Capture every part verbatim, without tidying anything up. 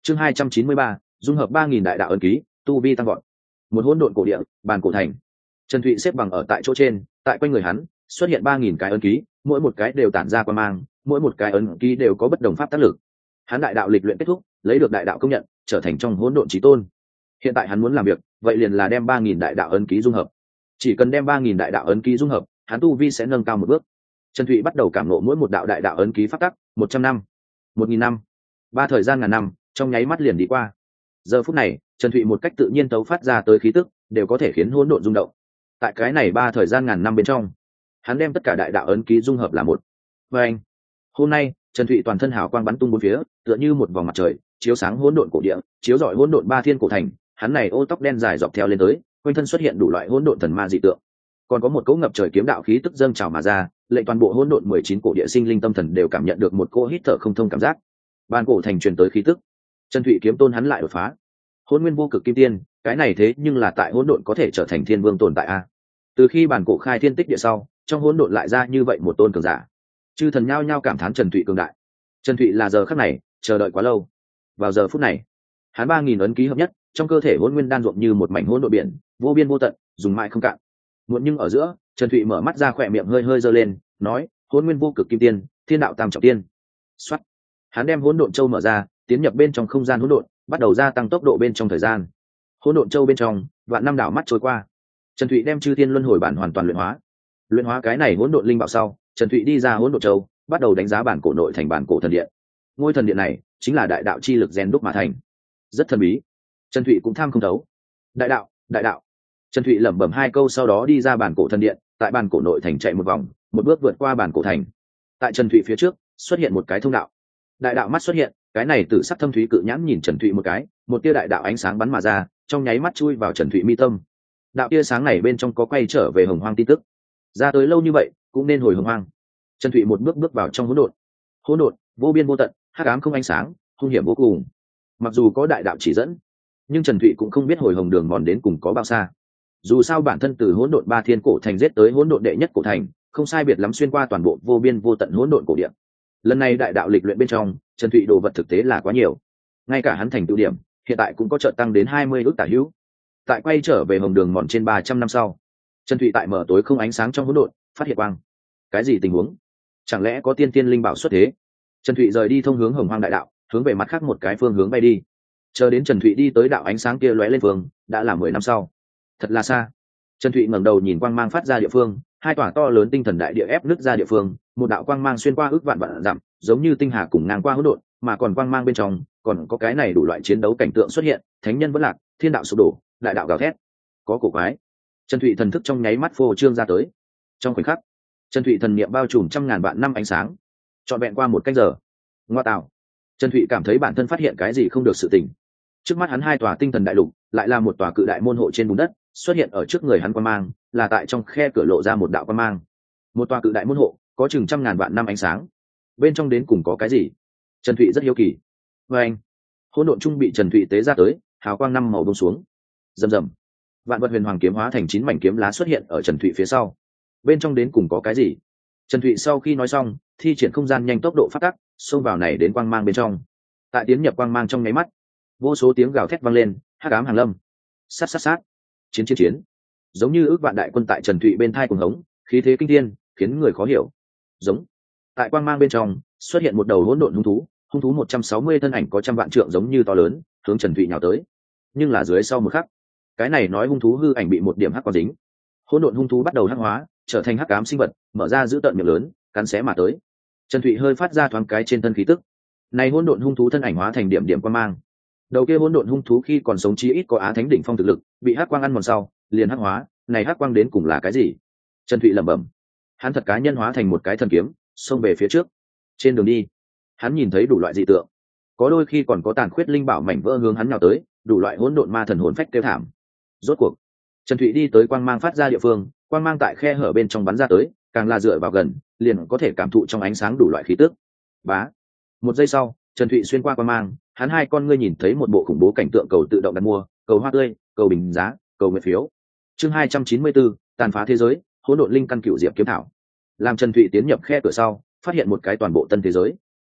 chương hai trăm chín mươi ba, dung hợp ba nghìn đại đạo ấn ký, tu vi tăng vọt. Một hỗn độn cổ địa, bàn cổ thành. Trần Thụy xếp bằng ở tại chỗ trên, tại quanh người hắn xuất hiện ba nghìn cái ấn ký, mỗi một cái đều tản ra quang mang, mỗi một cái ấn ký đều có bất đồng pháp tác lực. Hắn đại đạo lịch luyện kết thúc, lấy được đại đạo công nhận, trở thành trong hỗn độn chí tôn. Hiện tại hắn muốn làm việc, vậy liền là đem ba nghìn đại đạo ấn ký dung hợp. Chỉ cần đem ba nghìn đại đạo ấn ký dung hợp, hắn tu vi sẽ nâng cao một bước. Trần Thụy bắt đầu cảm ngộ mỗi một đạo đại đạo ấn ký pháp tắc, một trăm năm, một nghìn năm, ba thời gian ngàn năm, trong nháy mắt liền đi qua. Giờ phút này, Trần Thụy một cách tự nhiên tấu phát ra tới khí tức, đều có thể khiến hỗn độn rung động. Tại cái này ba thời gian ngàn năm bên trong, hắn đem tất cả đại đạo ấn ký dung hợp là một. Và anh, hôm nay, Trần Thụy toàn thân hào quang bắn tung bốn phía, tựa như một vòng mặt trời, chiếu sáng hỗn độn cổ địa, chiếu rọi hỗn độn ba thiên cổ thành. Hắn này ô tóc đen dài dọc theo lên tới, quanh thân xuất hiện đủ loại hỗn độn thần ma dị tượng. Còn có một cỗ ngập trời kiếm đạo khí tức dâng trào mà ra, lệnh toàn bộ hỗn độn mười chín cổ địa sinh linh tâm thần đều cảm nhận được một cỗ hít thở không thông cảm giác. Ban cổ thành truyền tới khí tức, Trần Thụy kiếm tôn hắn lại đột phá. Hỗn nguyên vô cực kim tiên, cái này thế nhưng là tại hỗn độn có thể trở thành thiên vương tồn tại a. Từ khi bản cổ khai thiên tích địa sau, trong hỗn độn lại ra như vậy một tôn cường giả. Chư thần nhao nhao cảm thán Trần Thụy cường đại. Trần Thụy là giờ khắc này, chờ đợi quá lâu. Vào giờ phút này, hắn ba nghìn ấn ký hợp nhất, trong cơ thể hỗn nguyên đan ruộng như một mảnh hỗn độn biển, vô biên vô tận, dùng mãi không cạn. Muộn nhưng ở giữa, Trần Thụy mở mắt ra, khỏe miệng hơi hơi giơ lên, nói: "Hỗn nguyên vô cực kim tiên, thiên đạo tam trọng tiên." Soát. Hắn đem hỗn độn châu mở ra, tiến nhập bên trong không gian hỗn độn, bắt đầu gia tăng tốc độ bên trong thời gian. Hỗn độn châu bên trong, vạn năm đảo mắt trôi qua. Trần Thụy đem chư thiên luân hồi bản hoàn toàn luyện hóa. Luyện hóa cái này hỗn độn linh bảo sau, Trần Thụy đi ra hỗn độn châu, bắt đầu đánh giá bản cổ nội thành bản cổ thần điện. Ngôi thần điện này chính là đại đạo chi lực rèn đúc mà thành, rất thần bí. Trần Thụy cũng tham không thấu. Đại đạo, đại đạo. Trần Thụy lẩm bẩm hai câu, sau đó đi ra bản cổ thần điện, tại bản cổ nội thành chạy một vòng, một bước vượt qua bản cổ thành. Tại Trần Thụy phía trước xuất hiện một cái thông đạo. Đại đạo mắt xuất hiện, cái này tử sắc thâm thúy cự nhãn nhìn Trần Thụy một cái, một tia đại đạo ánh sáng bắn mà ra, trong nháy mắt chui vào Trần Thụy mi tâm. Đạo tia sáng này bên trong có quay trở về hồng hoang tin tức. Ra tới lâu như vậy, cũng nên hồi hồng hoang. Trần Thụy một bước bước vào trong hỗn độn. Hỗn độn, vô biên vô tận, hắc ám không ánh sáng, hung hiểm vô cùng. Mặc dù có đại đạo chỉ dẫn, nhưng Trần Thụy cũng không biết hồi hồng đường mòn đến cùng có bao xa. Dù sao bản thân từ hỗn độn ba thiên cổ thành giết tới hỗn độn đệ nhất cổ thành, không sai biệt lắm xuyên qua toàn bộ vô biên vô tận hỗn độn cổ địa. Lần này đại đạo lịch luyện bên trong, Trần Thụy đồ vật thực tế là quá nhiều. Ngay cả hắn thành tựu điểm, hiện tại cũng có chợt tăng đến hai mươi ước tả hữu. Tại quay trở về hồng đường mòn trên ba trăm năm sau, Trần Thụy tại mở tối không ánh sáng trong hỗn độn, phát hiện quang. Cái gì tình huống? Chẳng lẽ có tiên tiên linh bảo xuất thế? Trần Thụy rời đi thông hướng hồng hoang đại đạo, hướng về mặt khác một cái phương hướng bay đi. Chờ đến Trần Thụy đi tới đạo ánh sáng kia lóe lên phương, đã là mười năm sau. Thật là xa. Trần Thụy ngẩng đầu nhìn quang mang phát ra địa phương, hai tòa to lớn tinh thần đại địa ép nứt ra địa phương, một đạo quang mang xuyên qua ước vạn vạn dặm, giống như tinh hà cùng ngang qua hỗn độn, mà còn quang mang bên trong, còn có cái này đủ loại chiến đấu cảnh tượng xuất hiện, thánh nhân vẫn lạc, thiên đạo sụp đổ, đại đạo gào thét. Có cổ quái. Trần Thụy thần thức trong nháy mắt phô trương ra tới. Trong khoảnh khắc, Trần Thụy thần niệm bao trùm trăm ngàn vạn năm ánh sáng, trọn vẹn qua một canh giờ. Ngoa tạo. Trần Thụy cảm thấy bản thân phát hiện cái gì không được sự tình. Trước mắt hắn hai tòa tinh thần đại lục, lại là một tòa cự đại môn hộ trên bùn đất, xuất hiện ở trước người hắn quang mang, là tại trong khe cửa lộ ra một đạo quang mang. Một tòa cự đại môn hộ, có chừng trăm ngàn vạn năm ánh sáng. Bên trong đến cùng có cái gì? Trần Thụy rất hiếu kỳ. Và anh, hỗn độn trung bị Trần Thụy tế ra tới, hào quang năm màu buông xuống. Rầm rầm. Vạn vật huyền hoàng kiếm hóa thành chín mảnh kiếm lá xuất hiện ở Trần Thụy phía sau. Bên trong đến cùng có cái gì? Trần Thụy sau khi nói xong, thi triển không gian nhanh tốc độ phát tắc, xông vào này đến quang mang bên trong. Tại tiến nhập quang mang trong nháy mắt, vô số tiếng gào thét vang lên, hắc ám hàng lâm. Sát sát sát. Chiến chiến chiến. Giống như ước vạn đại quân tại Trần Thụy bên thai cuồng hống, khí thế kinh thiên, khiến người khó hiểu. Giống. Tại quang mang bên trong, xuất hiện một đầu hỗn độn hung thú, hung thú một trăm sáu mươi thân ảnh có trăm vạn trượng giống như to lớn, hướng Trần Thụy nhào tới. Nhưng là dưới sau một khắc, cái này nói hung thú hư ảnh bị một điểm hắc quang dính. Hỗn độn hung thú bắt đầu hắc hóa, trở thành hắc ám sinh vật, mở ra giữ tợn miệng lớn, cắn xé mà tới. Trần Thụy hơi phát ra thoáng cái trên thân khí tức. Này hỗn độn hung thú thân ảnh hóa thành điểm điểm quang mang. Đầu kia hỗn độn hung thú khi còn sống chí ít có á thánh đỉnh phong thực lực, bị hắc quang ăn mòn sau, liền hắc hóa, này hắc quang đến cùng là cái gì? Trần Thụy lẩm bẩm. Hắn thật cá nhân hóa thành một cái thần kiếm, xông về phía trước. Trên đường đi, hắn nhìn thấy đủ loại dị tượng, có đôi khi còn có tàn khuyết linh bảo mảnh vỡ hướng hắn nhào tới, đủ loại hỗn độn ma thần hồn phách kêu thảm. Rốt cuộc, Trần Thụy đi tới quang mang phát ra địa phương, quang mang tại khe hở bên trong bắn ra tới, càng là dựa vào gần, liền có thể cảm thụ trong ánh sáng đủ loại khí tức. Bá. Một giây sau, Trần Thụy xuyên qua quang mang, hắn hai con ngươi nhìn thấy một bộ khủng bố cảnh tượng cầu tự động đặt mua, cầu hoa tươi, cầu bình giá, cầu nguyện phiếu. Chương hai trăm chín mươi bốn, tàn phá thế giới, hỗn độn linh căn cựu diệp kiếm thảo. Làm Trần Thụy tiến nhập khe cửa sau, phát hiện một cái toàn bộ tân thế giới.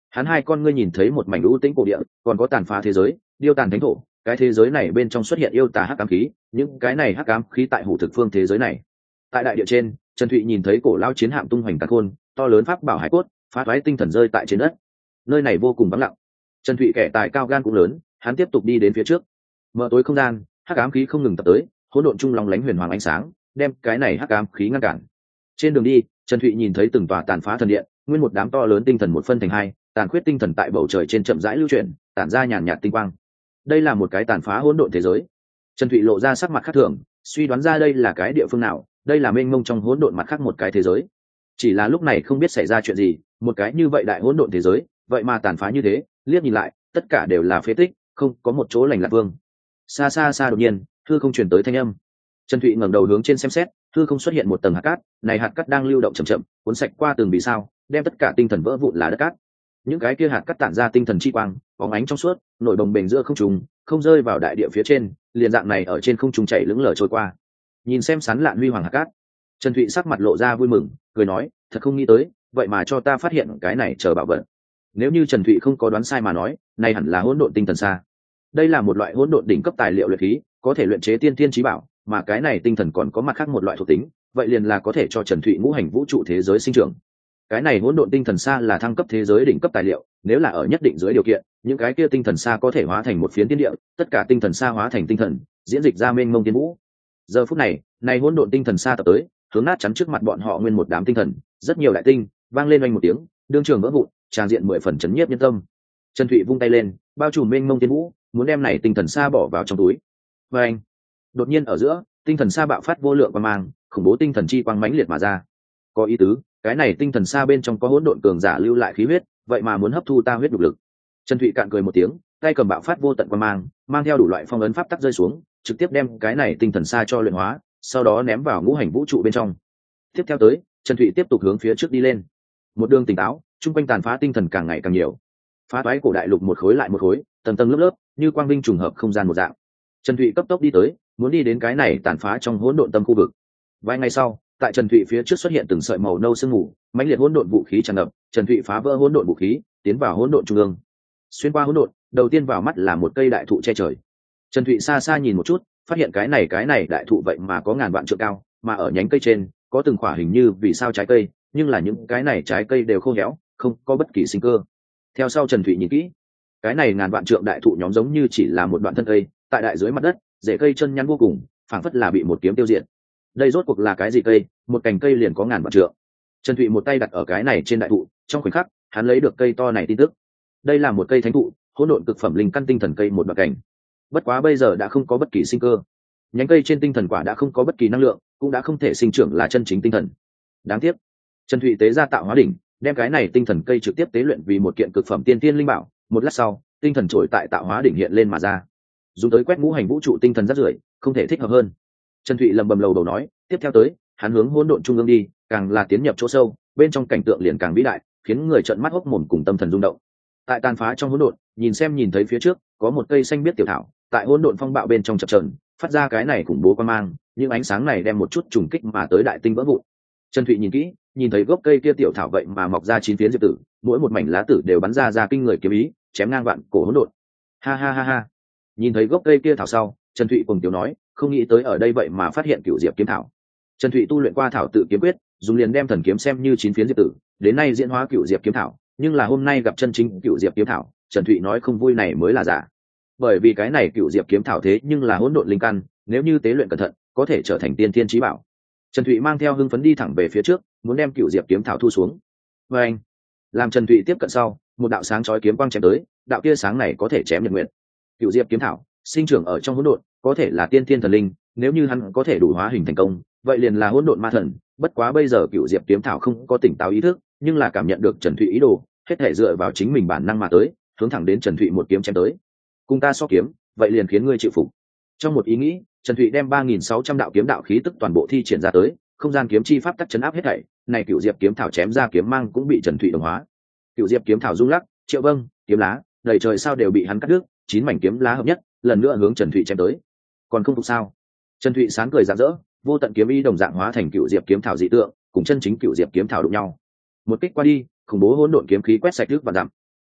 Hắn hai con ngươi nhìn thấy một mảnh lũ tĩnh cổ địa, còn có tàn phá thế giới, điêu tàn thánh thổ. Cái thế giới này bên trong xuất hiện yêu tà hắc ám khí, những cái này hắc ám khí tại hủ thực phương thế giới này. Tại đại địa trên, Trần Thụy nhìn thấy cổ lao chiến hạm tung hoành tàn khôn, to lớn pháp bảo hải cốt, phá thoái tinh thần rơi tại trên đất. Nơi này vô cùng vắng lặng. Trần Thụy kẻ tài cao gan cũng lớn, hắn tiếp tục đi đến phía trước. Mở tối không gian, hắc ám khí không ngừng tập tới, hỗn độn trung long lánh huyền hoàng ánh sáng, đem cái này hắc ám khí ngăn cản. Trên đường đi, Trần Thụy nhìn thấy từng tòa tàn phá thần điện, nguyên một đám to lớn tinh thần một phân thành hai, tàn khuyết tinh thần tại bầu trời trên chậm rãi lưu chuyển, tản ra nhàn nhạt tinh quang. Đây là một cái tàn phá hỗn độn thế giới. Trần Thụy lộ ra sắc mặt khác thường, suy đoán ra đây là cái địa phương nào, đây là mênh mông trong hỗn độn mặt khác một cái thế giới. Chỉ là lúc này không biết xảy ra chuyện gì, một cái như vậy đại hỗn độn thế giới, vậy mà tàn phá như thế, liếc nhìn lại, tất cả đều là phế tích, không có một chỗ lành lạc vương. Xa xa xa đột nhiên, hư không truyền tới thanh âm. Trần Thụy ngẩng đầu hướng trên xem xét, hư không xuất hiện một tầng hạt cát, này hạt cát đang lưu động chậm chậm, cuốn sạch qua từng vì sao, đem tất cả tinh thần vỡ vụn là đất cát. Những cái kia hạt cát tản ra tinh thần chi quang, bóng ánh trong suốt, nổi bồng bềnh giữa không trung, không rơi vào đại địa phía trên, liền dạng này ở trên không trung chảy lững lờ trôi qua. Nhìn xem sán lạn huy hoàng hạt cát, Trần Thụy sắc mặt lộ ra vui mừng, cười nói, thật không nghĩ tới, vậy mà cho ta phát hiện cái này chờ bảo vật. Nếu như Trần Thụy không có đoán sai mà nói, này hẳn là hỗn độn tinh thần sa. Đây là một loại hỗn độn đỉnh cấp tài liệu luyện khí, có thể luyện chế tiên thiên chí bảo, mà cái này tinh thần còn có mặt khác một loại thuộc tính, vậy liền là có thể cho Trần Thụy ngũ hành vũ trụ thế giới sinh trưởng. Cái này hỗn độn tinh thần sa là thăng cấp thế giới đỉnh cấp tài liệu, nếu là ở nhất định dưới điều kiện, những cái kia tinh thần sa có thể hóa thành một phiến thiên địa, tất cả tinh thần sa hóa thành tinh thần, diễn dịch ra mênh mông tiên vũ. Giờ phút này, này hỗn độn tinh thần sa tập tới, hướng nát chắn trước mặt bọn họ nguyên một đám tinh thần, rất nhiều đại tinh, vang lên oanh một tiếng, đương trường vỡ vụn, tràn diện mười phần chấn nhiếp nhân tâm. Trần Thụy vung tay lên, bao trùm mênh mông tiên vũ, muốn đem này tinh thần sa bỏ vào trong túi. Và anh, đột nhiên ở giữa, tinh thần sa bạo phát vô lượng quang mang, khủng bố tinh thần chi quang mãnh liệt mà ra. Có ý tứ, cái này tinh thần sa bên trong có hỗn độn cường giả lưu lại khí huyết, vậy mà muốn hấp thu ta huyết đục lực. Trần Thụy cạn cười một tiếng, tay cầm bạo phát vô tận quang mang, mang theo đủ loại phong ấn pháp tắc rơi xuống, trực tiếp đem cái này tinh thần sa cho luyện hóa, sau đó ném vào ngũ hành vũ trụ bên trong. Tiếp theo tới, Trần Thụy tiếp tục hướng phía trước đi lên. Một đường tỉnh táo, trung quanh tàn phá tinh thần càng ngày càng nhiều. Phá toái cổ đại lục một khối lại một khối, tầng tầng lớp lớp, như quang minh trùng hợp không gian một dạng. Trần Thụy cấp tốc đi tới, muốn đi đến cái này tàn phá trong hỗn độn tâm khu vực. Vài ngày sau, tại Trần Thụy phía trước xuất hiện từng sợi màu nâu sương mù, mãnh liệt hỗn độn vũ khí tràn ngập, Trần Thụy phá vỡ hỗn độn vũ khí, tiến vào hỗn độn trung ương. Xuyên qua hỗn độn, đầu tiên vào mắt là một cây đại thụ che trời. Trần Thụy xa xa nhìn một chút, phát hiện cái này cái này đại thụ vậy mà có ngàn vạn trượng cao, mà ở nhánh cây trên có từng khỏa hình như vì sao trái cây, nhưng là những cái này trái cây đều khô héo, không có bất kỳ sinh cơ. Theo sau Trần Thụy nhìn kỹ, cái này ngàn vạn trượng đại thụ nhóm giống như chỉ là một đoạn thân cây, tại đại dưới mặt đất, rễ cây chân nhắn vô cùng, phảng phất là bị một kiếm tiêu diệt. Đây rốt cuộc là cái gì cây, một cành cây liền có ngàn vạn trượng. Trần Thụy một tay đặt ở cái này trên đại thụ, trong khoảnh khắc, hắn lấy được cây to này tin tức. Đây là một cây thánh thụ, hỗn độn cực phẩm linh căn tinh thần cây một đoạn cảnh. Bất quá bây giờ đã không có bất kỳ sinh cơ. Nhánh cây trên tinh thần quả đã không có bất kỳ năng lượng, cũng đã không thể sinh trưởng là chân chính tinh thần. Đáng tiếc, Trần Thụy tế ra tạo hóa đỉnh, đem cái này tinh thần cây trực tiếp tế luyện vì một kiện cực phẩm tiên tiên linh bảo. Một lát sau, tinh thần trổi tại tạo hóa đỉnh hiện lên mà ra. Dùng tới quét ngũ hành vũ trụ tinh thần rất rưởi, không thể thích hợp hơn. Trần Thụy lầm bầm lầu đầu nói, tiếp theo tới, hắn hướng hỗn độn trung ương đi, càng là tiến nhập chỗ sâu, bên trong cảnh tượng liền càng vĩ đại, khiến người trợn mắt hốc mồm cùng tâm thần rung động. Tại tàn phá trong hỗn độn, nhìn xem nhìn thấy phía trước, có một cây xanh biếc tiểu thảo, tại hỗn độn phong bạo bên trong chập chờn, phát ra cái này khủng bố quang mang, những ánh sáng này đem một chút trùng kích mà tới đại tinh vỡ vụn. Trần Thụy nhìn kỹ, nhìn thấy gốc cây kia tiểu thảo vậy mà mọc ra chín phiến diệp tử, mỗi một mảnh lá tử đều bắn ra ra kinh người kiếm ý, chém ngang vạn cổ hỗn độn. Ha ha ha ha. Nhìn thấy gốc cây kia thảo sau, Trần Thụy cùng tiểu nói, không nghĩ tới ở đây vậy mà phát hiện cựu diệp kiếm thảo. Trần Thụy tu luyện qua thảo tự kiếm quyết, dùng liền đem thần kiếm xem như chín phiến diệp tử, đến nay diễn hóa cựu diệp kiếm thảo, nhưng là hôm nay gặp chân chính cựu diệp kiếm thảo, Trần Thụy nói không vui này mới là giả. Bởi vì cái này cựu diệp kiếm thảo thế nhưng là hỗn độn linh căn, nếu như tế luyện cẩn thận, có thể trở thành tiên thiên chí bảo. Trần Thụy mang theo hưng phấn đi thẳng về phía trước, muốn đem cựu diệp kiếm thảo thu xuống. Và anh, làm Trần Thụy tiếp cận sau, một đạo sáng chói kiếm quang chém tới, đạo kia sáng này có thể chém nhật nguyện. Cựu diệp kiếm thảo sinh trưởng ở trong hỗn độn, có thể là tiên thiên thần linh, nếu như hắn có thể đủ hóa hình thành công, vậy liền là hỗn độn ma thần. Bất quá bây giờ cựu diệp kiếm thảo không có tỉnh táo ý thức, nhưng là cảm nhận được Trần Thụy ý đồ, hết thể dựa vào chính mình bản năng mà tới, hướng thẳng đến Trần Thụy một kiếm chém tới. Cùng ta so kiếm, vậy liền khiến ngươi chịu phục. Trong một ý nghĩ, Trần Thụy đem ba nghìn sáu trăm đạo kiếm đạo khí tức toàn bộ thi triển ra tới, không gian kiếm chi pháp tắc chấn áp hết thảy, này cựu diệp kiếm thảo chém ra kiếm mang cũng bị Trần Thụy đồng hóa. Cựu diệp kiếm thảo rung lắc, triệu vâng, kiếm lá, đầy trời sao đều bị hắn cắt đứt, chín mảnh kiếm lá hợp nhất, lần nữa hướng Trần Thụy chém tới. Còn không phục sao? Trần Thụy sáng cười rạng rỡ, vô tận kiếm ý đồng dạng hóa thành cựu diệp kiếm thảo dị tượng, cùng chân chính cựu diệp kiếm thảo đụng nhau. Một kích qua đi, khủng bố hỗn độn kiếm khí quét sạch nước và dặm.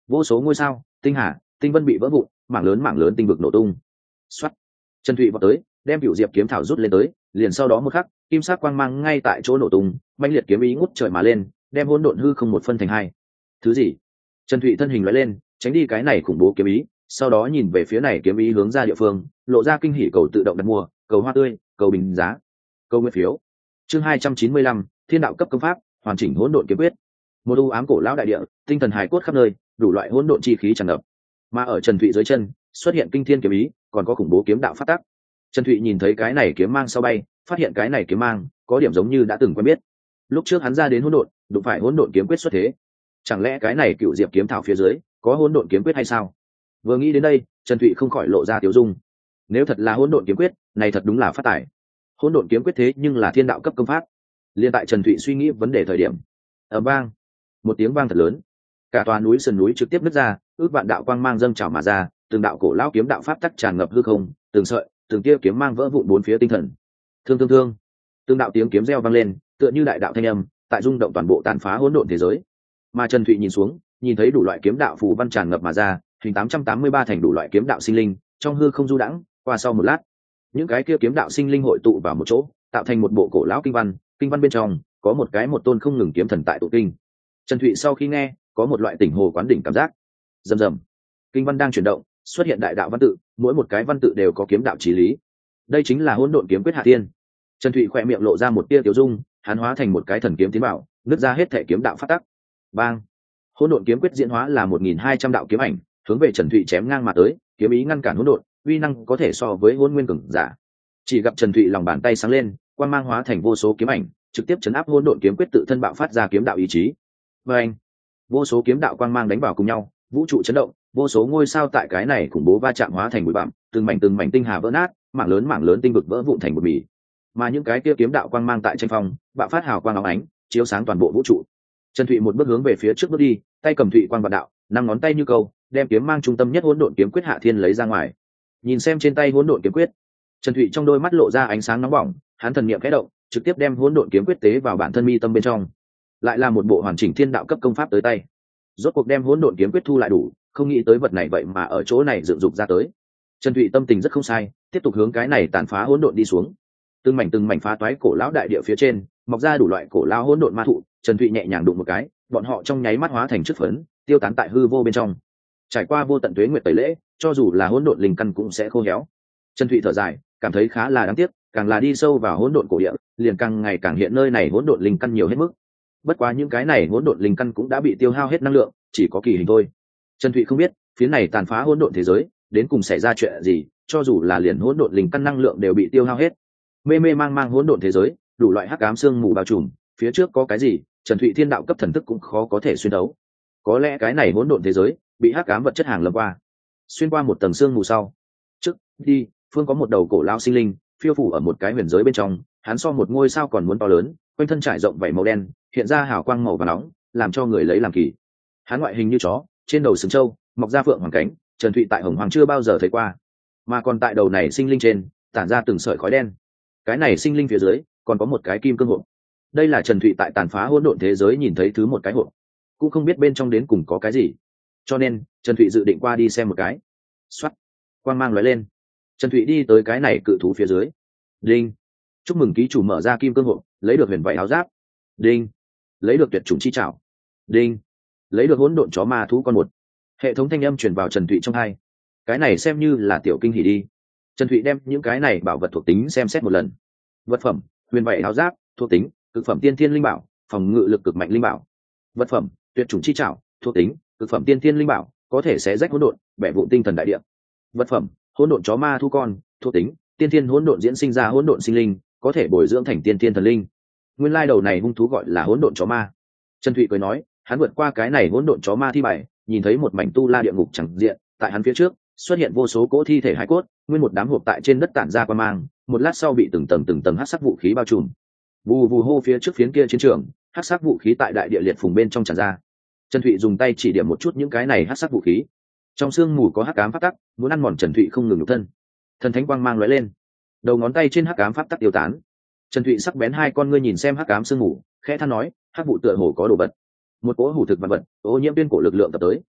vô số ngôi sao, tinh hà, tinh vân bị vỡ vụn, mảng lớn mảng lớn tinh vực nổ tung. Soát. Trần Thụy vọt tới, đem cựu diệp kiếm thảo rút lên tới, liền sau đó một khắc, kim sắc quang mang ngay tại chỗ nổ tung, mãnh liệt kiếm ý ngút trời mà lên, đem hỗn độn hư không một phân thành hai. Thứ gì? Trần Thụy thân hình lóe lên, tránh đi cái này khủng bố kiếm ý, sau đó nhìn về phía này kiếm ý hướng ra địa phương, lộ ra kinh hỉ cầu tự động đặt mua, cầu hoa tươi, cầu bình giá, cầu nguyện phiếu. Chương hai trăm chín mươi lăm, Thiên đạo cấp công pháp, hoàn chỉnh hỗn độn kiếm quyết. Một u ám cổ lão đại địa, tinh thần hài cốt khắp nơi, đủ loại hỗn độn chi khí tràn ngập. Mà ở Trần Thụy dưới chân, xuất hiện kinh thiên kiếm ý, còn có khủng bố kiếm đạo phát tắc. Trần Thụy nhìn thấy cái này kiếm mang sau bay, phát hiện cái này kiếm mang có điểm giống như đã từng quen biết. Lúc trước hắn ra đến hỗn độn, đụng phải hỗn độn kiếm quyết xuất thế. Chẳng lẽ cái này cựu diệp kiếm thảo phía dưới có hỗn độn kiếm quyết hay sao? Vừa nghĩ đến đây, Trần Thụy không khỏi lộ ra tiểu dung. Nếu thật là hỗn độn kiếm quyết, này thật đúng là phát tài. Hỗn độn kiếm quyết thế nhưng là thiên đạo cấp công pháp. Liên tại Trần Thụy suy nghĩ vấn đề thời điểm, ầm vang, một tiếng vang thật lớn, cả tòa núi sườn núi trực tiếp nứt ra, ước vạn đạo quang mang dâng trào mà ra, từng đạo cổ lão kiếm đạo pháp tắc tràn ngập hư không, từng sợi, từng tia kiếm mang vỡ vụn bốn phía tinh thần. Thương thương thương, từng đạo tiếng kiếm reo vang lên, tựa như đại đạo thanh âm, tại rung động toàn bộ tàn phá hỗn độn thế giới. Mà Trần Thụy nhìn xuống, nhìn thấy đủ loại kiếm đạo phù văn tràn ngập mà ra, hình tám trăm tám mươi ba thành đủ loại kiếm đạo sinh linh, trong hư không du đãng, qua sau một lát, những cái kia kiếm đạo sinh linh hội tụ vào một chỗ, tạo thành một bộ cổ lão kinh văn, kinh văn bên trong có một cái một tôn không ngừng kiếm thần tại tụ kinh. Trần Thụy sau khi nghe, có một loại tỉnh hồ quán đỉnh cảm giác. Rầm rầm, kinh văn đang chuyển động, xuất hiện đại đạo văn tự, mỗi một cái văn tự đều có kiếm đạo chí lý. Đây chính là hỗn độn kiếm quyết hạ tiên. Trần Thụy khỏe miệng lộ ra một tia tiểu dung, hắn hóa thành một cái thần kiếm tiến bảo, nứt ra hết thể kiếm đạo phát tắc. Bang! Hỗn độn kiếm quyết diễn hóa là một nghìn hai trăm đạo kiếm ảnh, hướng về Trần Thụy chém ngang mà tới, kiếm ý ngăn cản hỗn độn, uy năng có thể so với hỗn nguyên cường giả. Chỉ gặp Trần Thụy lòng bàn tay sáng lên, quang mang hóa thành vô số kiếm ảnh, trực tiếp chấn áp hỗn độn kiếm quyết tự thân bạo phát ra kiếm đạo ý chí. Và anh, vô số kiếm đạo quang mang đánh vào cùng nhau, vũ trụ chấn động, vô số ngôi sao tại cái này khủng bố va chạm hóa thành bụi bặm, từng mảnh từng mảnh tinh hà vỡ nát, mảng lớn mảng lớn tinh vực vỡ vụn thành một mì. Mà những cái kia kiếm đạo quang mang tại tranh phong, bạo phát hào quang óng ánh, chiếu sáng toàn bộ vũ trụ. Trần Thụy một bước hướng về phía trước bước đi, tay cầm Thụy quang vạn đạo, năm ngón tay như câu, đem kiếm mang trung tâm nhất hỗn độn kiếm quyết hạ thiên lấy ra ngoài. Nhìn xem trên tay hỗn độn kiếm quyết, Trần Thụy trong đôi mắt lộ ra ánh sáng nóng bỏng, hắn thần niệm khẽ động, trực tiếp đem hỗn độn kiếm quyết tế vào bản thân mi tâm bên trong. Lại là một bộ hoàn chỉnh thiên đạo cấp công pháp tới tay. Rốt cuộc đem hỗn độn kiếm quyết thu lại đủ, không nghĩ tới vật này vậy mà ở chỗ này dựng dục ra tới. Trần Thụy tâm tình rất không sai, tiếp tục hướng cái này tàn phá hỗn độn đi xuống. Từng mảnh từng mảnh phá toái cổ lão đại địa phía trên, mọc ra đủ loại cổ lão hỗn độn ma thụ, Trần Thụy nhẹ nhàng đụng một cái, bọn họ trong nháy mắt hóa thành chất phấn, tiêu tán tại hư vô bên trong. Trải qua vô tận tuế nguyệt tẩy lễ, cho dù là hỗn độn linh căn cũng sẽ khô héo. Trần Thụy thở dài, cảm thấy khá là đáng tiếc, càng là đi sâu vào hỗn độn cổ địa, liền càng ngày càng hiện nơi này hỗn độn linh căn nhiều hết mức. Bất quá những cái này hỗn độn linh căn cũng đã bị tiêu hao hết năng lượng, chỉ có kỳ hình thôi. Trần Thụy không biết, phía này tàn phá hỗn độn thế giới, đến cùng xảy ra chuyện gì, cho dù là liền hỗn độn linh căn năng lượng đều bị tiêu hao hết. Mê mê mang mang hỗn độn thế giới, đủ loại hắc ám sương mù bao trùm, phía trước có cái gì, Trần Thụy thiên đạo cấp thần thức cũng khó có thể xuyên đấu. Có lẽ cái này hỗn độn thế giới bị hắc ám vật chất hàng lâm qua. Xuyên qua một tầng sương mù sau, trước đi, phương có một đầu cổ lão sinh linh, phiêu phủ ở một cái huyền giới bên trong, hắn so một ngôi sao còn muốn to lớn, quanh thân trải rộng vảy màu đen, hiện ra hào quang màu vàng nóng, làm cho người lấy làm kỳ. Hắn ngoại hình như chó, trên đầu sừng trâu, mọc ra phượng hoàng cánh, Trần Thụy tại Hồng Hoàng chưa bao giờ thấy qua. Mà còn tại đầu này sinh linh trên, tản ra từng sợi khói đen. Cái này sinh linh phía dưới, còn có một cái kim cương hộp. Đây là Trần Thụy tại tàn phá hỗn độn thế giới nhìn thấy thứ một cái hộp, cũng không biết bên trong đến cùng có cái gì. Cho nên, Trần Thụy dự định qua đi xem một cái. Soát, quang mang lóe lên. Trần Thụy đi tới cái này cự thú phía dưới. Đinh, chúc mừng ký chủ mở ra kim cương hộp, lấy được huyền vảy áo giáp. Đinh, lấy được tuyệt chủng chi trảo. Đinh, lấy được hỗn độn chó ma thú con một. Hệ thống thanh âm truyền vào Trần Thụy trong hai. Cái này xem như là tiểu kinh hỉ đi. Trần Thụy đem những cái này bảo vật thuộc tính xem xét một lần. Vật phẩm, huyền vảy áo giáp, thuộc tính, cực phẩm tiên thiên linh bảo, phòng ngự lực cực mạnh linh bảo. Vật phẩm, tuyệt chủng chi trảo, thuộc tính, cực phẩm tiên thiên linh bảo, có thể xé rách hỗn độn, bẻ vụn tinh thần đại địa. Vật phẩm, hỗn độn chó ma thú con, thuộc tính, tiên thiên hỗn độn diễn sinh ra hỗn độn sinh linh, có thể bồi dưỡng thành tiên thiên thần linh. Nguyên lai đầu này hung thú gọi là hỗn độn chó ma. Trần Thụy cười nói, hắn vượt qua cái này hỗn độn chó ma thi bài, nhìn thấy một mảnh tu la địa ngục chẳng diện, tại hắn phía trước xuất hiện vô số cỗ thi thể hải cốt, nguyên một đám hộp tại trên đất tản ra qua mang, một lát sau bị từng tầng từng tầng hắc sắc vũ khí bao trùm. Vù vù hô, phía trước phiến kia chiến trường, hắc sắc vũ khí tại đại địa liệt phùng bên trong tràn ra. Trần Thụy dùng tay chỉ điểm một chút những cái này hắc sắc vũ khí. Trong xương mù có hắc ám pháp tắc, muốn ăn mòn Trần Thụy không ngừng nhục thân. Thần thánh quang mang lóe lên, đầu ngón tay trên hắc ám pháp tắc tiêu tán. Trần Thụy sắc bén hai con ngươi nhìn xem hắc ám xương mù, khẽ than nói, hắc vụ tựa hồ có đồ vật. Một cỗ hủ thực vật vật, ô nhiễm biên cổ lực lượng tập tới.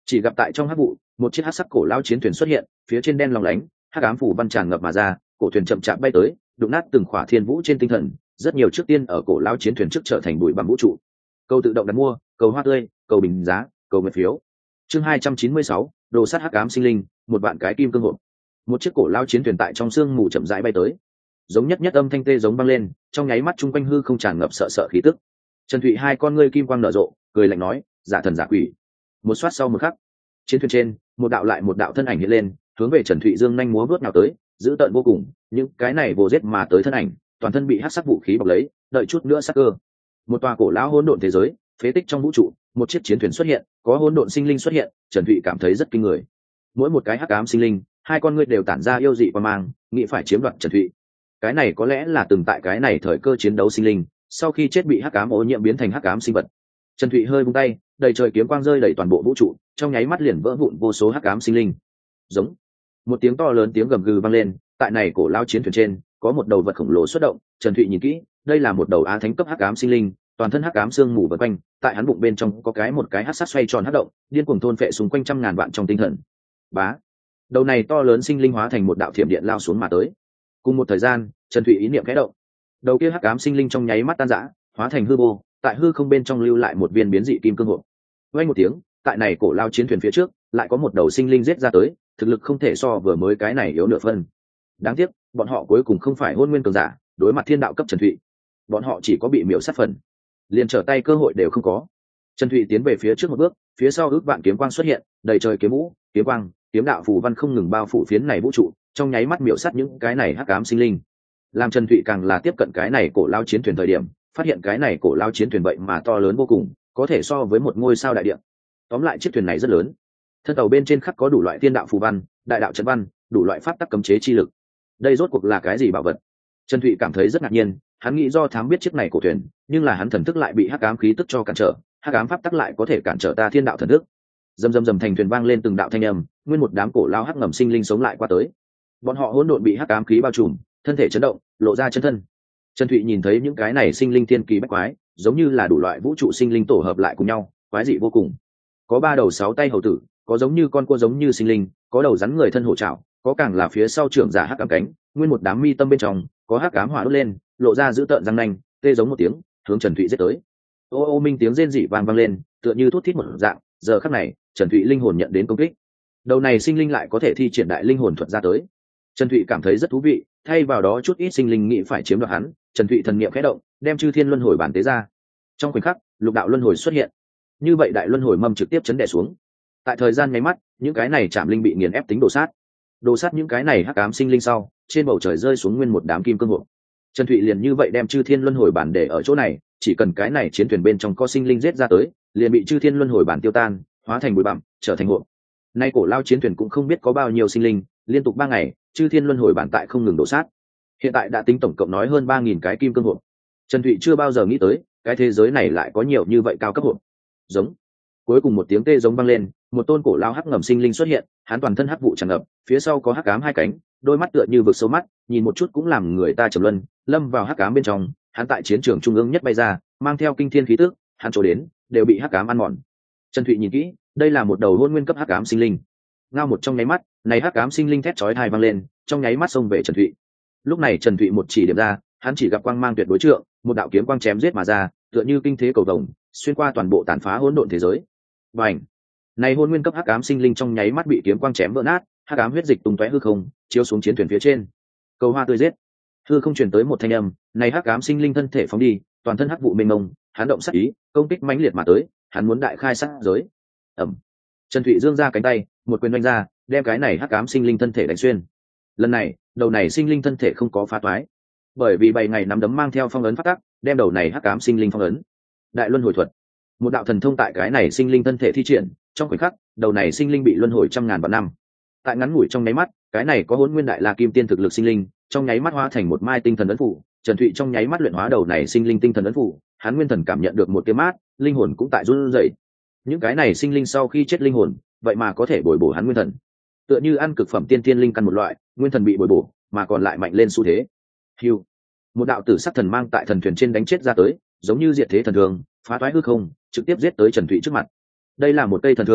Chỉ gặp tại trong hắc vụ, một chiếc hắc sắc cổ lao chiến thuyền xuất hiện, phía trên đen lòng lánh, hắc ám phủ văn tràn ngập mà ra, cổ thuyền chậm chạp bay tới, đụng nát từng khỏa thiên vũ trên tinh thần, rất nhiều trước tiên ở cổ lao chiến thuyền trước trở thành bụi bặm vũ trụ. Câu tự động đặt mua, cầu hoa tươi, cầu bình giá, cầu nguyện phiếu. Chương hai trăm chín mươi sáu, đồ sắt hắc ám sinh linh, một vạn cái kim cương hộp. Một chiếc cổ lao chiến thuyền tại trong sương mù chậm rãi bay tới, giống nhất nhất âm thanh tê giống vang lên, trong nháy mắt chung quanh hư không tràn ngập sợ sợ khí tức. Trần Thụy hai con ngươi kim quang nở rộ, cười lạnh nói, giả thần giả quỷ. Một xoát sau một khắc, chiến thuyền trên, một đạo lại một đạo thân ảnh hiện lên, hướng về Trần Thụy dương nhanh múa vớt nào tới, dữ tợn vô cùng, những cái này vô giết mà tới thân ảnh, toàn thân bị hắc sắc vũ khí bọc lấy, đợi chút nữa sắc cơ. Một tòa cổ lão hỗn độn thế giới, phế tích trong vũ trụ, một chiếc chiến thuyền xuất hiện, có hỗn độn sinh linh xuất hiện, Trần Thụy cảm thấy rất kinh người. Mỗi một cái hắc ám sinh linh, hai con ngươi đều tản ra yêu dị qua mang, nghĩ phải chiếm đoạt Trần Thụy. Cái này có lẽ là từng tại cái này thời cơ chiến đấu sinh linh, sau khi chết bị hắc ám ô nhiễm biến thành hắc ám sinh vật. Trần Thụy hơi vung tay, đầy trời kiếm quang rơi đầy toàn bộ vũ trụ, trong nháy mắt liền vỡ vụn vô số hắc ám sinh linh. Giống một tiếng to lớn tiếng gầm gừ vang lên, tại này cổ lao chiến thuyền trên, có một đầu vật khổng lồ xuất động. Trần Thụy nhìn kỹ, đây là một đầu á thánh cấp hắc ám sinh linh, toàn thân hắc ám xương mù vần quanh, tại hắn bụng bên trong có cái một cái hắc sát xoay tròn hắc động, điên cuồng thôn phệ xung quanh trăm ngàn vạn trong tinh thần. Bá, đầu này to lớn sinh linh hóa thành một đạo thiểm điện lao xuống mà tới. Cùng một thời gian, Trần Thụy ý niệm khẽ động, đầu kia hắc ám sinh linh trong nháy mắt tan rã, hóa thành hư vô, tại hư không bên trong lưu lại một viên biến dị kim cương hộp. Vang một tiếng, tại này cổ lao chiến thuyền phía trước, lại có một đầu sinh linh giết ra tới, thực lực không thể so vừa mới cái này yếu nửa phân. Đáng tiếc, bọn họ cuối cùng không phải hôn nguyên cường giả, đối mặt thiên đạo cấp Trần Thụy, bọn họ chỉ có bị miểu sát phần, liền trở tay cơ hội đều không có. Trần Thụy tiến về phía trước một bước, phía sau ước vạn kiếm quang xuất hiện, đầy trời kiếm vũ, kiếm quang, kiếm đạo phù văn không ngừng bao phủ phiến này vũ trụ, trong nháy mắt miểu sát những cái này hắc ám sinh linh. Làm Trần Thụy càng là tiếp cận cái này cổ lao chiến thuyền thời điểm, phát hiện cái này cổ lao chiến thuyền vậy mà to lớn vô cùng, có thể so với một ngôi sao đại địa. Tóm lại chiếc thuyền này rất lớn, thân tàu bên trên khắc có đủ loại thiên đạo phù văn, đại đạo trận văn, đủ loại pháp tắc cấm chế chi lực. Đây rốt cuộc là cái gì bảo vật? Trần Thụy cảm thấy rất ngạc nhiên, hắn nghĩ do thám biết chiếc này cổ thuyền, nhưng là hắn thần thức lại bị hắc ám khí tức cho cản trở, hắc ám pháp tắc lại có thể cản trở ta thiên đạo thần thức. Rầm rầm rầm thành thuyền vang lên từng đạo thanh âm, nguyên một đám cổ lao hắc ngầm sinh linh sống lại qua tới. Bọn họ hỗn độn bị hắc ám khí bao trùm, thân thể chấn động, lộ ra chân thân. Trần Thụy nhìn thấy những cái này sinh linh thiên kỳ bách quái, giống như là đủ loại vũ trụ sinh linh tổ hợp lại cùng nhau, quái dị vô cùng. Có ba đầu sáu tay hầu tử, có giống như con cua giống như sinh linh, có đầu rắn người thân hổ trảo, có càng là phía sau trưởng giả hắc ám cánh, nguyên một đám mi tâm bên trong, có hắc ám hỏa đốt lên, lộ ra dữ tợn răng nanh, tê giống một tiếng, hướng Trần Thụy giết tới. Ô ô minh tiếng rên rỉ vang vang lên, tựa như thút thít một dạng, giờ khắc này, Trần Thụy linh hồn nhận đến công kích. Đầu này sinh linh lại có thể thi triển đại linh hồn thuật ra tới. Trần Thụy cảm thấy rất thú vị, thay vào đó chút ít sinh linh nghĩ phải chiếm đoạt hắn, Trần Thụy thần niệm khẽ động, đem chư thiên luân hồi bản tế ra. Trong khoảnh khắc, lục đạo luân hồi xuất hiện. Như vậy đại luân hồi mâm trực tiếp chấn đè xuống. Tại thời gian nháy mắt, những cái này chạm linh bị nghiền ép tính đồ sát. Đồ sát những cái này hắc ám sinh linh sau, trên bầu trời rơi xuống nguyên một đám kim cương hộp. Trần Thụy liền như vậy đem chư thiên luân hồi bản để ở chỗ này, chỉ cần cái này chiến thuyền bên trong có sinh linh giết ra tới, liền bị chư thiên luân hồi bản tiêu tan, hóa thành bụi bặm, trở thành hộp. Nay cổ lao chiến thuyền cũng không biết có bao nhiêu sinh linh, liên tục ba ngày, chư thiên luân hồi bản tại không ngừng đổ sát. Hiện tại đã tính tổng cộng nói hơn ba nghìn cái kim cương hộp. Trần Thụy chưa bao giờ nghĩ tới, cái thế giới này lại có nhiều như vậy cao cấp hộp. Giống. Cuối cùng một tiếng tê giống vang lên, một tôn cổ lao hắc ngầm sinh linh xuất hiện, hắn toàn thân hắc vụ tràn ngập, phía sau có hắc ám hai cánh, đôi mắt tựa như vực sâu mắt, nhìn một chút cũng làm người ta trầm luân, lâm vào hắc ám bên trong. Hắn tại chiến trường trung ương nhất bay ra, mang theo kinh thiên khí tức, hắn chỗ đến đều bị hắc ám ăn mòn. Trần Thụy nhìn kỹ, đây là một đầu hôn nguyên cấp hắc ám sinh linh. Ngao một trong nháy mắt, này hắc ám sinh linh thét chói tai vang lên, trong nháy mắt xông về Trần Thụy. Lúc này Trần Thụy một chỉ điểm ra, hắn chỉ gặp quang mang tuyệt đối trượng, một đạo kiếm quang chém giết mà ra, tựa như kinh thế cầu vồng, xuyên qua toàn bộ tàn phá hỗn độn thế giới. Bành! Này hôn nguyên cấp hắc ám sinh linh trong nháy mắt bị kiếm quang chém vỡ nát, hắc ám huyết dịch tung tóe hư không, chiếu xuống chiến thuyền phía trên. Cầu hoa tươi giết. Hư không truyền tới một thanh âm, này hắc ám sinh linh thân thể phóng đi, toàn thân hắc vụ mênh mông, hắn động sát ý, công kích mãnh liệt mà tới, hắn muốn đại khai sát giới. Ầm. Trần Thụy giương ra cánh tay, một quyền đánh ra, đem cái này hắc ám sinh linh thân thể đánh xuyên. Lần này, đầu này sinh linh thân thể không có phá toái, bởi vì bảy ngày nắm đấm mang theo phong ấn phát tác, đem đầu này hắc ám sinh linh phong ấn. Đại luân hồi thuật, một đạo thần thông tại cái này sinh linh thân thể thi triển, trong khoảnh khắc, đầu này sinh linh bị luân hồi trăm ngàn vạn năm. Tại ngắn ngủi trong nháy mắt, cái này có Hỗn Nguyên Đại La Kim Tiên thực lực sinh linh, trong nháy mắt hóa thành một mai tinh thần ấn phủ. Trần Thụy trong nháy mắt luyện hóa đầu này sinh linh tinh thần ấn phủ, hắn nguyên thần cảm nhận được một tia mát, linh hồn cũng tại run rẩy. Những cái này sinh linh sau khi chết linh hồn, vậy mà có thể bồi bổ hắn nguyên thần, tựa như ăn cực phẩm tiên tiên linh căn một loại, nguyên thần bị bồi bổ, mà còn lại mạnh lên xu thế. Hưu, một đạo tử sắc thần mang tại thần thuyền trên đánh chết ra tới, giống như diệt thế thần thương, phá toái hư không, trực tiếp giết tới Trần Thụy trước mặt. Đây là một cây thần thương,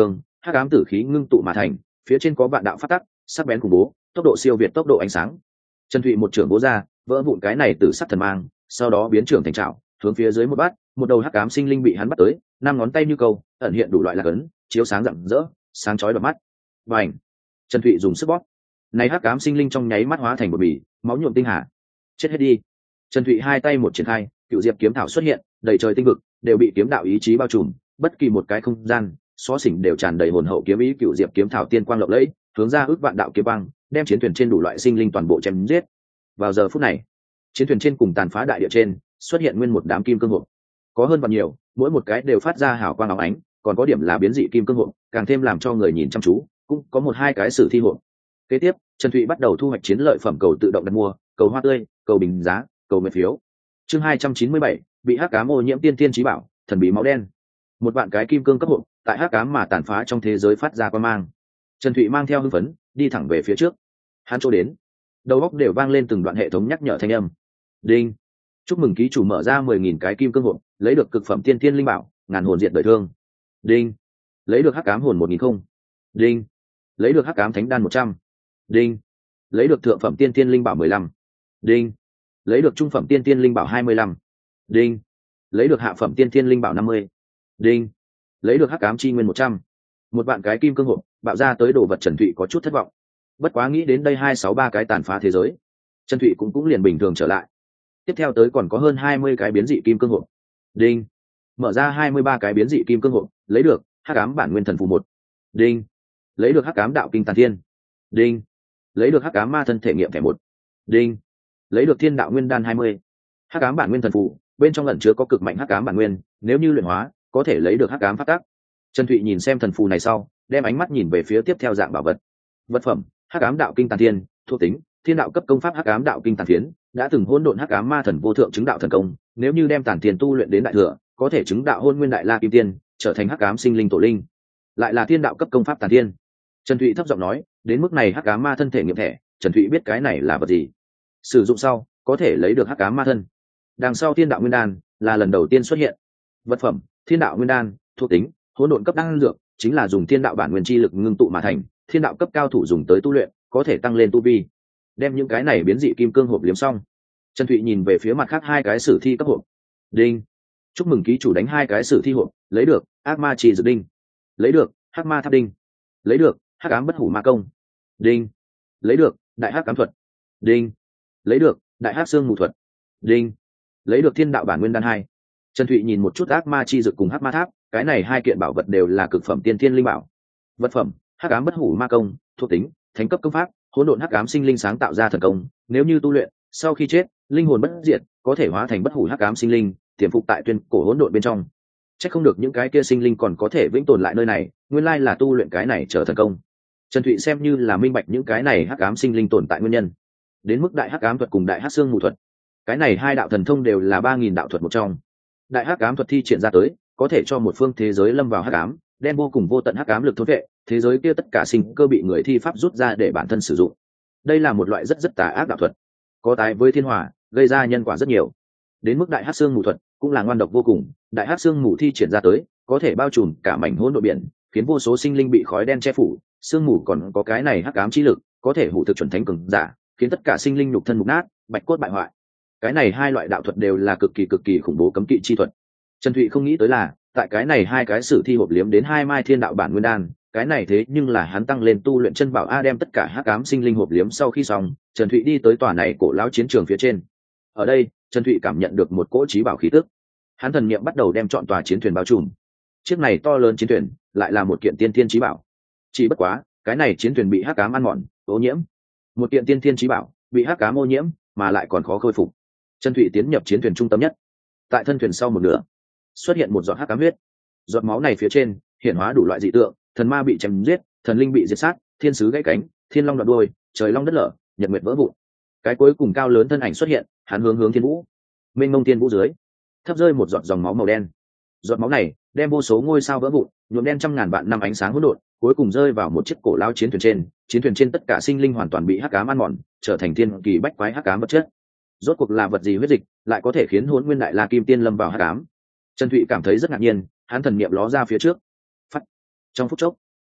hắc ám tử khí ngưng tụ mà thành, phía trên có vạn đạo phát tắc, sắc bén khủng bố, tốc độ siêu việt tốc độ ánh sáng. Trần Thụy một trưởng bố ra, vỡ vụn cái này từ sắc thần mang, sau đó biến trưởng thành trảo, hướng phía dưới một bát, một đầu hắc ám sinh linh bị hắn bắt tới, năm ngón tay như câu, ẩn hiện đủ loại lạc ấn, chiếu sáng rạng rỡ, sáng chói đỏ mắt. Bành! Trần Thụy dùng sức bóp, này hắc ám sinh linh trong nháy mắt hóa thành bột bì, máu nhuộm tinh hà. Chết hết đi! Trần Thụy hai tay một triển khai, cựu diệp kiếm thảo xuất hiện, đầy trời tinh vực đều bị kiếm đạo ý chí bao trùm, bất kỳ một cái không gian, xó xỉnh đều tràn đầy hồn hậu kiếm ý, cựu diệp kiếm thảo tiên quang lộng lẫy, hướng ra ước vạn đạo kiếm quang, đem chiến thuyền trên đủ loại sinh linh toàn bộ chém giết. Vào giờ phút này, chiến thuyền trên cùng tàn phá đại địa trên xuất hiện nguyên một đám kim cương hộp, có hơn và nhiều, mỗi một cái đều phát ra hào quang óng ánh, còn có điểm là biến dị kim cương hộp, càng thêm làm cho người nhìn chăm chú. Cũng có một hai cái sử thi hộp. Kế tiếp, Trần Thụy bắt đầu thu hoạch chiến lợi phẩm cầu tự động đặt mua, cầu hoa tươi, cầu bình giá, cầu nguyện phiếu. Chương hai trăm chín mươi bảy, bị hắc ám ô nhiễm tiên tiên chí bảo, thần bí máu đen. Một vạn cái kim cương cấp hộp, tại hắc ám mà tàn phá trong thế giới phát ra quang mang. Trần Thụy mang theo hưng phấn, đi thẳng về phía trước. Hắn chỗ đến, đầu óc đều vang lên từng đoạn hệ thống nhắc nhở thanh âm. Đinh! Chúc mừng ký chủ mở ra mười nghìn cái kim cương hộp, lấy được cực phẩm tiên tiên linh bảo, ngàn hồn diệt đời thương. Đinh! Lấy được hắc ám hồn một nghìn không. Đinh! Lấy được hắc ám thánh đan một trăm. Đinh! Lấy được thượng phẩm tiên tiên linh bảo mười lăm. Đinh! Lấy được trung phẩm tiên tiên linh bảo hai mươi lăm. Đinh! Lấy được hạ phẩm tiên tiên linh bảo năm mươi. Đinh! Lấy được hắc ám chi nguyên một trăm. Một vạn cái kim cương hộp, bạo ra tới đồ vật Trần Thụy có chút thất vọng. Bất quá nghĩ đến đây hai sáu ba cái tàn phá thế giới, Trần Thụy cũng cũng liền bình thường trở lại. Tiếp theo tới còn có hơn hai mươi cái biến dị kim cương hộp. Đinh! Mở ra hai mươi ba cái biến dị kim cương hộp, lấy được hắc ám bản nguyên thần phù một. Đinh! Lấy được hắc ám đạo kinh tàn thiên. Đinh! Lấy được hắc ám ma thân thể nghiệm thẻ một. Đinh! Lấy được thiên đạo nguyên đan hai mươi. Hắc ám bản nguyên thần phù, bên trong ẩn chứa có cực mạnh hắc ám bản nguyên, nếu như luyện hóa, có thể lấy được hắc ám phát tác. Trần Thụy nhìn xem thần phù này sau, đem ánh mắt nhìn về phía tiếp theo dạng bảo vật. Vật phẩm: hắc ám đạo kinh tàn thiên, thuộc tính: thiên đạo cấp công pháp hắc ám đạo kinh tàn phiến, đã từng hỗn độn hắc ám ma thần vô thượng chứng đạo thần công, nếu như đem tàn tiền tu luyện đến đại thừa, có thể chứng đạo hôn nguyên đại la kim tiên, trở thành hắc ám sinh linh tổ linh. Lại là thiên đạo cấp công pháp tàn thiên. Trần Thụy thấp giọng nói, đến mức này hắc ám ma thân thể nghiệm thẻ, Trần Thụy biết cái này là vật gì. Sử dụng sau, có thể lấy được hắc ám ma thân. Đằng sau thiên đạo nguyên đan là lần đầu tiên xuất hiện. Vật phẩm: thiên đạo nguyên đan, thuộc tính: hỗn độn cấp đan dược, chính là dùng thiên đạo bản nguyên chi lực ngưng tụ mà thành, thiên đạo cấp cao thủ dùng tới tu luyện, có thể tăng lên tu vi. Đem những cái này biến dị kim cương hộp liếm xong, Trần Thụy nhìn về phía mặt khác hai cái sử thi cấp hộp. Đinh! Chúc mừng ký chủ đánh hai cái sử thi hộp, lấy được ác ma trì dược đinh, lấy được hắc ma tháp đinh, lấy được hắc ám bất hủ ma công. Đinh! Lấy được đại hắc ám thuật. Đinh! Lấy được đại hắc xương mù thuật. Đinh! Lấy được thiên đạo bản nguyên đan hai. Trần Thụy nhìn một chút ác ma chi dược cùng hắc ma tháp, cái này hai kiện bảo vật đều là cực phẩm tiên thiên linh bảo. Vật phẩm: hắc ám bất hủ ma công, thuộc tính: thánh cấp công pháp, hỗn độn hắc ám sinh linh sáng tạo ra thần công, nếu như tu luyện, sau khi chết, linh hồn bất diệt, có thể hóa thành bất hủ hắc ám sinh linh, tiềm phục tại tuyên cổ hỗn độn bên trong. Chắc không được những cái kia sinh linh còn có thể vĩnh tồn lại nơi này, nguyên lai là tu luyện cái này trở thần công. Trần Thụy xem như là minh bạch những cái này hắc ám sinh linh tồn tại nguyên nhân. Đến mức đại hắc ám thuật cùng đại hắc xương mù thuật, cái này hai đạo thần thông đều là ba nghìn đạo thuật một trong. Đại hắc ám thuật thi triển ra tới, có thể cho một phương thế giới lâm vào hắc ám, đen vô cùng vô tận hắc ám lực thôn vệ, thế giới kia tất cả sinh cơ bị người thi pháp rút ra để bản thân sử dụng. Đây là một loại rất rất tà ác đạo thuật, có tái với thiên hỏa, gây ra nhân quả rất nhiều. Đến mức đại hắc xương mù thuật cũng là ngoan độc vô cùng, đại hắc xương mù thi triển ra tới, có thể bao trùm cả mảnh hỗn độn biển, khiến vô số sinh linh bị khói đen che phủ. Xương mù còn có cái này hắc ám chi lực, có thể hủ thực chuẩn thánh cường giả, khiến tất cả sinh linh nhục thân mục nát, bạch cốt bại hoại. Cái này hai loại đạo thuật đều là cực kỳ cực kỳ khủng bố cấm kỵ chi thuật. Trần Thụy không nghĩ tới là, tại cái này hai cái sử thi hộp liếm đến hai mai thiên đạo bản nguyên đan, cái này thế nhưng là hắn tăng lên tu luyện chân bảo a. Đem tất cả hắc ám sinh linh hộp liếm sau khi xong, Trần Thụy đi tới tòa này cổ lão chiến trường phía trên. Ở đây, Trần Thụy cảm nhận được một cỗ trí bảo khí tức. Hắn thần niệm bắt đầu đem chọn tòa chiến thuyền bao trùm. Chiếc này to lớn chiến thuyền, lại là một kiện tiên thiên trí bảo. Chỉ bất quá, cái này chiến thuyền bị hắc ám ăn mòn, ô nhiễm. Một kiện tiên thiên trí bảo, bị hắc ám ô nhiễm, mà lại còn khó khôi phục. Trần Thụy tiến nhập chiến thuyền trung tâm nhất. Tại thân thuyền sau một nửa, xuất hiện một giọt hắc ám huyết. Giọt máu này phía trên hiển hóa đủ loại dị tượng, thần ma bị chém giết, thần linh bị diệt sát, thiên sứ gãy cánh, thiên long đoạn đuôi, trời long đất lở, nhật nguyệt vỡ vụn. Cái cuối cùng cao lớn thân ảnh xuất hiện, hắn hướng hướng thiên vũ. Mênh mông thiên vũ dưới, thấp rơi một giọt dòng máu màu đen. Giọt máu này đem vô số ngôi sao vỡ vụn, nhuộm đen trăm ngàn vạn năm ánh sáng hỗn độn, cuối cùng rơi vào một chiếc cổ lao chiến thuyền trên. Chiến thuyền trên tất cả sinh linh hoàn toàn bị hắc ám ăn mòn, trở thành thiên kỳ bách quái hắc ám vật chất. Rốt cuộc là vật gì huyết dịch, lại có thể khiến Hỗn Nguyên Đại La Kim Tiên lâm vào hắc ám? Trần Thụy cảm thấy rất ngạc nhiên, hắn thần niệm ló ra phía trước. Phắt. Trong phút chốc,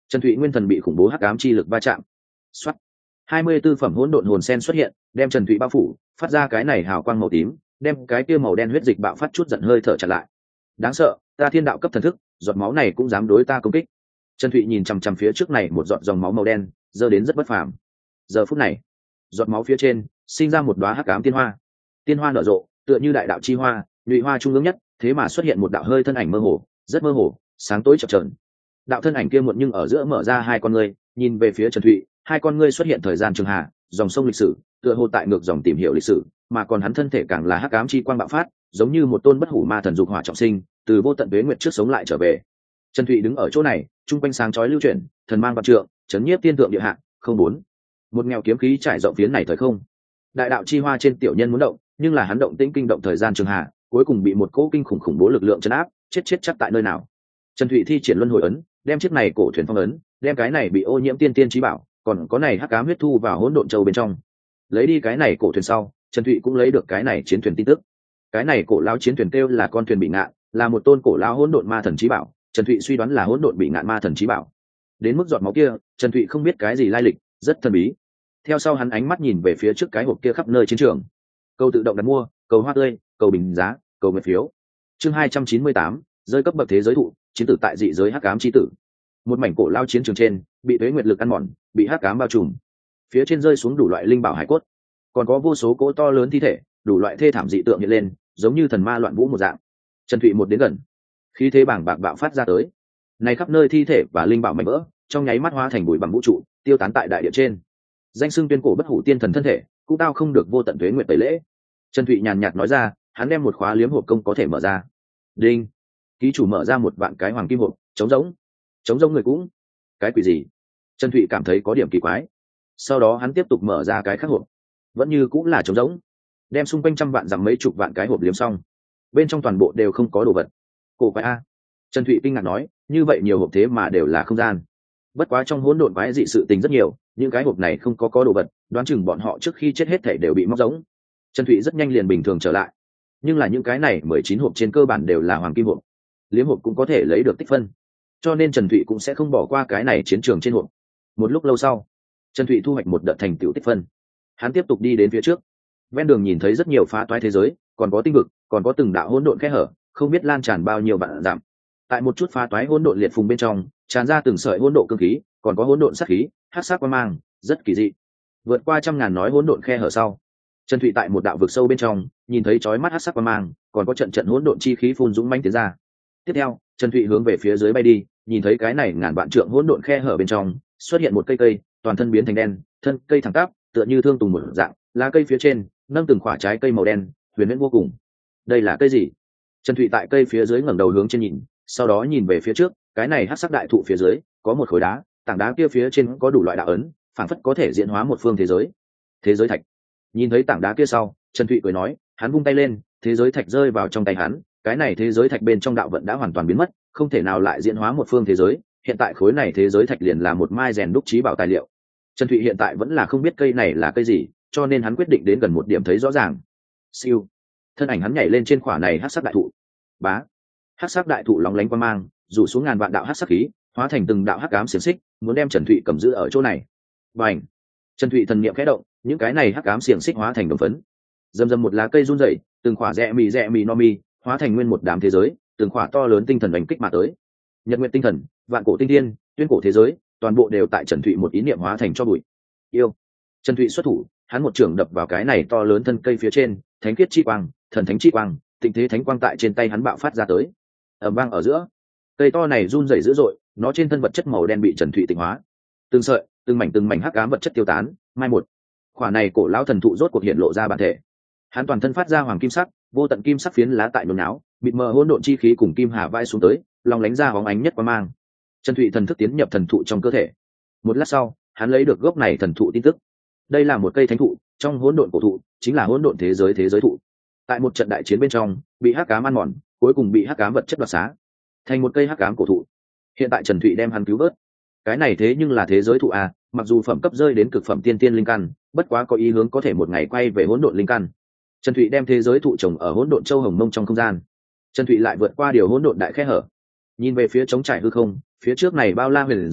Trần Thụy nguyên thần bị khủng bố hắc ám chi lực va chạm. Soát. hai mươi tư phẩm hỗn độn hồn sen xuất hiện, đem Trần Thụy bao phủ, phát ra cái này hào quang màu tím, đem cái kia màu đen huyết dịch bạo phát chút giận hơi thở chặn lại. Đáng sợ, ta thiên đạo cấp thần thức, giọt máu này cũng dám đối ta công kích. Trần Thụy nhìn chằm chằm phía trước này một giọt dòng máu màu đen, dơ đến rất bất phàm. Giờ phút này, giọt máu phía trên sinh ra một đóa hắc ám tiên hoa. Tiên hoa nở rộ, tựa như đại đạo chi hoa, nhụy hoa trung ương nhất, thế mà xuất hiện một đạo hơi thân ảnh mơ hồ, rất mơ hồ, sáng tối chập chờn. Đạo thân ảnh kia muộn nhưng ở giữa mở ra hai con ngươi, nhìn về phía Trần Thụy, hai con ngươi xuất hiện thời gian trường hạ, dòng sông lịch sử, tựa hồ tại ngược dòng tìm hiểu lịch sử, mà còn hắn thân thể càng là hắc ám chi quang bạo phát, giống như một tôn bất hủ ma thần dục hỏa trọng sinh, từ vô tận tuế nguyệt trước sống lại trở về. Trần Thụy đứng ở chỗ này, trung quanh sáng chói lưu chuyển, thần mang vạn trượng, chấn nhiếp tiên tượng địa hạ, không bốn. Một nghèo kiếm khí trải rộng phiến này thời không. Đại đạo chi hoa trên tiểu nhân muốn động, nhưng là hắn động tĩnh kinh động thời gian trường hạ, cuối cùng bị một cỗ kinh khủng khủng bố lực lượng trấn áp, chết chết chắc tại nơi nào. Trần Thụy thi triển luân hồi ấn, đem chiếc này cổ thuyền phong ấn, đem cái này bị ô nhiễm tiên tiên chí bảo, còn có này hắc ám huyết thu vào hỗn độn châu bên trong. Lấy đi cái này cổ thuyền sau, Trần Thụy cũng lấy được cái này chiến thuyền tin tức. Cái này cổ lão chiến thuyền kêu là con thuyền bị ngạn, là một tôn cổ lão hỗn độn ma thần chí bảo, Trần Thụy suy đoán là hỗn độn bị ngạn ma thần chí bảo. Đến mức giọt máu kia, Trần Thụy không biết cái gì lai lịch, rất thần bí. Theo sau hắn ánh mắt nhìn về phía trước cái hộp kia khắp nơi chiến trường. Câu tự động đặt mua, cầu hoa tươi, cầu bình giá, cầu nguyện phiếu. Chương hai trăm chín mươi tám, rơi cấp bậc thế giới thụ, chiến tử tại dị giới hắc ám chi tử. Một mảnh cổ lao chiến trường trên, bị tuế nguyệt lực ăn mòn, bị hắc ám bao trùm. Phía trên rơi xuống đủ loại linh bảo hải cốt, còn có vô số cỗ to lớn thi thể, đủ loại thê thảm dị tượng hiện lên, giống như thần ma loạn vũ một dạng. Trần Thụy một đến gần, khí thế bàng bạc bạo phát ra tới. Này khắp nơi thi thể và linh bảo mảnh vỡ, trong nháy mắt hóa thành bụi bằng vũ trụ, tiêu tán tại đại địa trên. Danh xưng tuyên cổ bất hủ tiên thần thân thể, cũng tao không được vô tận tuế nguyệt tẩy lễ. Trần Thụy nhàn nhạt nói ra, hắn đem một khóa liếm hộp công có thể mở ra. Đinh. Ký chủ mở ra một vạn cái hoàng kim hộp, trống rỗng. Trống rỗng người cũng. Cái quỷ gì? Trần Thụy cảm thấy có điểm kỳ quái. Sau đó hắn tiếp tục mở ra cái khác hộp, vẫn như cũng là trống rỗng. Đem xung quanh trăm vạn dặm mấy chục vạn cái hộp liếm xong, bên trong toàn bộ đều không có đồ vật. Cổ quái a. Trần Thụy kinh ngạc nói, như vậy nhiều hộp thế mà đều là không gian. Bất quá trong hỗn độn quái dị sự tình rất nhiều, những cái hộp này không có có đồ vật, đoán chừng bọn họ trước khi chết hết thảy đều bị móc giống. Trần Thụy rất nhanh liền bình thường trở lại. Nhưng là những cái này mười chín hộp trên cơ bản đều là hoàng kim hộp, liếm hộp cũng có thể lấy được tích phân, cho nên Trần Thụy cũng sẽ không bỏ qua cái này chiến trường trên hộp. Một lúc lâu sau, Trần Thụy thu hoạch một đợt thành tựu tích phân. Hắn tiếp tục đi đến phía trước, ven đường nhìn thấy rất nhiều phá toái thế giới, còn có tinh vực, còn có từng đạo hỗn độn kẽ hở, không biết lan tràn bao nhiêu vạn dặm. Tại một chút phá toái hỗn độn liệt phùng bên trong, tràn ra từng sợi hỗn độn cương khí, còn có hỗn độn sát khí, hắc sắc quang mang, rất kỳ dị. Vượt qua trăm ngàn nói hỗn độn khe hở sau, Trần Thụy tại một đạo vực sâu bên trong, nhìn thấy chói mắt hắc sắc quang mang, còn có trận trận hỗn độn chi khí phun dũng mãnh tiến ra. Tiếp theo, Trần Thụy hướng về phía dưới bay đi, nhìn thấy cái này ngàn vạn trượng hỗn độn khe hở bên trong, xuất hiện một cây cây, toàn thân biến thành đen, thân cây thẳng tắp, tựa như thương tùng một dạng, lá cây phía trên nâng từng quả trái cây màu đen, huyền huyễn vô cùng. Đây là cây gì? Trần Thụy tại cây phía dưới ngẩng đầu hướng trên nhìn, sau đó nhìn về phía trước, cái này hắc sắc đại thụ phía dưới có một khối đá, tảng đá kia phía trên có đủ loại đạo ấn, phảng phất có thể diễn hóa một phương thế giới. Thế giới thạch. Nhìn thấy tảng đá kia sau, Trần Thụy cười nói, hắn vung tay lên, thế giới thạch rơi vào trong tay hắn, cái này thế giới thạch bên trong đạo vận đã hoàn toàn biến mất, không thể nào lại diễn hóa một phương thế giới. Hiện tại khối này thế giới thạch liền là một mai rèn đúc trí bảo tài liệu. Trần Thụy hiện tại vẫn là không biết cây này là cây gì, cho nên hắn quyết định đến gần một điểm thấy rõ ràng. Siêu, thân ảnh hắn nhảy lên trên khỏa này hắc sắc đại thụ. Bá, hắc sắc đại thụ lóng lánh quang mang, rủ xuống ngàn vạn đạo hắc sắc khí, hóa thành từng đạo hắc ám xiềng xích, muốn đem Trần Thụy cầm giữ ở chỗ này. Bành, Trần Thụy thần niệm khẽ động, những cái này hắc ám xiềng xích hóa thành đồng phấn. Dầm dầm một lá cây run rẩy, từng khỏa rẽ mì rẽ mì no mi, hóa thành nguyên một đám thế giới, từng khỏa to lớn tinh thần đánh kích mà tới. Nhật nguyện tinh thần, vạn cổ tinh thiên, tuyên cổ thế giới, toàn bộ đều tại Trần Thụy một ý niệm hóa thành cho bụi. Yêu. Trần Thụy xuất thủ, hắn một trường đập vào cái này to lớn thân cây phía trên, thánh khiết chi quang, thần thánh chi quang, tịnh thế thánh quang tại trên tay hắn bạo phát ra tới. Ầm vang ở giữa, cây to này run rẩy dữ dội, nó trên thân vật chất màu đen bị Trần Thụy tịnh hóa. Từng sợi, từng mảnh từng mảnh hắc ám vật chất tiêu tán, mai một. Quả này cổ lão thần thụ rốt cuộc hiện lộ ra bản thể. Hắn toàn thân phát ra hoàng kim sắc, vô tận kim sắc phiến lá tại nôn não, bịt mờ hỗn độn chi khí cùng kim hà vai xuống tới, long lánh ra hóng ánh nhất quang mang. Trần Thụy thần thức tiến nhập thần thụ trong cơ thể. Một lát sau, hắn lấy được gốc này thần thụ tin tức. Đây là một cây thánh thụ, trong hỗn độn cổ thụ, chính là hỗn độn thế giới thế giới thụ. Tại một trận đại chiến bên trong, bị hắc ám ăn mòn, cuối cùng bị hắc ám vật chất đoạt xá, thành một cây hắc ám cổ thụ. Hiện tại Trần Thụy đem hắn cứu vớt. Cái này thế nhưng là thế giới thụ à, mặc dù phẩm cấp rơi đến cực phẩm tiên tiên linh căn, bất quá có ý hướng có thể một ngày quay về hỗn độn linh căn. Trần Thụy đem thế giới thụ trồng ở hỗn độn châu hồng mông trong không gian. Trần Thụy lại vượt qua điều hỗn độn đại khe hở, nhìn về phía trống trải hư không, phía trước này bao la huyền giới,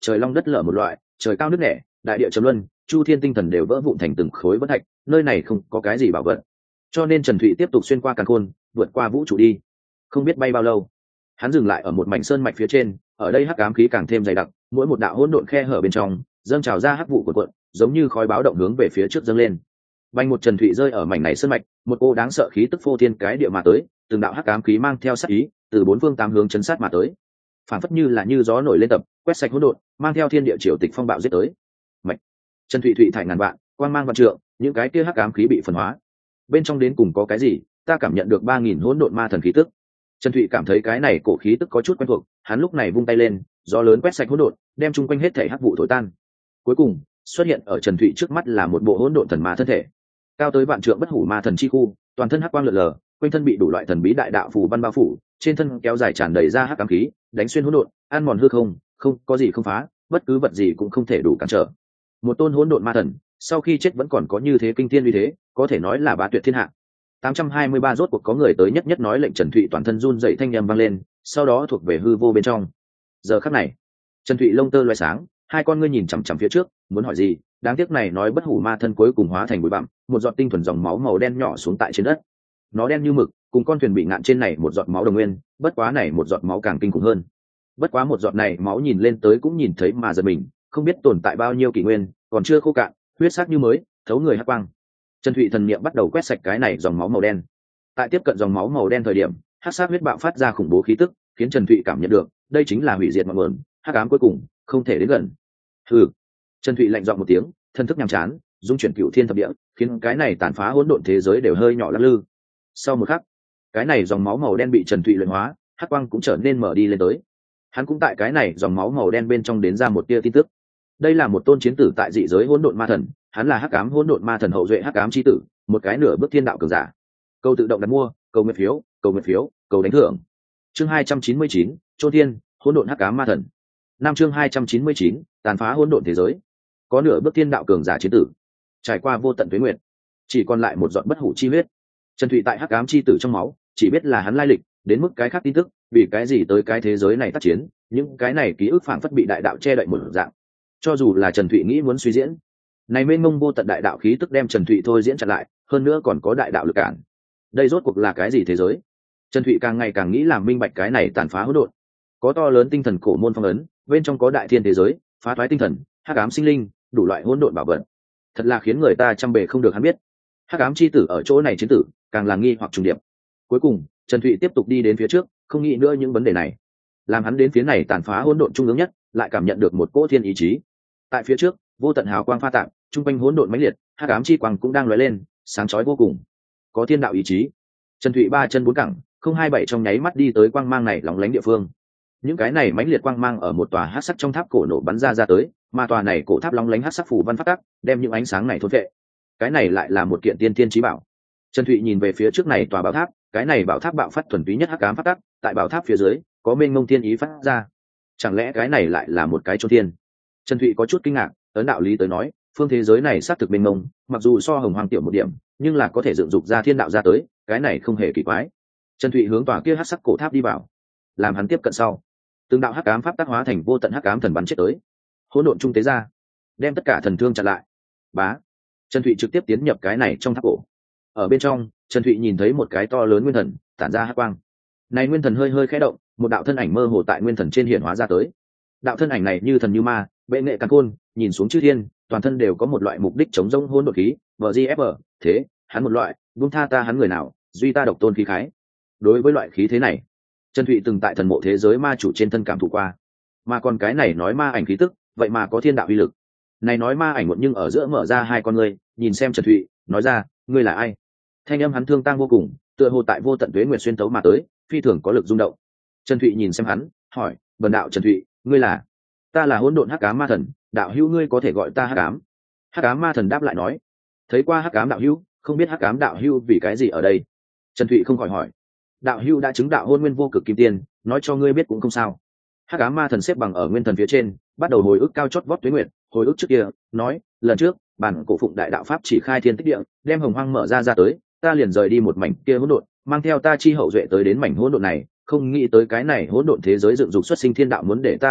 trời long đất lở một loại, trời cao nước nẻ, đại địa chấm luân, chu thiên tinh thần đều vỡ vụn thành từng khối vỡ thạch, nơi này không có cái gì bảo vật. Cho nên Trần Thụy tiếp tục xuyên qua càn khôn, vượt qua vũ trụ đi. Không biết bay bao lâu, hắn dừng lại ở một mảnh sơn mạch phía trên, ở đây hắc ám khí càng thêm dày đặc, mỗi một đạo hỗn độn khe hở bên trong dâng trào ra hắc vụ cuộn cuộn, giống như khói báo động hướng về phía trước dâng lên. Vành một Trần Thụy rơi ở mảnh này sơn mạch, một cô đáng sợ khí tức phô thiên cái địa mà tới, từng đạo hắc ám khí mang theo sát ý, từ bốn phương tám hướng chấn sát mà tới. Phản phất như là như gió nổi lên tập, quét sạch hỗn độn, mang theo thiên địa triều tịch phong bạo giết tới. Mạch Trần Thụy Thụy thải ngàn vạn, quang mang vạn trượng, những cái kia hắc ám khí bị phân hóa. Bên trong đến cùng có cái gì? Ta cảm nhận được ba nghìn hỗn độn ma thần khí tức. Trần Thụy cảm thấy cái này cổ khí tức có chút quen thuộc, hắn lúc này vung tay lên, gió lớn quét sạch hỗn độn, đem chung quanh hết thảy hắc vụ thổi tan. Cuối cùng, xuất hiện ở Trần Thụy trước mắt là một bộ hỗn độn thần ma thân thể, cao tới vạn trượng bất hủ ma thần chi khu, toàn thân hắc quang lượn lờ, quanh thân bị đủ loại thần bí đại đạo phù văn bao phủ, trên thân kéo dài tràn đầy ra hắc ám khí, đánh xuyên hỗn độn, ăn mòn hư không, không có gì không phá, bất cứ vật gì cũng không thể đủ cản trở. Một tôn hỗn độn ma thần, sau khi chết vẫn còn có như thế kinh thiên uy thế, có thể nói là bá tuyệt thiên hạ. tám trăm hai mươi ba rốt cuộc có người tới, nhất nhất nói lệnh Trần Thụy toàn thân run rẩy, thanh âm vang lên, sau đó thuộc về hư vô bên trong. Giờ khắc này, Trần Thụy lông tơ loé sáng, hai con ngươi nhìn chằm chằm phía trước, muốn hỏi gì, đáng tiếc này nói bất hủ ma thân cuối cùng hóa thành bụi bặm, một giọt tinh thuần dòng máu màu đen nhỏ xuống tại trên đất. Nó đen như mực, cùng con thuyền bị ngạn trên này một giọt máu đồng nguyên, bất quá này một giọt máu càng kinh khủng hơn. Bất quá một giọt này máu nhìn lên tới cũng nhìn thấy mà giật mình, không biết tồn tại bao nhiêu kỷ nguyên, còn chưa khô cạn, huyết sắc như mới, thấu người hắc quang. Trần Thụy thần niệm bắt đầu quét sạch cái này dòng máu màu đen. Tại tiếp cận dòng máu màu đen thời điểm, hắc sát huyết bạo phát ra khủng bố khí tức, khiến Trần Thụy cảm nhận được, đây chính là hủy diệt ngọn nguồn, hắc ám cuối cùng, không thể đến gần. Hừ. Trần Thụy lạnh giọng một tiếng, thân thức nhằm chán, dung chuyển cửu thiên thập địa, khiến cái này tàn phá hỗn độn thế giới đều hơi nhỏ lắc lư. Sau một khắc, cái này dòng máu màu đen bị Trần Thụy luyện hóa, hắc quang cũng trở nên mở đi lên tới. Hắn cũng tại cái này dòng máu màu đen bên trong đến ra một tia tin tức. Đây là một tôn chiến tử tại dị giới hỗn độn ma thần, hắn là hắc ám hỗn độn ma thần hậu duệ hắc ám chi tử, một cái nửa bước thiên đạo cường giả. Câu tự động đặt mua, câu nguyện phiếu, câu nguyện phiếu, câu đánh thưởng. Chương hai trăm chín mươi chín, Chôn Thiên, hỗn độn hắc ám ma thần. Năm chương hai trăm chín mươi chín, tàn phá hỗn độn thế giới. Có nửa bước thiên đạo cường giả chiến tử, trải qua vô tận tuế nguyệt, chỉ còn lại một giọt bất hủ chi huyết. Trần Thụy tại hắc ám chi tử trong máu, chỉ biết là hắn lai lịch, đến mức cái khác tin tức, vì cái gì tới cái thế giới này tác chiến, những cái này ký ức phảng phất bị đại đạo che đậy một dạng. Cho dù là Trần Thụy nghĩ muốn suy diễn, này mênh mông vô tận đại đạo khí tức đem Trần Thụy thôi diễn chặn lại, hơn nữa còn có đại đạo lực cản. Đây rốt cuộc là cái gì thế giới? Trần Thụy càng ngày càng nghĩ làm minh bạch cái này tàn phá hỗn độn. Có to lớn tinh thần cổ môn phong ấn, bên trong có đại thiên thế giới, phá thoái tinh thần, hắc ám sinh linh, đủ loại hỗn độn bảo vật. Thật là khiến người ta trăm bề không được hắn biết. Hắc ám chi tử ở chỗ này chiến tử, càng là nghi hoặc trùng điệp. Cuối cùng, Trần Thụy tiếp tục đi đến phía trước, không nghĩ nữa những vấn đề này. Làm hắn đến phía này tàn phá hỗn độn trung ương nhất, lại cảm nhận được một cỗ thiên ý chí. Tại phía trước, vô tận hào quang pha tạp, trung quanh hỗn độn mãnh liệt, hắc ám chi quang cũng đang lóe lên, sáng chói vô cùng. Có thiên đạo ý chí. Trần Thụy ba chân bốn cẳng, không hai bảy trong nháy mắt đi tới quang mang này lóng lánh địa phương. Những cái này mãnh liệt quang mang ở một tòa hắc sắc trong tháp cổ nổ bắn ra ra tới, mà tòa này cổ tháp lóng lánh hắc sắc phủ văn phát tắc, đem những ánh sáng này thôn vệ. Cái này lại là một kiện tiên tiên chí bảo. Trần Thụy nhìn về phía trước này tòa bảo tháp, cái này bảo tháp bạo phát thuần túy nhất hắc ám phát tắc, tại bảo tháp phía dưới có mênh mông thiên ý phát ra. Chẳng lẽ cái này lại là một cái chôn thiên? Trần Thụy có chút kinh ngạc, ấn đạo lý tới nói, phương thế giới này xác thực mênh mông, mặc dù so hồng hoàng tiểu một điểm, nhưng là có thể dựng dục ra thiên đạo ra tới, cái này không hề kỳ quái. Trần Thụy hướng tòa kia hắc sắc cổ tháp đi vào, làm hắn tiếp cận sau, từng đạo hắc ám pháp tác hóa thành vô tận hắc ám thần bắn chết tới, hỗn độn trung tế ra, đem tất cả thần thương chặn lại. Bá, Trần Thụy trực tiếp tiến nhập cái này trong tháp cổ. Ở bên trong, Trần Thụy nhìn thấy một cái to lớn nguyên thần tản ra hắc quang. Này nguyên thần hơi hơi khẽ động, một đạo thân ảnh mơ hồ tại nguyên thần trên hiện hóa ra tới. Đạo thân ảnh này như thần như ma, bệ nghệ càn khôn, nhìn xuống chư thiên, toàn thân đều có một loại mục đích chống rông hỗn độn khí, vờ gi ép vê, thế, hắn một loại, buông tha ta hắn người nào, duy ta độc tôn khí khái. Đối với loại khí thế này, Trần Thụy từng tại thần mộ thế giới ma chủ trên thân cảm thụ qua, mà còn cái này nói ma ảnh khí tức, vậy mà có thiên đạo uy lực. Này nói ma ảnh một nhưng ở giữa mở ra hai con ngươi, nhìn xem Trần Thụy, nói ra, ngươi là ai? Thanh âm hắn thương tang vô cùng, tựa hồ tại vô tận tuế nguyệt xuyên tấu mà tới, phi thường có lực rung động. Trần Thụy nhìn xem hắn, hỏi, bần đạo Trần Thụy, ngươi là? Ta là hỗn độn hắc ám ma thần, đạo hữu ngươi có thể gọi ta hắc ám. Hắc ám ma thần đáp lại nói, thấy qua hắc ám đạo hữu, không biết hắc ám đạo hữu vì cái gì ở đây? Trần Thụy không khỏi hỏi, đạo hữu đã chứng đạo hôn nguyên vô cực kim tiên, nói cho ngươi biết cũng không sao. Hắc ám ma thần xếp bằng ở nguyên thần phía trên, bắt đầu hồi ức cao chót vót tuế nguyệt, hồi ức trước kia, nói, lần trước, bản cổ phụng đại đạo pháp chỉ khai thiên tích địa, đem hồng hoang mở ra ra tới, ta liền rời đi một mảnh kia hỗn độn, mang theo ta chi hậu duệ tới đến mảnh hỗn độn này, không nghĩ tới cái này hỗn độn thế giới dựng dục xuất sinh thiên đạo muốn để ta thần phục,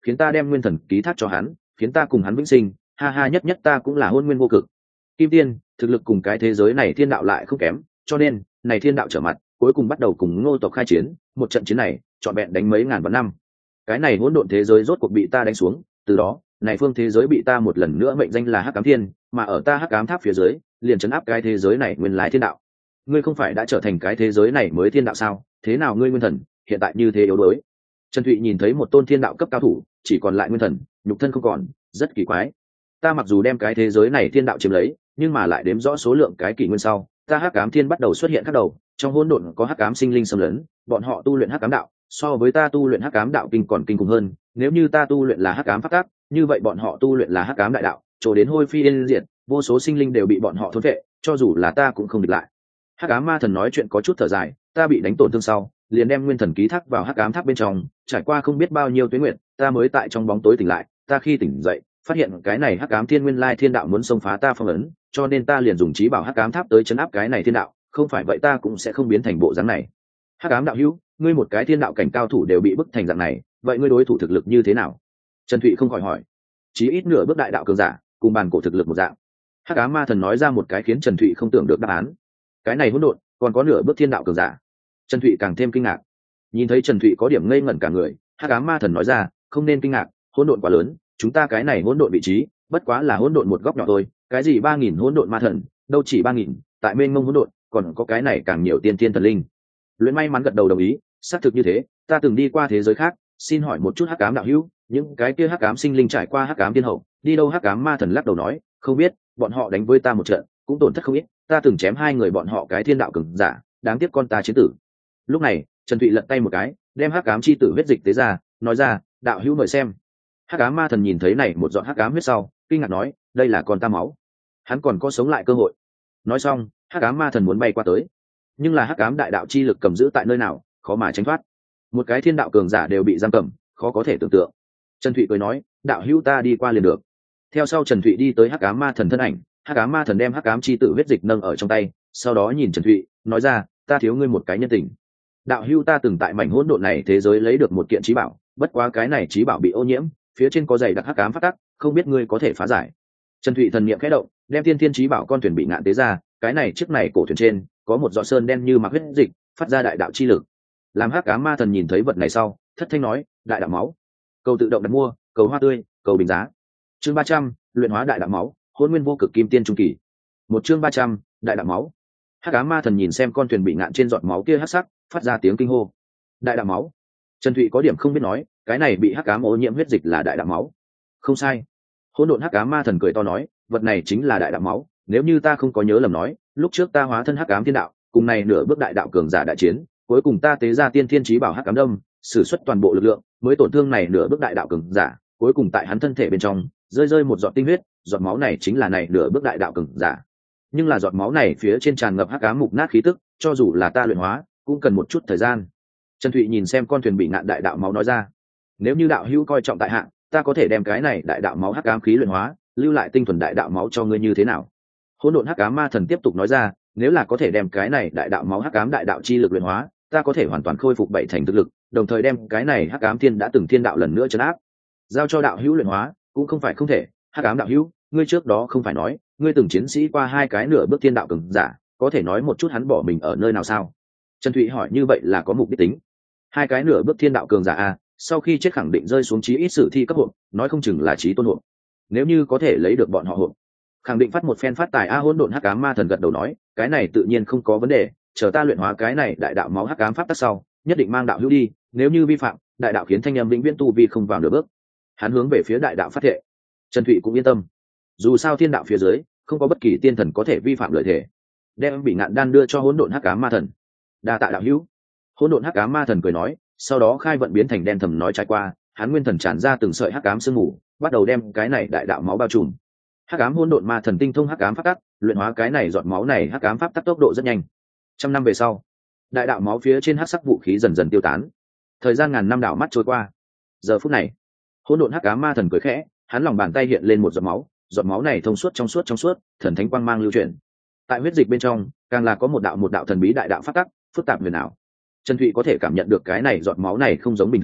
khiến ta đem nguyên thần ký thác cho hắn, khiến ta cùng hắn vĩnh sinh, ha ha, nhất nhất ta cũng là hôn nguyên vô cực kim tiên, thực lực cùng cái thế giới này thiên đạo lại không kém, cho nên này thiên đạo trở mặt, cuối cùng bắt đầu cùng Ngô tộc khai chiến. Một trận chiến này trọn vẹn đánh mấy ngàn vạn năm, cái này hỗn độn thế giới rốt cuộc bị ta đánh xuống. Từ đó này phương thế giới bị ta một lần nữa mệnh danh là Hắc Ám Thiên, mà ở ta Hắc Ám Tháp phía dưới liền trấn áp cái thế giới này nguyên lai thiên đạo. Ngươi không phải đã trở thành cái thế giới này mới thiên đạo sao? Thế nào ngươi nguyên thần hiện tại như thế yếu đuối? Trần Thụy nhìn thấy một tôn thiên đạo cấp cao thủ, chỉ còn lại nguyên thần, nhục thân không còn, rất kỳ quái. Ta mặc dù đem cái thế giới này thiên đạo chiếm lấy, nhưng mà lại đếm rõ số lượng cái kỷ nguyên sau, ta Hắc Ám Thiên bắt đầu xuất hiện các đầu, trong hỗn độn có hắc ám sinh linh xâm lấn, bọn họ tu luyện hắc ám đạo, so với ta tu luyện hắc ám đạo kinh còn kinh khủng hơn. Nếu như ta tu luyện là hắc ám pháp tắc, như vậy bọn họ tu luyện là hắc ám đại đạo, chỗ đến hôi phi yên diệt, vô số sinh linh đều bị bọn họ thôn vệ, cho dù là ta cũng không địch lại. Hắc ám ma thần nói chuyện có chút thở dài, ta bị đánh tổn thương sau, liền đem nguyên thần ký thác vào hắc ám tháp bên trong, trải qua không biết bao nhiêu tuế nguyệt, ta mới tại trong bóng tối tỉnh lại. Ta khi tỉnh dậy, phát hiện cái này hắc ám thiên nguyên lai thiên đạo muốn xông phá ta phong ấn, cho nên ta liền dùng trí bảo hắc ám tháp tới chấn áp cái này thiên đạo, không phải vậy ta cũng sẽ không biến thành bộ dáng này. Hắc ám đạo hữu, ngươi một cái thiên đạo cảnh cao thủ đều bị bức thành dạng này, vậy ngươi đối thủ thực lực như thế nào? Trần Thụy không khỏi hỏi. Chí ít nửa bước đại đạo cường giả, cùng bàn cổ thực lực một dạng. Hắc ám ma thần nói ra một cái khiến Trần Thụy không tưởng được đáp án. Cái này hỗn độn, còn có nửa bước thiên đạo cường giả. Trần Thụy càng thêm kinh ngạc. Nhìn thấy Trần Thụy có điểm ngây ngẩn cả người, Hắc ám ma thần nói ra, không nên kinh ngạc, hỗn độn quá lớn, chúng ta cái này hỗn độn vị trí, bất quá là hỗn độn một góc nhỏ thôi, cái gì ba nghìn hỗn độn ma thần, đâu chỉ ba nghìn, tại mênh mông hỗn độn, còn có cái này càng nhiều tiên tiên thần linh. Luyện may mắn gật đầu đồng ý, xác thực như thế, ta từng đi qua thế giới khác, xin hỏi một chút Hắc ám đạo hữu, những cái kia Hắc ám sinh linh trải qua Hắc ám tiên hậu, đi đâu? Hắc ám ma thần lắc đầu nói, không biết, bọn họ đánh với ta một trận, cũng tổn thất không ít, ta từng chém hai người bọn họ cái thiên đạo cường giả, đáng tiếc con ta chiến tử. Lúc này, Trần Thụy lật tay một cái, đem Hắc ám chi tử huyết dịch tế ra, nói ra, đạo hữu mời xem. Hắc ám ma thần nhìn thấy này một giọt hắc ám huyết sau, kinh ngạc nói, đây là con ta máu, hắn còn có sống lại cơ hội. Nói xong, hắc ám ma thần muốn bay qua tới, nhưng là hắc ám đại đạo chi lực cầm giữ tại nơi nào, khó mà tránh thoát. Một cái thiên đạo cường giả đều bị giam cầm, khó có thể tưởng tượng. Trần Thụy cười nói, đạo hữu ta đi qua liền được. Theo sau Trần Thụy đi tới hắc ám ma thần thân ảnh, hắc ám ma thần đem hắc ám chi tử huyết dịch nâng ở trong tay, sau đó nhìn Trần Thụy, nói ra, ta thiếu ngươi một cái nhân tình. Đạo hữu ta từng tại mảnh hỗn độn này thế giới lấy được một kiện trí bảo, bất quá cái này trí bảo bị ô nhiễm, phía trên có dày đặc hắc ám phát tắc, không biết ngươi có thể phá giải. Trần Thụy thần niệm khẽ động, đem tiên thiên trí bảo con thuyền bị ngạn tế ra, cái này chiếc này cổ thuyền trên có một giọt sơn đen như mặc huyết dịch, phát ra đại đạo chi lực. Làm hắc ám ma thần nhìn thấy vật này sau, thất thanh nói, đại đạo máu. Cầu tự động đặt mua, cầu hoa tươi, cầu bình giá. Chương ba trăm, luyện hóa đại đạo máu, hôn nguyên vô cực kim tiên trung kỳ. Một chương ba trăm, đại đạo máu. Hắc ám ma thần nhìn xem con thuyền bị ngạn trên giọt máu kia hắc sắc, phát ra tiếng kinh hô. Đại đạo máu. Trần Thụy có điểm không biết nói, cái này bị hắc ám ô nhiễm huyết dịch là đại đạo máu. Không sai. Hỗn độn hắc ám ma thần cười to nói, vật này chính là đại đạo máu, nếu như ta không có nhớ lầm nói, lúc trước ta hóa thân hắc ám thiên đạo, cùng này nửa bước đại đạo cường giả đại chiến, cuối cùng ta tế ra tiên thiên chí bảo hắc ám đông, sử xuất toàn bộ lực lượng, mới tổn thương này nửa bước đại đạo cường giả, cuối cùng tại hắn thân thể bên trong rơi rơi một giọt tinh huyết, giọt máu này chính là này nửa bước đại đạo cường giả. Nhưng là giọt máu này phía trên tràn ngập hắc ám mục nát khí tức, cho dù là ta luyện hóa, cũng cần một chút thời gian. Trần Thụy nhìn xem con thuyền bị ngạn đại đạo máu nói ra, nếu như đạo hữu coi trọng tại hạ, ta có thể đem cái này đại đạo máu hắc ám khí luyện hóa, lưu lại tinh thuần đại đạo máu cho ngươi như thế nào? Hỗn độn hắc ám ma thần tiếp tục nói ra, nếu là có thể đem cái này đại đạo máu hắc ám đại đạo chi lực luyện hóa, ta có thể hoàn toàn khôi phục bảy thành thực lực, đồng thời đem cái này hắc ám thiên đã từng thiên đạo lần nữa trấn áp, giao cho đạo hữu luyện hóa, cũng không phải không thể. Hắc ám đạo hữu, ngươi trước đó không phải nói, ngươi từng chiến sĩ qua hai cái nửa bước thiên đạo cường giả, có thể nói một chút hắn bỏ mình ở nơi nào sao? Trần Thụy hỏi như vậy là có mục đích tính. Hai cái nửa bước thiên đạo cường giả a, sau khi chết khẳng định rơi xuống chí ít sử thi cấp hộ, nói không chừng là chí tôn hộ. Nếu như có thể lấy được bọn họ hộ, khẳng định phát một phen phát tài a. Hỗn độn hắc ám ma thần gật đầu nói, cái này tự nhiên không có vấn đề, chờ ta luyện hóa cái này đại đạo máu hắc ám pháp tắc sau, nhất định mang đạo hữu đi, nếu như vi phạm, đại đạo khiến thanh âm vĩnh viễn tu vi không vào nửa bước. Hắn hướng về phía đại đạo phát thệ. Trần Thụy cũng yên tâm, dù sao thiên đạo phía dưới không có bất kỳ tiên thần có thể vi phạm lời thề. Đem bị ngạn đan đưa cho hỗn độn hắc ám ma thần. Đa tạ đạo hữu. Hỗn độn hắc ám ma thần cười nói, sau đó khai vận biến thành đen thầm nói trải qua, hắn nguyên thần tràn ra từng sợi hắc ám sương mù, bắt đầu đem cái này đại đạo máu bao trùm. Hắc ám hỗn độn ma thần tinh thông hắc ám pháp tắc, luyện hóa cái này giọt máu này hắc ám pháp tắc tốc độ rất nhanh. Trăm năm về sau, đại đạo máu phía trên hắc sắc vũ khí dần dần tiêu tán. Thời gian ngàn năm đảo mắt trôi qua. Giờ phút này, hỗn độn hắc ám ma thần cười khẽ, hắn lòng bàn tay hiện lên một giọt máu, giọt máu này thông suốt trong suốt trong suốt, thần thánh quang mang lưu chuyển. Tại huyết dịch bên trong, càng là có một đạo một đạo thần bí đại đạo pháp tắc, phức tạp huyền ảo. Trần Thụy có thể cảm nhận được cái này giọt máu này không giống bình thường,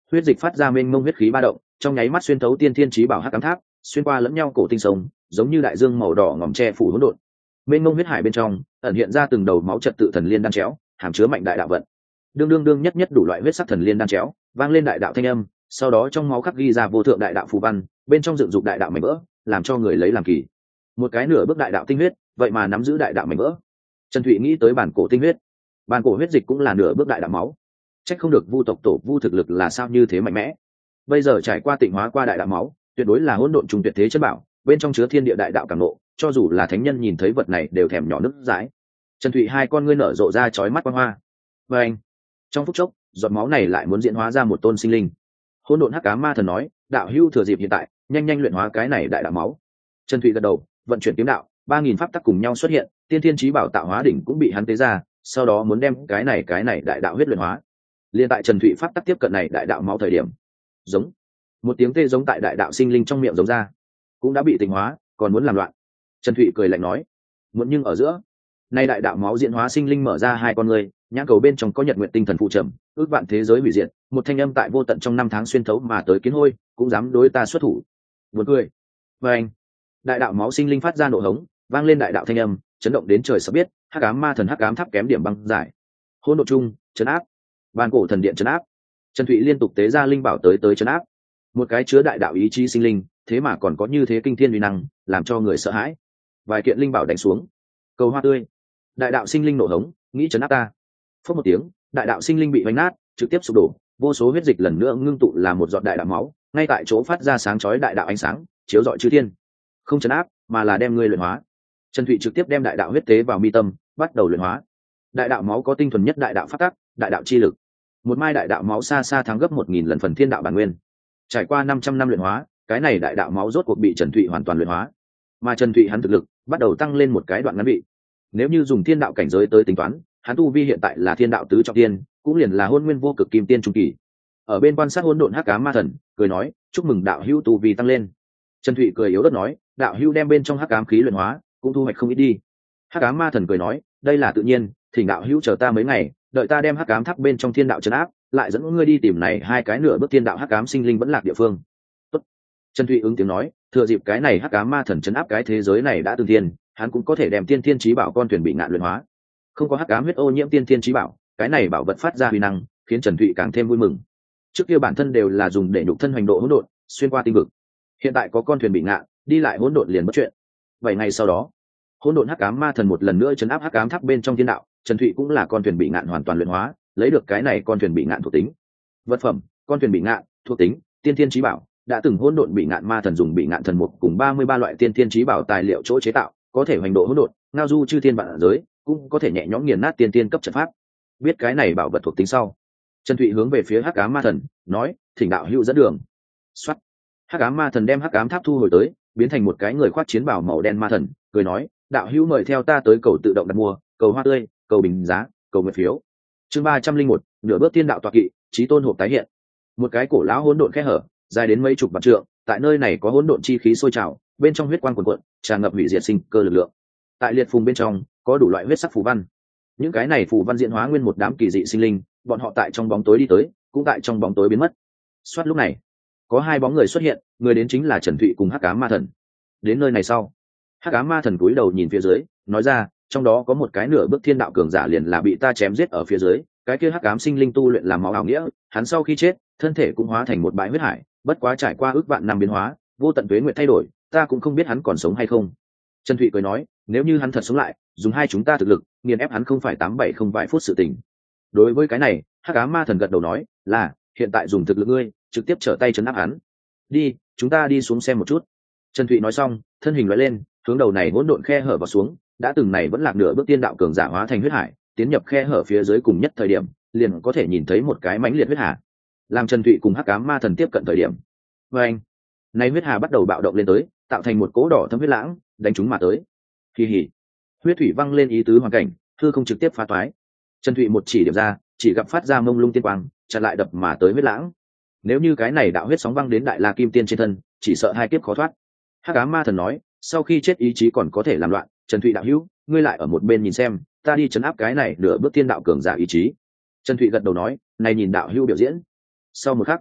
huyết dịch phát ra mênh mông huyết khí ba động, trong nháy mắt xuyên thấu tiên thiên chí bảo hắc ám tháp, xuyên qua lẫn nhau cổ tinh sông, giống như đại dương màu đỏ ngòm che phủ hỗn độn. Mênh mông huyết hải bên trong ẩn hiện ra từng đầu máu trật tự thần liên đan chéo, hàm chứa mạnh đại đạo vận. Đương đương đương nhất nhất đủ loại huyết sắc thần liên đan chéo, vang lên đại đạo thanh âm, sau đó trong máu khắc ghi ra vô thượng đại đạo phù văn, bên trong dựng dục đại đạo mảnh vỡ, làm cho người lấy làm kỳ. Một cái nửa bước đại đạo tinh huyết, vậy mà nắm giữ đại đạo mảnh vỡ. Trần Thụy nghĩ tới bản cổ tinh huyết, bản cổ huyết dịch cũng là nửa bước đại đạo máu. Chắc không được Vu tộc tổ Vu thực lực là sao như thế mạnh mẽ. Bây giờ trải qua tịnh hóa qua đại đạo máu, tuyệt đối là hỗn độn trùng tuyệt thế chân bảo, bên trong chứa thiên địa đại đạo cảm nộ, cho dù là thánh nhân nhìn thấy vật này đều thèm nhỏ nước dãi. Trần Thụy hai con ngươi nở rộ ra chói mắt quang hoa. Và anh, trong phút chốc, giọt máu này lại muốn diễn hóa ra một tôn sinh linh. Hỗn độn hắc ám ma thần nói, đạo hưu thừa dịp hiện tại, nhanh nhanh luyện hóa cái này đại đạo máu. Trần Thụy gật đầu, vận chuyển kiếm đạo, ba nghìn pháp tắc cùng nhau xuất hiện, tiên thiên chí bảo tạo hóa đỉnh cũng bị hắn tế ra, sau đó muốn đem cái này cái này đại đạo huyết luyện hóa. Liên tại Trần Thụy pháp tắc tiếp cận này đại đạo máu thời điểm, giống một tiếng tê giống tại đại đạo sinh linh trong miệng giống ra, cũng đã bị tịnh hóa, còn muốn làm loạn. Trần Thụy cười lạnh nói, muốn nhưng ở giữa, nay đại đạo máu diễn hóa sinh linh mở ra hai con người, nhãn cầu bên trong có nhật nguyện tinh thần phụ trầm, ước vạn thế giới hủy diệt, một thanh âm tại vô tận trong năm tháng xuyên thấu mà tới kiến hôi, cũng dám đối ta xuất thủ. Buồn cười. Và anh, đại đạo máu sinh linh phát ra nổ hống, vang lên đại đạo thanh âm, chấn động đến trời sắp biết, hắc ám ma thần hắc ám tháp kém điểm băng giải. Hỗn độn chung, chấn áp. Bàn cổ thần điện chấn áp. Trần Thụy liên tục tế ra linh bảo tới tới chấn áp. Một cái chứa đại đạo ý chí sinh linh, thế mà còn có như thế kinh thiên uy năng, làm cho người sợ hãi. Vài kiện linh bảo đánh xuống. Cầu hoa tươi. Đại đạo sinh linh nổ hống, nghĩ chấn áp ta. Phất một tiếng, đại đạo sinh linh bị vánh nát, trực tiếp sụp đổ, vô số huyết dịch lần nữa ngưng tụ là một giọt đại đạo máu, ngay tại chỗ phát ra sáng chói đại đạo ánh sáng, chiếu rọi chư thiên. Không chấn áp, mà là đem ngươi luyện hóa. Trần Thụy trực tiếp đem đại đạo huyết tế vào mi tâm, bắt đầu luyện hóa. Đại đạo máu có tinh thuần nhất đại đạo phát tắc, đại đạo chi lực. Một mai đại đạo máu xa xa thắng gấp một nghìn lần phần thiên đạo bản nguyên. Trải qua năm trăm năm luyện hóa, cái này đại đạo máu rốt cuộc bị Trần Thụy hoàn toàn luyện hóa. Mà Trần Thụy hắn thực lực bắt đầu tăng lên một cái đoạn ngắn vị. Nếu như dùng thiên đạo cảnh giới tới tính toán, hắn tu vi hiện tại là thiên đạo tứ trọng tiên, cũng liền là hôn nguyên vô cực kim tiên trung kỳ. Ở bên quan sát hỗn độn hắc ám ma thần, cười nói, chúc mừng đạo hữu tu vi tăng lên. Trần Thụy cười yếu ớt nói, đạo hữu đem bên trong hắc ám khí luyện hóa, cũng thu hoạch không ít đi. Hắc ám ma thần cười nói, đây là tự nhiên, thỉnh đạo hữu chờ ta mấy ngày, đợi ta đem hắc ám tháp bên trong thiên đạo trấn áp, lại dẫn ngươi đi tìm này hai cái nửa bước thiên đạo hắc ám sinh linh vẫn lạc địa phương. Tốt. Trần Thụy ứng tiếng nói, thừa dịp cái này hắc ám ma thần trấn áp cái thế giới này đã từng tiên, hắn cũng có thể đem tiên thiên chí bảo con thuyền bị ngạn luyện hóa. Không có hắc ám huyết ô nhiễm tiên thiên chí bảo, cái này bảo vật phát ra huy năng, khiến Trần Thụy càng thêm vui mừng. Trước kia bản thân đều là dùng để nhục thân hoành độ hỗn độn, xuyên qua tinh vực. Hiện tại có con thuyền bị ngạn, đi lại hỗn độn liền bất chuyện. Bảy ngày sau đó, hỗn độn hắc ám ma thần một lần nữa trấn áp hắc ám tháp bên trong thiên đạo, Trần Thụy cũng là con thuyền bị ngạn hoàn toàn luyện hóa, lấy được cái này con thuyền bị ngạn thuộc tính. Vật phẩm, con thuyền bị ngạn, thuộc tính, tiên thiên chí bảo, đã từng hỗn độn bị ngạn ma thần dùng bị ngạn thần mục cùng ba mươi ba loại tiên thiên chí bảo tài liệu chỗ chế tạo, có thể hoành độ hỗn độn, ngao du chư thiên vạn giới, cũng có thể nhẹ nhõm nghiền nát tiên thiên cấp trận pháp. Biết cái này bảo vật thuộc tính sau, Trần Thụy hướng về phía hắc ám ma thần, nói, thỉnh đạo hữu dẫn đường. Soát. Hắc ám ma thần đem hắc ám tháp thu hồi tới, biến thành một cái người khoác chiến bào màu đen ma thần, cười nói, đạo hữu mời theo ta tới cầu tự động đặt mua, cầu hoa tươi, cầu bình giá, cầu nguyện phiếu. Chương ba trăm linh một, nửa bước tiên đạo tọa kỵ, chí tôn hộp tái hiện. Một cái cổ lão hỗn độn khe hở, dài đến mấy chục vạn trượng, tại nơi này có hỗn độn chi khí sôi trào, bên trong huyết quang cuồn cuộn, tràn ngập hủy diệt sinh cơ lực lượng. Tại liệt phùng bên trong, có đủ loại huyết sắc phù văn. Những cái này phù văn diễn hóa nguyên một đám kỳ dị sinh linh, bọn họ tại trong bóng tối đi tới, cũng tại trong bóng tối biến mất. Soát lúc này, có hai bóng người xuất hiện, người đến chính là Trần Thụy cùng hắc ám ma thần. Đến nơi này sau, hắc ám ma thần cúi đầu nhìn phía dưới, nói ra, trong đó có một cái nửa bước thiên đạo cường giả liền là bị ta chém giết ở phía dưới, cái kia hắc ám sinh linh tu luyện làm máu ảo nghĩa, hắn sau khi chết, thân thể cũng hóa thành một bãi huyết hải, bất quá trải qua ước vạn năm biến hóa, vô tận tuế nguyện thay đổi, ta cũng không biết hắn còn sống hay không. Trần Thụy cười nói, nếu như hắn thật sống lại, dùng hai chúng ta thực lực, nghiền ép hắn không phải tám bảy không vài phút sự tình. Đối với cái này, hắc ám ma thần gật đầu nói, là, hiện tại dùng thực lực ngươi, trực tiếp trở tay trấn áp hắn. Đi, chúng ta đi xuống xem một chút. Trần Thụy nói xong, thân hình lóe lên, hướng đầu này hỗn độn khe hở vào xuống, đã từng này vẫn lạc nửa bước tiên đạo cường giả hóa thành huyết hải, tiến nhập khe hở phía dưới cùng nhất thời điểm, liền có thể nhìn thấy một cái mãnh liệt huyết hà. Làm Trần Thụy cùng hắc ám ma thần tiếp cận thời điểm, và anh, này huyết hà bắt đầu bạo động lên tới, tạo thành một cỗ đỏ thâm huyết lãng, đánh chúng mà tới. Kỳ hỉ, huyết thủy văng lên ý tứ hoàn cảnh, hư không trực tiếp phá toái. Trần Thụy một chỉ điểm ra, chỉ gặp phát ra mông lung tiên quang, chặn lại đập mà tới huyết lãng. Nếu như cái này đạo huyết sóng văng đến đại la kim tiên trên thân, chỉ sợ hai kiếp khó thoát. Hắc ám ma thần nói, sau khi chết ý chí còn có thể làm loạn, Trần Thụy đạo hữu, ngươi lại ở một bên nhìn xem, ta đi chấn áp cái này nửa bước tiên đạo cường giả ý chí. Trần Thụy gật đầu nói, này nhìn đạo hữu biểu diễn. Sau một khắc,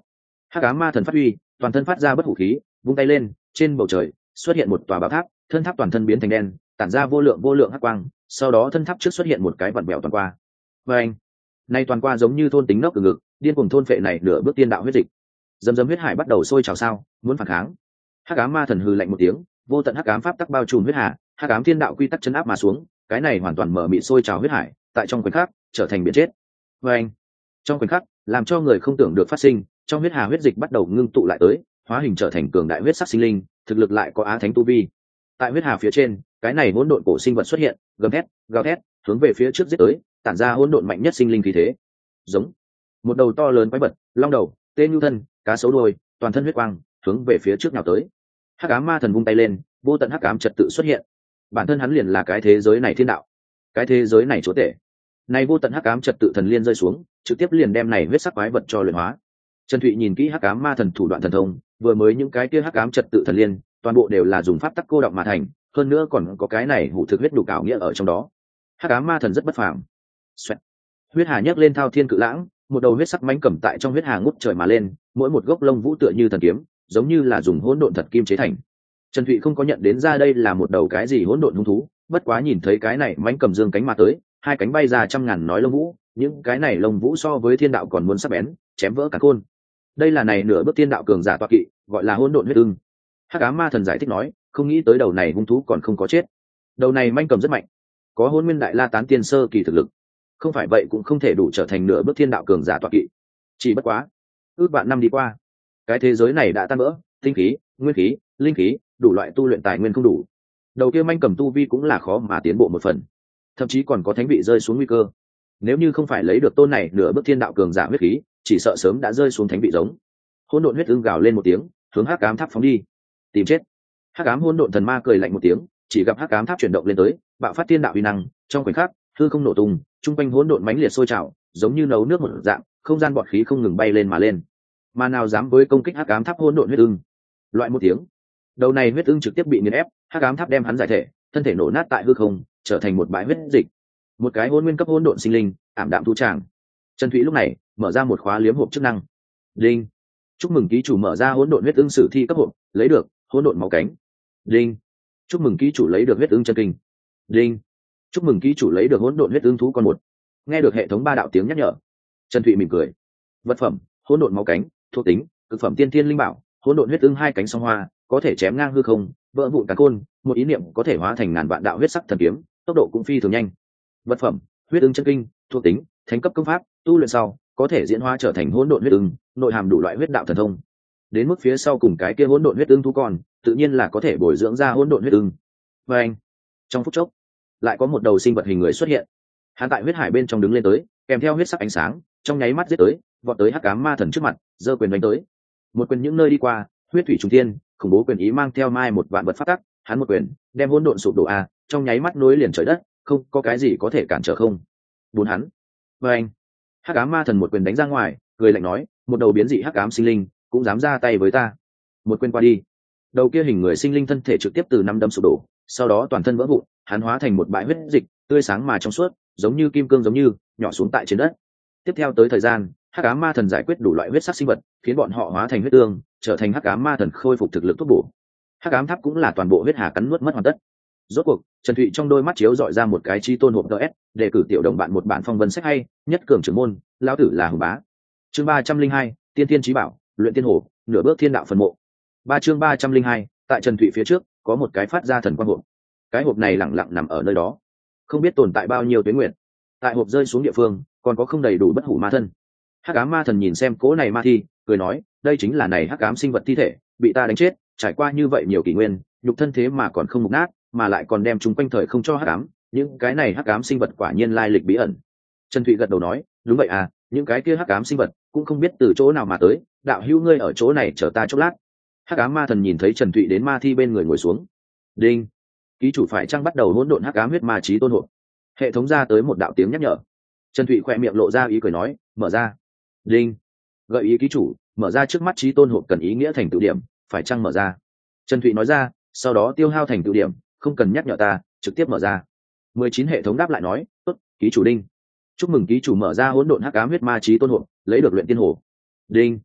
hắc ám ma thần phát huy, toàn thân phát ra bất hủ khí, vung tay lên, trên bầu trời xuất hiện một tòa bảo tháp, thân tháp toàn thân biến thành đen, tản ra vô lượng vô lượng hắc quang, sau đó thân tháp trước xuất hiện một cái vặn bèo toàn qua. Và anh, nay toàn qua giống như thôn tính nóc từ ngực, điên cuồng thôn phệ này nửa bước tiên đạo huyết dịch. Dầm dầm huyết hải bắt đầu sôi trào sao, muốn phản kháng. Hắc ám ma thần hừ lạnh một tiếng, vô tận hắc ám pháp tắc bao trùm huyết hà, hắc ám thiên đạo quy tắc chấn áp mà xuống, cái này hoàn toàn mở mịt sôi trào huyết hải, tại trong khoảnh khắc trở thành biển chết. Và anh, trong khoảnh khắc, làm cho người không tưởng được phát sinh, trong huyết hà huyết dịch bắt đầu ngưng tụ lại tới, hóa hình trở thành cường đại huyết sắc sinh linh, thực lực lại có á thánh tu vi. Tại huyết hà phía trên, cái này hỗn độn cổ sinh vật xuất hiện, gầm thét, gào thét, hướng về phía trước giết tới, tản ra hỗn độn mạnh nhất sinh linh khí thế. Giống một đầu to lớn quái vật, long đầu, tên nhu thân, cá sấu đuôi, toàn thân huyết quang, hướng về phía trước nào tới. Hắc ám ma thần vung tay lên, vô tận hắc ám trật tự xuất hiện. Bản thân hắn liền là cái thế giới này thiên đạo, cái thế giới này chúa tể. Này vô tận hắc ám trật tự thần liên rơi xuống, trực tiếp liền đem này huyết sắc quái vật cho luyện hóa. Trần Thụy nhìn kỹ hắc ám ma thần thủ đoạn thần thông, vừa mới những cái kia hắc ám trật tự thần liên, toàn bộ đều là dùng pháp tắc cô đọng mà thành, hơn nữa còn có cái này hủ thực huyết đủ ảo nghĩa ở trong đó. Hắc ám ma thần rất bất phàm. Xoẹt. Huyết hà nhấc lên thao thiên cự lãng, một đầu huyết sắc mãnh cầm tại trong huyết hà ngút trời mà lên, mỗi một gốc lông vũ tựa như thần kiếm, giống như là dùng hỗn độn thật kim chế thành. Trần Thụy không có nhận đến ra đây là một đầu cái gì hỗn độn hung thú, bất quá nhìn thấy cái này mãnh cầm dương cánh mà tới, hai cánh bay ra trăm ngàn nói lông vũ, những cái này lông vũ so với thiên đạo còn muốn sắc bén, chém vỡ cả khôn. Đây là này nửa bước thiên đạo cường giả toa kỵ, gọi là hỗn độn huyết ưng. Hắc ám ma thần giải thích nói, không nghĩ tới đầu này hung thú còn không có chết. Đầu này mãnh cầm rất mạnh, có hỗn nguyên đại la tán tiên sơ kỳ thực lực, không phải vậy cũng không thể đủ trở thành nửa bước thiên đạo cường giả toa kỵ. Chỉ bất quá, ước vạn năm đi qua, cái thế giới này đã tan vỡ, tinh khí, nguyên khí, linh khí, đủ loại tu luyện tài nguyên không đủ. Đầu kia manh cầm tu vi cũng là khó mà tiến bộ một phần, thậm chí còn có thánh vị rơi xuống nguy cơ. Nếu như không phải lấy được tôn này nửa bước thiên đạo cường giả huyết khí, chỉ sợ sớm đã rơi xuống thánh vị giống. Hỗn độn huyết ưng gào lên một tiếng, hướng hắc ám tháp phóng đi, tìm chết. Hắc ám hỗn độn thần ma cười lạnh một tiếng, chỉ gặp hắc ám tháp chuyển động lên tới, bạo phát thiên đạo uy năng, trong khoảnh khắc, hư không nổ tung, trung quanh hỗn độn mãnh liệt sôi trào, giống như nấu nước một dạng, không gian bọt khí không ngừng bay lên mà lên. Mà nào dám với công kích hắc ám tháp hỗn độn huyết ưng. Loại một tiếng, đầu này huyết ưng trực tiếp bị nghiền ép, hắc ám tháp đem hắn giải thể, thân thể nổ nát tại hư không, trở thành một bãi huyết dịch. Một cái hỗn nguyên cấp hỗn độn sinh linh, ảm đạm thu tràng. Trần Thụy lúc này mở ra một khóa liếm hộp chức năng. Đinh. Chúc mừng ký chủ mở ra hỗn độn huyết ưng sử thi cấp hộp, lấy được hỗn độn máu cánh. Đinh. Chúc mừng ký chủ lấy được huyết ưng chân kinh. Đinh. Chúc mừng ký chủ lấy được hỗn độn huyết ưng thú con một. Nghe được hệ thống ba đạo tiếng nhắc nhở, Trần Thụy mỉm cười. Vật phẩm: hỗn độn máu cánh, thuộc tính: cực phẩm tiên thiên linh bảo, hỗn độn huyết ưng hai cánh song hoa, có thể chém ngang hư không, vỡ vụn cả côn, một ý niệm có thể hóa thành ngàn vạn đạo huyết sắc thần kiếm, tốc độ cũng phi thường nhanh. Vật phẩm: huyết ưng chân kinh, thuộc tính: thánh cấp công pháp, tu luyện sau có thể diễn hóa trở thành hỗn độn huyết ưng, nội hàm đủ loại huyết đạo thần thông. Đến mức phía sau cùng cái kia hỗn độn huyết ưng thú con, tự nhiên là có thể bồi dưỡng ra hỗn độn huyết ưng. Và anh, trong phút chốc, lại có một đầu sinh vật hình người xuất hiện. Hắn tại huyết hải bên trong đứng lên tới, kèm theo huyết sắc ánh sáng, trong nháy mắt giết tới, vọt tới hắc ám ma thần trước mặt, giơ quyền đánh tới. Một quyền những nơi đi qua, huyết thủy trùng thiên, khủng bố quyền ý mang theo mai một vạn vật phát tắc, hắn một quyền đem hỗn độn sụp đổ a, trong nháy mắt nối liền trời đất, không có cái gì có thể cản trở không. Bốn hắn. Và anh, hắc ám ma thần một quyền đánh ra ngoài, cười lạnh nói, một đầu biến dị hắc ám sinh linh cũng dám ra tay với ta. Một quyền qua đi, đầu kia hình người sinh linh thân thể trực tiếp từ năm đấm sụp đổ, sau đó toàn thân vỡ vụn, hắn hóa thành một bãi huyết dịch, tươi sáng mà trong suốt, giống như kim cương giống như nhỏ xuống tại trên đất. Tiếp theo tới thời gian, hắc ám ma thần giải quyết đủ loại huyết sắc sinh vật, khiến bọn họ hóa thành huyết tương, trở thành hắc ám ma thần khôi phục thực lực thuốc bổ. Hắc ám tháp cũng là toàn bộ huyết hà cắn nuốt mất hoàn tất. Rốt cuộc, Trần Thụy trong đôi mắt chiếu dọi ra một cái chi tôn hộp ds, để cử tiểu đồng bạn một bản phong vân sách hay, nhất cường trưởng môn, lão tử là hùng bá. Chương ba trăm linh hai, tiên tiên chí bảo, luyện tiên hồ, nửa bước thiên đạo phần mộ. Ba chương ba trăm linh hai, tại Trần Thụy phía trước, có một cái phát ra thần quang hộp. Cái hộp này lặng lặng nằm ở nơi đó, không biết tồn tại bao nhiêu tuyến nguyện. Tại hộp rơi xuống địa phương, còn có không đầy đủ bất hủ ma thân. Hắc ám ma thần nhìn xem cố này ma thi, cười nói, đây chính là này hắc ám sinh vật thi thể, bị ta đánh chết, trải qua như vậy nhiều kỷ nguyên, nhục thân thế mà còn không mục nát, mà lại còn đem chúng quanh thời không cho hắc ám, những cái này hắc ám sinh vật quả nhiên lai lịch bí ẩn. Trần Thụy gật đầu nói, đúng vậy à, những cái kia hắc ám sinh vật cũng không biết từ chỗ nào mà tới, đạo hữu ngươi ở chỗ này chờ ta chốc lát. Hắc ám ma thần nhìn thấy Trần Thụy đến ma thi bên người ngồi xuống. Đinh. Ký chủ phải chăng bắt đầu hỗn độn hắc ám huyết ma chí tôn hộp. Hệ thống ra tới một đạo tiếng nhắc nhở. Trần Thụy khỏe miệng lộ ra ý cười nói, mở ra. Đinh. Gợi ý ký chủ, mở ra trước mắt chí tôn hộp cần ý nghĩa thành tựu điểm, phải chăng mở ra. Trần Thụy nói ra, sau đó tiêu hao thành tựu điểm, không cần nhắc nhở ta, trực tiếp mở ra. Mười chín hệ thống đáp lại nói, tốt, ký chủ Đinh. Chúc mừng ký chủ mở ra hỗn độn hắc ám huyết ma chí tôn hộp, lấy được luyện tiên hồ. Đinh.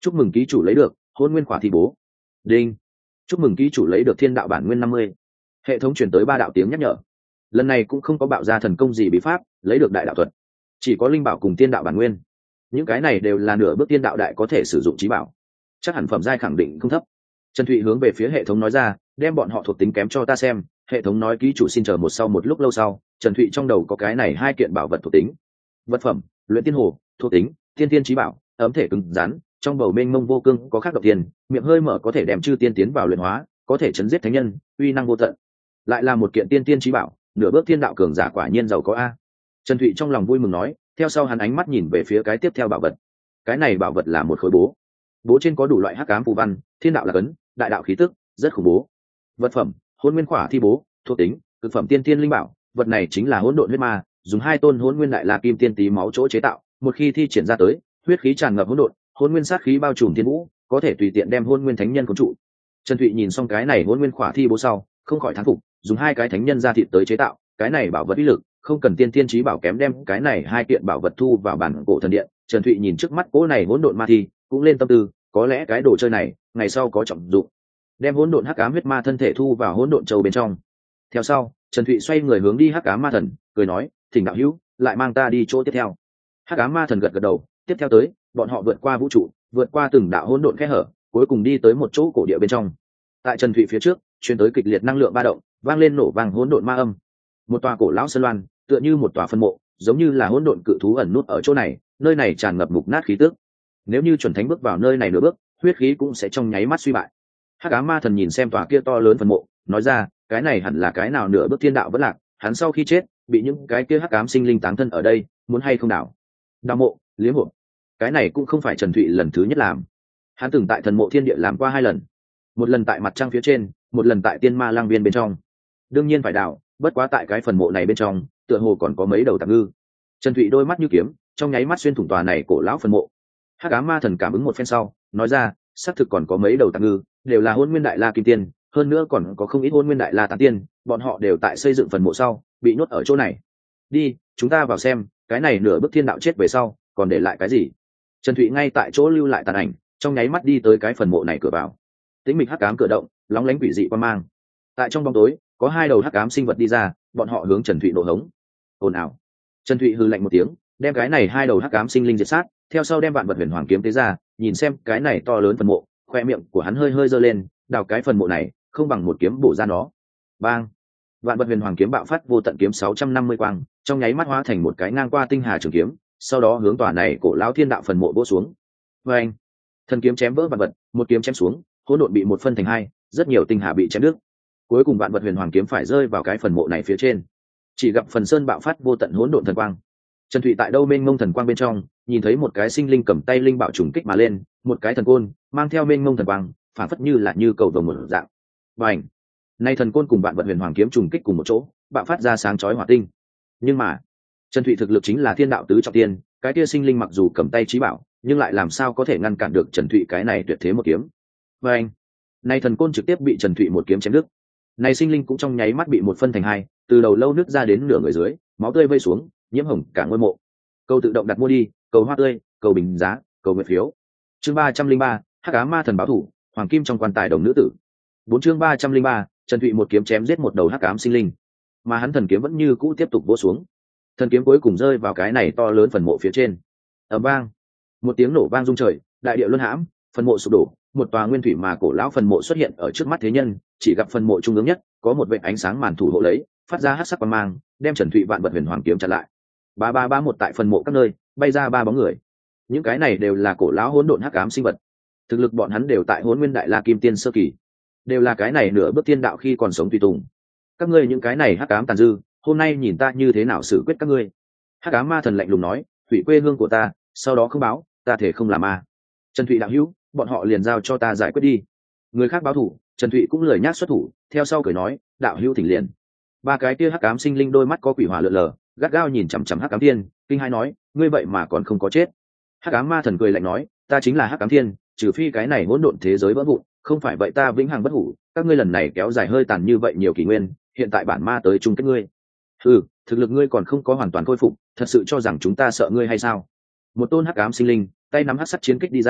chúc mừng ký chủ lấy được hôn nguyên khỏa thi bố. Đinh, chúc mừng ký chủ lấy được thiên đạo bản nguyên năm mươi. Hệ thống chuyển tới ba đạo tiếng nhắc nhở. Lần này cũng không có bạo ra thần công gì bí pháp lấy được đại đạo thuật, chỉ có linh bảo cùng tiên đạo bản nguyên. Những cái này đều là nửa bước tiên đạo đại có thể sử dụng trí bảo, chắc hẳn phẩm giai khẳng định không thấp. Trần Thụy hướng về phía hệ thống nói ra, đem bọn họ thuộc tính kém cho ta xem. Hệ thống nói ký chủ xin chờ một sau một lúc lâu sau, Trần Thụy trong đầu có cái này hai kiện bảo vật thuộc tính. Vật phẩm: luyện tiên hồ, thuộc tính: tiên tiên trí bảo, ấm thể cứng rắn, trong bầu mênh mông vô cương có khắc độc tiền, miệng hơi mở có thể đem chư tiên tiến vào luyện hóa, có thể chấn giết thánh nhân, uy năng vô tận. Lại là một kiện tiên tiên trí bảo, nửa bước thiên đạo cường giả quả nhiên giàu có a. Trần Thụy trong lòng vui mừng nói, theo sau hắn ánh mắt nhìn về phía cái tiếp theo bảo vật. Cái này bảo vật là một khối bố. Bố trên có đủ loại hắc ám phù văn, thiên đạo là cấn, đại đạo khí tức, rất khủng bố. Vật phẩm: hôn nguyên khỏa thi bố, thuộc tính: cực phẩm tiên tiên linh bảo. Vật này chính là hỗn độn huyết ma, dùng hai tôn hỗn nguyên đại la kim tiên tí máu chỗ chế tạo, một khi thi triển ra tới, huyết khí tràn ngập hỗn độn, hỗn nguyên sát khí bao trùm thiên vũ, có thể tùy tiện đem hỗn nguyên thánh nhân cuốn trụ. Trần Thụy nhìn xong cái này hỗn nguyên khỏa thi bố sau, không khỏi thán phục, dùng hai cái thánh nhân ra thịt tới chế tạo, cái này bảo vật uy lực, không cần tiên tiên trí bảo kém đem cái này hai kiện bảo vật thu vào bản cổ thần điện. Trần Thụy nhìn trước mắt cỗ này hỗn độn ma thi, cũng lên tâm tư, có lẽ cái đồ chơi này ngày sau có trọng dụng. Đem hỗn độn hắc ám huyết ma thân thể thu vào hỗn độn châu bên trong. Theo sau, Trần Thụy xoay người hướng đi hắc ám ma thần, cười nói, thỉnh đạo hữu lại mang ta đi chỗ tiếp theo. Hắc ám ma thần gật gật đầu, tiếp theo tới, bọn họ vượt qua vũ trụ, vượt qua từng đạo hỗn độn kẽ hở, cuối cùng đi tới một chỗ cổ địa bên trong. Tại Trần Thụy phía trước, truyền tới kịch liệt năng lượng ba động, vang lên nổ vang hỗn độn ma âm. Một tòa cổ lão sơn loan, tựa như một tòa phân mộ, giống như là hỗn độn cự thú ẩn nút ở chỗ này, nơi này tràn ngập mục nát khí tức. Nếu như chuẩn thánh bước vào nơi này nửa bước, huyết khí cũng sẽ trong nháy mắt suy bại. Hắc ám ma thần nhìn xem tòa kia to lớn phân mộ, nói ra, cái này hẳn là cái nào nửa bước thiên đạo vẫn lạc, hắn sau khi chết, bị những cái kia hắc ám sinh linh táng thân ở đây, muốn hay không đảo. Đào mộ, liếm hộp. Cái này cũng không phải Trần Thụy lần thứ nhất làm. Hắn từng tại thần mộ thiên địa làm qua hai lần. Một lần tại mặt trăng phía trên, một lần tại tiên ma lang viên bên trong. Đương nhiên phải đào, bất quá tại cái phần mộ này bên trong, tựa hồ còn có mấy đầu tạm ngư. Trần Thụy đôi mắt như kiếm, trong nháy mắt xuyên thủng tòa này cổ lão phần mộ. Hắc ám ma thần cảm ứng một phen sau, nói ra, xác thực còn có mấy đầu tạm ngư, đều là hôn nguyên đại la kim tiên, hơn nữa còn có không ít hôn nguyên đại la tán tiên, bọn họ đều tại xây dựng phần mộ sau, bị nhốt ở chỗ này. Đi, chúng ta vào xem, cái này nửa bước thiên đạo chết về sau, còn để lại cái gì? Trần Thụy ngay tại chỗ lưu lại tàn ảnh, trong nháy mắt đi tới cái phần mộ này cửa vào. Tĩnh mịch hắc ám cửa động, lóng lánh quỷ dị qua mang. Tại trong bóng tối, có hai đầu hắc ám sinh vật đi ra, bọn họ hướng Trần Thụy nổ hống. Ồn ào. Trần Thụy hừ lạnh một tiếng, đem cái này hai đầu hắc ám sinh linh diệt sát, theo sau đem vạn vật huyền hoàng kiếm tế ra, nhìn xem cái này to lớn phần mộ, khoe miệng của hắn hơi hơi giơ lên, đào cái phần mộ này, không bằng một kiếm bổ ra nó. Bang! Vạn vật huyền hoàng kiếm bạo phát vô tận kiếm sáu trăm năm mươi quang, trong nháy mắt hóa thành một cái ngang qua tinh hà trường kiếm, sau đó hướng tòa này cổ lão thiên đạo phần mộ vỗ xuống. Oeng! Thần kiếm chém vỡ vạn vật, một kiếm chém xuống, hỗn độn bị một phân thành hai, rất nhiều tinh hà bị chém đứt. Cuối cùng vạn vật huyền hoàng kiếm phải rơi vào cái phần mộ này phía trên. Chỉ gặp phần sơn bạo phát vô tận hỗn độn thần quang. Trần Thụy tại đâu mênh mông thần quang bên trong, nhìn thấy một cái sinh linh cầm tay linh bảo trùng kích mà lên, một cái thần côn mang theo mênh mông thần quang, phản phất như là như cầu vồng một dạng. Bành! Nay thần côn cùng vạn vật huyền hoàng kiếm trùng kích cùng một chỗ, bạo phát ra sáng chói hỏa tinh. Nhưng mà, Trần Thụy thực lực chính là thiên đạo tứ trọng tiên, cái kia sinh linh mặc dù cầm tay chí bảo, nhưng lại làm sao có thể ngăn cản được Trần Thụy cái này tuyệt thế một kiếm. Bành! Nay thần côn trực tiếp bị Trần Thụy một kiếm chém đứt. Này sinh linh cũng trong nháy mắt bị một phân thành hai, từ đầu lâu nứt ra đến nửa người dưới, máu tươi vây xuống, nhiễm hồng cả ngôi mộ. Câu tự động đặt mua đi, cầu hoa tươi, cầu bình giá, cầu nguyện phiếu. Chương ba trăm linh ba, Hắc ám ma thần báo thủ, hoàng kim trong quan tài đồng nữ tử. Bốn chương ba trăm linh ba, Trần Thụy một kiếm chém giết một đầu hắc ám sinh linh, mà hắn thần kiếm vẫn như cũ tiếp tục vỗ xuống. Thần kiếm cuối cùng rơi vào cái này to lớn phần mộ phía trên. Ầm vang, một tiếng nổ vang rung trời, đại địa luân hãm, phần mộ sụp đổ, một tòa nguyên thủy mà cổ lão phần mộ xuất hiện ở trước mắt thế nhân, chỉ gặp phần mộ trung ương nhất có một vệt ánh sáng màn thủ hộ lấy, phát ra hắc sắc quang mang, đem Trần Thụy vạn vật huyền hoàng kiếm chặn lại. Ba ba ba một tại phần mộ các nơi, bay ra ba bóng người. Những cái này đều là cổ lão hỗn độn hắc ám sinh vật. Thực lực bọn hắn đều tại Hỗn Nguyên Đại La Kim Tiên sơ kỳ, đều là cái này nửa bước tiên đạo khi còn sống tùy tùng. Các ngươi những cái này hắc ám tàn dư, hôm nay nhìn ta như thế nào xử quyết các ngươi. Hắc ám ma thần lạnh lùng nói, hủy quê hương của ta, sau đó không báo, ta thể không làm ma. Trần Thụy đạo hữu, bọn họ liền giao cho ta giải quyết đi. Người khác báo thủ, Trần Thụy cũng lười nhác xuất thủ, theo sau cười nói, đạo hữu thỉnh liền. Ba cái kia hắc ám sinh linh đôi mắt có quỷ hỏa lượn lờ, gắt gao nhìn chằm chằm hắc ám thiên, kinh hai nói, ngươi vậy mà còn không có chết. Hắc ám ma thần cười lạnh nói, ta chính là hắc ám thiên, trừ phi cái này hỗn độn thế giới vỡ vụn, không phải vậy ta vĩnh hằng bất hủ. Các ngươi lần này kéo dài hơi tàn như vậy nhiều kỷ nguyên, hiện tại bản ma tới chung kết ngươi. Ừ, thực lực ngươi còn không có hoàn toàn khôi phục, thật sự cho rằng chúng ta sợ ngươi hay sao? Một tôn hắc ám sinh linh, tay nắm hắc sắt chiến kích đi ra,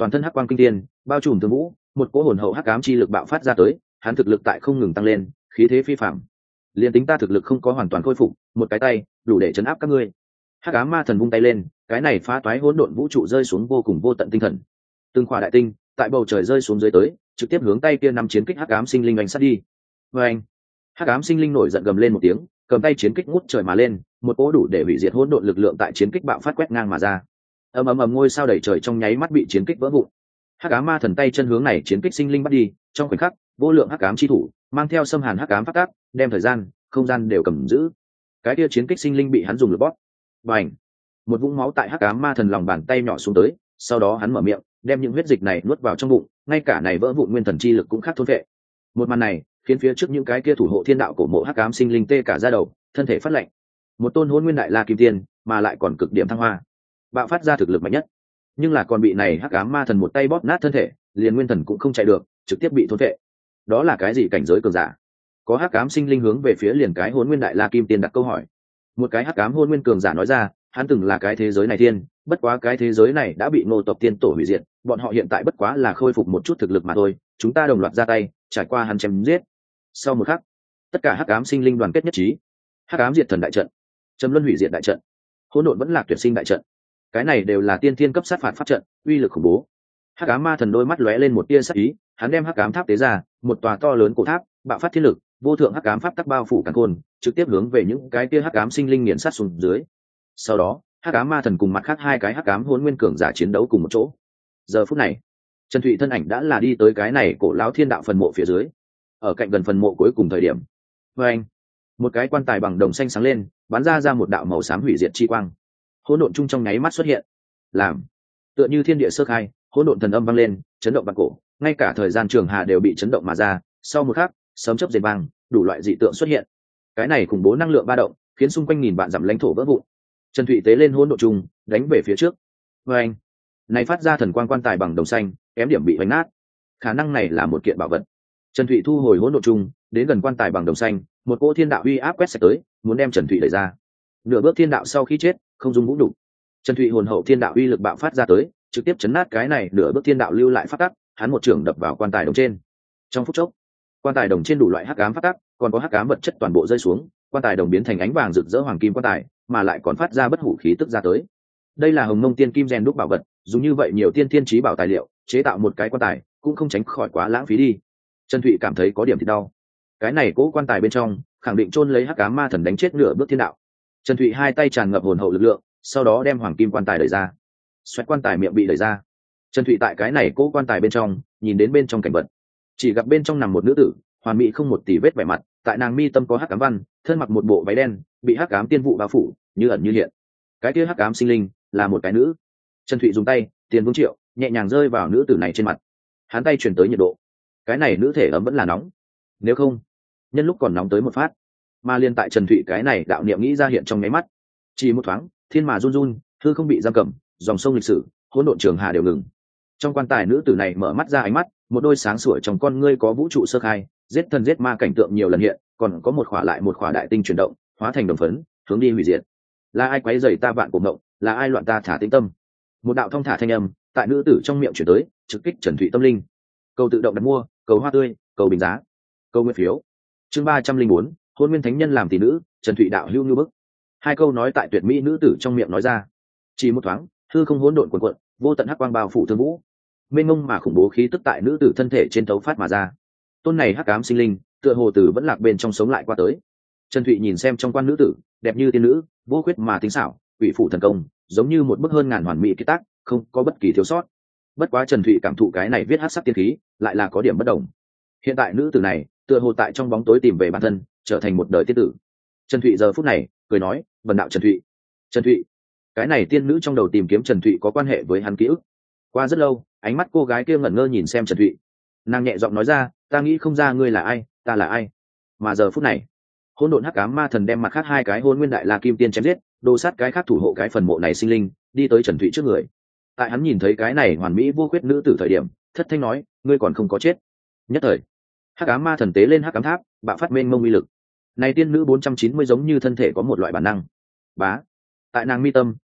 toàn thân hắc quang kinh thiên bao trùm thương vũ, một cỗ hồn hậu hắc ám chi lực bạo phát ra tới, hắn thực lực tại không ngừng tăng lên, khí thế phi phạm. Liên tính ta thực lực không có hoàn toàn khôi phục, một cái tay đủ để chấn áp các ngươi. Hắc ám ma thần vung tay lên, cái này phá toái hỗn độn vũ trụ rơi xuống vô cùng vô tận tinh thần, từng khỏa đại tinh tại bầu trời rơi xuống dưới tới, trực tiếp hướng tay kia nắm chiến kích hắc ám sinh linh đánh sát đi. Và anh, hắc ám sinh linh nổi giận gầm lên một tiếng, cầm tay chiến kích ngút trời mà lên, một cỗ đủ để hủy diệt hỗn độn lực lượng tại chiến kích bạo phát quét ngang mà ra. Ầm ầm ầm, ngôi sao đầy trời trong nháy mắt bị chiến kích vỡ vụn. Hắc ám ma thần tay chân hướng này chiến kích sinh linh bắt đi, trong khoảnh khắc, vô lượng hắc ám chi thủ mang theo xâm hàn hắc ám phát tác, đem thời gian, không gian đều cầm giữ. Cái kia chiến kích sinh linh bị hắn dùng lực bóp. Bành! Một vũng máu tại hắc ám ma thần lòng bàn tay nhỏ xuống tới, sau đó hắn mở miệng, đem những huyết dịch này nuốt vào trong bụng, ngay cả này vỡ vụn nguyên thần chi lực cũng khác thôn vệ. Một màn này khiến phía trước những cái kia thủ hộ thiên đạo cổ mộ hắc ám sinh linh tê cả da đầu, thân thể phát lạnh. Một tôn hỗn nguyên đại la kim tiên, mà lại còn cực điểm thăng hoa, bạo phát ra thực lực mạnh nhất, nhưng là còn bị này hắc ám ma thần một tay bóp nát thân thể, liền nguyên thần cũng không chạy được, trực tiếp bị thôn vệ. Đó là cái gì cảnh giới cường giả? Có hắc ám sinh linh hướng về phía liền cái hỗn nguyên đại la kim tiên đặt câu hỏi. Một cái hắc ám hỗn nguyên cường giả nói ra, hắn từng là cái thế giới này thiên, bất quá cái thế giới này đã bị Ngô tộc tiên tổ hủy diệt, bọn họ hiện tại bất quá là khôi phục một chút thực lực mà thôi, chúng ta đồng loạt ra tay, trải qua hắn chém giết. Sau một khắc, tất cả hắc ám sinh linh đoàn kết nhất trí. Hắc ám diệt thần đại trận, Trầm Luân hủy diệt đại trận, Hỗn độn vẫn lạc tuyệt sinh đại trận, cái này đều là tiên thiên cấp sát phạt pháp trận, uy lực khủng bố. Hắc ám ma thần đôi mắt lóe lên một tia sắc ý, hắn đem hắc ám tháp tế ra, một tòa to lớn cổ tháp, bạo phát thiên lực, vô thượng hắc ám pháp tắc bao phủ càn khôn, trực tiếp hướng về những cái kia hắc ám sinh linh nghiền sát xuống dưới. Sau đó, hắc ám ma thần cùng mặt khác hai cái hắc ám hỗn nguyên cường giả chiến đấu cùng một chỗ. Giờ phút này, Trần Thụy thân ảnh đã là đi tới cái này cổ lão thiên đạo phần mộ phía dưới, ở cạnh gần phần mộ cuối cùng thời điểm. Và anh, một cái quan tài bằng đồng xanh sáng lên, bắn ra ra một đạo màu xám hủy diệt chi quang. Hỗn độn chung trong nháy mắt xuất hiện, làm tựa như thiên địa sơ khai, hỗn độn thần âm vang lên, chấn động bạc cổ, ngay cả thời gian trường hà đều bị chấn động mà ra. Sau một khắc, sấm chớp rền vang, đủ loại dị tượng xuất hiện. Cái này khủng bố năng lượng ba động, khiến xung quanh nghìn vạn dặm lãnh thổ vỡ vụn. Trần Thụy tế lên hỗn độn chung, đánh về phía trước. Và anh, này phát ra thần quang quan tài bằng đồng xanh, kém điểm bị vánh nát. Khả năng này là một kiện bảo vật. Trần Thụy thu hồi hỗn độn chung, đến gần quan tài bằng đồng xanh, một cỗ thiên đạo uy áp quét sạch tới, muốn đem Trần Thụy đẩy ra. Nửa bước thiên đạo sau khi chết, không dung vũ đủ. Trần Thụy hồn hậu thiên đạo uy lực bạo phát ra tới, trực tiếp chấn nát cái này nửa bước thiên đạo lưu lại phát tắc, hắn một trường đập vào quan tài đồng trên. Trong phút chốc, quan tài đồng trên đủ loại hắc ám phát tắc, còn có hắc ám vật chất toàn bộ rơi xuống, quan tài đồng biến thành ánh vàng rực rỡ hoàng kim quan tài, mà lại còn phát ra bất hủ khí tức ra tới. Đây là Hồng Mông Tiên Kim rèn đúc bảo vật, dùng như vậy nhiều tiên thiên chí bảo tài liệu, chế tạo một cái quan tài, cũng không tránh khỏi quá lãng phí đi. Trần Thụy cảm thấy có điểm thì đau. Cái này cố quan tài bên trong, khẳng định chôn lấy hắc ám ma thần đánh chết nửa bước thiên đạo. Trần Thụy hai tay tràn ngập hồn hậu lực lượng, sau đó đem hoàng kim quan tài đẩy ra. Xoẹt, quan tài miệng bị đẩy ra. Trần Thụy tại cái này cố quan tài bên trong, nhìn đến bên trong cảnh vật, chỉ gặp bên trong nằm một nữ tử, hoàn mỹ không một tì vết vẻ mặt, tại nàng mi tâm có hắc ám văn, thân mặc một bộ váy đen, bị hắc ám tiên vụ bao phủ, như ẩn như hiện. Cái kia hắc ám sinh linh là một cái nữ. Trần Thụy dùng tay, tiền vương triệu, nhẹ nhàng rơi vào nữ tử này trên mặt. Hắn tay truyền tới nhiệt độ. Cái này nữ thể ấm vẫn là nóng. Nếu không, nhân lúc còn nóng tới một phát. Mà liên tại Trần Thụy cái này đạo niệm nghĩ ra hiện trong nháy mắt. Chỉ một thoáng, thiên mà run run, hư không bị giam cầm, dòng sông lịch sử, hỗn độn trường hà đều ngừng. Trong quan tài nữ tử này mở mắt ra ánh mắt, một đôi sáng sủa trong con ngươi có vũ trụ sơ khai, giết thần giết ma cảnh tượng nhiều lần hiện, còn có một khỏa lại một khỏa đại tinh chuyển động, hóa thành đồng phấn, hướng đi hủy diệt. Là ai quấy rầy ta vạn cổ mộng, là ai loạn ta thả tĩnh tâm? Một đạo thông thả thanh âm tại nữ tử trong miệng chuyển tới, trực kích Trần Thụy tâm linh. Cầu tự động đặt mua, cầu hoa tươi, cầu bình giá, cầu nguyện phiếu. Chương ba trăm linh bốn, hôn nguyên thánh nhân làm tỷ nữ, Trần Thụy đạo hưu như bức. Hai câu nói tại tuyệt mỹ nữ tử trong miệng nói ra. Chỉ một thoáng, hư không hỗn độn cuồn cuộn, vô tận hắc quang bao phủ thương vũ. Mênh mông mà khủng bố khí tức tại nữ tử thân thể trên tấu phát mà ra. Tôn này hắc ám sinh linh, tựa hồ tử vẫn lạc bên trong sống lại qua tới. Trần Thụy nhìn xem trong quan nữ tử, đẹp như tiên nữ, vô khuyết mà tính xảo, quỷ phủ thần công, giống như một bức hơn ngàn hoàn mỹ kết tác, không có bất kỳ thiếu sót. Bất quá Trần Thụy cảm thụ cái này viết hắc sắc tiên khí, lại là có điểm bất đồng. Hiện tại nữ tử này, tựa hồ tại trong bóng tối tìm về bản thân, trở thành một đời tiên tử. Trần Thụy giờ phút này cười nói, vần đạo Trần Thụy. Trần Thụy, cái này tiên nữ trong đầu tìm kiếm Trần Thụy có quan hệ với hắn ký ức. Qua rất lâu, ánh mắt cô gái kia ngẩn ngơ nhìn xem Trần Thụy, nàng nhẹ giọng nói ra, ta nghĩ không ra ngươi là ai, ta là ai. Mà giờ phút này, hỗn độn hắc ám ma thần đem mặt khác hai cái hôn nguyên đại la kim tiên chém giết, đồ sát cái khác thủ hộ cái phần mộ này sinh linh, đi tới Trần Thụy trước người. Tại hắn nhìn thấy cái này hoàn mỹ vô khuyết nữ tử thời điểm, thất thanh nói, ngươi còn không có chết. Nhất thời, hắc ám ma thần tế lên hắc ám tháp, bạo phát mênh mông uy lực. Này tiên nữ bốn trăm chín mươi giống như thân thể có một loại bản năng. Bá, tại nàng mi tâm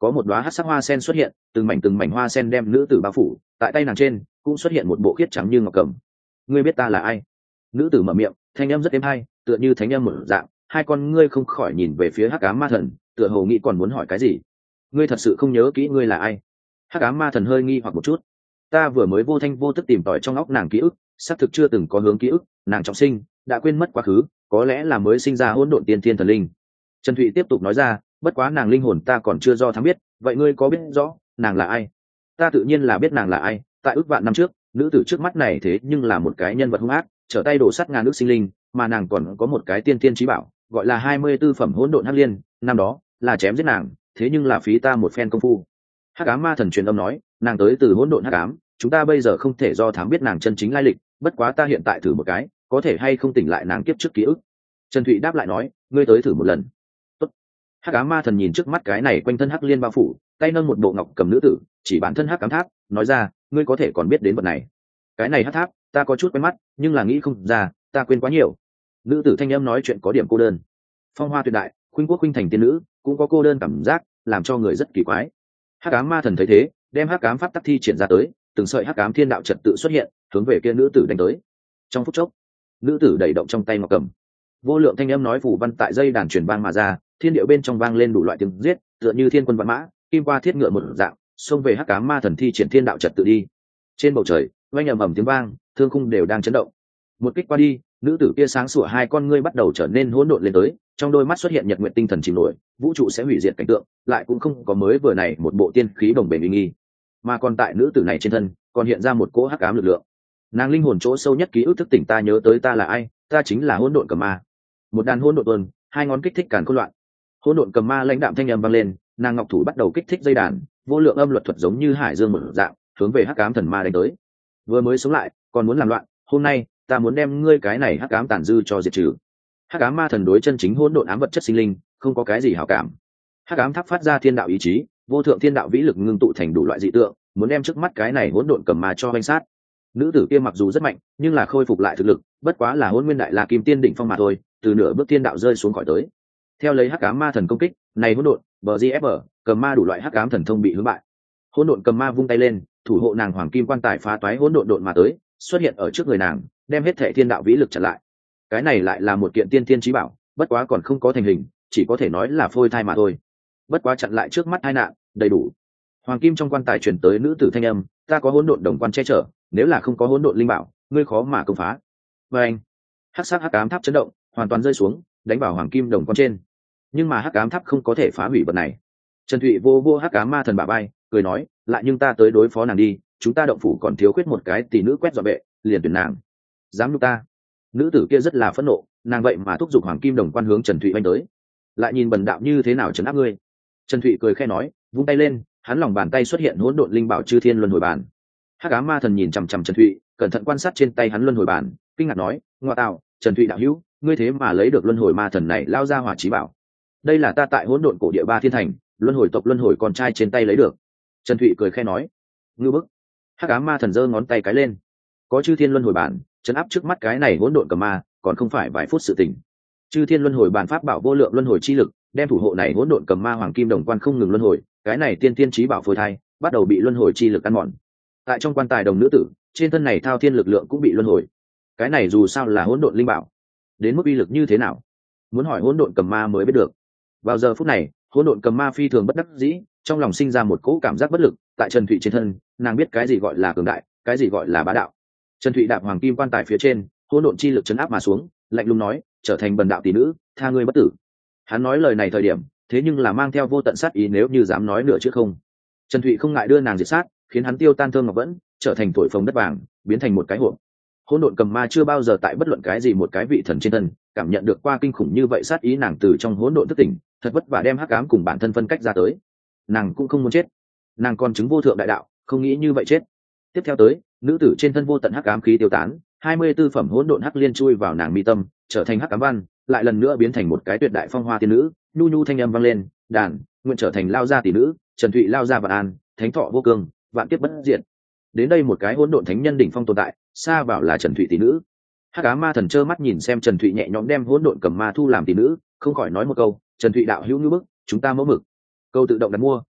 có một đóa hắc sắc hoa sen xuất hiện, từng mảnh từng mảnh hoa sen đem nữ tử bao phủ, tại tay nàng trên cũng xuất hiện một bộ khiết trắng như ngọc cầm. Ngươi biết ta là ai? Nữ tử mở miệng, thanh âm rất êm hay, tựa như thánh âm mở dạng, hai con ngươi không khỏi nhìn về phía hắc ám ma thần, tựa hồ nghĩ còn muốn hỏi cái gì. Ngươi thật sự không nhớ kỹ ngươi là ai? Hắc ám ma thần hơi nghi hoặc một chút. Ta vừa mới vô thanh vô tức tìm tòi trong óc nàng ký ức, xác thực chưa từng có hướng ký ức, nàng trọng sinh, đã quên mất quá khứ, có lẽ là mới sinh ra hỗn độn tiên thiên thần linh. Trần Thụy tiếp tục nói ra, bất quá nàng linh hồn ta còn chưa do thám biết, vậy ngươi có biết rõ nàng là ai? Ta tự nhiên là biết nàng là ai, tại ước vạn năm trước, nữ tử trước mắt này thế nhưng là một cái nhân vật hung ác, trở tay đổ sắt ngàn nước sinh linh, mà nàng còn có một cái tiên tiên chí bảo, gọi là hai mươi tư phẩm hỗn độn hắc liên, năm đó là chém giết nàng, thế nhưng là phí ta một phen công phu. Hắc ám ma thần truyền âm nói, nàng tới từ hỗn độn hắc ám, chúng ta bây giờ không thể do thám biết nàng chân chính lai lịch, bất quá ta hiện tại thử một cái, có thể hay không tỉnh lại nàng kiếp trước ký ức. Trần Thụy đáp lại nói, ngươi tới thử một lần. Tốt. Hắc ám ma thần nhìn trước mắt cái này quanh thân hắc liên bao phủ, tay nâng một bộ ngọc cầm nữ tử, chỉ bản thân hắc ám tháp, nói ra, ngươi có thể còn biết đến vật này. Cái này hắc tháp, ta có chút quen mắt, nhưng là nghĩ không ra, ta quên quá nhiều. Nữ tử thanh âm nói chuyện có điểm cô đơn. Phong hoa tuyệt đại, khuynh quốc khuynh thành tiên nữ, cũng có cô đơn cảm giác, làm cho người rất kỳ quái. Hắc ám ma thần thấy thế, đem hắc ám pháp tắc thi triển ra tới, từng sợi hắc ám thiên đạo trật tự xuất hiện, hướng về kia nữ tử đánh tới. Trong phút chốc, nữ tử đẩy động trong tay ngọc cầm, vô lượng thanh âm nói phù văn tại dây đàn truyền vang mà ra, thiên điệu bên trong vang lên đủ loại tiếng giết, tựa như thiên quân vạn mã, kim qua thiết ngựa một dạng, xông về hắc ám ma thần thi triển thiên đạo trật tự đi. Trên bầu trời, oanh ầm ầm tiếng vang, thương khung đều đang chấn động. Một kích qua đi, nữ tử kia sáng sủa hai con ngươi bắt đầu trở nên hỗn độn lên tới, trong đôi mắt xuất hiện nhật nguyện tinh thần chìm nổi, vũ trụ sẽ hủy diệt cảnh tượng, lại cũng không có mới vừa này một bộ tiên khí đồng bền uy nghi, mà còn tại nữ tử này trên thân còn hiện ra một cỗ hắc ám lực lượng. Nàng linh hồn chỗ sâu nhất ký ức thức tỉnh, ta nhớ tới ta là ai, ta chính là hỗn độn cầm ma. Một đàn hỗn độn tuần, hai ngón kích thích càn khôn loạn. Hỗn độn cầm ma lãnh đạm thanh âm vang lên, nàng ngọc thủ bắt đầu kích thích dây đàn, vô lượng âm luật thuật giống như hải dương mở dạng, hướng về hắc ám thần ma đánh tới. Vừa mới sống lại, còn muốn làm loạn, hôm nay ta muốn đem ngươi cái này hắc ám tàn dư cho diệt trừ. Hắc ám ma thần đối chân chính hỗn độn ám vật chất sinh linh không có cái gì hảo cảm. Hắc ám tháp phát ra thiên đạo ý chí, vô thượng thiên đạo vĩ lực ngưng tụ thành đủ loại dị tượng, muốn đem trước mắt cái này hỗn độn cầm ma cho vanh sát. Nữ tử kia mặc dù rất mạnh, nhưng là khôi phục lại thực lực, bất quá là hỗn nguyên đại la kim tiên đỉnh phong mà thôi, từ nửa bước thiên đạo rơi xuống khỏi tới. Theo lấy hắc ám ma thần công kích, này hỗn độn, bờ giê ép bờ, cầm ma đủ loại hắc ám thần thông bị hướng bại. Hỗn độn cầm ma vung tay lên, thủ hộ nàng hoàng kim quan tài phá toái hỗn độn độn mà tới, xuất hiện ở trước người nàng, đem hết thệ thiên đạo vĩ lực chặn lại. Cái này lại là một kiện tiên thiên chí bảo, bất quá còn không có thành hình, chỉ có thể nói là phôi thai mà thôi. Bất quá chặn lại trước mắt hai nạn, đầy đủ. Hoàng kim trong quan tài truyền tới nữ tử thanh âm, ta có hỗn độn đồng quan che chở, nếu là không có hỗn độn linh bảo, ngươi khó mà công phá. Và anh, hắc sắc hắc ám tháp chấn động, hoàn toàn rơi xuống, đánh vào hoàng kim đồng quan trên. Nhưng mà hắc ám tháp không có thể phá hủy vật này. Trần Thụy vô vô hắc ám ma thần bả vai, cười nói, lại nhưng ta tới đối phó nàng đi, chúng ta động phủ còn thiếu khuyết một cái tỷ nữ quét dọn vệ, liền tuyển nàng. Dám nhục ta? Nữ tử kia rất là phẫn nộ, nàng vậy mà thúc giục hoàng kim đồng quan hướng Trần Thụy oanh tới. Lại nhìn bần đạo như thế nào trấn áp ngươi. Trần Thụy cười khẽ nói, vung tay lên, hắn lòng bàn tay xuất hiện hỗn độn linh bảo chư thiên luân hồi bàn. Hắc ám ma thần nhìn chằm chằm Trần Thụy, cẩn thận quan sát trên tay hắn luân hồi bàn, kinh ngạc nói, ngoa tạo, Trần Thụy đạo hữu, ngươi thế mà lấy được luân hồi ma thần này lao ra hỏa chí bảo. Đây là ta tại hỗn độn cổ địa ba thiên thành, luân hồi tộc luân hồi con trai trên tay lấy được. Trần Thụy cười khẽ nói, ngư bức. Hắc ám ma thần giơ ngón tay cái lên, có chư thiên luân hồi bản chấn áp trước mắt cái này hỗn độn cầm ma, còn không phải vài phút sự tình. Chư thiên luân hồi bản pháp bảo vô lượng luân hồi chi lực, đem thủ hộ này hỗn độn cầm ma hoàng kim đồng quan không ngừng luân hồi, cái này tiên tiên chí bảo phôi thai bắt đầu bị luân hồi chi lực ăn mòn. Tại trong quan tài đồng nữ tử, trên thân này thao thiên lực lượng cũng bị luân hồi. Cái này dù sao là hỗn độn linh bảo, đến mức uy lực như thế nào, muốn hỏi hỗn độn cầm ma mới biết được. Vào giờ phút này, hỗn độn cầm ma phi thường bất đắc dĩ, trong lòng sinh ra một cỗ cảm giác bất lực. Tại Trần Thụy trên thân, nàng biết cái gì gọi là cường đại, cái gì gọi là bá đạo. Trần Thụy đạp hoàng kim quan tài phía trên, hỗn độn chi lực chấn áp mà xuống, lạnh lùng nói, trở thành bần đạo tỷ nữ, tha ngươi bất tử. Hắn nói lời này thời điểm, thế nhưng là mang theo vô tận sát ý, nếu như dám nói nữa chứ không. Trần Thụy không ngại đưa nàng diệt sát, khiến hắn tiêu tan thương ngọc vẫn, trở thành thổi phồng đất vàng, biến thành một cái hộp. Hỗn độn cầm ma chưa bao giờ tại bất luận cái gì một cái vị thần trên thân cảm nhận được qua kinh khủng như vậy sát ý, nàng từ trong hỗn độn thức tỉnh, thật vất vả đem hắc ám cùng bản thân phân cách ra tới. Nàng cũng không muốn chết, nàng còn chứng vô thượng đại đạo, không nghĩ như vậy chết. Tiếp theo tới, nữ tử trên thân vô tận hắc ám khí tiêu tán, hai mươi tư phẩm hỗn độn hắc liên chui vào nàng mi tâm, trở thành hắc ám văn, lại lần nữa biến thành một cái tuyệt đại phong hoa tiên nữ. Nhu nhu thanh âm vang lên, đàn nguyện trở thành lao gia tỷ nữ, Trần Thụy lao gia vạn an, thánh thọ vô cương, vạn kiếp bất diệt. Đến đây một cái hỗn độn thánh nhân đỉnh phong tồn tại, xa vào là Trần Thụy tỷ nữ. Hắc ám ma thần trơ mắt nhìn xem Trần Thụy nhẹ nhõm đem hỗn độn cầm ma thu làm tỷ nữ, không khỏi nói một câu, Trần Thụy đạo hữu như bức, chúng ta mẫu mực. Câu tự động đặt mua,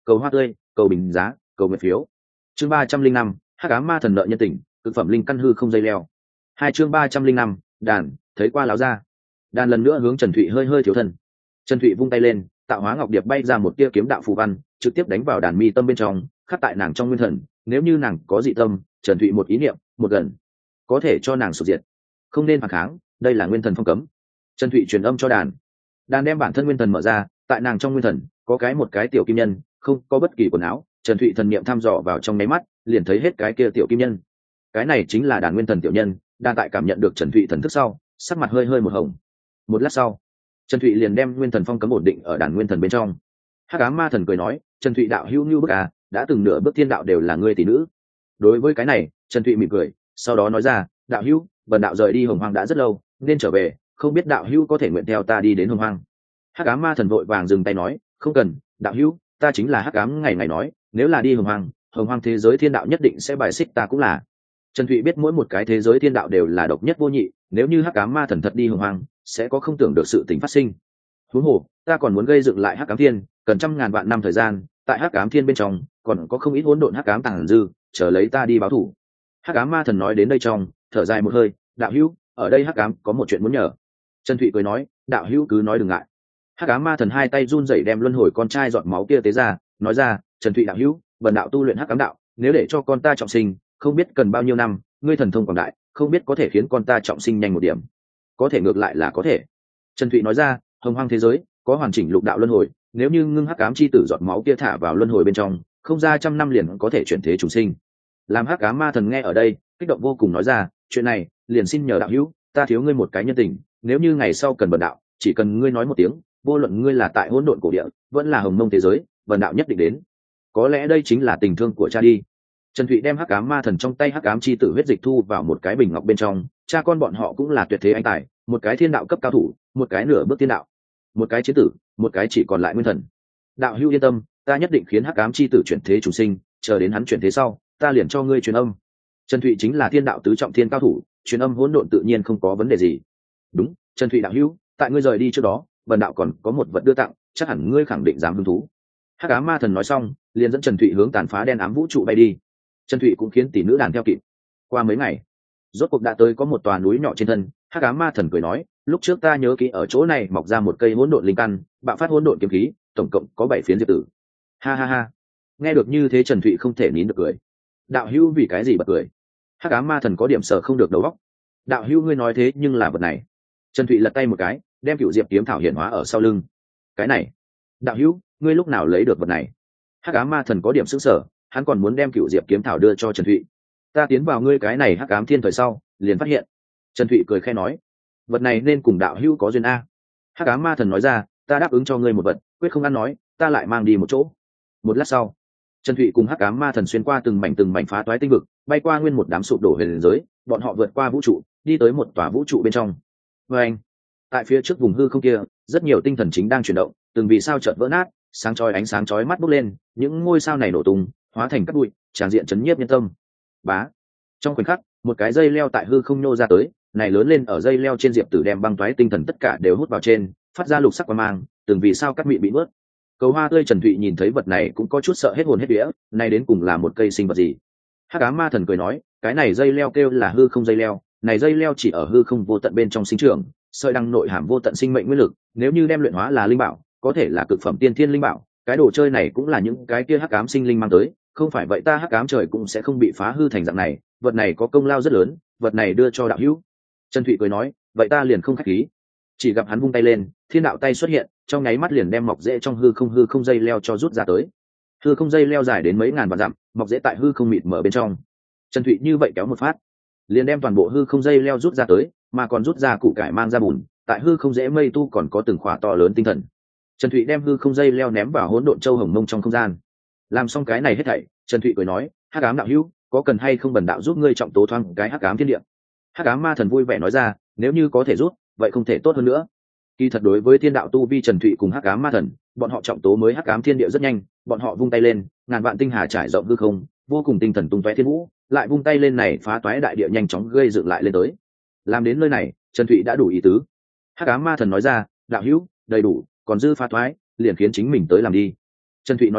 cầu hoa tươi, cầu bình giá, cầu nguyện phiếu. Chương ba trăm linh năm, hắc ám ma thần nợ nhân tình, cực phẩm linh căn hư không dây leo. Hai chương ba trăm linh năm, đàn, thấy qua láo ra. Đàn lần nữa hướng Trần Thụy hơi hơi thiếu thân. Trần Thụy vung tay lên, tạo hóa ngọc điệp bay ra một tia kiếm đạo phù văn, trực tiếp đánh vào đàn mi tâm bên trong, khắc tại nàng trong nguyên thần. Nếu như nàng có dị tâm, Trần Thụy một ý niệm, một gần, có thể cho nàng sụp diệt. Không nên phản kháng, đây là nguyên thần phong cấm. Trần Thụy truyền âm cho đàn. Đàn đem bản thân nguyên thần mở ra, tại nàng trong nguyên thần có cái một cái tiểu kim nhân, không có bất kỳ quần áo. Trần Thụy thần niệm thăm dò vào trong nháy mắt, liền thấy hết cái kia tiểu kim nhân. Cái này chính là đàn nguyên thần tiểu nhân. Đàn tại cảm nhận được Trần Thụy thần thức sau, sắc mặt hơi hơi một hồng. Một lát sau, Trần Thụy liền đem nguyên thần phong cấm ổn định ở đàn nguyên thần bên trong. Hắc ám ma thần cười nói, Trần Thụy đạo hữu như bức à, đã từng nửa bước thiên đạo đều là ngươi tỷ nữ. Đối với cái này, Trần Thụy mỉm cười, sau đó nói ra, đạo hữu, bần đạo rời đi hồng hoang đã rất lâu, nên trở về, không biết đạo hữu có thể nguyện theo ta đi đến hồng hoang. Hắc ám ma thần vội vàng dừng tay nói, không cần, đạo hữu, ta chính là hắc ám ngày ngày nói, nếu là đi hồng hoang, hồng hoang thế giới thiên đạo nhất định sẽ bài xích ta cũng là. Trần Thụy biết mỗi một cái thế giới thiên đạo đều là độc nhất vô nhị, nếu như hắc ám ma thần thật đi hồng hoang, sẽ có không tưởng được sự tình phát sinh. Huống hồ, ta còn muốn gây dựng lại hắc ám thiên, cần trăm ngàn vạn năm thời gian, tại hắc ám thiên bên trong, còn có không ít hỗn độn hắc ám tàng dư, chờ lấy ta đi báo thủ. Hắc ám ma thần nói đến đây trong, thở dài một hơi, đạo hữu, ở đây hắc ám có một chuyện muốn nhờ. Trần Thụy cười nói, đạo hữu cứ nói đừng ngại. Hắc ám ma thần hai tay run rẩy đem luân hồi con trai giọt máu kia tế ra, nói ra, Trần Thụy đạo hữu, bần đạo tu luyện hắc ám đạo, nếu để cho con ta trọng sinh, không biết cần bao nhiêu năm, ngươi thần thông quảng đại, không biết có thể khiến con ta trọng sinh nhanh một điểm. Có thể ngược lại là có thể. Trần Thụy nói ra, hồng hoang thế giới có hoàn chỉnh lục đạo luân hồi, nếu như ngưng hắc ám chi tử giọt máu kia thả vào luân hồi bên trong, không ra trăm năm liền có thể chuyển thế trùng sinh. Làm hắc ám ma thần nghe ở đây, kích động vô cùng nói ra, chuyện này liền xin nhờ đạo hữu, ta thiếu ngươi một cái nhân tình, nếu như ngày sau cần bần đạo, chỉ cần ngươi nói một tiếng, vô luận ngươi là tại hỗn độn cổ địa vẫn là hồng mông thế giới, bần đạo nhất định đến. Có lẽ đây chính là tình thương của cha đi. Trần Thụy đem hắc ám ma thần trong tay hắc ám chi tử huyết dịch thu vào một cái bình ngọc bên trong, cha con bọn họ cũng là tuyệt thế anh tài, một cái thiên đạo cấp cao thủ, một cái nửa bước thiên đạo, một cái chiến tử, một cái chỉ còn lại nguyên thần. Đạo hữu yên tâm, ta nhất định khiến hắc ám chi tử chuyển thế chủ sinh, chờ đến hắn chuyển thế sau, ta liền cho ngươi truyền âm. Trần Thụy chính là thiên đạo tứ trọng thiên cao thủ, truyền âm hỗn độn tự nhiên không có vấn đề gì. Đúng, Trần Thụy đạo hữu, tại ngươi rời đi trước đó, bần đạo còn có một vật đưa tặng, chắc hẳn ngươi khẳng định dám hứng thú. Hắc ám ma thần nói xong, liền dẫn Trần Thụy hướng tàn phá đen ám vũ trụ bay đi. Trần Thụy cũng khiến tỷ nữ đàn theo kịp. Qua mấy ngày, rốt cuộc đã tới có một tòa núi nhỏ trên thân. Hắc ám ma thần cười nói, lúc trước ta nhớ kỹ ở chỗ này mọc ra một cây hỗn độn linh căn, bạo phát hỗn độn kiếm khí, tổng cộng có bảy phiến diệp tử. Ha ha ha. Nghe được như thế Trần Thụy không thể nín được cười. Đạo hữu vì cái gì bật cười? Hắc ám ma thần có điểm sở không được đầu óc. Đạo hữu ngươi nói thế nhưng là vật này. Trần Thụy lật tay một cái, đem cựu diệp kiếm thảo hiển hóa ở sau lưng. Cái này, đạo hữu, ngươi lúc nào lấy được vật này? Hắc ám ma thần có điểm sững sờ, hắn còn muốn đem cựu diệp kiếm thảo đưa cho Trần Thụy. Ta tiến vào ngươi cái này hắc ám thiên thời sau, liền phát hiện. Trần Thụy cười khẽ nói, vật này nên cùng đạo hữu có duyên a. Hắc ám ma thần nói ra, ta đáp ứng cho ngươi một vật, quyết không ăn nói, ta lại mang đi một chỗ. Một lát sau, Trần Thụy cùng hắc ám ma thần xuyên qua từng mảnh từng mảnh phá toái tinh vực, bay qua nguyên một đám sụp đổ huyền giới, bọn họ vượt qua vũ trụ, đi tới một tòa vũ trụ bên trong. Và anh, tại phía trước vùng hư không kia, rất nhiều tinh thần chính đang chuyển động, từng vì sao chợt vỡ nát, sáng chói ánh sáng chói mắt bốc lên, những ngôi sao này nổ tung, hóa thành cát bụi, tràn diện chấn nhiếp nhân tâm. Bá. Trong khoảnh khắc, một cái dây leo tại hư không nhô ra tới, này lớn lên ở dây leo trên diệp tử đem băng toái tinh thần tất cả đều hút vào trên, phát ra lục sắc quang mang, từng vì sao cát mịn bị nuốt. Cầu hoa tươi Trần Thụy nhìn thấy vật này cũng có chút sợ hết hồn hết vía, này đến cùng là một cây sinh vật gì? Hắc ám ma thần cười nói, cái này dây leo kêu là hư không dây leo, này dây leo chỉ ở hư không vô tận bên trong sinh trưởng, sợi đăng nội hàm vô tận sinh mệnh nguyên lực, nếu như đem luyện hóa là linh bảo, có thể là cực phẩm tiên thiên linh bảo, cái đồ chơi này cũng là những cái kia hắc ám sinh linh mang tới, không phải vậy ta hắc ám trời cũng sẽ không bị phá hư thành dạng này, vật này có công lao rất lớn, vật này đưa cho đạo hữu. Trần Thụy cười nói, vậy ta liền không khách khí. Chỉ gặp hắn vung tay lên, thiên đạo tay xuất hiện, trong nháy mắt liền đem mọc rễ trong hư không hư không dây leo cho rút ra tới. Hư không dây leo dài đến mấy ngàn vạn dặm, mọc rễ tại hư không mịt mở bên trong. Trần Thụy như vậy kéo một phát, liền đem toàn bộ hư không dây leo rút ra tới, mà còn rút ra củ cải mang ra bùn, tại hư không dễ mây tu còn có từng khỏa to lớn tinh thần. Trần Thụy đem hư không dây leo ném vào hỗn độn châu hồng mông trong không gian. Làm xong cái này hết thảy, Trần Thụy cười nói, hắc ám đạo hữu, có cần hay không bần đạo giúp ngươi trọng tố thoáng cái hắc ám thiên địa? Hắc ám ma thần vui vẻ nói ra, nếu như có thể giúp, vậy không thể tốt hơn nữa. Kỳ thật đối với thiên đạo tu vi Trần Thụy cùng hắc ám ma thần, bọn họ trọng tố mới hắc ám thiên địa rất nhanh, bọn họ vung tay lên, ngàn vạn tinh hà trải rộng hư không, vô cùng tinh thần tung tóe thiên vũ, lại vung tay lên này phá toái đại địa nhanh chóng gây dựng lại lên tới. Làm đến nơi này, Trần Thụy đã đủ ý tứ. Hắc ám ma thần nói ra, đạo hữu, đầy đủ, còn dư phá toái, liền khiến chính mình tới làm đi. Trần Thụy nói ra,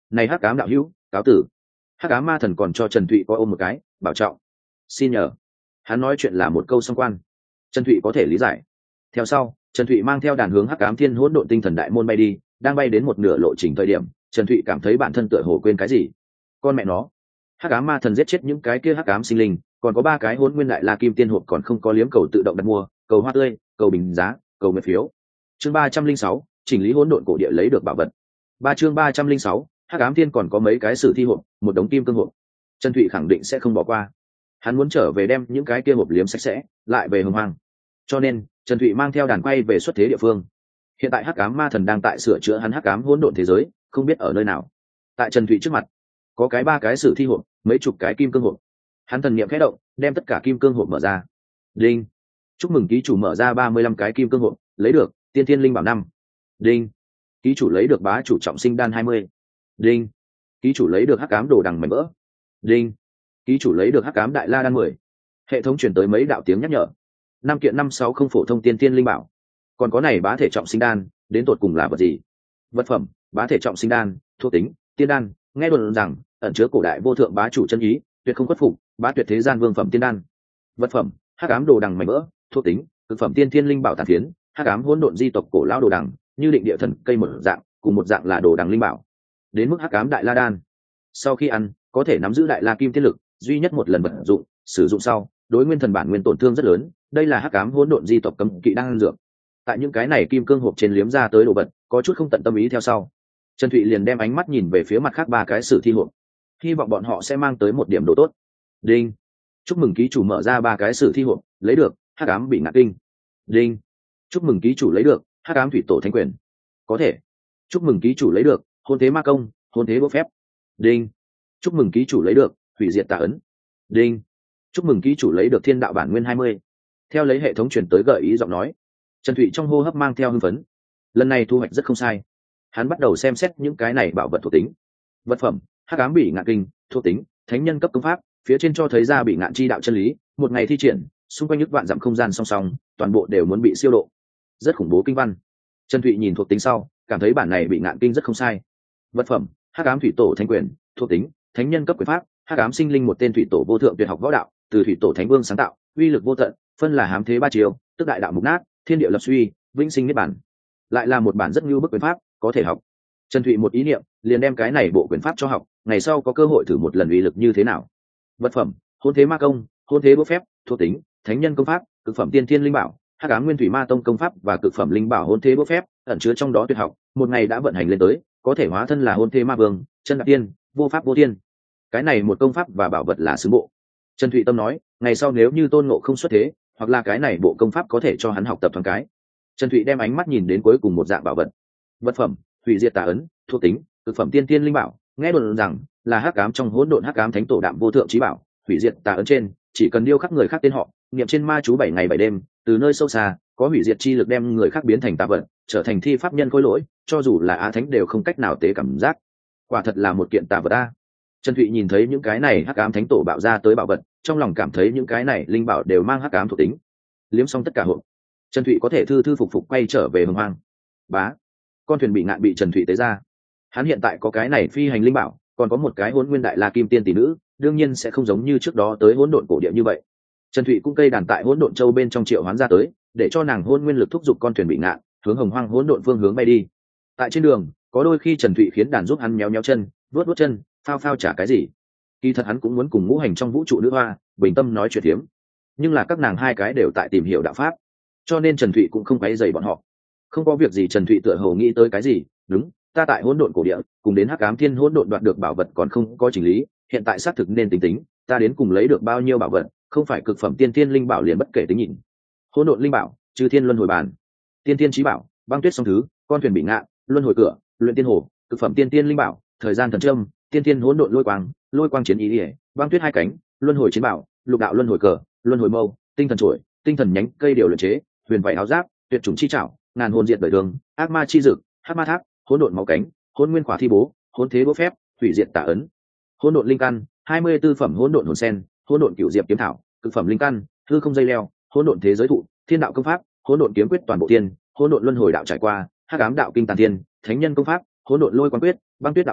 này hắc ám đạo hữu cáo tử. Hắc ám ma thần còn cho Trần Thụy có ôm một cái bảo trọng. Xin nhờ. Hắn nói chuyện là một câu song quan, Trần Thụy có thể lý giải. Theo sau, Trần Thụy mang theo đàn hướng hắc ám thiên hỗn độn tinh thần đại môn bay đi. Đang bay đến một nửa lộ trình thời điểm, Trần Thụy cảm thấy bản thân tựa hồ quên cái gì. Con mẹ nó, hắc ám ma thần giết chết những cái kia hắc ám sinh linh, còn có ba cái hỗn nguyên đại la kim tiên hộp còn không có liếm cầu tự động đặt mua, cầu hoa tươi, cầu bình giá, cầu nguyện phiếu. Chương ba trăm linh sáu, chỉnh lý hỗn độn cổ địa lấy được bảo vật. Ba chương ba trăm linh sáu, hắc ám thiên còn có mấy cái sử thi hộp, một đống kim cương hộp. Trần Thụy khẳng định sẽ không bỏ qua. Hắn muốn trở về đem những cái kia hộp liếm sạch sẽ, lại về hồng hoang. Cho nên, Trần Thụy mang theo đàn quay về xuất thế địa phương. Hiện tại hắc ám ma thần đang tại sửa chữa hắn hắc ám hỗn độn thế giới, không biết ở nơi nào. Tại Trần Thụy trước mặt, có cái ba cái sử thi hộp, mấy chục cái kim cương hộp. Hắn thần niệm khẽ động, đem tất cả kim cương hộp mở ra. Đinh. Chúc mừng ký chủ mở ra ba mươi lăm cái kim cương hộp, lấy được tiên thiên linh bảo năm. Đinh. Ký chủ lấy được bá chủ trọng sinh đan hai mươi. Đinh. Ký chủ lấy được hắc ám đồ đằng mảnh vỡ. Đinh. Ký chủ lấy được hắc ám đại la đan mười. Hệ thống truyền tới mấy đạo tiếng nhắc nhở. Năm kiện năm sáu không phổ thông tiên thiên linh bảo. Còn có này bá thể trọng sinh đan, đến tột cùng là vật gì? Vật phẩm, bá thể trọng sinh đan, thuộc tính, tiên đan, nghe đồn rằng ẩn chứa cổ đại vô thượng bá chủ chân ý, tuyệt không khuất phục, bá tuyệt thế gian vương phẩm tiên đan. Vật phẩm, hắc ám đồ đằng mảnh vỡ, thuộc tính, cực phẩm tiên thiên linh bảo tàn phiến, hắc ám hỗn độn di tộc cổ lão đồ đằng, như định địa thần cây một dạng, cùng một dạng là đồ đằng linh bảo. Đến mức hắc ám đại la đan, sau khi ăn có thể nắm giữ đại la kim tiên lực, duy nhất một lần vận dụng, sử dụng sau đối nguyên thần bản nguyên tổn thương rất lớn. Đây là hắc ám hỗn độn di tộc cấm kỵ đan dược. Tại những cái này kim cương hộp trên liếm ra tới đồ vật, có chút không tận tâm ý theo sau. Trần Thụy liền đem ánh mắt nhìn về phía mặt khác ba cái sử thi hộp, hy vọng bọn họ sẽ mang tới một điểm đồ tốt. Đinh. Chúc mừng ký chủ mở ra ba cái sử thi hộp, lấy được hắc ám bị ngạn kinh. Đinh. Chúc mừng ký chủ lấy được hắc ám thủy tổ thánh quyền. Có thể. Chúc mừng ký chủ lấy được hôn thế ma công, hôn thế bốc phép. Đinh. Chúc mừng ký chủ lấy được hủy diệt tà ấn. Đinh. Chúc mừng ký chủ lấy được thiên đạo bản nguyên hai mươi. Theo lấy hệ thống truyền tới gợi ý giọng nói, Trần Thụy trong hô hấp mang theo hưng phấn. Lần này thu hoạch rất không sai. Hắn bắt đầu xem xét những cái này bảo vật thuộc tính. Vật phẩm, hắc ám bị ngạn kinh, thuộc tính, thánh nhân cấp công pháp, phía trên cho thấy ra bị ngạn chi đạo chân lý, một ngày thi triển, xung quanh nước vạn dặm không gian song song, toàn bộ đều muốn bị siêu độ. Rất khủng bố kinh văn. Trần Thụy nhìn thuộc tính sau, cảm thấy bản này bị ngạn kinh rất không sai. Vật phẩm, hắc ám thủy tổ thánh quyền, thuộc tính, thánh nhân cấp quyền pháp, hắc ám sinh linh một tên thủy tổ vô thượng tuyệt học võ đạo, từ thủy tổ thánh vương sáng tạo, uy lực vô tận, phân là hám thế ba chiều, tức đại đạo mục nát, thiên địa lập suy, vĩnh sinh niết bản. Lại là một bản rất nhu bức quyền pháp, có thể học. Trần Thụy một ý niệm, liền đem cái này bộ quyền pháp cho học, ngày sau có cơ hội thử một lần uy lực như thế nào. Vật phẩm, hôn thế ma công, hôn thế bốc phép, thuộc tính, thánh nhân công pháp, cực phẩm tiên thiên linh bảo, hắc ám nguyên thủy ma tông công pháp và cực phẩm linh bảo hôn thế bốc phép, ẩn chứa trong đó tuyệt học, một ngày đã vận hành lên tới, có thể hóa thân là hôn thế ma vương, chân đạp tiên, vô pháp vô thiên. Cái này một công pháp và bảo vật là xứng bộ. Trần Thụy tâm nói, ngày sau nếu như tôn ngộ không xuất thế, hoặc là cái này bộ công pháp có thể cho hắn học tập thoáng cái. Trần Thụy đem ánh mắt nhìn đến cuối cùng một dạng bảo vật. Vật phẩm, hủy diệt tà ấn, thuộc tính, cực phẩm tiên tiên linh bảo, nghe đồn rằng là hắc ám trong hỗn độn hắc ám thánh tổ đạm vô thượng chí bảo. Hủy diệt tà ấn trên chỉ cần điêu khắc người khác tên họ, niệm trên ma chú bảy ngày bảy đêm, từ nơi sâu xa có hủy diệt chi lực đem người khác biến thành tà vật, trở thành thi pháp nhân khối lỗi, cho dù là á thánh đều không cách nào tế cảm giác. Quả thật là một kiện tà vật a. Trần Thụy nhìn thấy những cái này hắc ám thánh tổ bạo ra tới bảo vật, trong lòng cảm thấy những cái này linh bảo đều mang hắc ám thuộc tính. Liếm xong tất cả hộp, Trần Thụy có thể thư thư phục phục quay trở về hồng hoang. Bá, con thuyền bị ngạn bị Trần Thụy tế ra. Hắn hiện tại có cái này phi hành linh bảo, còn có một cái hỗn nguyên đại la kim tiên tỷ nữ, đương nhiên sẽ không giống như trước đó tới hỗn độn cổ địa như vậy. Trần Thụy cũng cây đàn tại hỗn độn châu bên trong triệu hoán ra tới, để cho nàng hỗn nguyên lực thúc giục con thuyền bị ngạn, hướng hồng hoang hỗn độn phương hướng bay đi. Tại trên đường, có đôi khi Trần Thụy khiến đàn giúp hắn méo méo chân, vuốt vuốt chân, phao phao trả cái gì. Kỳ thật hắn cũng muốn cùng ngũ hành trong vũ trụ nữ hoa bình tâm nói chuyện hiếm, nhưng là các nàng hai cái đều tại tìm hiểu đạo pháp, cho nên Trần Thụy cũng không quấy rầy bọn họ. Không có việc gì. Trần Thụy tựa hồ nghĩ tới cái gì, đúng, ta tại hỗn độn cổ địa cùng đến hắc ám thiên hỗn độn đoạt được bảo vật còn không có chỉnh lý, hiện tại xác thực nên tính tính ta đến cùng lấy được bao nhiêu bảo vật, không phải cực phẩm tiên thiên linh bảo liền bất kể tính nhịn. Hỗn độn linh bảo, trừ thiên luân hồi bàn, tiên thiên chí bảo, băng tuyết song thứ, con thuyền bị ngạn, luân hồi cửa, luyện tiên hồ, cực phẩm tiên thiên linh bảo, thời gian thần trâm, tiên thiên hỗn độn lôi quang, lôi quang chiến ý ỉa, băng tuyết hai cánh, luân hồi chiến bảo, lục đạo luân hồi cờ, luân hồi mâu, tinh thần trổi, tinh thần nhánh cây điều luyện chế, huyền vảy áo giáp, tuyệt chủng chi trảo, ngàn hồn diệt đời đường, ác ma chi dực, hắc ma tháp, hỗn độn máu cánh, hỗn nguyên khỏa thi bố, hỗn thế bố phép, hủy diệt tà ấn, hỗn độn linh căn, hai mươi tư phẩm hỗn độn hồn sen, hỗn độn cửu diệp kiếm thảo, cực phẩm linh căn, hư không dây leo, hỗn độn thế giới thụ, thiên đạo công pháp, hỗn độn kiếm quyết toàn bộ tiên, hỗn độn luân hồi đạo trải qua, hắc ám đạo kinh tàn tiên, thánh nhân công pháp, hỗn độn lôi quan quyết, băng tuyết đạo kinh,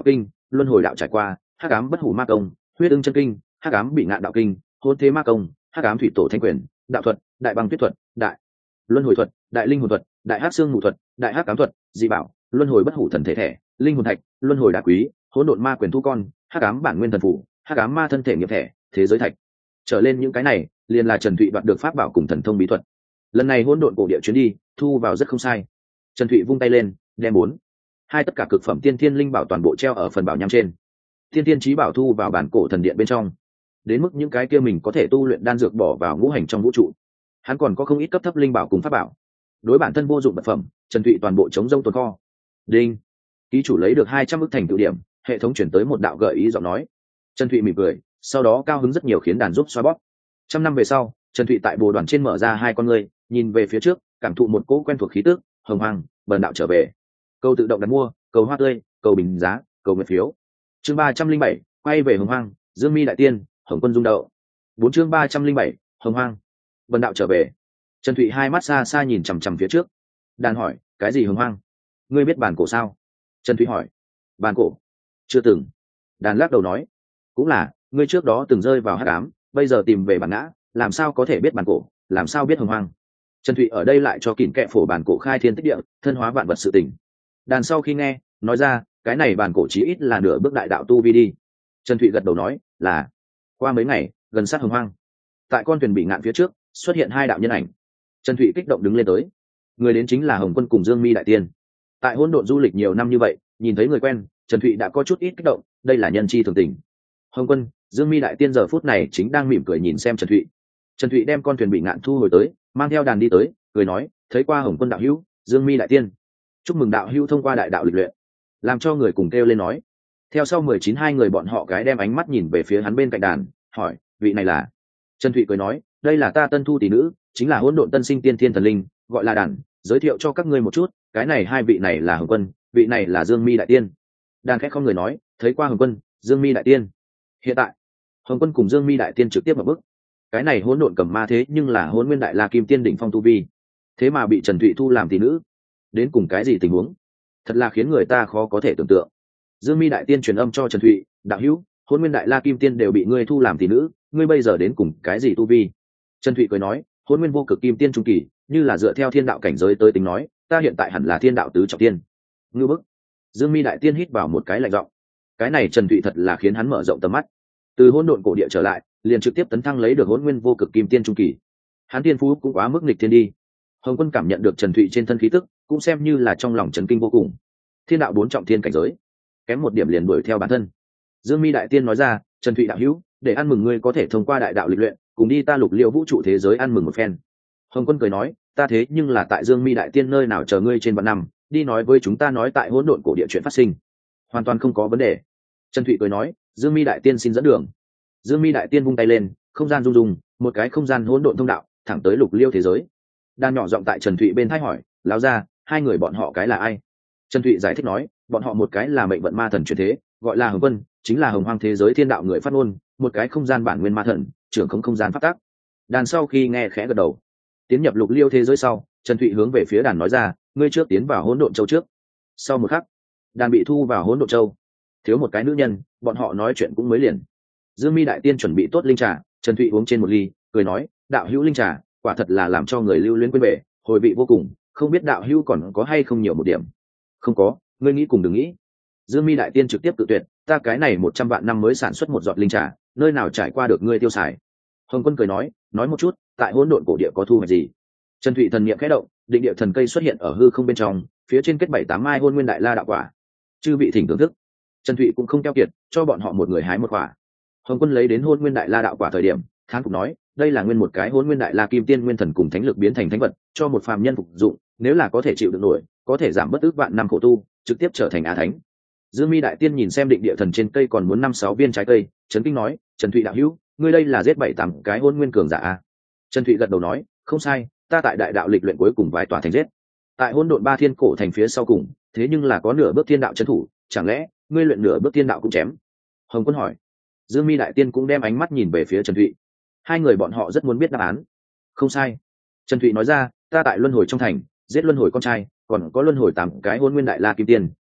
luân hồi đạo trải qua, hắc ám bất hủ ma công, huyết ưng chân kinh, hắc ám bị ngạn đạo kinh, hôn thế ma công, hắc ám thủy tổ thanh quyền, đạo thuật, đại băng tuyết thuật, đại luân hồi thuật, đại linh hồn thuật, đại hắc xương ngụ thuật, đại hắc ám thuật, dị bảo, luân hồi bất hủ thần thể thể, linh hồn thạch, luân hồi đá quý, hỗn độn ma quyền thu con, hắc ám bản nguyên thần phủ, hắc ám ma thân thể nghiệp thể, thế giới thạch. Trở lên những cái này liền là Trần Thụy đoạt được pháp bảo cùng thần thông bí thuật. Lần này hỗn độn cổ địa chuyến đi thu vào rất không sai. Trần Thụy vung tay lên đem bốn hai tất cả cực phẩm tiên thiên linh bảo toàn bộ treo ở phần bảo nham trên. Tiên thiên chí bảo thu vào bản cổ thần điện bên trong, đến mức những cái kia mình có thể tu luyện đan dược bỏ vào ngũ hành trong vũ trụ. Hắn còn có không ít cấp thấp linh bảo cùng pháp bảo. Đối bản thân vô dụng vật phẩm, Trần Thụy toàn bộ chống rông tồn kho. Đinh, ký chủ lấy được hai trăm ức thành tựu điểm, hệ thống chuyển tới một đạo gợi ý giọng nói. Trần Thụy mỉm cười, sau đó cao hứng rất nhiều khiến đàn giúp xoa bóp. Trăm năm về sau, Trần Thụy tại bồ đoàn trên mở ra hai con người, nhìn về phía trước, cảm thụ một cỗ quen thuộc khí tức, hồng hoàng, bần đạo trở về. Câu tự động đặt mua, cầu hoa tươi, cầu bình giá, cầu nguyện phiếu. Chương ba trăm linh bảy, quay về hồng hoàng, Dương Mi đại tiên, Hồng Quân dung đậu. Bốn chương ba trăm linh bảy, hồng hoàng, bần đạo trở về. Trần Thụy hai mắt xa xa nhìn chằm chằm phía trước. Đàn hỏi, cái gì hồng hoàng? Ngươi biết bản cổ sao? Trần Thụy hỏi. Bản cổ? Chưa từng. Đàn lắc đầu nói, cũng là, ngươi trước đó từng rơi vào hắc ám, bây giờ tìm về bản ngã, làm sao có thể biết bản cổ, làm sao biết hồng hoàng? Trần Thụy ở đây lại cho kỉn kẹ phổ bản cổ khai thiên tích địa, thân hóa vạn vật sự tình. Đàn sau khi nghe, nói ra, cái này bản cổ chí ít là nửa bước đại đạo tu vi đi. Trần Thụy gật đầu nói, là. Qua mấy ngày, gần sát hồng hoang, tại con thuyền bị ngạn phía trước xuất hiện hai đạo nhân ảnh. Trần Thụy kích động đứng lên tới. Người đến chính là Hồng Quân cùng Dương Mi đại tiên. Tại hỗn độn du lịch nhiều năm như vậy, nhìn thấy người quen, Trần Thụy đã có chút ít kích động, đây là nhân chi thường tình. Hồng Quân, Dương Mi đại tiên giờ phút này chính đang mỉm cười nhìn xem Trần Thụy. Trần Thụy đem con thuyền bị ngạn thu hồi tới, mang theo đàn đi tới, cười nói, thấy qua Hồng Quân đạo hữu, Dương Mi đại tiên, chúc mừng đạo hữu thông qua đại đạo lịch luyện. Làm cho người cùng kêu lên nói. Theo sau mười chín hai người bọn họ gái đem ánh mắt nhìn về phía hắn bên cạnh đàn, hỏi, vị này là? Trần Thụy cười nói, đây là ta tân thu tỷ nữ, chính là hỗn độn tân sinh tiên thiên thần linh, gọi là đàn, giới thiệu cho các ngươi một chút, cái này hai vị này là Hồng Quân, vị này là Dương Mi đại tiên. Đàn khẽ không người nói, thấy qua Hồng Quân, Dương Mi đại tiên. Hiện tại, Hồng Quân cùng Dương Mi đại tiên trực tiếp vào bức. Cái này hỗn độn cầm ma thế nhưng là hỗn nguyên đại la kim tiên đỉnh phong tu vi, thế mà bị Trần Thụy thu làm tỷ nữ, đến cùng cái gì tình huống? Thật là khiến người ta khó có thể tưởng tượng. Dương Mi đại tiên truyền âm cho Trần Thụy, đạo hữu, hỗn nguyên đại la kim tiên đều bị ngươi thu làm tỷ nữ, ngươi bây giờ đến cùng cái gì tu vi? Trần Thụy cười nói, hỗn nguyên vô cực kim tiên trung kỳ, như là dựa theo thiên đạo cảnh giới tới tính nói, ta hiện tại hẳn là thiên đạo tứ trọng tiên. Ngưu bức. Dương Mi đại tiên hít vào một cái lạnh giọng. Cái này Trần Thụy thật là khiến hắn mở rộng tầm mắt. Từ hỗn độn cổ địa trở lại, liền trực tiếp tấn thăng lấy được hỗn nguyên vô cực kim tiên trung kỳ. Hắn tiên phú cũng quá mức nghịch thiên đi. Hồng Quân cảm nhận được Trần Thụy trên thân khí tức, cũng xem như là trong lòng chấn kinh vô cùng. Thiên đạo bốn trọng thiên cảnh giới, kém một điểm liền đuổi theo bản thân. Dương Mi đại tiên nói ra, Trần Thụy đạo hữu, để ăn mừng ngươi có thể thông qua đại đạo lịch luyện, cùng đi ta lục liễu vũ trụ thế giới ăn mừng một phen. Hồng Quân cười nói, ta thế nhưng là tại Dương Mi đại tiên nơi nào chờ ngươi trên vạn năm, đi nói với chúng ta nói tại hỗn độn cổ địa chuyện phát sinh, hoàn toàn không có vấn đề. Trần Thụy cười nói, Dương Mi đại tiên xin dẫn đường. Dương Mi đại tiên vung tay lên, không gian rung rung, một cái không gian hỗn độn thông đạo, thẳng tới lục liêu thế giới. Đang nhỏ giọng tại Trần Thụy bên thay hỏi, lão gia, hai người bọn họ cái là ai? Trần Thụy giải thích nói, bọn họ một cái là mệnh vận ma thần chuyển thế, gọi là Hồng Quân, chính là hồng hoang thế giới thiên đạo người phát ngôn, một cái không gian bản nguyên ma thần, trưởng không không gian phát tác. Đàn sau khi nghe khẽ gật đầu. Tiến nhập lục liêu thế giới sau, Trần Thụy hướng về phía đàn nói ra, ngươi trước tiến vào hỗn độn châu trước. Sau một khắc, đàn bị thu vào hỗn độn châu. Thiếu một cái nữ nhân, bọn họ nói chuyện cũng mới liền. Dương Mi đại tiên chuẩn bị tốt linh trà, Trần Thụy uống trên một ly, cười nói, đạo hữu linh trà, quả thật là làm cho người lưu luyến quên bể, hồi vị vô cùng, không biết đạo hữu còn có hay không nhiều một điểm. Không có, ngươi nghĩ cùng đừng nghĩ. Dương Mi đại tiên trực tiếp tự tuyệt, ta cái này một trăm vạn năm mới sản xuất một giọt linh trà, nơi nào trải qua được ngươi tiêu xài. Hồng Quân cười nói, nói một chút, tại hỗn độn cổ địa có thu hoạch gì? Trần Thụy thần niệm khẽ động, định địa thần cây xuất hiện ở hư không bên trong, phía trên kết bảy tám mai hôn nguyên đại la đạo quả. Chư vị thỉnh thưởng thức. Trần Thụy cũng không keo kiệt, cho bọn họ một người hái một quả. Hồng Quân lấy đến hôn nguyên đại la đạo quả thời điểm, thán phục nói, đây là nguyên một cái hôn nguyên đại la kim tiên nguyên thần cùng thánh lực biến thành thánh vật, cho một phàm nhân phục dụng, nếu là có thể chịu được nổi, có thể giảm bất ước vạn năm khổ tu, trực tiếp trở thành á thánh. Dương Mi đại tiên nhìn xem định địa thần trên cây còn muốn năm sáu viên trái cây, trấn kinh nói, Trần Thụy đạo hữu, ngươi đây là giết bảy tám cái hôn nguyên cường giả à? Trần Thụy gật đầu nói, không sai, ta tại đại đạo lịch luyện cuối cùng vài tòa thành giết. Tại hỗn độn ba thiên cổ thành phía sau cùng, thế nhưng là có nửa bước thiên đạo trấn thủ, chẳng lẽ ngươi luyện nửa bước thiên đạo cũng chém? Hồng Quân hỏi. Dương Mi đại tiên cũng đem ánh mắt nhìn về phía Trần Thụy. Hai người bọn họ rất muốn biết đáp án. Không sai. Trần Thụy nói ra, ta tại luân hồi trong thành, giết luân hồi con trai, còn có luân hồi tám cái hôn nguyên đại la kim tiên,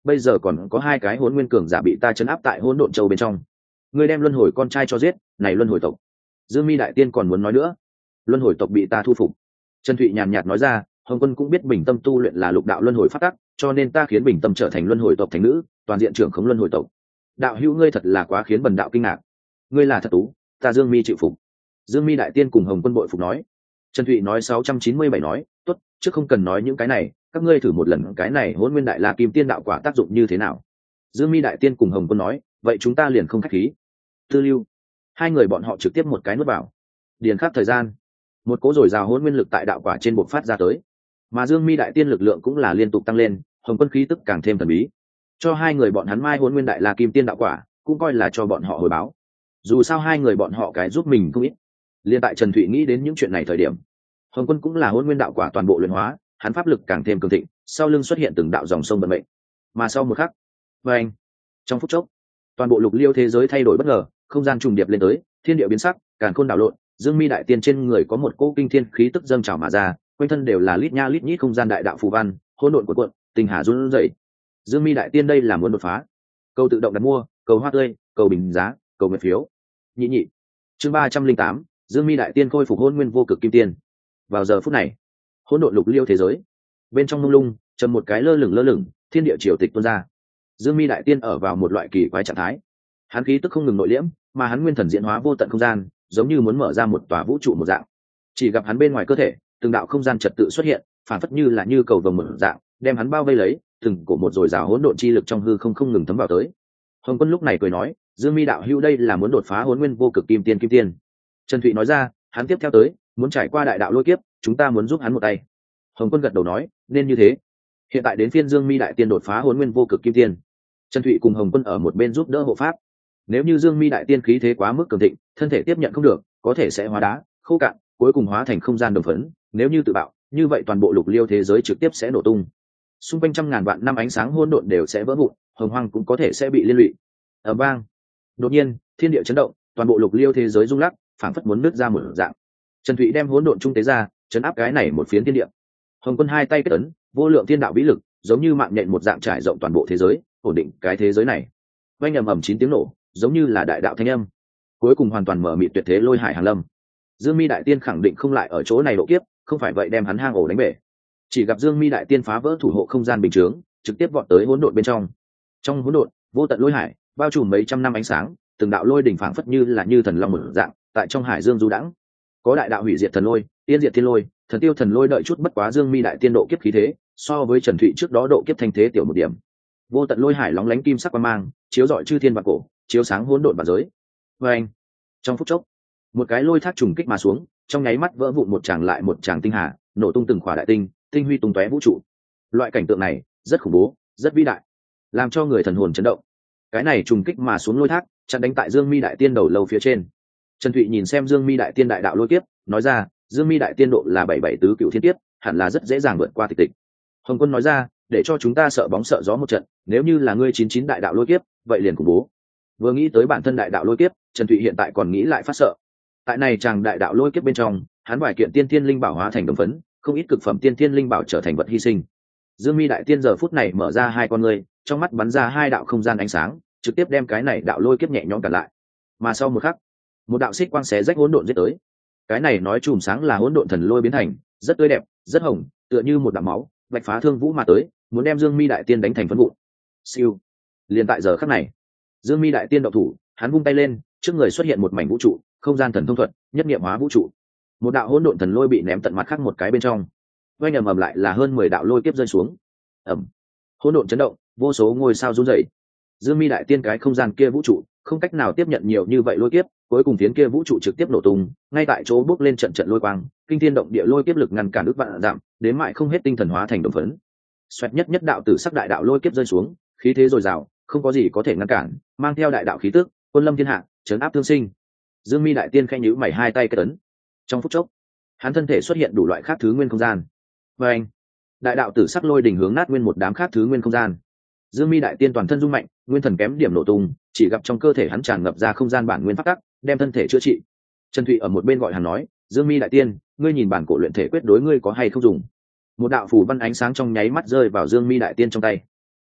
bây giờ còn có hai cái hỗn nguyên cường giả bị ta chấn áp tại hỗn độn châu bên trong. Ngươi đem luân hồi con trai cho giết, này luân hồi tộc. Dương Mi đại tiên còn muốn nói nữa. Luân hồi tộc bị ta thu phục. Trần Thụy nhàn nhạt nói ra, Hồng Quân cũng biết Bình Tâm tu luyện là lục đạo luân hồi pháp tắc, cho nên ta khiến Bình Tâm trở thành luân hồi tộc thành nữ, toàn diện trưởng khống luân hồi tộc. Đạo hữu ngươi thật là quá khiến bần đạo kinh ngạc. Ngươi là thật tú, ta Dương Mi chịu phục. Dương Mi đại tiên cùng Hồng Quân bội phục nói. Trần Thụy nói sáu trăm chín mươi bảy nói, tốt, chứ không cần nói những cái này, các ngươi thử một lần cái này hỗn nguyên đại la kim tiên đạo quả tác dụng như thế nào. Dương Mi đại tiên cùng Hồng Quân nói, vậy chúng ta liền không khách khí. Tư lưu, hai người bọn họ trực tiếp một cái nuốt vào. Điền khắc thời gian, một cố dồi dào hỗn nguyên lực tại đạo quả trên bộc phát ra tới, mà Dương Mi đại tiên lực lượng cũng là liên tục tăng lên, Hồng Quân khí tức càng thêm thần bí. Cho hai người bọn hắn mai hỗn nguyên đại la kim tiên đạo quả, cũng coi là cho bọn họ hồi báo. Dù sao hai người bọn họ cái giúp mình không ít. Liên tại Trần Thụy nghĩ đến những chuyện này thời điểm, Hồng Quân cũng là hỗn nguyên đạo quả toàn bộ luyện hóa, hắn pháp lực càng thêm cường thịnh, sau lưng xuất hiện từng đạo dòng sông vận mệnh. Mà sau một khắc, vâng, trong phút chốc, toàn bộ lục liêu thế giới thay đổi bất ngờ, không gian trùng điệp lên tới, thiên địa biến sắc, càn khôn đảo lộn, Dương Mi đại tiên trên người có một cỗ kinh thiên khí tức dâng trào mà ra, quanh thân đều là lít nha lít nhít không gian đại đạo phù văn, hỗn độn cuộn cuộn, tinh hà run rẩy. Dương Mi đại tiên đây là muốn đột phá. Câu tự động đặt mua, cầu hoa tươi, cầu bình giá, cầu nguyện phiếu. Nhị nhị. Chương ba trăm linh tám, Dương Mi đại tiên khôi phục hỗn nguyên vô cực kim tiên. Vào giờ phút này, hỗn độn lục liêu thế giới, bên trong mông lung, trầm một cái lơ lửng lơ lửng, thiên địa triều tịch tuôn ra. Dương Mi đại tiên ở vào một loại kỳ quái trạng thái. Hắn khí tức không ngừng nội liễm, mà hắn nguyên thần diễn hóa vô tận không gian, giống như muốn mở ra một tòa vũ trụ một dạng. Chỉ gặp hắn bên ngoài cơ thể, từng đạo không gian trật tự xuất hiện, phản phất như là như cầu vồng một dạng, đem hắn bao vây lấy, từng cổ một dồi dào hỗn độn chi lực trong hư không không ngừng thấm vào tới. Hồng Quân lúc này cười nói, Dương Mi đạo hữu đây là muốn đột phá hỗn nguyên vô cực kim tiên kim tiên. Trần Thụy nói ra, hắn tiếp theo tới, muốn trải qua đại đạo lôi kiếp, chúng ta muốn giúp hắn một tay. Hồng Quân gật đầu nói, nên như thế. Hiện tại đến phiên Dương Mi đại tiên đột phá hỗn nguyên vô cực kim tiên. Trần Thụy cùng Hồng Quân ở một bên giúp đỡ hộ pháp. Nếu như Dương Mi đại tiên khí thế quá mức cường thịnh, thân thể tiếp nhận không được, có thể sẽ hóa đá, khô cạn, cuối cùng hóa thành không gian đồng phấn. Nếu như tự bạo, như vậy toàn bộ lục liêu thế giới trực tiếp sẽ nổ tung. Xung quanh trăm ngàn vạn năm ánh sáng hỗn độn đều sẽ vỡ vụn, hồng hoang cũng có thể sẽ bị liên lụy. Ở bang, đột nhiên, thiên địa chấn động, toàn bộ lục liêu thế giới rung lắc, phảng phất muốn nứt ra một dạng. Trần Thụy đem hỗn độn trung tế ra, chấn áp cái này một phiến thiên địa. Hồng Quân hai tay kết ấn, vô lượng thiên đạo vĩ lực, giống như mạng nhện một dạng trải rộng toàn bộ thế giới, ổn định cái thế giới này. Vang ầm ầm chín tiếng nổ, giống như là đại đạo thanh âm. Cuối cùng hoàn toàn mở mịt tuyệt thế lôi hải hàng lâm. Dương Mi đại tiên khẳng định không lại ở chỗ này độ kiếp, không phải vậy đem hắn hang ổ đánh bể. Chỉ gặp Dương Mi đại tiên phá vỡ thủ hộ không gian bình chướng, trực tiếp vọt tới hỗn độn bên trong. Trong hỗn độn, vô tận lôi hải, bao trùm mấy trăm năm ánh sáng, từng đạo lôi đỉnh phảng phất như là như thần long một dạng, tại trong hải dương du đãng. Có đại đạo hủy diệt thần lôi, tiên diệt thiên lôi, thần tiêu thần lôi đợi chút bất quá Dương Mi đại tiên độ kiếp khí thế, so với Trần Thụy trước đó độ kiếp thanh thế tiểu một điểm. Vô tận lôi hải lóng lánh kim sắc quang mang, chiếu rọi chư thiên vạn cổ, chiếu sáng hỗn độn bản giới. Và anh, trong phút chốc, một cái lôi thác trùng kích mà xuống, trong nháy mắt vỡ vụn một tràng lại một tràng tinh hà, nổ tung từng khỏa đại tinh, tinh huy tung tóe vũ trụ. Loại cảnh tượng này rất khủng bố, rất vĩ đại, làm cho người thần hồn chấn động. Cái này trùng kích mà xuống lôi thác, chặn đánh tại Dương Mi đại tiên đầu lâu phía trên. Trần Thụy nhìn xem Dương Mi đại tiên đại đạo lôi kiếp, nói ra, Dương Mi đại tiên độ là bảy bảy tứ cựu thiên kiếp, hẳn là rất dễ dàng vượt qua tịch tịch. Hồng Quân nói ra, để cho chúng ta sợ bóng sợ gió một trận, nếu như là ngươi chín chín đại đạo lôi kiếp, vậy liền khủng bố. Vừa nghĩ tới bản thân đại đạo lôi kiếp, Trần Thụy hiện tại còn nghĩ lại phát sợ. Tại này chàng đại đạo lôi kiếp bên trong, hắn vài kiện tiên thiên linh bảo hóa thành đồng phấn, không ít cực phẩm tiên thiên linh bảo trở thành vật hy sinh. Dương Mi đại tiên giờ phút này mở ra hai con ngươi, trong mắt bắn ra hai đạo không gian ánh sáng, trực tiếp đem cái này đạo lôi kiếp nhẹ nhõm cản lại. Mà sau một khắc, một đạo xích quang xé rách hỗn độn giết tới. Cái này nói chùm sáng là hỗn độn thần lôi biến thành, rất tươi đẹp, rất hồng, tựa như một đạo máu, vạch phá thương vũ mà tới, muốn đem Dương Mi đại tiên đánh thành phấn vụn. Siêu. Liền tại giờ khắc này, Dương Mi đại tiên động thủ, hắn vung tay lên, trước người xuất hiện một mảnh vũ trụ, không gian thần thông thuật, nhất niệm hóa vũ trụ. Một đạo hỗn độn thần lôi bị ném tận mặt khác một cái bên trong. Vang ầm ầm lại là hơn mười đạo lôi kiếp rơi xuống. Ầm. Hỗn độn chấn động, vô số ngôi sao rung rẩy. Dương Mi đại tiên cái không gian kia vũ trụ, không cách nào tiếp nhận nhiều như vậy lôi kiếp, cuối cùng phiến kia vũ trụ trực tiếp nổ tung, ngay tại chỗ bốc lên trận trận lôi quang, kinh thiên động địa lôi kiếp lực ngăn cản ước vạn giảm, đến mại không hết tinh thần hóa thành đồng phấn. Xoẹt nhất nhất đạo tử sắc đại đạo lôi kiếp rơi xuống, khí thế dồi dào, không có gì có thể ngăn cản, mang theo đại đạo khí tức, quân lâm thiên hạ, trấn áp thương sinh. Dương Mi đại tiên khẽ nhíu mày hai tay kết ấn. Trong phút chốc, hắn thân thể xuất hiện đủ loại khác thứ nguyên không gian. Và anh, đại đạo tử sắc lôi đỉnh hướng nát nguyên một đám khác thứ nguyên không gian. Dương Mi đại tiên toàn thân rung mạnh, nguyên thần kém điểm nổ tung, chỉ gặp trong cơ thể hắn tràn ngập ra không gian bản nguyên pháp tắc, đem thân thể chữa trị. Trần Thụy ở một bên gọi hắn nói, Dương Mi đại tiên, ngươi nhìn bản cổ luyện thể quyết đối ngươi có hay không dùng? Một đạo phù văn ánh sáng trong nháy mắt rơi vào Dương Mi đại tiên trong tay.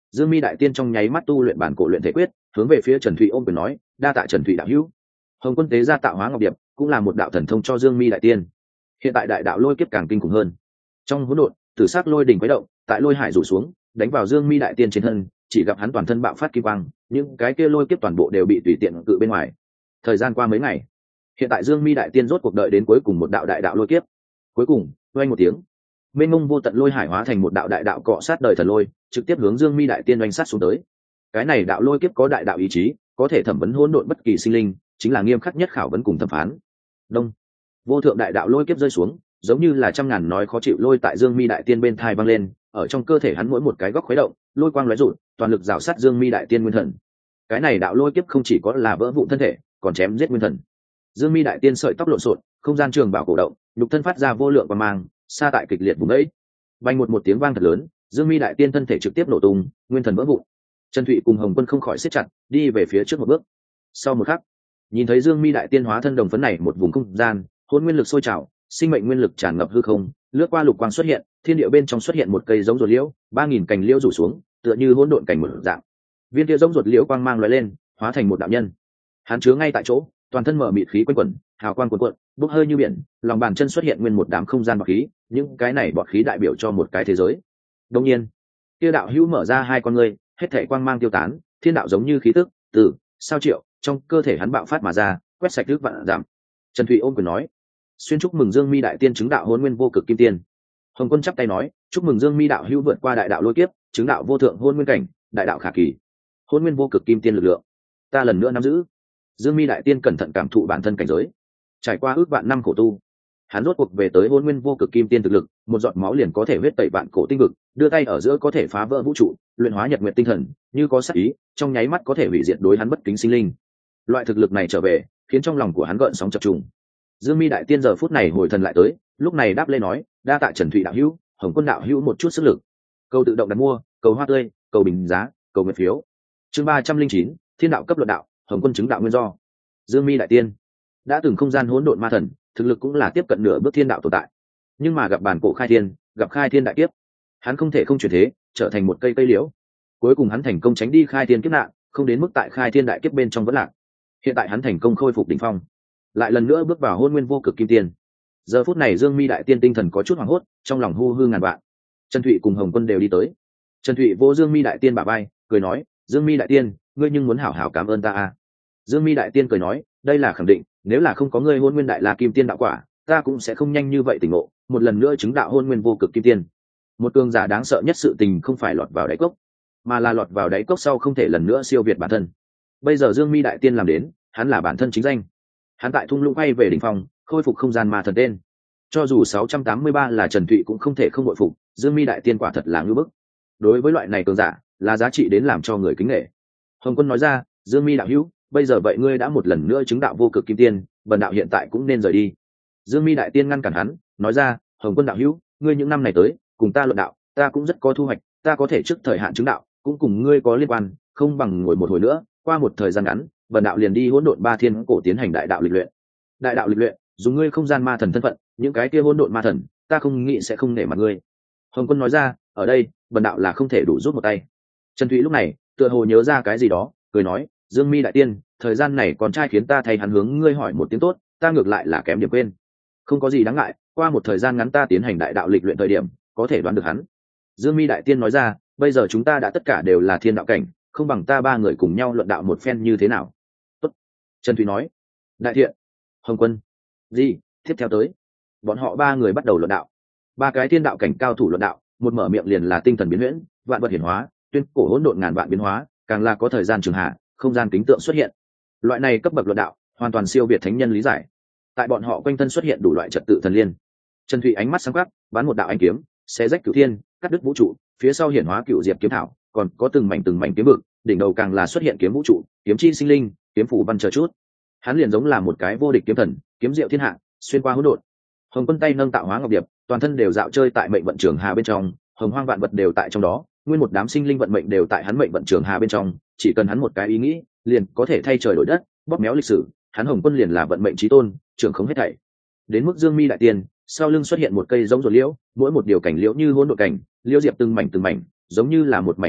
Dương Mi đại tiên trong nháy mắt tu luyện bản cổ luyện thể quyết, hướng về phía Trần Thụy ôm quyền nói, đa tạ Trần Thụy đạo hữu. Hồng Quân tế ra tạo hóa ngọc điệp, cũng là một đạo thần thông cho Dương Mi đại tiên. Hiện tại đại đạo lôi kiếp càng kinh khủng hơn. Trong hỗn độn, tử sắc lôi đỉnh quấy động, tại lôi hải rủ xuống, đánh vào Dương Mi đại tiên trên thân, chỉ gặp hắn toàn thân bạo phát kim quang, những cái kia lôi kiếp toàn bộ đều bị tùy tiện cự bên ngoài. Thời gian qua mấy ngày, hiện tại Dương Mi đại tiên rốt cuộc đợi đến cuối cùng một đạo đại đạo lôi kiếp. Cuối cùng, vang một tiếng, mênh mông vô tận lôi hải hóa thành một đạo đại đạo cọ sát đời thần lôi, trực tiếp hướng Dương Mi đại tiên oanh sát xuống tới. Cái này đạo lôi kiếp có đại đạo ý chí, có thể thẩm vấn hỗn độn bất kỳ sinh linh, chính là nghiêm khắc nhất khảo vấn cùng thẩm phán. Đông, vô thượng đại đạo lôi kiếp rơi xuống, giống như là trăm ngàn nói khó chịu lôi tại Dương Mi đại tiên bên thai vang lên, ở trong cơ thể hắn mỗi một cái góc khuấy động, lôi quang lóe rụt, toàn lực rào sát Dương Mi đại tiên nguyên thần. Cái này đạo lôi kiếp không chỉ có là vỡ vụn thân thể, còn chém giết nguyên thần. Dương Mi đại tiên sợi tóc lộn xộn, không gian trường bảo cổ động, nhục thân phát ra vô lượng quang mang, xa tại kịch liệt vùng ấy. Vang một một tiếng vang thật lớn, Dương Mi đại tiên thân thể trực tiếp nổ tung, nguyên thần vỡ vụn. Trần Thụy cùng Hồng Quân không khỏi siết chặt, đi về phía trước một bước. Sau một khắc, nhìn thấy Dương Mi đại tiên hóa thân đồng phấn này một vùng không gian, hỗn nguyên lực sôi trào, sinh mệnh nguyên lực tràn ngập hư không, lướt qua lục quang xuất hiện, thiên địa bên trong xuất hiện một cây giống ruột liễu, ba nghìn cành liễu rủ xuống, tựa như hỗn độn cảnh một dạng. Viên kia giống ruột liễu quang mang lóe lên, hóa thành một đạo nhân. Hắn chứa ngay tại chỗ, toàn thân mở mịt khí quanh quẩn, hào quang cuồn cuộn, bốc hơi như biển, lòng bàn chân xuất hiện nguyên một đám không gian bọt khí, những cái này bọt khí đại biểu cho một cái thế giới. Đương nhiên, kia đạo hữu mở ra hai con ngươi, hết thảy quang mang tiêu tán, thiên đạo giống như khí tức, từ sao triệu trong cơ thể hắn bạo phát mà ra, quét sạch nước vạn giảm. Trần Thụy ôm quyền nói, xuyên chúc mừng Dương Mi đại tiên chứng đạo hôn nguyên vô cực kim tiên. Hồng Quân chắp tay nói, chúc mừng Dương Mi đạo hữu vượt qua đại đạo lôi kiếp, chứng đạo vô thượng hôn nguyên cảnh, đại đạo khả kỳ, hôn nguyên vô cực kim tiên lực lượng, ta lần nữa nắm giữ. Dương Mi đại tiên cẩn thận cảm thụ bản thân cảnh giới, trải qua ước vạn năm khổ tu, hắn rốt cuộc về tới hôn nguyên vô cực kim tiên thực lực, một giọt máu liền có thể huyết tẩy vạn cổ tinh vực, đưa tay ở giữa có thể phá vỡ vũ trụ, luyện hóa nhật nguyệt tinh thần, như có sát ý, trong nháy mắt có thể hủy diệt đối hắn bất kính sinh linh. Loại thực lực này trở về, khiến trong lòng của hắn gợn sóng chập trùng. Dương Mi đại tiên giờ phút này hồi thần lại tới, lúc này đáp lên nói, đa tạ Trần Thụy đạo hữu, Hồng Quân đạo hữu một chút sức lực. Câu tự động đặt mua, cầu hoa tươi, cầu bình giá, cầu nguyện phiếu. Chương ba trăm linh chín, Thiên đạo cấp luận đạo, Hồng Quân chứng đạo nguyên do. Dương Mi đại tiên đã từng không gian hỗn độn ma thần, thực lực cũng là tiếp cận nửa bước thiên đạo tồn tại, nhưng mà gặp bản cổ khai thiên, gặp khai thiên đại kiếp, hắn không thể không chuyển thế, trở thành một cây cây liễu. Cuối cùng hắn thành công tránh đi khai thiên kiếp nạn, không đến mức tại khai thiên đại kiếp bên trong vẫn lạc. Hiện tại hắn thành công khôi phục đỉnh phong, lại lần nữa bước vào hôn nguyên vô cực kim tiên. Giờ phút này Dương Mi đại tiên tinh thần có chút hoảng hốt, trong lòng hu hư ngàn vạn. Trần Thụy cùng Hồng Quân đều đi tới. Trần Thụy vô Dương Mi đại tiên bả vai, cười nói, Dương Mi đại tiên, ngươi nhưng muốn hảo hảo cảm ơn ta à? Dương Mi đại tiên cười nói, đây là khẳng định, nếu là không có ngươi hôn nguyên đại la kim tiên đạo quả, ta cũng sẽ không nhanh như vậy tỉnh ngộ, một lần nữa chứng đạo hôn nguyên vô cực kim tiên. Một cường giả đáng sợ nhất sự tình không phải lọt vào đáy cốc, mà là lọt vào đáy cốc sau không thể lần nữa siêu việt bản thân. Bây giờ Dương Mi đại tiên làm đến, hắn là bản thân chính danh. Hắn tại thung lũng quay về đỉnh phong, khôi phục không gian ma thần tên. Cho dù sáu trăm tám mươi ba là Trần Thụy cũng không thể không bội phục, Dương Mi đại tiên quả thật là ngưu bức. Đối với loại này cường giả, là giá trị đến làm cho người kính nể. Hồng Quân nói ra, Dương Mi đạo hữu, bây giờ vậy ngươi đã một lần nữa chứng đạo vô cực kim tiên, bần đạo hiện tại cũng nên rời đi. Dương Mi đại tiên ngăn cản hắn, nói ra, Hồng Quân đạo hữu, ngươi những năm này tới cùng ta luận đạo, ta cũng rất có thu hoạch, ta có thể trước thời hạn chứng đạo, cũng cùng ngươi có liên quan, không bằng ngồi một hồi nữa, qua một thời gian ngắn, bần đạo liền đi hỗn độn ba thiên cổ tiến hành đại đạo lịch luyện. Đại đạo lịch luyện, dùng ngươi không gian ma thần thân phận, những cái kia hỗn độn ma thần, ta không nghĩ sẽ không nể mặt ngươi. Hồng Quân nói ra, ở đây, bần đạo là không thể đủ giúp một tay. Trần Thụy lúc này, tựa hồ nhớ ra cái gì đó, cười nói, Dương Mi đại tiên, thời gian này con trai khiến ta thay hắn hướng ngươi hỏi một tiếng tốt, ta ngược lại là kém điểm quên. Không có gì đáng ngại, qua một thời gian ngắn ta tiến hành đại đạo lịch luyện thời điểm, có thể đoán được hắn. Dương Mi đại tiên nói ra, bây giờ chúng ta đã tất cả đều là thiên đạo cảnh, không bằng ta ba người cùng nhau luận đạo một phen như thế nào? Tốt. Trần Thụy nói. Đại thiện. Hồng Quân. Gì? Tiếp theo tới. Bọn họ ba người bắt đầu luận đạo. Ba cái thiên đạo cảnh cao thủ luận đạo, một mở miệng liền là tinh thần biến huyễn, vạn vật hiển hóa, tuyên cổ hỗn độn ngàn vạn biến hóa, càng là có thời gian trường hạ, không gian kính tượng xuất hiện. Loại này cấp bậc luận đạo, hoàn toàn siêu việt thánh nhân lý giải. Tại bọn họ quanh thân xuất hiện đủ loại trật tự thần liên. Trần Thụy ánh mắt sáng quắc, bắn một đạo ánh kiếm, xé rách cửu thiên, cắt đứt vũ trụ, phía sau hiển hóa cửu diệp kiếm thảo, còn có từng mảnh từng mảnh kiếm vực, đỉnh đầu càng là xuất hiện kiếm vũ trụ, kiếm chi sinh linh, kiếm phủ văn chờ chút. Hắn liền giống là một cái vô địch kiếm thần, kiếm diệu thiên hạ, xuyên qua hỗn độn. Hồng Quân tay nâng tạo hóa ngọc điệp, toàn thân đều dạo chơi tại mệnh vận trường hà bên trong, hồng hoang vạn vật đều tại trong đó, nguyên một đám sinh linh vận mệnh đều tại hắn mệnh vận trường hà bên trong, chỉ cần hắn một cái ý nghĩ, liền có thể thay trời đổi đất, bóp méo lịch sử, hắn Hồng Quân liền là vận mệnh chí tôn, trường không hết thảy. Đến mức Dương Mi đại tiên, sau lưng xuất hiện một cây giống ruột liễu, mỗi một điều cảnh liễu như hỗn độn cảnh, liễu diệp từng mảnh từng mảnh, giống như là một mảnh tinh vực,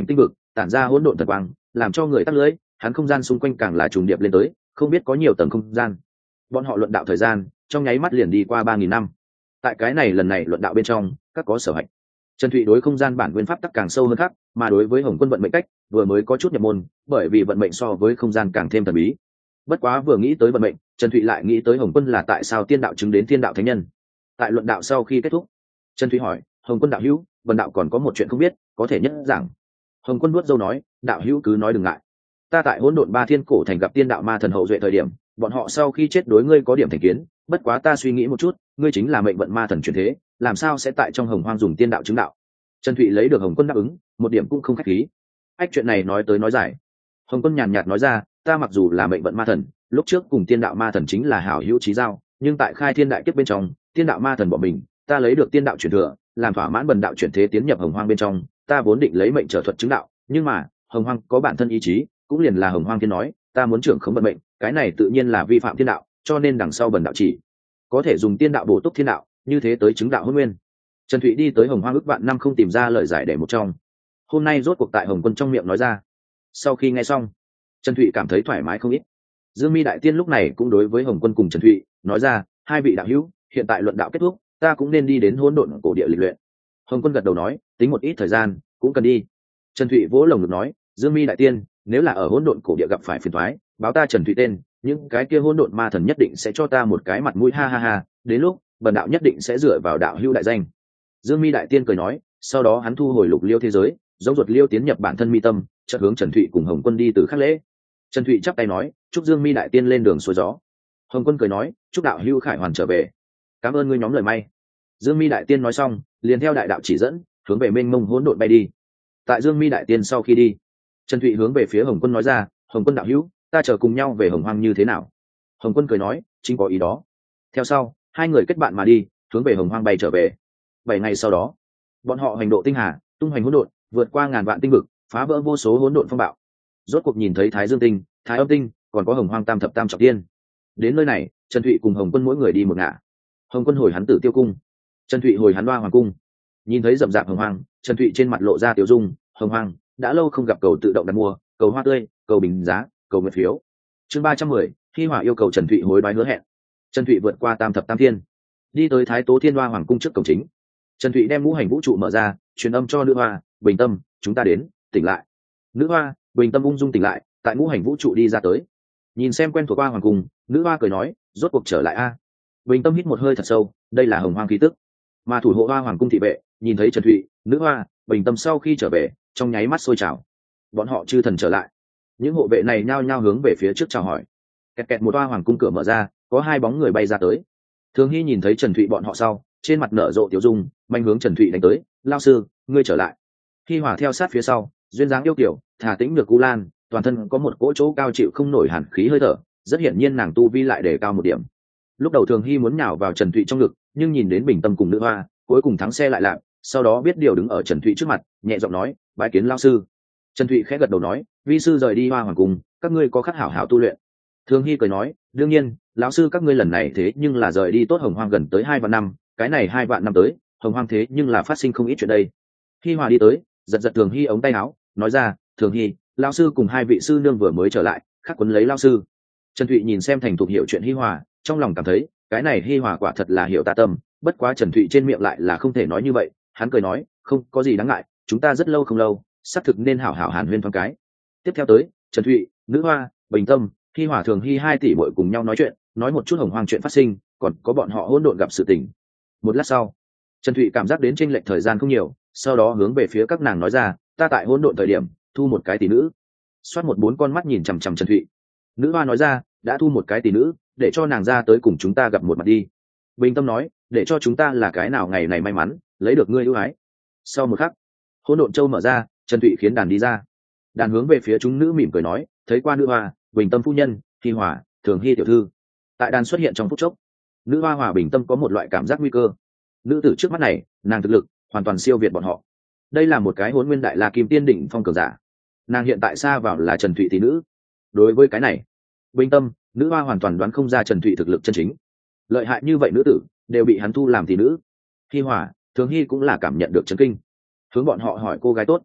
tản ra hỗn độn thần quang, làm cho người tắc lưỡi, hắn không gian xung quanh càng là trùng điệp lên tới, không biết có nhiều tầng không gian. Bọn họ luận đạo thời gian trong nháy mắt liền đi qua ba nghìn năm. Tại cái này lần này luận đạo bên trong, các có sở hạch. Trần Thụy đối không gian bản nguyên pháp tắc càng sâu hơn khác, mà đối với Hồng Quân vận mệnh cách, vừa mới có chút nhập môn, bởi vì vận mệnh so với không gian càng thêm thần bí. Bất quá vừa nghĩ tới vận mệnh, Trần Thụy lại nghĩ tới Hồng Quân là tại sao tiên đạo chứng đến tiên đạo thánh nhân. Tại luận đạo sau khi kết thúc, Trần Thụy hỏi, Hồng Quân đạo hữu, vận đạo còn có một chuyện không biết, có thể nhất giảng. Hồng Quân nuốt dâu nói, đạo hữu cứ nói đừng ngại. Ta tại hỗn độn ba thiên cổ thành gặp tiên đạo ma thần hậu duệ thời điểm, bọn họ sau khi chết đối ngươi có điểm thành kiến, bất quá ta suy nghĩ một chút, ngươi chính là mệnh vận ma thần chuyển thế, làm sao sẽ tại trong hồng hoang dùng tiên đạo chứng đạo. Trần Thụy lấy được Hồng Quân đáp ứng, một điểm cũng không khách khí. Ách chuyện này nói tới nói dài. Hồng Quân nhàn nhạt nói ra, ta mặc dù là mệnh vận ma thần, lúc trước cùng tiên đạo ma thần chính là hảo hữu chí giao, nhưng tại khai thiên đại kiếp bên trong, tiên đạo ma thần bỏ mình, ta lấy được tiên đạo chuyển thừa, làm thỏa mãn bần đạo chuyển thế tiến nhập hồng hoang bên trong, ta vốn định lấy mệnh trở thuật chứng đạo, nhưng mà hồng hoang có bản thân ý chí, cũng liền là hồng hoang thiên nói, ta muốn trưởng khống vận mệnh, cái này tự nhiên là vi phạm thiên đạo, cho nên đằng sau bần đạo chỉ có thể dùng tiên đạo bổ túc thiên đạo, như thế tới chứng đạo hôn nguyên. Trần Thụy đi tới hồng hoang ước vạn năm không tìm ra lời giải để một trong, hôm nay rốt cuộc tại Hồng Quân trong miệng nói ra. Sau khi nghe xong, Trần Thụy cảm thấy thoải mái không ít. Dương Mi đại tiên lúc này cũng đối với Hồng Quân cùng Trần Thụy nói ra, hai vị đạo hữu, hiện tại luận đạo kết thúc, ta cũng nên đi đến hỗn độn cổ địa lịch luyện. Hồng Quân gật đầu nói, tính một ít thời gian cũng cần đi. Trần Thụy vỗ lồng ngực nói, Dương Mi đại tiên, nếu là ở hỗn độn cổ địa gặp phải phiền toái, báo ta Trần Thụy tên, những cái kia hỗn độn ma thần nhất định sẽ cho ta một cái mặt mũi, ha ha ha, đến lúc bần đạo nhất định sẽ dựa vào đạo hữu đại danh. Dương Mi đại tiên cười nói, sau đó hắn thu hồi lục liêu thế giới, giống ruột liêu tiến nhập bản thân mi tâm, chợt hướng Trần Thụy cùng Hồng Quân đi từ khắc lễ. Trần Thụy chắp tay nói, chúc Dương Mi đại tiên lên đường xuôi gió. Hồng Quân cười nói, chúc đạo hữu khải hoàn trở về. Cảm ơn ngươi nhóm lời may. Dương Mi đại tiên nói xong, liền theo đại đạo chỉ dẫn, hướng về mênh mông hỗn độn bay đi. Tại Dương Mi đại tiên sau khi đi, Trần Thụy hướng về phía Hồng Quân nói ra, Hồng Quân đạo hữu, ta chờ cùng nhau về hồng hoang như thế nào? Hồng Quân cười nói, chính có ý đó. Theo sau, hai người kết bạn mà đi, hướng về hồng hoang bay trở về. Bảy ngày sau đó, bọn họ hành độ tinh hà, tung hoành hỗn độn, vượt qua ngàn vạn tinh vực, phá vỡ vô số hỗn độn phong bạo. Rốt cuộc nhìn thấy Thái Dương tinh, Thái Âm tinh, còn có hồng hoang tam thập tam trọng thiên. Đến nơi này, Trần Thụy cùng Hồng Quân mỗi người đi một ngả. Hồng Quân hồi hắn Tử Tiêu cung, Trần Thụy hồi hắn Hoa Hoàng cung. Nhìn thấy rậm rạp hồng hoang, Trần Thụy trên mặt lộ ra tiểu dung, hồng hoang đã lâu không gặp cầu tự động đặt mua, cầu hoa tươi, cầu bình giá, cầu nguyện phiếu. Chương ba trăm mười, Hi Hỏa yêu cầu Trần Thụy hối đoái hứa hẹn. Trần Thụy vượt qua tam thập tam thiên, đi tới Thái Tố Thiên Hoa Hoàng cung trước cổng chính. Trần Thụy đem ngũ hành vũ trụ mở ra, truyền âm cho nữ hoa, Bình Tâm, chúng ta đến, tỉnh lại. Nữ hoa, Bình Tâm ung dung tỉnh lại, tại ngũ hành vũ trụ đi ra tới. Nhìn xem quen thuộc Hoa Hoàng cung, nữ hoa cười nói, rốt cuộc trở lại a. Bình Tâm hít một hơi thật sâu, đây là hồng hoang khí tức. Mà thủ hộ Hoa Hoàng cung thị vệ, nhìn thấy Trần Thụy, nữ hoa, Bình Tâm sau khi trở về, trong nháy mắt sôi trào. Bọn họ chư thần trở lại. Những hộ vệ này nhao nhao hướng về phía trước chào hỏi. Kẹt kẹt một Hoa Hoàng cung cửa mở ra, có hai bóng người bay ra tới. Thường Hy nhìn thấy Trần Thụy bọn họ sau, trên mặt nở rộ tiểu dung, manh hướng Trần Thụy đánh tới, lao sư, ngươi trở lại. Hi Hỏa theo sát phía sau, duyên dáng yêu kiểu, thả tĩnh được U Lan, toàn thân có một cỗ chỗ cao chịu không nổi hàn khí hơi thở, rất hiển nhiên nàng tu vi lại để cao một điểm. Lúc đầu Thường Hy muốn nhào vào Trần Thụy trong ngực, nhưng nhìn đến Bình Tâm cùng nữ hoa, cuối cùng thắng xe lại lạc, sau đó biết điều đứng ở Trần Thụy trước mặt, nhẹ giọng nói, bái kiến lao sư. Trần Thụy khẽ gật đầu nói, vi sư rời đi Hoa Hoàng cung, các ngươi có khắc hảo hảo tu luyện. Thường Hy cười nói, đương nhiên, lão sư các ngươi lần này thế nhưng là rời đi tốt hồng hoang gần tới hai vạn năm, cái này hai vạn năm tới, hồng hoang thế nhưng là phát sinh không ít chuyện đây. Hi Hòa đi tới, giật giật Thường Hy ống tay áo, nói ra, Thường Hy, lão sư cùng hai vị sư nương vừa mới trở lại, khắc quấn lấy lão sư. Trần Thụy nhìn xem thành thục hiểu chuyện Hi Hòa, trong lòng cảm thấy, cái này Hi Hòa quả thật là hiểu ta tâm, bất quá Trần Thụy trên miệng lại là không thể nói như vậy, hắn cười nói, không có gì đáng ngại, chúng ta rất lâu không lâu, xác thực nên hảo hảo hàn huyên thoáng cái. Tiếp theo tới, Trần Thụy, nữ hoa, Bình Tâm, Hi Hỏa Thường Hy hai tỷ muội cùng nhau nói chuyện, nói một chút hồng hoang chuyện phát sinh, còn có bọn họ hỗn độn gặp sự tình. Một lát sau, Trần Thụy cảm giác đến chênh lệch thời gian không nhiều, sau đó hướng về phía các nàng nói ra, ta tại hỗn độn thời điểm, thu một cái tỷ nữ. Xoát một bốn con mắt nhìn chằm chằm Trần Thụy. Nữ hoa nói ra, đã thu một cái tỷ nữ, để cho nàng ra tới cùng chúng ta gặp một mặt đi. Bình Tâm nói, để cho chúng ta là cái nào ngày này may mắn, lấy được ngươi ưu ái. Sau một khắc, hỗn độn châu mở ra, Trần Thụy khiến đàn đi ra. Đàn hướng về phía chúng nữ mỉm cười nói, thấy qua nữ hoa, Bình Tâm phu nhân, Hi Hỏa, Thường Hy tiểu thư. Tại đàn xuất hiện trong phút chốc, nữ hoa Hòa Bình Tâm có một loại cảm giác nguy cơ. Nữ tử trước mắt này, nàng thực lực hoàn toàn siêu việt bọn họ. Đây là một cái Hỗn Nguyên Đại La Kim Tiên đỉnh phong cường giả. Nàng hiện tại xa vào là Trần Thụy tỷ nữ. Đối với cái này, Bình Tâm, nữ hoa hoàn toàn đoán không ra Trần Thụy thực lực chân chính. Lợi hại như vậy nữ tử, đều bị hắn thu làm tỷ nữ. Hi Hỏa, Thường Hy cũng là cảm nhận được chấn kinh. Hướng bọn họ hỏi cô gái tốt.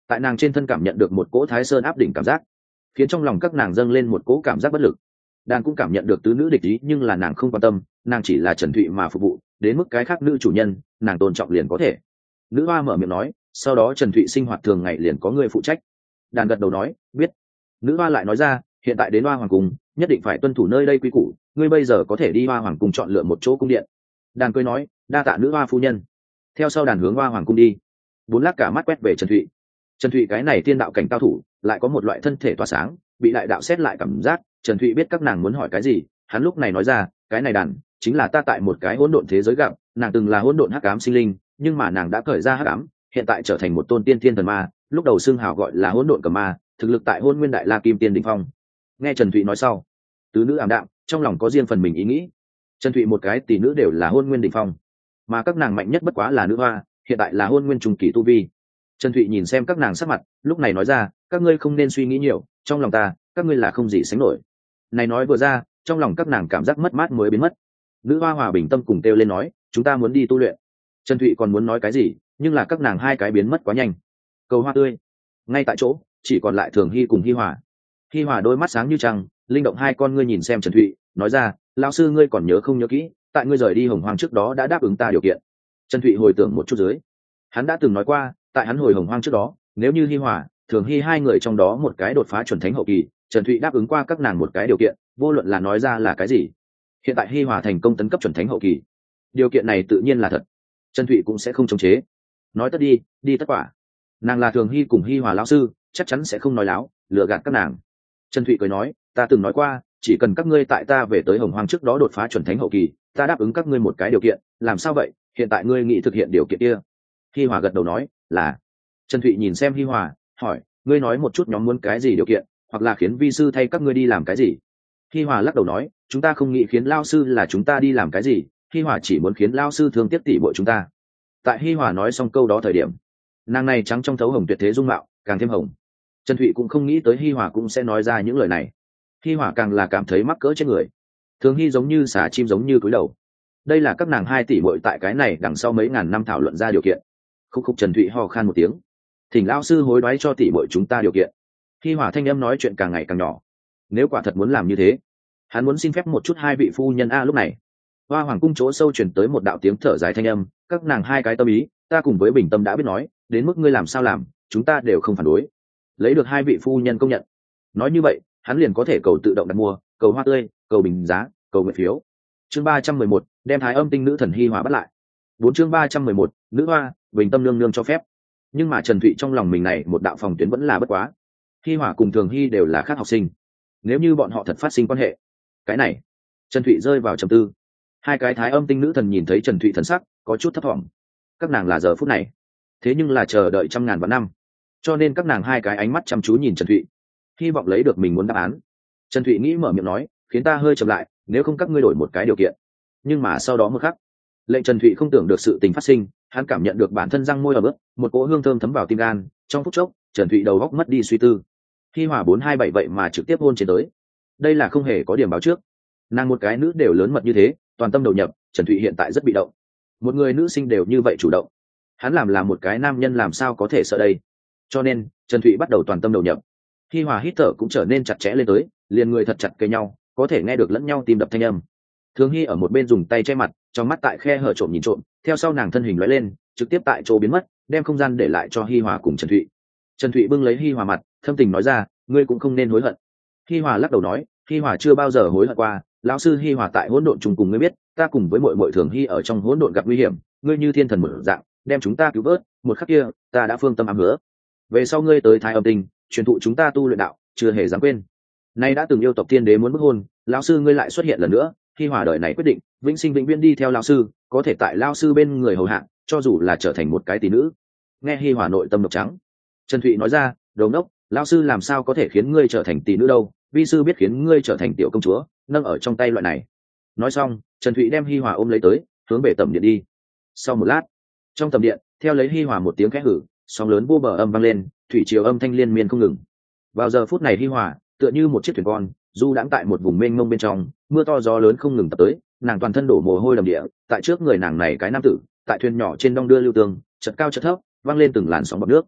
tại nàng trên thân cảm nhận được một cỗ thái sơn áp đỉnh cảm giác, khiến trong lòng các nàng dâng lên một cỗ cảm giác bất lực. Đàn cũng cảm nhận được tứ nữ địch ý, nhưng là nàng không quan tâm, nàng chỉ là Trần Thụy mà phục vụ, đến mức cái khác nữ chủ nhân nàng tôn trọng liền có thể. Nữ hoa mở miệng nói, sau đó Trần Thụy sinh hoạt thường ngày liền có người phụ trách. Đàn gật đầu nói biết. Nữ hoa lại nói ra, hiện tại đến hoa hoàng cung nhất định phải tuân thủ nơi đây quy củ, ngươi bây giờ có thể đi hoa hoàng cung chọn lựa một chỗ cung điện. Đàn cười nói, đa tạ nữ hoa phu nhân. Theo sau đàn hướng hoa hoàng cung đi. Bốn lát cả mắt quét về Trần Thụy. Trần Thụy cái này tiên đạo cảnh cao thủ, lại có một loại thân thể tỏa sáng, bị đại đạo xét lại cảm giác. Trần Thụy biết các nàng muốn hỏi cái gì, hắn lúc này nói ra, cái này đàn chính là ta tại một cái hỗn độn thế giới gặp, nàng từng là hỗn độn hắc ám sinh linh, nhưng mà nàng đã cởi ra hắc ám, hiện tại trở thành một tôn tiên thiên thần ma, lúc đầu xưng hào gọi là hỗn độn cầm ma, thực lực tại hôn nguyên đại la kim tiên đỉnh phong. Nghe Trần Thụy nói sau, tứ nữ ảm đạm, trong lòng có riêng phần mình ý nghĩ. Trần Thụy một cái tỷ nữ đều là hôn nguyên đỉnh phong, mà các nàng mạnh nhất bất quá là nữ hoa, hiện tại là hôn nguyên trung kỳ tu vi. Trần Thụy nhìn xem các nàng sắc mặt, lúc này nói ra, các ngươi không nên suy nghĩ nhiều, trong lòng ta, các ngươi là không gì sánh nổi. Này nói vừa ra, trong lòng các nàng cảm giác mất mát mới biến mất. Nữ hoa hòa bình tâm cùng kêu lên nói, chúng ta muốn đi tu luyện. Trần Thụy còn muốn nói cái gì, nhưng là các nàng hai cái biến mất quá nhanh. Cầu hoa tươi, ngay tại chỗ chỉ còn lại Thường Hy cùng Hi Hòa. Hi Hòa đôi mắt sáng như trăng, linh động hai con ngươi nhìn xem Trần Thụy, nói ra, lão sư ngươi còn nhớ không nhớ kỹ, tại ngươi rời đi Hồng Hoang trước đó đã đáp ứng ta điều kiện. Trần Thụy hồi tưởng một chút dưới, hắn đã từng nói qua, tại hắn hồi Hồng Hoang trước đó, nếu như Hi Hòa, Thường Hy hai người trong đó một cái đột phá chuẩn thánh hậu kỳ, Trần Thụy đáp ứng qua các nàng một cái điều kiện, vô luận là nói ra là cái gì. Hiện tại Hi Hòa thành công tấn cấp chuẩn thánh hậu kỳ, điều kiện này tự nhiên là thật, Trần Thụy cũng sẽ không chống chế. Nói tất đi, đi tất quả. Nàng là Thường Hy cùng Hi Hòa lão sư, chắc chắn sẽ không nói láo, lừa gạt các nàng. Trần Thụy cười nói, ta từng nói qua, chỉ cần các ngươi tại ta về tới Hồng Hoang trước đó đột phá chuẩn thánh hậu kỳ, ta đáp ứng các ngươi một cái điều kiện, làm sao vậy? Hiện tại ngươi nghĩ thực hiện điều kiện kia? Hi Hòa gật đầu nói, là. Trần Thụy nhìn xem Hi Hòa, hỏi, ngươi nói một chút nhóm muốn cái gì điều kiện, hoặc là khiến vi sư thay các ngươi đi làm cái gì? Hi Hòa lắc đầu nói, chúng ta không nghĩ khiến lao sư là chúng ta đi làm cái gì, Hi Hòa chỉ muốn khiến lao sư thương tiếc tỷ muội chúng ta. Tại Hi Hòa nói xong câu đó thời điểm, nàng này trắng trong thấu hồng tuyệt thế dung mạo càng thêm hồng. Trần Thụy cũng không nghĩ tới Hi Hòa cũng sẽ nói ra những lời này. Hi Hòa càng là cảm thấy mắc cỡ trên người. Thường Hy giống như xả chim giống như cúi đầu. Đây là các nàng hai tỷ muội tại cái này đằng sau mấy ngàn năm thảo luận ra điều kiện. Khúc khúc Trần Thụy ho khan một tiếng. Thỉnh lão sư hối đoái cho tỷ muội chúng ta điều kiện. Hi Hòa thanh âm nói chuyện càng ngày càng nhỏ. Nếu quả thật muốn làm như thế, hắn muốn xin phép một chút hai vị phu nhân a. Lúc này, Hoa Hoàng cung chỗ sâu truyền tới một đạo tiếng thở dài thanh âm, các nàng hai cái tâm ý, ta cùng với Bình Tâm đã biết nói, đến mức ngươi làm sao làm, chúng ta đều không phản đối. Lấy được hai vị phu nhân công nhận. Nói như vậy, hắn liền có thể cầu tự động đặt mua, cầu hoa tươi, cầu bình giá, cầu nguyện phiếu. Chương ba trăm mười một, đem Thái Âm tinh nữ thần Hi Hòa bắt lại. Bốn chương ba trăm mười một, nữ hoa, Bình Tâm nương nương cho phép. Nhưng mà Trần Thụy trong lòng mình này một đạo phòng tuyến vẫn là bất quá. Hi Hòa cùng Thường Hy đều là khác học sinh. Nếu như bọn họ thật phát sinh quan hệ, cái này, Trần Thụy rơi vào trầm tư. Hai cái Thái Âm tinh nữ thần nhìn thấy Trần Thụy thần sắc, có chút thấp thỏm. Các nàng là giờ phút này, thế nhưng là chờ đợi trăm ngàn vạn năm, cho nên các nàng hai cái ánh mắt chăm chú nhìn Trần Thụy, hy vọng lấy được mình muốn đáp án. Trần Thụy nghĩ mở miệng nói, khiến ta hơi chậm lại, nếu không các ngươi đổi một cái điều kiện. Nhưng mà sau đó một khắc, lệnh Trần Thụy không tưởng được sự tình phát sinh, hắn cảm nhận được bản thân răng môi ở bước, một cỗ hương thơm thấm vào tim gan. Trong phút chốc, Trần Thụy đầu góc mất đi suy tư. Hi Hòa bốn hai bảy vậy mà trực tiếp hôn trên tới, đây là không hề có điểm báo trước. Nàng một cái nữ đều lớn mật như thế, toàn tâm đầu nhập. Trần Thụy hiện tại rất bị động, một người nữ sinh đều như vậy chủ động, hắn làm là một cái nam nhân làm sao có thể sợ đây. Cho nên Trần Thụy bắt đầu toàn tâm đầu nhập. Hi Hòa hít thở cũng trở nên chặt chẽ lên tới, liền người thật chặt cây nhau, có thể nghe được lẫn nhau tim đập thanh âm. Thường Hy ở một bên dùng tay che mặt, trong mắt tại khe hở trộm nhìn trộm, theo sau nàng thân hình lóe lên, trực tiếp tại chỗ biến mất, đem không gian để lại cho Hi Hòa cùng Trần Thụy. Trần Thụy bưng lấy Hi Hòa mặt, thâm tình nói ra, ngươi cũng không nên hối hận. Hi Hòa lắc đầu nói, Hi Hòa chưa bao giờ hối hận qua, lão sư Hi Hòa tại hỗn độn chung cùng ngươi biết, ta cùng với muội muội Thường Hy ở trong hỗn độn gặp nguy hiểm, ngươi như thiên thần mở dạng, đem chúng ta cứu vớt, một khắc kia, ta đã phương tâm ám hứa. Về sau ngươi tới Thái Âm tinh, truyền thụ chúng ta tu luyện đạo, chưa hề dám quên. Nay đã từng yêu tộc tiên đế muốn bức hôn, lão sư ngươi lại xuất hiện lần nữa, Hi Hòa đời này quyết định, vĩnh sinh vĩnh viễn đi theo lão sư, có thể tại lão sư bên người hầu hạ, cho dù là trở thành một cái tỷ nữ. Nghe Hi Hòa nội tâm độc trắng. Trần Thụy nói ra, đồ ngốc, lão sư làm sao có thể khiến ngươi trở thành tỷ nữ đâu, vi sư biết khiến ngươi trở thành tiểu công chúa, nâng ở trong tay loại này. Nói xong, Trần Thụy đem Hi Hòa ôm lấy tới, hướng về tầm điện đi. Sau một lát, trong tầm điện, theo lấy Hi Hòa một tiếng khẽ hử, sóng lớn vô bờ âm vang lên, thủy triều âm thanh liên miên không ngừng. Vào giờ phút này Hi Hòa tựa như một chiếc thuyền con, du đãng tại một vùng mênh mông bên trong, mưa to gió lớn không ngừng tập tới, nàng toàn thân đổ mồ hôi đầm địa, tại trước người nàng này cái nam tử, tại thuyền nhỏ trên đong đưa lưu tương, chật cao chật thấp, vang lên từng làn sóng bọt nước.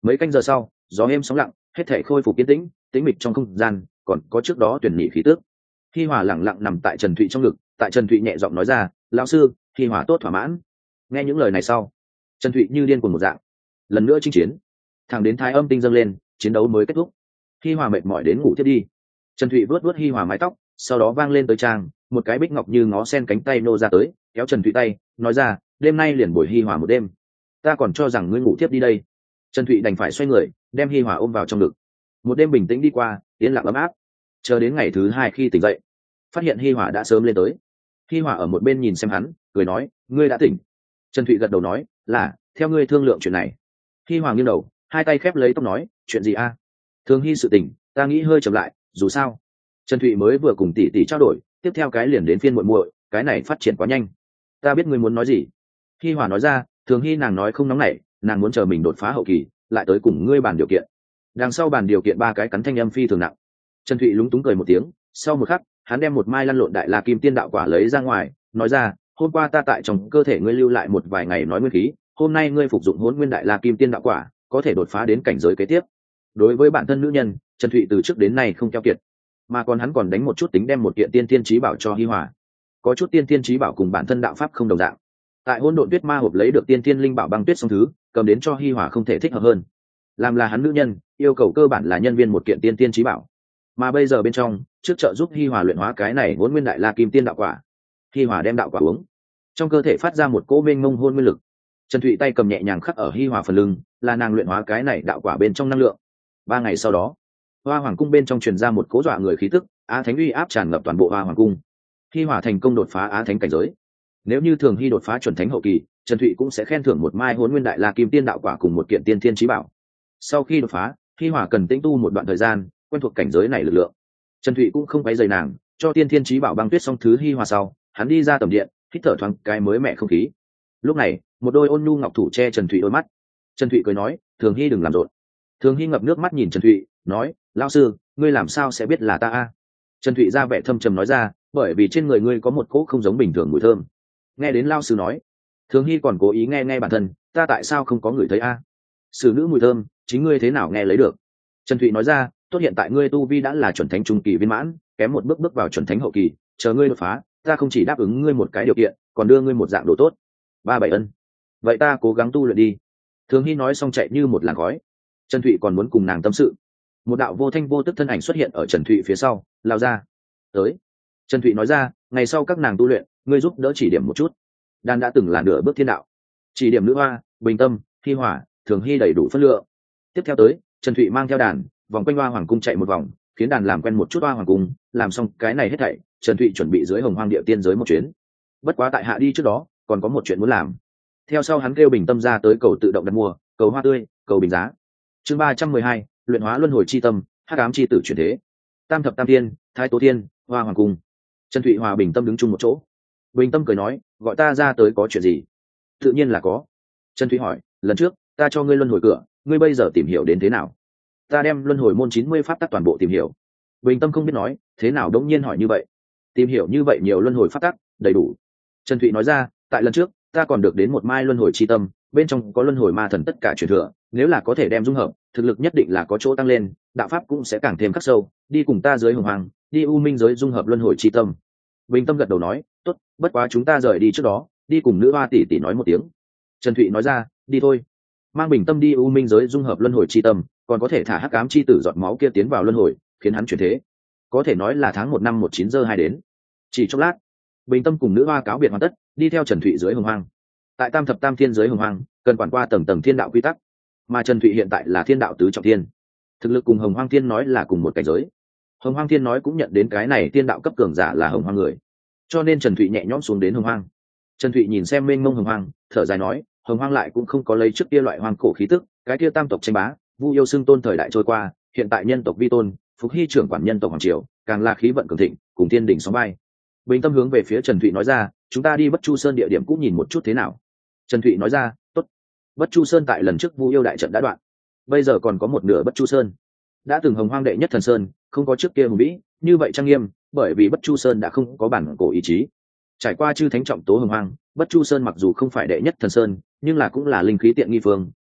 Mấy canh giờ sau, gió êm sóng lặng, hết thảy khôi phục yên tĩnh, tĩnh mịch trong không gian, còn có trước đó tuyển nhị khí tước. Hi Hòa lặng lặng nằm tại Trần Thụy trong ngực, tại Trần Thụy nhẹ giọng nói ra, lão sư, Hi Hòa tốt thỏa mãn. Nghe những lời này sau, Trần Thụy như điên cuồng một dạng, lần nữa chinh chiến, thẳng đến thái âm tinh dâng lên, chiến đấu mới kết thúc. Hi Hòa mệt mỏi đến ngủ thiết đi. Trần Thụy vuốt vuốt Hi Hòa mái tóc, sau đó vang lên tới trang, một cái bích ngọc như ngó sen cánh tay nô ra tới, kéo Trần Thụy tay, nói ra, đêm nay liền bồi Hi Hòa một đêm. Ta còn cho rằng ngươi ngủ tiếp đi đây. Trần Thụy đành phải xoay người, đem Hi Hòa ôm vào trong ngực. Một đêm bình tĩnh đi qua, yên lặng ấm áp. Chờ đến ngày thứ hai khi tỉnh dậy, phát hiện Hi Hòa đã sớm lên tới. Hi Hòa ở một bên nhìn xem hắn, cười nói, ngươi đã tỉnh. Trần Thụy gật đầu nói, là, theo ngươi thương lượng chuyện này. Hi Hòa nghiêng đầu, hai tay khép lấy tóc nói, chuyện gì a? Thường Hi sự tình, ta nghĩ hơi chậm lại, dù sao. Trần Thụy mới vừa cùng tỷ tỷ trao đổi, tiếp theo cái liền đến phiên muội muội, cái này phát triển quá nhanh. Ta biết ngươi muốn nói gì. Hi Hòa nói ra, Thường Hi nàng nói không nóng nảy, nàng muốn chờ mình đột phá hậu kỳ, lại tới cùng ngươi bàn điều kiện. Đằng sau bàn điều kiện ba cái cắn thanh âm phi thường nặng. Trần Thụy lúng túng cười một tiếng, sau một khắc, hắn đem một mai lăn lộn đại la kim tiên đạo quả lấy ra ngoài, nói ra, hôm qua ta tại trong cơ thể ngươi lưu lại một vài ngày nói nguyên khí, hôm nay ngươi phục dụng hỗn nguyên đại la kim tiên đạo quả, có thể đột phá đến cảnh giới kế tiếp. Đối với bản thân nữ nhân, Trần Thụy từ trước đến nay không keo kiệt, mà còn hắn còn đánh một chút tính đem một kiện tiên tiên chí bảo cho Hi Hòa. Có chút tiên tiên chí bảo cùng bản thân đạo pháp không đồng dạng. Tại hỗn độn tuyết ma hộp lấy được tiên tiên linh bảo băng tuyết song thứ, cầm đến cho Hi Hòa không thể thích hợp hơn. Làm là hắn nữ nhân, yêu cầu cơ bản là nhân viên một kiện tiên tiên chí bảo. Mà bây giờ bên trong, trước trợ giúp Hi Hòa luyện hóa cái này hỗn nguyên đại la kim tiên đạo quả. Hi Hòa đem đạo quả uống, trong cơ thể phát ra một cỗ mênh mông hôn nguyên lực. Trần Thụy tay cầm nhẹ nhàng khắc ở Hi Hòa phần lưng, là nàng luyện hóa cái này đạo quả bên trong năng lượng. Ba ngày sau đó, Hoa Hoàng cung bên trong truyền ra một cỗ dọa người khí tức, Á Thánh uy áp tràn ngập toàn bộ Hoa Hoàng cung. Hi Hòa thành công đột phá Á Thánh cảnh giới. Nếu như Thường Hi đột phá chuẩn thánh hậu kỳ, Trần Thụy cũng sẽ khen thưởng một mai hỗn nguyên đại la kim tiên đạo quả cùng một kiện tiên thiên chí bảo. Sau khi đột phá, Hi Hòa cần tĩnh tu một đoạn thời gian, quen thuộc cảnh giới này lực lượng. Trần Thụy cũng không quấy rầy nàng, cho tiên thiên chí bảo băng tuyết xong thứ Hi Hòa sau, hắn đi ra tầm điện, hít thở thoáng cái mới mẻ không khí. Lúc này, một đôi ôn nhu ngọc thủ che Trần Thụy đôi mắt. Trần Thụy cười nói, Thường Hi đừng làm rộn. Thường Hi ngập nước mắt nhìn Trần Thụy, nói, lão sư, ngươi làm sao sẽ biết là ta a? Trần Thụy ra vẻ thâm trầm nói ra, bởi vì trên người ngươi có một cỗ không giống bình thường mùi thơm. Nghe đến lão sư nói, Thường Hi còn cố ý nghe nghe bản thân, ta tại sao không có người thấy a? Sử nữ mùi thơm, chính ngươi thế nào nghe lấy được? Trần Thụy nói ra, tốt hiện tại ngươi tu vi đã là chuẩn thánh trung kỳ viên mãn, kém một bước bước vào chuẩn thánh hậu kỳ, chờ ngươi đột phá, ta không chỉ đáp ứng ngươi một cái điều kiện, còn đưa ngươi một dạng đồ tốt. Ba bảy ân. Vậy ta cố gắng tu luyện đi. Thường Hi nói xong chạy như một làn khói. Trần Thụy còn muốn cùng nàng tâm sự. Một đạo vô thanh vô tức thân ảnh xuất hiện ở Trần Thụy phía sau, lao ra. Tới. Trần Thụy nói ra, ngày sau các nàng tu luyện, ngươi giúp đỡ chỉ điểm một chút. Đan đã từng là nửa bước thiên đạo. Chỉ điểm nữ hoa, bình tâm, Hi Hỏa, Thường Hi đầy đủ phân lượng. Tiếp theo tới, Trần Thụy mang theo đàn, vòng quanh Hoa Hoàng cung chạy một vòng, khiến đàn làm quen một chút Hoa Hoàng cung, làm xong cái này hết thảy, Trần Thụy chuẩn bị dưới Hồng Hoang địa tiên giới một chuyến. Bất quá tại hạ đi trước đó, còn có một chuyện muốn làm. Theo sau hắn kêu bình tâm ra tới cầu tự động đặt mua, cầu hoa tươi, cầu bình giá. Chương ba trăm mười hai, luyện hóa luân hồi chi tâm, hắc ám chi tử chuyển thế. Tam thập tam tiên, Thái Tố Tiên, Hoa Hoàng cung. Trần Thụy Hòa bình tâm đứng chung một chỗ. Bình tâm cười nói, gọi ta ra tới có chuyện gì? Tự nhiên là có. Trần Thụy hỏi, lần trước ta cho ngươi luân hồi cửa, ngươi bây giờ tìm hiểu đến thế nào? Ta đem luân hồi môn chín mươi pháp tắc toàn bộ tìm hiểu. Bình tâm không biết nói, thế nào đống nhiên hỏi như vậy? Tìm hiểu như vậy nhiều luân hồi pháp tắc, đầy đủ. Trần Thụy nói ra, tại lần trước ta còn được đến một mai luân hồi chi tâm, bên trong có luân hồi ma thần tất cả truyền thừa, nếu là có thể đem dung hợp, thực lực nhất định là có chỗ tăng lên, đạo pháp cũng sẽ càng thêm khắc sâu, đi cùng ta dưới hồng hoàng, đi u minh giới dung hợp luân hồi chi tâm. Bình tâm gật đầu nói, tốt, bất quá chúng ta rời đi trước đó, đi cùng nữ hoa tỷ tỷ nói một tiếng. Trần Thụy nói ra, đi thôi. Mang bình tâm đi u minh giới dung hợp luân hồi chi tâm, còn có thể thả hắc ám chi tử giọt máu kia tiến vào luân hồi, khiến hắn chuyển thế. Có thể nói là tháng một năm một chín giờ hai đến. Chỉ chốc lát, bình tâm cùng nữ hoa cáo biệt hoàn tất, đi theo Trần Thụy dưới hồng hoang. Tại tam thập tam thiên giới hồng hoang, cần quản qua tầng tầng thiên đạo quy tắc, mà Trần Thụy hiện tại là thiên đạo tứ trọng thiên, thực lực cùng hồng hoang thiên nói là cùng một cảnh giới. Hồng hoang thiên nói cũng nhận đến cái này thiên đạo cấp cường giả là hồng hoang người, cho nên Trần Thụy nhẹ nhõm xuống đến hồng hoang. Trần Thụy nhìn xem mênh mông hồng hoang, thở dài nói, hồng hoang lại cũng không có lấy trước kia loại hoang cổ khí tức, cái kia tam tộc tranh bá, Vu yêu xưng tôn thời đại trôi qua, hiện tại nhân tộc vi tôn, Phục Hy trưởng quản nhân tộc hoàng triều, càng là khí vận cường thịnh, cùng thiên đỉnh sóng bay. Bình tâm hướng về phía Trần Thụy nói ra, chúng ta đi Bất Chu Sơn địa điểm cũng nhìn một chút thế nào. Trần Thụy nói ra, tốt. Bất Chu Sơn tại lần trước Vu yêu đại trận đã đoạn, bây giờ còn có một nửa Bất Chu Sơn. Đã từng hồng hoang đệ nhất thần sơn, không có trước kia hùng vĩ như vậy trang nghiêm, bởi vì Bất Chu Sơn đã không có bản cổ ý chí. Trải qua chư thánh trọng tố hồng hoang, Bất Chu Sơn mặc dù không phải đệ nhất thần sơn, nhưng là cũng là linh khí tiện nghi phương,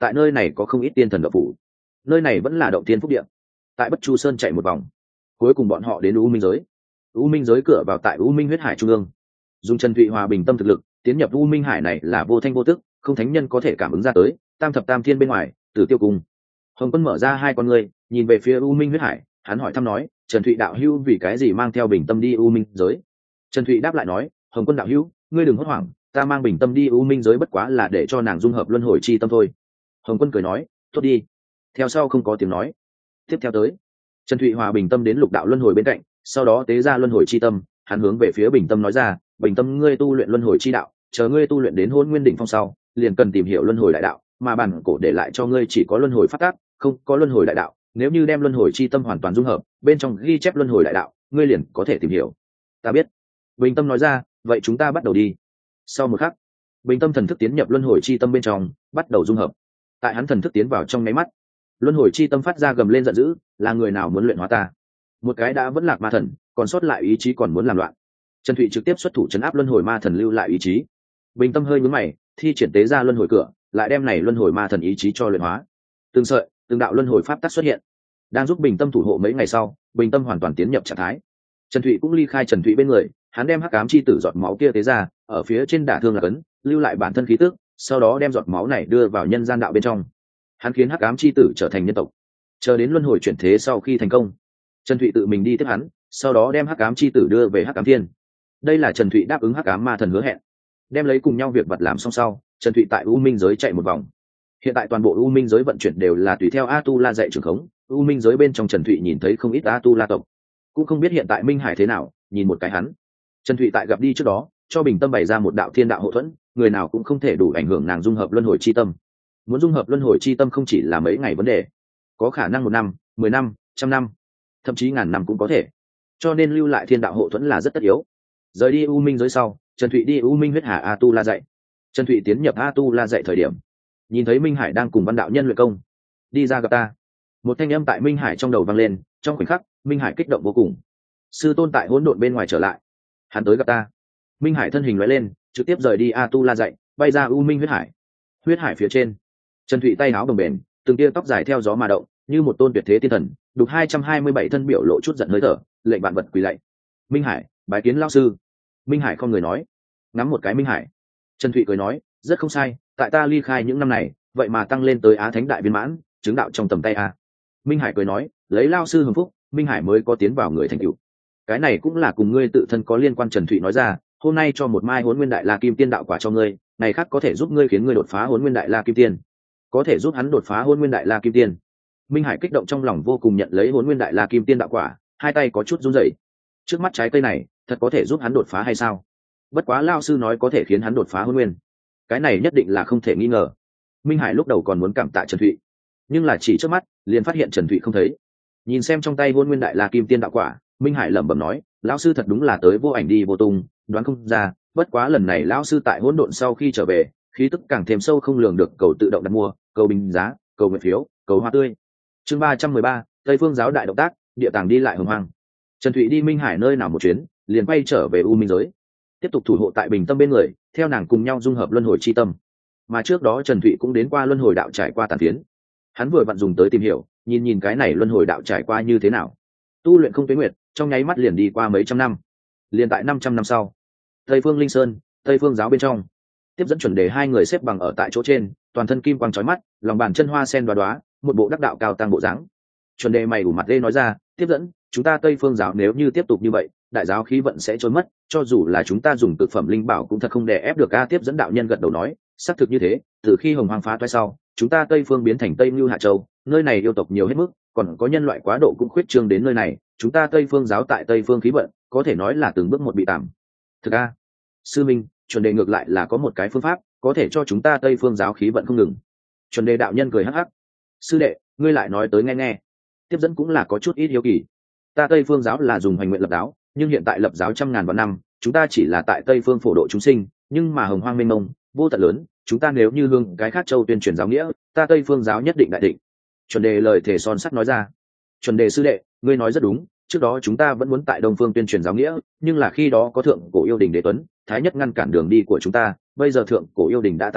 tại nơi này có không ít tiên thần động phủ. Nơi này vẫn là động tiên phúc địa. Tại Bất Chu Sơn chạy một vòng, cuối cùng bọn họ đến U Minh giới. U Minh giới cửa vào tại U Minh huyết hải trung ương. Dùng Trần Thụy hòa bình tâm thực lực tiến nhập U Minh hải này là vô thanh vô tức, không thánh nhân có thể cảm ứng ra tới. Tam thập tam thiên bên ngoài, Tử Tiêu Cung. Hồng Quân mở ra hai con ngươi, nhìn về phía U Minh huyết hải, hắn hỏi thăm nói, Trần Thụy đạo hữu vì cái gì mang theo bình tâm đi U Minh giới? Trần Thụy đáp lại nói, Hồng Quân đạo hữu, ngươi đừng hốt hoảng, ta mang bình tâm đi U Minh giới bất quá là để cho nàng dung hợp luân hồi chi tâm thôi. Hồng Quân cười nói, tốt đi. Theo sau không có tiếng nói. Tiếp theo tới, Trần Thụy hòa bình tâm đến lục đạo luân hồi bên cạnh, sau đó tế ra luân hồi chi tâm, hắn hướng về phía bình tâm nói ra, bình tâm ngươi tu luyện luân hồi chi đạo, chờ ngươi tu luyện đến Hôn Nguyên đỉnh phong sau, liền cần tìm hiểu luân hồi đại đạo, mà bản cổ để lại cho ngươi chỉ có luân hồi pháp tắc, không có luân hồi đại đạo. Nếu như đem luân hồi chi tâm hoàn toàn dung hợp, bên trong ghi chép luân hồi đại đạo, ngươi liền có thể tìm hiểu. Ta biết. Bình tâm nói ra, vậy chúng ta bắt đầu đi. Sau một khắc, bình tâm thần thức tiến nhập luân hồi chi tâm bên trong, bắt đầu dung hợp. Tại hắn thần thức tiến vào trong nháy mắt, luân hồi chi tâm phát ra gầm lên giận dữ, là người nào muốn luyện hóa ta? Một cái đã vẫn lạc ma thần, còn sót lại ý chí còn muốn làm loạn. Trần Thụy trực tiếp xuất thủ chấn áp luân hồi ma thần lưu lại ý chí. Bình tâm hơi nhướng mày, thi triển tế ra luân hồi cửa, lại đem này luân hồi ma thần ý chí cho luyện hóa. Từng sợi, từng đạo luân hồi pháp tắc xuất hiện, đang giúp bình tâm thủ hộ. Mấy ngày sau, bình tâm hoàn toàn tiến nhập trạng thái. Trần Thụy cũng ly khai Trần Thụy bên người, hắn đem hắc ám chi tử giọt máu kia tế ra, ở phía trên đả thương là cấn, lưu lại bản thân khí tức, sau đó đem giọt máu này đưa vào nhân gian đạo bên trong. Hắn khiến hắc ám chi tử trở thành nhân tộc. Chờ đến luân hồi chuyển thế sau khi thành công, Trần Thụy tự mình đi tiếp hắn, sau đó đem hắc ám chi tử đưa về hắc ám thiên. Đây là Trần Thụy đáp ứng hắc ám ma thần hứa hẹn. Đem lấy cùng nhau việc vật làm xong sau, Trần Thụy tại U Minh giới chạy một vòng. Hiện tại toàn bộ U Minh giới vận chuyển đều là tùy theo A Tu La dạy trưởng khống. U Minh giới bên trong Trần Thụy nhìn thấy không ít A Tu La tộc, cũng không biết hiện tại Minh Hải thế nào. Nhìn một cái hắn, Trần Thụy tại gặp đi trước đó cho bình tâm bày ra một đạo thiên đạo hộ thuẫn, người nào cũng không thể đủ ảnh hưởng nàng dung hợp luân hồi chi tâm. Muốn dung hợp luân hồi chi tâm không chỉ là mấy ngày vấn đề, có khả năng một năm, mười năm, trăm năm, thậm chí ngàn năm cũng có thể. Cho nên lưu lại thiên đạo hộ thuẫn là rất tất yếu. Rời đi U Minh giới sau, Trần Thụy đi U Minh huyết hà A Tu La dạy. Trần Thụy tiến nhập A Tu La dạy thời điểm, nhìn thấy Minh Hải đang cùng văn đạo nhân luyện công. Đi ra gặp ta. Một thanh âm tại Minh Hải trong đầu vang lên, trong khoảnh khắc, Minh Hải kích động vô cùng. Sư tôn tại hỗn độn bên ngoài trở lại, hắn tới gặp ta. Minh Hải thân hình lóe lên, trực tiếp rời đi A Tu La dạy, bay ra U Minh huyết hải. Huyết hải phía trên, Trần Thụy tay áo đồng bền, từng tia tóc dài theo gió mà động, như một tôn tuyệt thế tiên thần. Đục hai trăm hai mươi bảy thân biểu lộ chút giận hơi thở, lệnh vạn vật quỳ lạy. Minh Hải, bái kiến lão sư. Minh Hải không người nói, ngắm một cái Minh Hải. Trần Thụy cười nói, rất không sai, tại ta ly khai những năm này, vậy mà tăng lên tới Á Thánh đại viên mãn, chứng đạo trong tầm tay a. Minh Hải cười nói, lấy lão sư hưng phúc, Minh Hải mới có tiến vào người thành tựu. Cái này cũng là cùng ngươi tự thân có liên quan. Trần Thụy nói ra, hôm nay cho một mai Hỗn Nguyên Đại La Kim Tiên đạo quả cho ngươi, ngày khác có thể giúp ngươi khiến ngươi đột phá Hỗn Nguyên Đại La Kim Tiên. Có thể giúp hắn đột phá Hỗn Nguyên Đại La Kim Tiên. Minh Hải kích động trong lòng vô cùng, nhận lấy Hỗn Nguyên Đại La Kim Tiên đạo quả, hai tay có chút run rẩy. Trước mắt trái cây này, thật có thể giúp hắn đột phá hay sao? Bất quá lão sư nói có thể khiến hắn đột phá Hỗn Nguyên, cái này nhất định là không thể nghi ngờ. Minh Hải lúc đầu còn muốn cảm tạ Trần Thụy, nhưng là chỉ trước mắt liền phát hiện Trần Thụy không thấy. Nhìn xem trong tay Hỗn Nguyên Đại La Kim Tiên đạo quả, Minh Hải lẩm bẩm nói, lão sư thật đúng là tới vô ảnh đi vô tung, đoán không ra. Bất quá lần này lão sư tại hỗn độn sau khi trở về, khí tức càng thêm sâu không lường được. Cầu tự động đặt mua, cầu bình giá, cầu nguyện phiếu, cầu hoa tươi. Chương ba trăm mười ba, Tây Phương giáo đại động tác, địa tàng đi lại hồng hoang. Trần Thụy đi Minh Hải nơi nào một chuyến, liền quay trở về U Minh giới, tiếp tục thủ hộ tại bình tâm bên người, theo nàng cùng nhau dung hợp luân hồi chi tâm. Mà trước đó Trần Thụy cũng đến qua luân hồi đạo trải qua tàn phiến, hắn vừa vặn dùng tới tìm hiểu, nhìn nhìn cái này luân hồi đạo trải qua như thế nào. Tu luyện không tuế nguyệt, trong nháy mắt liền đi qua mấy trăm năm. Liền tại năm trăm năm sau, Tây Phương Linh Sơn, Tây Phương giáo bên trong, tiếp dẫn chuẩn đề hai người xếp bằng ở tại chỗ trên, toàn thân kim quang chói mắt, lòng bàn chân hoa sen đoá đoá, một bộ đắc đạo cao tăng bộ dáng. Chuẩn đề mày ủ mặt lê nói ra, tiếp dẫn, chúng ta Tây Phương giáo nếu như tiếp tục như vậy, đại giáo khí vận sẽ trôi mất, cho dù là chúng ta dùng thực phẩm linh bảo cũng thật không đè ép được a. Tiếp dẫn đạo nhân gật đầu nói, xác thực như thế, từ khi hồng hoang phá toái sau, chúng ta Tây Phương biến thành Tây Mưu Hạ Châu, nơi này yêu tộc nhiều hết mức, còn có nhân loại quá độ cũng khuyết trương đến nơi này, chúng ta Tây Phương giáo tại Tây Phương khí vận có thể nói là từng bước một bị tạm. Thực a, sư minh, chuẩn đề ngược lại là có một cái phương pháp có thể cho chúng ta Tây Phương giáo khí vận không ngừng. Chuẩn đề đạo nhân cười hắc hắc, sư đệ, ngươi lại nói tới nghe nghe. Tiếp dẫn cũng là có chút ít hiếu kỳ. Ta Tây Phương giáo là dùng hoành nguyện lập giáo, nhưng hiện tại lập giáo trăm ngàn vạn năm, chúng ta chỉ là tại Tây Phương phổ độ chúng sinh, nhưng mà hồng hoang mênh mông vô tận lớn, chúng ta nếu như hương cái khác châu tuyên truyền giáo nghĩa, ta Tây Phương giáo nhất định đại định. Chuẩn đề lời thề son sắt nói ra. Chuẩn đề sư đệ, ngươi nói rất đúng, trước đó chúng ta vẫn muốn tại Đông Phương tuyên truyền giáo nghĩa, nhưng là khi đó có thượng cổ yêu đình Đế Tuấn, thái nhất ngăn cản đường đi của chúng ta, bây giờ thượng cổ yêu đình đã tan vỡ,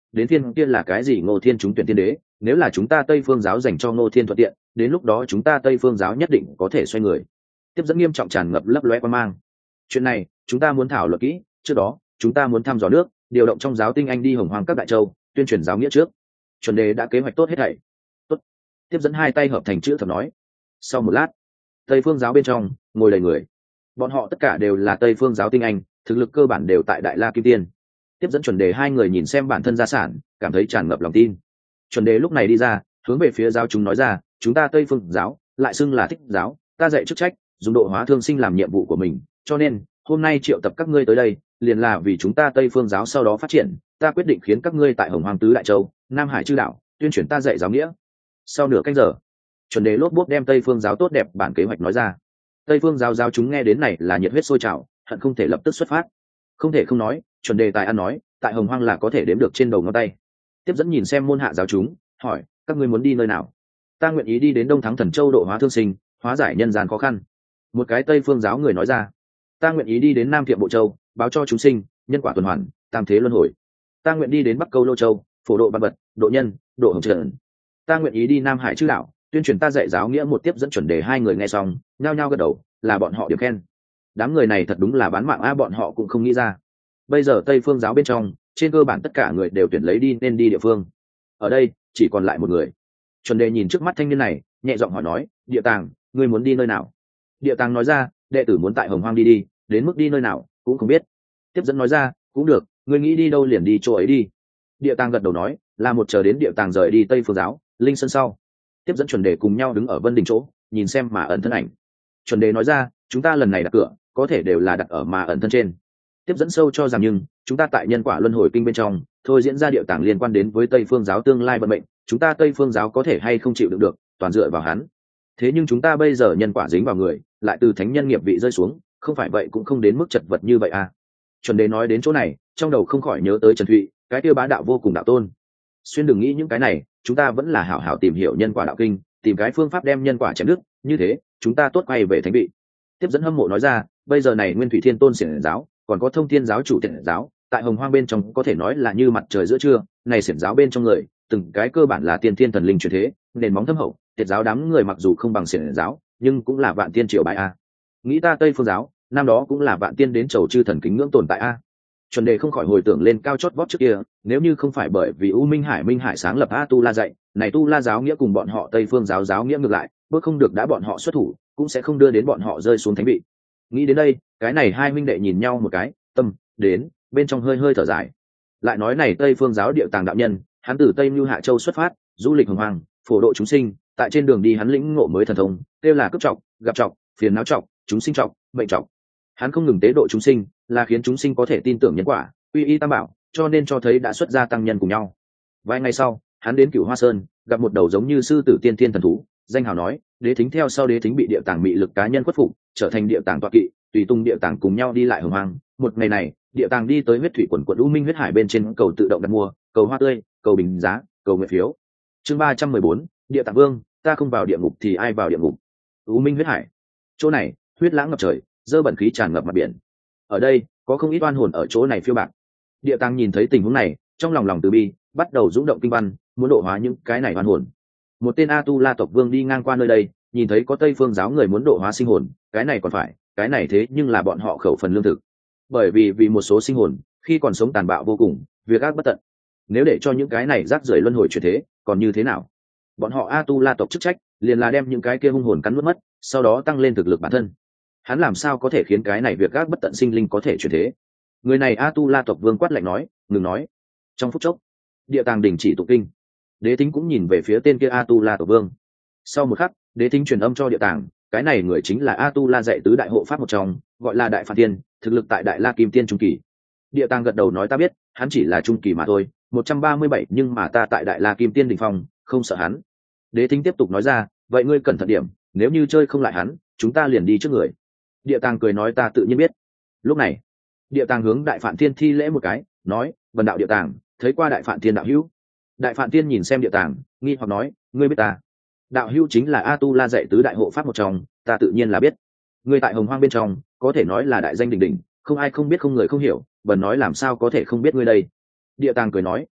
đến thiên kia là cái gì Ngô Thiên chúng tuyển tiên đế, nếu là chúng ta Tây Phương giáo dành cho Ngô Thiên thuận tiện, đến lúc đó chúng ta Tây Phương giáo nhất định có thể xoay người. Tiếp dẫn nghiêm trọng tràn ngập lấp lóe quan mang. Chuyện này chúng ta muốn thảo luận kỹ, trước đó chúng ta muốn thăm dò nước, điều động trong giáo tinh anh đi hồng hoàng các đại châu, tuyên truyền giáo nghĩa trước. Chuẩn đề đã kế hoạch tốt hết thảy. Tốt. Tiếp dẫn hai tay hợp thành chữ thập nói. Sau một lát, Tây Phương giáo bên trong ngồi đầy người, bọn họ tất cả đều là Tây Phương giáo tinh anh, thực lực cơ bản đều tại Đại La Kim Tiên. Tiếp dẫn chuẩn đề hai người nhìn xem bản thân gia sản, cảm thấy tràn ngập lòng tin. Chuẩn đề lúc này đi ra, hướng về phía giáo chúng nói ra, chúng ta Tây Phương giáo lại xưng là Thích giáo, ta dạy chức trách dùng độ hóa thương sinh làm nhiệm vụ của mình, cho nên hôm nay triệu tập các ngươi tới đây liền là vì chúng ta Tây Phương giáo sau đó phát triển. Ta quyết định khiến các ngươi tại hồng hoàng tứ đại châu, Nam Hải chư đạo tuyên truyền ta dạy giáo nghĩa. Sau nửa canh giờ, chuẩn đề lốp bốp đem Tây Phương giáo tốt đẹp bản kế hoạch nói ra. Tây Phương giáo giáo chúng nghe đến này là nhiệt huyết sôi trào, hận không thể lập tức xuất phát. Không thể không nói, chuẩn đề tài ăn nói tại hồng hoang là có thể đếm được trên đầu ngón tay. Tiếp dẫn nhìn xem môn hạ giáo chúng, hỏi, các ngươi muốn đi nơi nào? Ta nguyện ý đi đến Đông Thắng Thần Châu độ hóa thương sinh, hóa giải nhân gian khó khăn. Một cái Tây Phương giáo người nói ra. Ta nguyện ý đi đến Nam Thiệm Bộ Châu, báo cho chúng sinh nhân quả tuần hoàn, tam thế luân hồi. Ta nguyện đi đến Bắc Câu Lô Châu, phổ độ văn vật, độ nhân, độ hồng trần. Ta nguyện ý đi Nam Hải chư đạo, tuyên truyền ta dạy giáo nghĩa. Một tiếp dẫn chuẩn đề hai người nghe xong nhao nhao gật đầu, là bọn họ điểm khen. Đám người này thật đúng là bán mạng a, bọn họ cũng không nghĩ ra. Bây giờ Tây Phương giáo bên trong trên cơ bản tất cả người đều tuyển lấy đi nên đi địa phương, ở đây chỉ còn lại một người. Chuẩn đề nhìn trước mắt thanh niên này, nhẹ giọng hỏi nói, Địa Tàng, ngươi muốn đi nơi nào? Địa Tàng nói ra, đệ tử muốn tại hồng hoang đi đi, đến mức đi nơi nào cũng không biết. Tiếp dẫn nói ra, cũng được, ngươi nghĩ đi đâu liền đi chỗ ấy đi. Địa Tàng gật đầu nói, là một chờ đến Địa Tàng rời đi Tây Phương giáo linh sơn sau, tiếp dẫn chuẩn đề cùng nhau đứng ở vân đình chỗ, nhìn xem mà ẩn thân ảnh. Chuẩn đề nói ra, chúng ta lần này đặt cửa có thể đều là đặt ở mà ẩn thân trên. Tiếp dẫn sâu cho rằng, nhưng chúng ta tại nhân quả luân hồi kinh bên trong thôi diễn ra Địa Tàng liên quan đến với Tây Phương giáo tương lai vận mệnh, chúng ta Tây Phương giáo có thể hay không chịu đựng được, toàn dựa vào hắn. Thế nhưng chúng ta bây giờ nhân quả dính vào người, lại từ thánh nhân nghiệp vị rơi xuống, không phải vậy cũng không đến mức chật vật như vậy à. Chuẩn đề nói đến chỗ này, trong đầu không khỏi nhớ tới Trần Thụy, cái tiêu bá đạo vô cùng đạo tôn. Xuyên đừng nghĩ những cái này, chúng ta vẫn là hảo hảo tìm hiểu nhân quả đạo kinh, tìm cái phương pháp đem nhân quả chém đứt, như thế chúng ta tốt quay về thánh vị. Tiếp dẫn hâm mộ nói ra, bây giờ này Nguyên Thủy Thiên Tôn xiển giáo, còn có Thông Thiên giáo chủ Tiệt giáo, tại hồng hoang bên trong có thể nói là như mặt trời giữa trưa. Này xiển giáo bên trong người, từng cái cơ bản là tiên thiên thần linh truyền thế, nền móng thâm hậu. Tiệt giáo đám người mặc dù không bằng xiển giáo, nhưng cũng là vạn tiên triều bái a. Nghĩ ta Tây Phương giáo, năm đó cũng là vạn tiên đến chầu chư thần kính ngưỡng tồn tại a. Chuẩn đề không khỏi hồi tưởng lên cao chót vót trước kia, nếu như không phải bởi vì U Minh Hải Minh Hải sáng lập A Tu La dạy, này Tu La giáo nghĩa cùng bọn họ Tây Phương giáo giáo nghĩa ngược lại, bước không được đã bọn họ xuất thủ, cũng sẽ không đưa đến bọn họ rơi xuống thánh vị. Nghĩ đến đây, cái này hai huynh đệ nhìn nhau một cái, tâm đến bên trong hơi hơi thở dài. Lại nói này Tây Phương giáo Địa Tàng đạo nhân, hắn từ Tây Nưu Hạ Châu xuất phát, du lịch hồng hoàng, phổ độ chúng sinh, tại trên đường đi hắn lĩnh ngộ mới thần thông, kêu là cướp trọng, gặp trọng, phiền não trọng, chúng sinh trọng, mệnh trọng. Hắn không ngừng tế độ chúng sinh, là khiến chúng sinh có thể tin tưởng nhân quả, quy y tam bảo, cho nên cho thấy đã xuất gia tăng nhân cùng nhau. Vài ngày sau, hắn đến Cửu Hoa Sơn, gặp một đầu giống như sư tử tiên thiên thần thú, danh hào nói, Đế Thính theo sau Đế Thính bị Địa Tàng mị lực cá nhân khuất phục, trở thành Địa Tàng tọa kỵ, tùy tung Địa Tàng cùng nhau đi lại hồng hoang. Một ngày này, Địa Tàng đi tới huyết thủy quần quận U Minh huyết hải bên trên, cầu tự động đặt mua, cầu hoa tươi, cầu bình giá, cầu nguyện phiếu. Chương ba trăm mười bốn, Địa Tàng Vương, ta không vào địa ngục thì ai vào địa ngục? U Minh huyết hải. Chỗ này, huyết lãng ngập trời, dơ bẩn khí tràn ngập mặt biển. Ở đây, có không ít oan hồn ở chỗ này phiêu bạc. Địa Tàng nhìn thấy tình huống này, trong lòng lòng từ bi, bắt đầu rung động kinh văn, muốn độ hóa những cái này oan hồn. Một tên A Tu La tộc vương đi ngang qua nơi đây, nhìn thấy có Tây Phương giáo người muốn độ hóa sinh hồn, cái này còn phải, cái này thế nhưng là bọn họ khẩu phần lương thực. Bởi vì vì một số sinh hồn, khi còn sống tàn bạo vô cùng, việc ác bất tận. Nếu để cho những cái này rác rưởi luân hồi chuyển thế, còn như thế nào? Bọn họ A Tu La tộc chức trách, liền là đem những cái kia hung hồn cắn nuốt mất, sau đó tăng lên thực lực bản thân. Hắn làm sao có thể khiến cái này việc ác bất tận sinh linh có thể chuyển thế? Người này A Tu La tộc vương quát lạnh nói, ngừng nói. Trong phút chốc, Địa Tàng đình chỉ tụng kinh. Đế Thính cũng nhìn về phía tên kia A Tu La tộc vương. Sau một khắc, Đế Thính truyền âm cho Địa Tàng, cái này người chính là A Tu La dạy tứ đại hộ pháp một trong, gọi là Đại Phản Tiên, thực lực tại Đại La Kim Tiên trung kỳ. Địa Tàng gật đầu nói, ta biết, hắn chỉ là trung kỳ mà thôi, một trăm ba mươi bảy, nhưng mà ta tại Đại La Kim Tiên đỉnh phong, không sợ hắn. Đế Thính tiếp tục nói ra, vậy ngươi cẩn thận điểm, nếu như chơi không lại hắn, chúng ta liền đi trước người. Địa Tàng cười nói, ta tự nhiên biết. Lúc này, Địa Tàng hướng Đại Phản Tiên thi lễ một cái, nói, vần đạo Địa Tàng, thấy qua Đại Phản Tiên đạo hữu. Đại Phản Tiên nhìn xem Địa Tàng, nghi hoặc nói, ngươi biết ta? Đạo hữu chính là A Tu La dạy tứ đại hộ pháp một trong, ta tự nhiên là biết. Ngươi tại hồng hoang bên trong, có thể nói là đại danh đỉnh đỉnh, không ai không biết không người không hiểu, bần nói làm sao có thể không biết ngươi đây. Địa Tàng cười nói,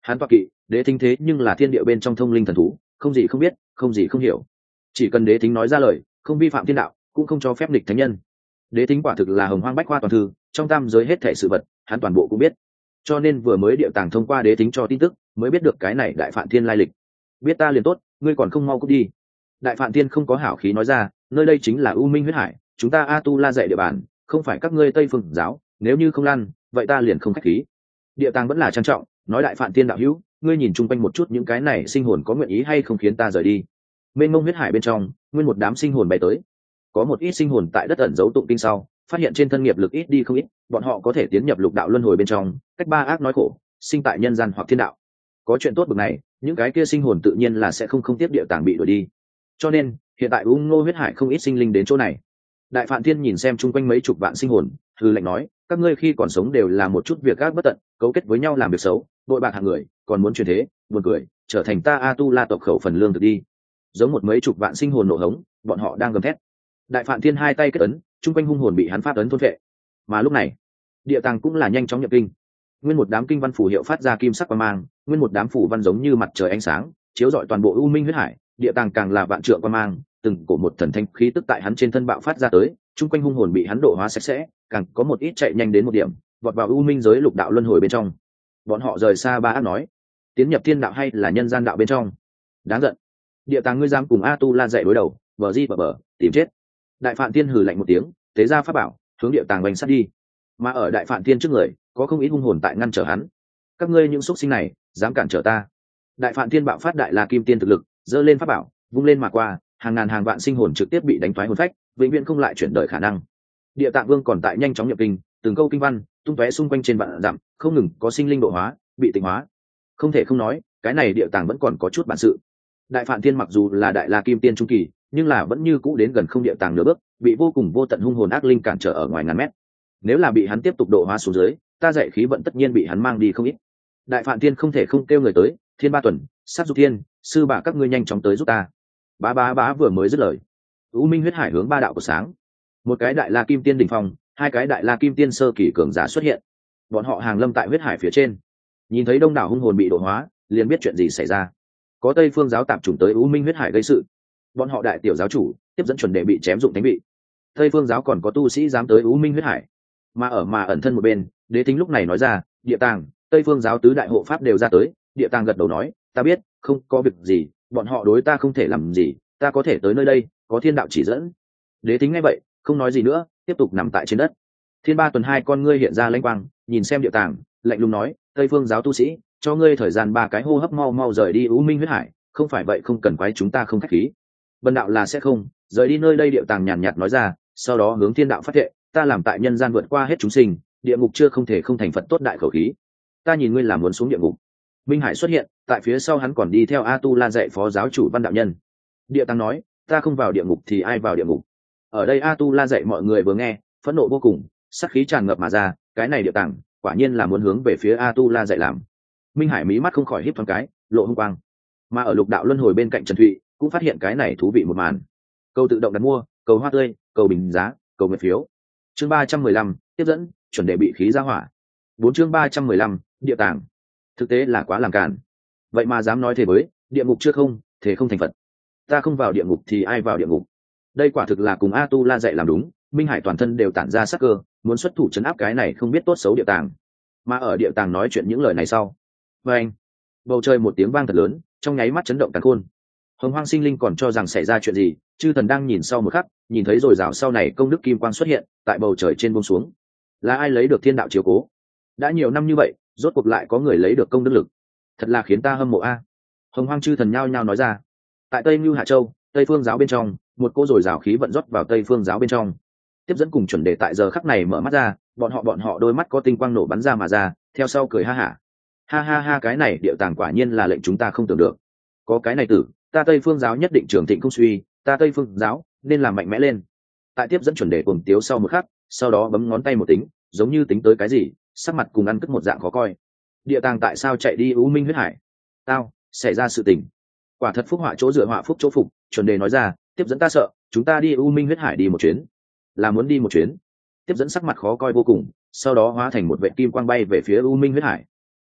Hắn toa kỵ đế thính thế nhưng là thiên địa bên trong thông linh thần thú, không gì không biết, không gì không hiểu. Chỉ cần đế thính nói ra lời, không vi phạm thiên đạo, cũng không cho phép nghịch thánh nhân. Đế thính quả thực là hồng hoang bách khoa toàn thư, trong tam giới hết thể sự vật hắn toàn bộ cũng biết. Cho nên vừa mới địa tàng thông qua đế thính cho tin tức, mới biết được cái này đại phạn thiên lai lịch. Biết ta liền tốt, ngươi còn không mau cút đi. Đại phạn thiên không có hảo khí nói ra, nơi đây chính là U Minh huyết hải, chúng ta A Tu La dạy địa bàn, không phải các ngươi Tây Phương giáo, nếu như không lăn, vậy ta liền không khách khí. Địa tàng vẫn là trang trọng, nói đại phạn thiên đạo hữu, ngươi nhìn chung quanh một chút những cái này sinh hồn có nguyện ý hay không khiến ta rời đi. Mênh mông huyết hải bên trong, nguyên một đám sinh hồn bay tới. Có một ít sinh hồn tại đất ẩn giấu tụng kinh sau, phát hiện trên thân nghiệp lực ít đi không ít, bọn họ có thể tiến nhập lục đạo luân hồi bên trong, cách ba ác nói khổ, sinh tại nhân gian hoặc thiên đạo. Có chuyện tốt bực này, những cái kia sinh hồn tự nhiên là sẽ không không tiếp địa tàng bị đuổi đi. Cho nên, hiện tại U Ngô huyết hải không ít sinh linh đến chỗ này. Đại Phạn Thiên nhìn xem chung quanh mấy chục vạn sinh hồn, hư lệnh nói, các ngươi khi còn sống đều là một chút việc ác bất tận, cấu kết với nhau làm việc xấu, đội bạc hạng người, còn muốn truyền thế, buồn cười, trở thành ta A Tu La tộc khẩu phần lương thực đi. Giống một mấy chục vạn sinh hồn nổ hống, bọn họ đang gầm thét. Đại Phạn Thiên hai tay kết ấn, chung quanh hung hồn bị hắn pháp ấn thôn phệ. Mà lúc này, địa tàng cũng là nhanh chóng nhập kinh. Nguyên một đám kinh văn phù hiệu phát ra kim sắc quang mang, nguyên một đám phù văn giống như mặt trời ánh sáng, chiếu rọi toàn bộ U Minh huyết hải, địa tàng càng là vạn trượng quang mang, từng cổ một thần thanh khí tức tại hắn trên thân bạo phát ra tới, chung quanh hung hồn bị hắn độ hóa sạch sẽ, càng có một ít chạy nhanh đến một điểm, vọt vào U Minh giới lục đạo luân hồi bên trong. Bọn họ rời xa ba ác nói, tiến nhập thiên đạo hay là nhân gian đạo bên trong. Đáng giận. Địa tàng ngươi dám cùng A Tu La dạy đối đầu, bờ di bờ bờ, tìm chết. Đại Phạn Thiên hừ lạnh một tiếng, tế ra pháp bảo, hướng địa tàng bành sát đi. Mà ở Đại Phạn Thiên trước người, có không ít hung hồn tại ngăn trở hắn. Các ngươi những xuất sinh này, dám cản trở ta. Đại Phạn Thiên bạo phát đại La Kim Tiên thực lực, giơ lên pháp bảo, vung lên mà qua, hàng ngàn hàng vạn sinh hồn trực tiếp bị đánh thoái hồn phách, vĩnh viễn không lại chuyển đời khả năng. Địa Tạng Vương còn tại nhanh chóng nhập kinh, từng câu kinh văn tung tóe xung quanh trên vạn dặm, không ngừng có sinh linh độ hóa, bị tịnh hóa. Không thể không nói, cái này Địa Tạng vẫn còn có chút bản sự. Đại Phạn Thiên mặc dù là đại La Kim Tiên trung kỳ, nhưng là vẫn như cũ đến gần không Địa Tạng nửa bước, bị vô cùng vô tận hung hồn ác linh cản trở ở ngoài ngàn mét. Nếu là bị hắn tiếp tục độ hóa xuống dưới, ta dạy khí vận tất nhiên bị hắn mang đi không ít. Đại Phạn Thiên không thể không kêu người tới, Thiên Ba Tuần, Sát Dục Thiên, sư bà các ngươi nhanh chóng tới giúp ta. Bá bá bá vừa mới dứt lời, U Minh huyết hải hướng ba đạo của sáng, một cái đại La Kim Tiên đỉnh phong, hai cái đại La Kim Tiên sơ kỳ cường giả xuất hiện. Bọn họ hàng lâm tại huyết hải phía trên, nhìn thấy đông đảo hung hồn bị độ hóa, liền biết chuyện gì xảy ra. Có Tây Phương giáo tạp chủng tới U Minh huyết hải gây sự, bọn họ đại tiểu giáo chủ tiếp dẫn chuẩn đề bị chém dụng thánh vị. Tây Phương giáo còn có tu sĩ dám tới U Minh huyết hải, mà ở mà ẩn thân một bên, Đế Thính lúc này nói ra, Địa Tàng, Tây Phương giáo tứ đại hộ pháp đều ra tới. Địa Tàng gật đầu nói, ta biết, không có việc gì, bọn họ đối ta không thể làm gì, ta có thể tới nơi đây, có thiên đạo chỉ dẫn. Đế Thính nghe vậy, không nói gì nữa, tiếp tục nằm tại trên đất. Thiên Ba Tuần hai con ngươi hiện ra lanh quang, nhìn xem Địa Tàng, lạnh lùng nói, Tây Phương giáo tu sĩ, cho ngươi thời gian ba cái hô hấp, mau mau rời đi U Minh huyết hải, không phải vậy không cần quái chúng ta không khách khí. Bần đạo là sẽ không rời đi nơi đây. Địa Tàng nhàn nhạt nói ra, sau đó hướng thiên đạo phát thệ, ta làm tại nhân gian vượt qua hết chúng sinh, địa ngục chưa không thể không thành phật tốt đại khẩu khí. Ta nhìn ngươi là muốn xuống địa ngục. Minh Hải xuất hiện, tại phía sau hắn còn đi theo A Tu La dạy phó giáo chủ Văn đạo nhân. Địa Tàng nói, ta không vào địa ngục thì ai vào địa ngục. Ở đây A Tu La dạy mọi người vừa nghe, phẫn nộ vô cùng, sát khí tràn ngập mà ra, cái này Địa Tàng quả nhiên là muốn hướng về phía A Tu La dạy làm. Minh Hải mí mắt không khỏi híp thoáng cái, lộ hung quang. Mà ở lục đạo luân hồi bên cạnh Trần Thụy cũng phát hiện cái này thú vị một màn. Câu tự động đặt mua, cầu hoa tươi, cầu bình giá, cầu nguyện phiếu. Chương ba trăm mười lăm, tiếp dẫn, chuẩn đề bị khí ra hỏa. Bốn chương ba trăm mười lăm, Địa Tàng. Thực tế là quá làm cản. Vậy mà dám nói thế với, địa ngục chưa không, thế không thành Phật. Ta không vào địa ngục thì ai vào địa ngục. Đây quả thực là cùng A Tu La dạy làm đúng, Minh Hải toàn thân đều tản ra sắc cơ, muốn xuất thủ trấn áp cái này không biết tốt xấu Địa Tàng. Mà ở Địa Tàng nói chuyện những lời này sau, và anh, bầu trời một tiếng vang thật lớn, trong nháy mắt chấn động càn khôn. Hồng Hoang sinh linh còn cho rằng xảy ra chuyện gì, chư thần đang nhìn sau một khắc, nhìn thấy rồi rào sau này công đức kim quang xuất hiện tại bầu trời trên buông xuống. Là ai lấy được thiên đạo chiếu cố? Đã nhiều năm như vậy, rốt cuộc lại có người lấy được công đức lực, thật là khiến ta hâm mộ a. Hồng Hoang chư thần nhao nhao nói ra. Tại Tây Nưu Hạ Châu, Tây Phương giáo bên trong, một cô rồi rào khí vận rót vào Tây Phương giáo bên trong. Tiếp dẫn cùng chuẩn đề tại giờ khắc này mở mắt ra, bọn họ bọn họ đôi mắt có tinh quang nổ bắn ra mà ra, theo sau cười ha hả. Ha ha ha, cái này Địa Tàng quả nhiên là lệnh chúng ta không tưởng được. Có cái này tử, ta Tây Phương giáo nhất định trường thịnh không suy, ta Tây Phương giáo nên làm mạnh mẽ lên. Tại tiếp dẫn chuẩn đề cuồng tiếu sau một khắc, sau đó bấm ngón tay một tính, giống như tính tới cái gì, sắc mặt cùng ăn cất một dạng khó coi. Địa Tàng tại sao chạy đi U Minh huyết hải? Tao, xảy ra sự tình. Quả thật phúc họa chỗ dựa họa phúc chỗ phục, chuẩn đề nói ra, tiếp dẫn ta sợ, chúng ta đi U Minh huyết hải đi một chuyến. Là muốn đi một chuyến. Tiếp dẫn sắc mặt khó coi vô cùng, sau đó hóa thành một vệ kim quang bay về phía U Minh huyết hải.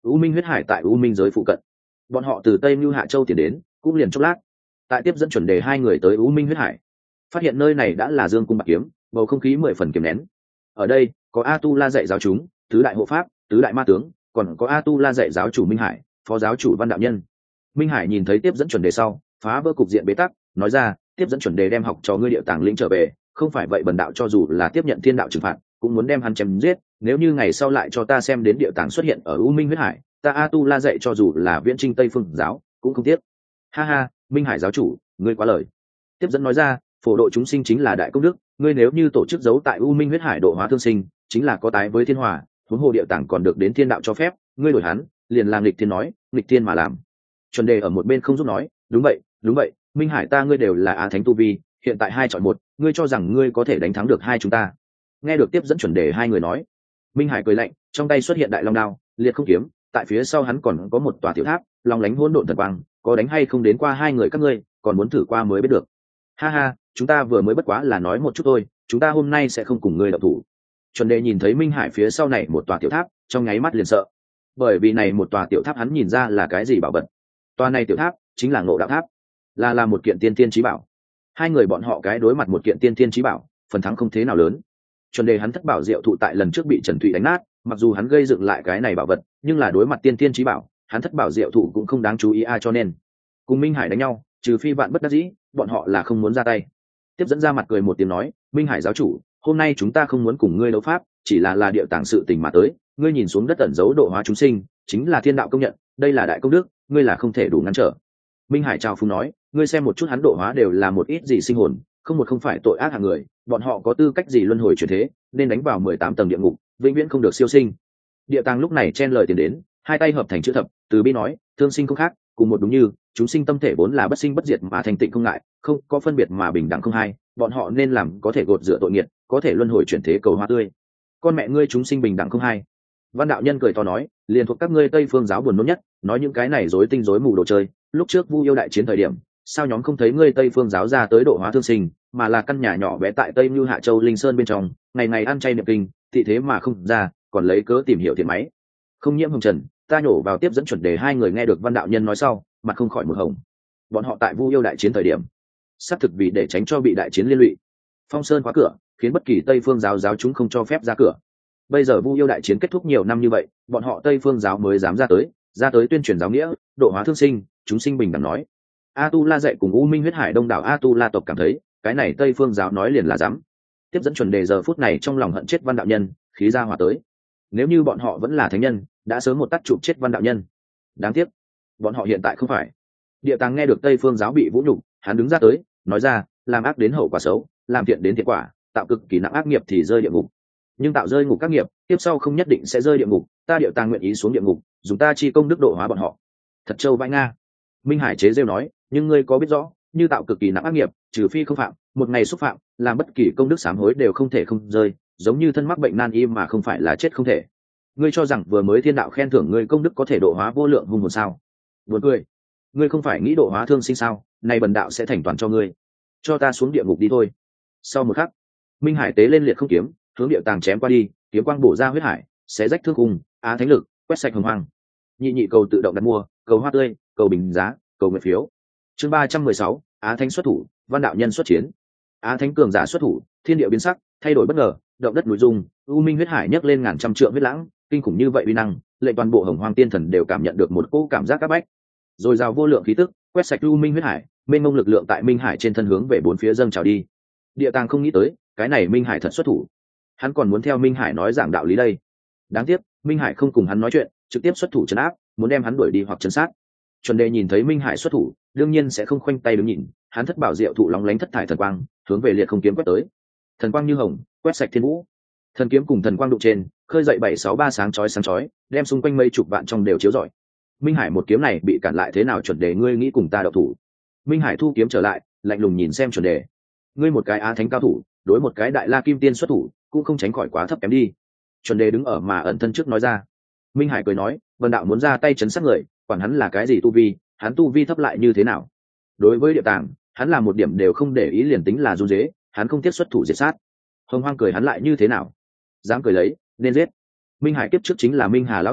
u minh huyết hải tại u minh giới phụ cận. Bọn họ từ tây mưu hạ châu tiến đến cũng liền chốc lát, tại tiếp dẫn chuẩn đề hai người tới u minh huyết hải, phát hiện nơi này đã là dương cung bạc kiếm, bầu không khí mười phần kiềm nén. Ở đây có a tu la dạy giáo chúng, tứ đại hộ pháp, tứ đại ma tướng, còn có a tu la dạy giáo chủ minh hải, phó giáo chủ văn đạo nhân. Minh hải nhìn thấy tiếp dẫn chuẩn đề sau, phá vỡ cục diện bế tắc, nói ra, tiếp dẫn chuẩn đề đem học cho ngươi điệu tàng lĩnh trở về, không phải vậy bần đạo cho dù là tiếp nhận thiên đạo trừng phạt cũng muốn đem hắn chém giết. Nếu như ngày sau lại cho ta xem đến điệu tàng xuất hiện ở u minh huyết hải, ta a tu la dạy cho dù là viễn trinh tây phương giáo cũng không tiếc. Ha ha, minh hải giáo chủ, ngươi quá lời. Tiếp dẫn nói ra, phổ độ chúng sinh chính là đại công đức, ngươi nếu như tổ chức giấu tại u minh huyết hải độ hóa thương sinh, chính là có tái với thiên hòa, huống hồ điệu tàng còn được đến thiên đạo cho phép, ngươi đổi hắn liền làm nghịch thiên nói, nghịch thiên mà làm. Chuẩn đề ở một bên không giúp nói, đúng vậy, đúng vậy, minh hải ta ngươi đều là á thánh tu vi, hiện tại hai chọn một, ngươi cho rằng ngươi có thể đánh thắng được hai chúng ta? Nghe được tiếp dẫn chuẩn đề hai người nói, minh hải cười lạnh, trong tay xuất hiện đại long đao, liệt không kiếm, tại phía sau hắn còn có một tòa tiểu tháp, long lánh hỗn độn thần quang, có đánh hay không đến qua hai người các ngươi, còn muốn thử qua mới biết được. Ha ha, chúng ta vừa mới bất quá là nói một chút thôi, chúng ta hôm nay sẽ không cùng ngươi động thủ. Chuẩn đề nhìn thấy minh hải phía sau này một tòa tiểu tháp, trong nháy mắt liền sợ, bởi vì này một tòa tiểu tháp hắn nhìn ra là cái gì bảo vật. Tòa này tiểu tháp chính là Ngộ Đạo Tháp, là là một kiện tiên tiên chí bảo. Hai người bọn họ cái đối mặt một kiện tiên tiên chí bảo, phần thắng không thế nào lớn. Chuẩn đề hắn thất bảo diệu thụ tại lần trước bị Trần Thụy đánh nát, mặc dù hắn gây dựng lại cái này bảo vật, nhưng là đối mặt tiên tiên chí bảo, hắn thất bảo diệu thụ cũng không đáng chú ý a, cho nên cùng minh hải đánh nhau, trừ phi vạn bất đắc dĩ, bọn họ là không muốn ra tay. Tiếp dẫn ra mặt cười một tiếng nói, minh hải giáo chủ, hôm nay chúng ta không muốn cùng ngươi đấu pháp, chỉ là là điệu tàng sự tình mà tới, ngươi nhìn xuống đất tẩn giấu độ hóa chúng sinh, chính là thiên đạo công nhận, đây là đại công đức, ngươi là không thể đủ ngăn trở. Minh hải chào phúng nói, ngươi xem một chút hắn độ hóa đều là một ít gì sinh hồn, không một không phải tội ác hạng người, bọn họ có tư cách gì luân hồi chuyển thế, nên đánh vào mười tám tầng địa ngục, vĩnh viễn không được siêu sinh. Địa tàng lúc này chen lời tiền đến, hai tay hợp thành chữ thập, từ bi nói, thương sinh không khác, cùng một đúng như, chúng sinh tâm thể vốn là bất sinh bất diệt mà thành tịnh không ngại, không có phân biệt mà bình đẳng không hai, bọn họ nên làm có thể gột rửa tội nghiệt, có thể luân hồi chuyển thế cầu hoa tươi. Con mẹ ngươi chúng sinh bình đẳng không hai. Văn đạo nhân cười to nói, liền thuộc các ngươi Tây Phương giáo buồn nôn nhất, nói những cái này rối tinh rối mù đồ chơi, lúc trước Vu Yêu đại chiến thời điểm, sao nhóm không thấy ngươi Tây Phương giáo ra tới độ hóa thương sinh, mà là căn nhà nhỏ bé tại Tây Như Hạ Châu Linh Sơn bên trong, ngày ngày ăn chay niệm kinh, thị thế mà không ra, còn lấy cớ tìm hiểu thiện máy. Không nhiễm hồng trần, ta nhổ vào tiếp dẫn chuẩn đề. Hai người nghe được Văn đạo nhân nói sau, mặt không khỏi một hồng. Bọn họ tại Vu Yêu đại chiến thời điểm, xác thực vì để tránh cho bị đại chiến liên lụy, phong sơn khóa cửa, khiến bất kỳ Tây Phương giáo giáo chúng không cho phép ra cửa. Bây giờ Vu Yêu đại chiến kết thúc nhiều năm như vậy, bọn họ Tây Phương giáo mới dám ra tới, ra tới tuyên truyền giáo nghĩa, độ hóa thương sinh, chúng sinh bình đẳng nói. A Tu La dạy cùng U Minh huyết hải đông đảo A Tu La tộc cảm thấy, cái này Tây Phương giáo nói liền là dám. Tiếp dẫn chuẩn đề giờ phút này trong lòng hận chết Văn đạo nhân, khí ra hỏa tới. Nếu như bọn họ vẫn là thánh nhân, đã sớm một tát chụp chết Văn đạo nhân. Đáng tiếc, bọn họ hiện tại không phải. Địa Tàng nghe được Tây Phương giáo bị vũ nhục, hắn đứng ra tới, nói ra, làm ác đến hậu quả xấu, làm thiện đến thiện quả, tạo cực kỳ nặng ác nghiệp thì rơi địa ngục. Nhưng tạo rơi ngục các nghiệp, tiếp sau không nhất định sẽ rơi địa ngục, ta Địa Tàng nguyện ý xuống địa ngục, dùng ta chi công đức độ hóa bọn họ. Thật châu vãi nga. Minh Hải chế rêu nói, nhưng ngươi có biết rõ, như tạo cực kỳ nặng ác nghiệp, trừ phi không phạm, một ngày xúc phạm, làm bất kỳ công đức sám hối đều không thể không rơi, giống như thân mắc bệnh nan y mà không phải là chết không thể. Ngươi cho rằng vừa mới thiên đạo khen thưởng ngươi công đức có thể độ hóa vô lượng hung hồn sao? Buồn cười. Ngươi không phải nghĩ độ hóa thương sinh sao? Nay bần đạo sẽ thành toàn cho ngươi. Cho ta xuống địa ngục đi thôi. Sau một khắc, Minh Hải tế lên liệt không kiếm, hướng Địa Tàng chém qua đi, kiếm quang bổ ra huyết hải, xé rách thương khung, á thánh lực, quét sạch hồng hoang. Nhị nhị cầu tự động đặt mua, cầu hoa tươi, cầu bình giá, cầu nguyện phiếu. Chương ba trăm mười sáu, Á Thánh xuất thủ, Văn đạo nhân xuất chiến. Á Thánh cường giả xuất thủ, thiên địa biến sắc, thay đổi bất ngờ, động đất núi rung, U Minh huyết hải nhấc lên ngàn trăm trượng huyết lãng, kinh khủng như vậy uy năng, lệnh toàn bộ hồng hoang tiên thần đều cảm nhận được một cỗ cảm giác áp bách. Rồi rào vô lượng khí tức, quét sạch U Minh huyết hải, mênh mông lực lượng tại Minh Hải trên thân hướng về bốn phía dâng trào đi. Địa Tàng không nghĩ tới, cái này Minh Hải thật xuất thủ. Hắn còn muốn theo Minh Hải nói giảng đạo lý đây. Đáng tiếc, Minh Hải không cùng hắn nói chuyện, trực tiếp xuất thủ trấn áp, muốn đem hắn đuổi đi hoặc trấn sát. Chuẩn Đề nhìn thấy Minh Hải xuất thủ, đương nhiên sẽ không khoanh tay đứng nhìn, hắn thất bảo diệu thụ lóng lánh thất thải thần quang, hướng về liệt không kiếm quét tới. Thần quang như hồng, quét sạch thiên vũ. Thần kiếm cùng thần quang đụng trên, khơi dậy bảy sáu ba sáng chói sáng chói, đem xung quanh mây chục vạn trong đều chiếu rọi. Minh Hải một kiếm này bị cản lại thế nào Chuẩn Đề ngươi nghĩ cùng ta đậu thủ? Minh Hải thu kiếm trở lại, lạnh lùng nhìn xem Chuẩn Đề. Ngươi một cái Á Thánh cao thủ, đối một cái Đại La Kim Tiên xuất thủ, cũng không tránh khỏi quá thấp kém đi. Chuẩn Đề đứng ở mà ẩn thân trước nói ra. Minh Hải cười nói, Vân đạo muốn ra tay chấn sát người, quản hắn là cái gì tu vi, hắn tu vi thấp lại như thế nào? Đối với Địa Tàng, hắn là một điểm đều không để ý, liền tính là run rế, hắn không tiếc xuất thủ diệt sát. Hồng Hoang cười hắn lại như thế nào? Dám cười lấy, nên giết. Minh Hải kiếp trước chính là Minh Hà lão tổ,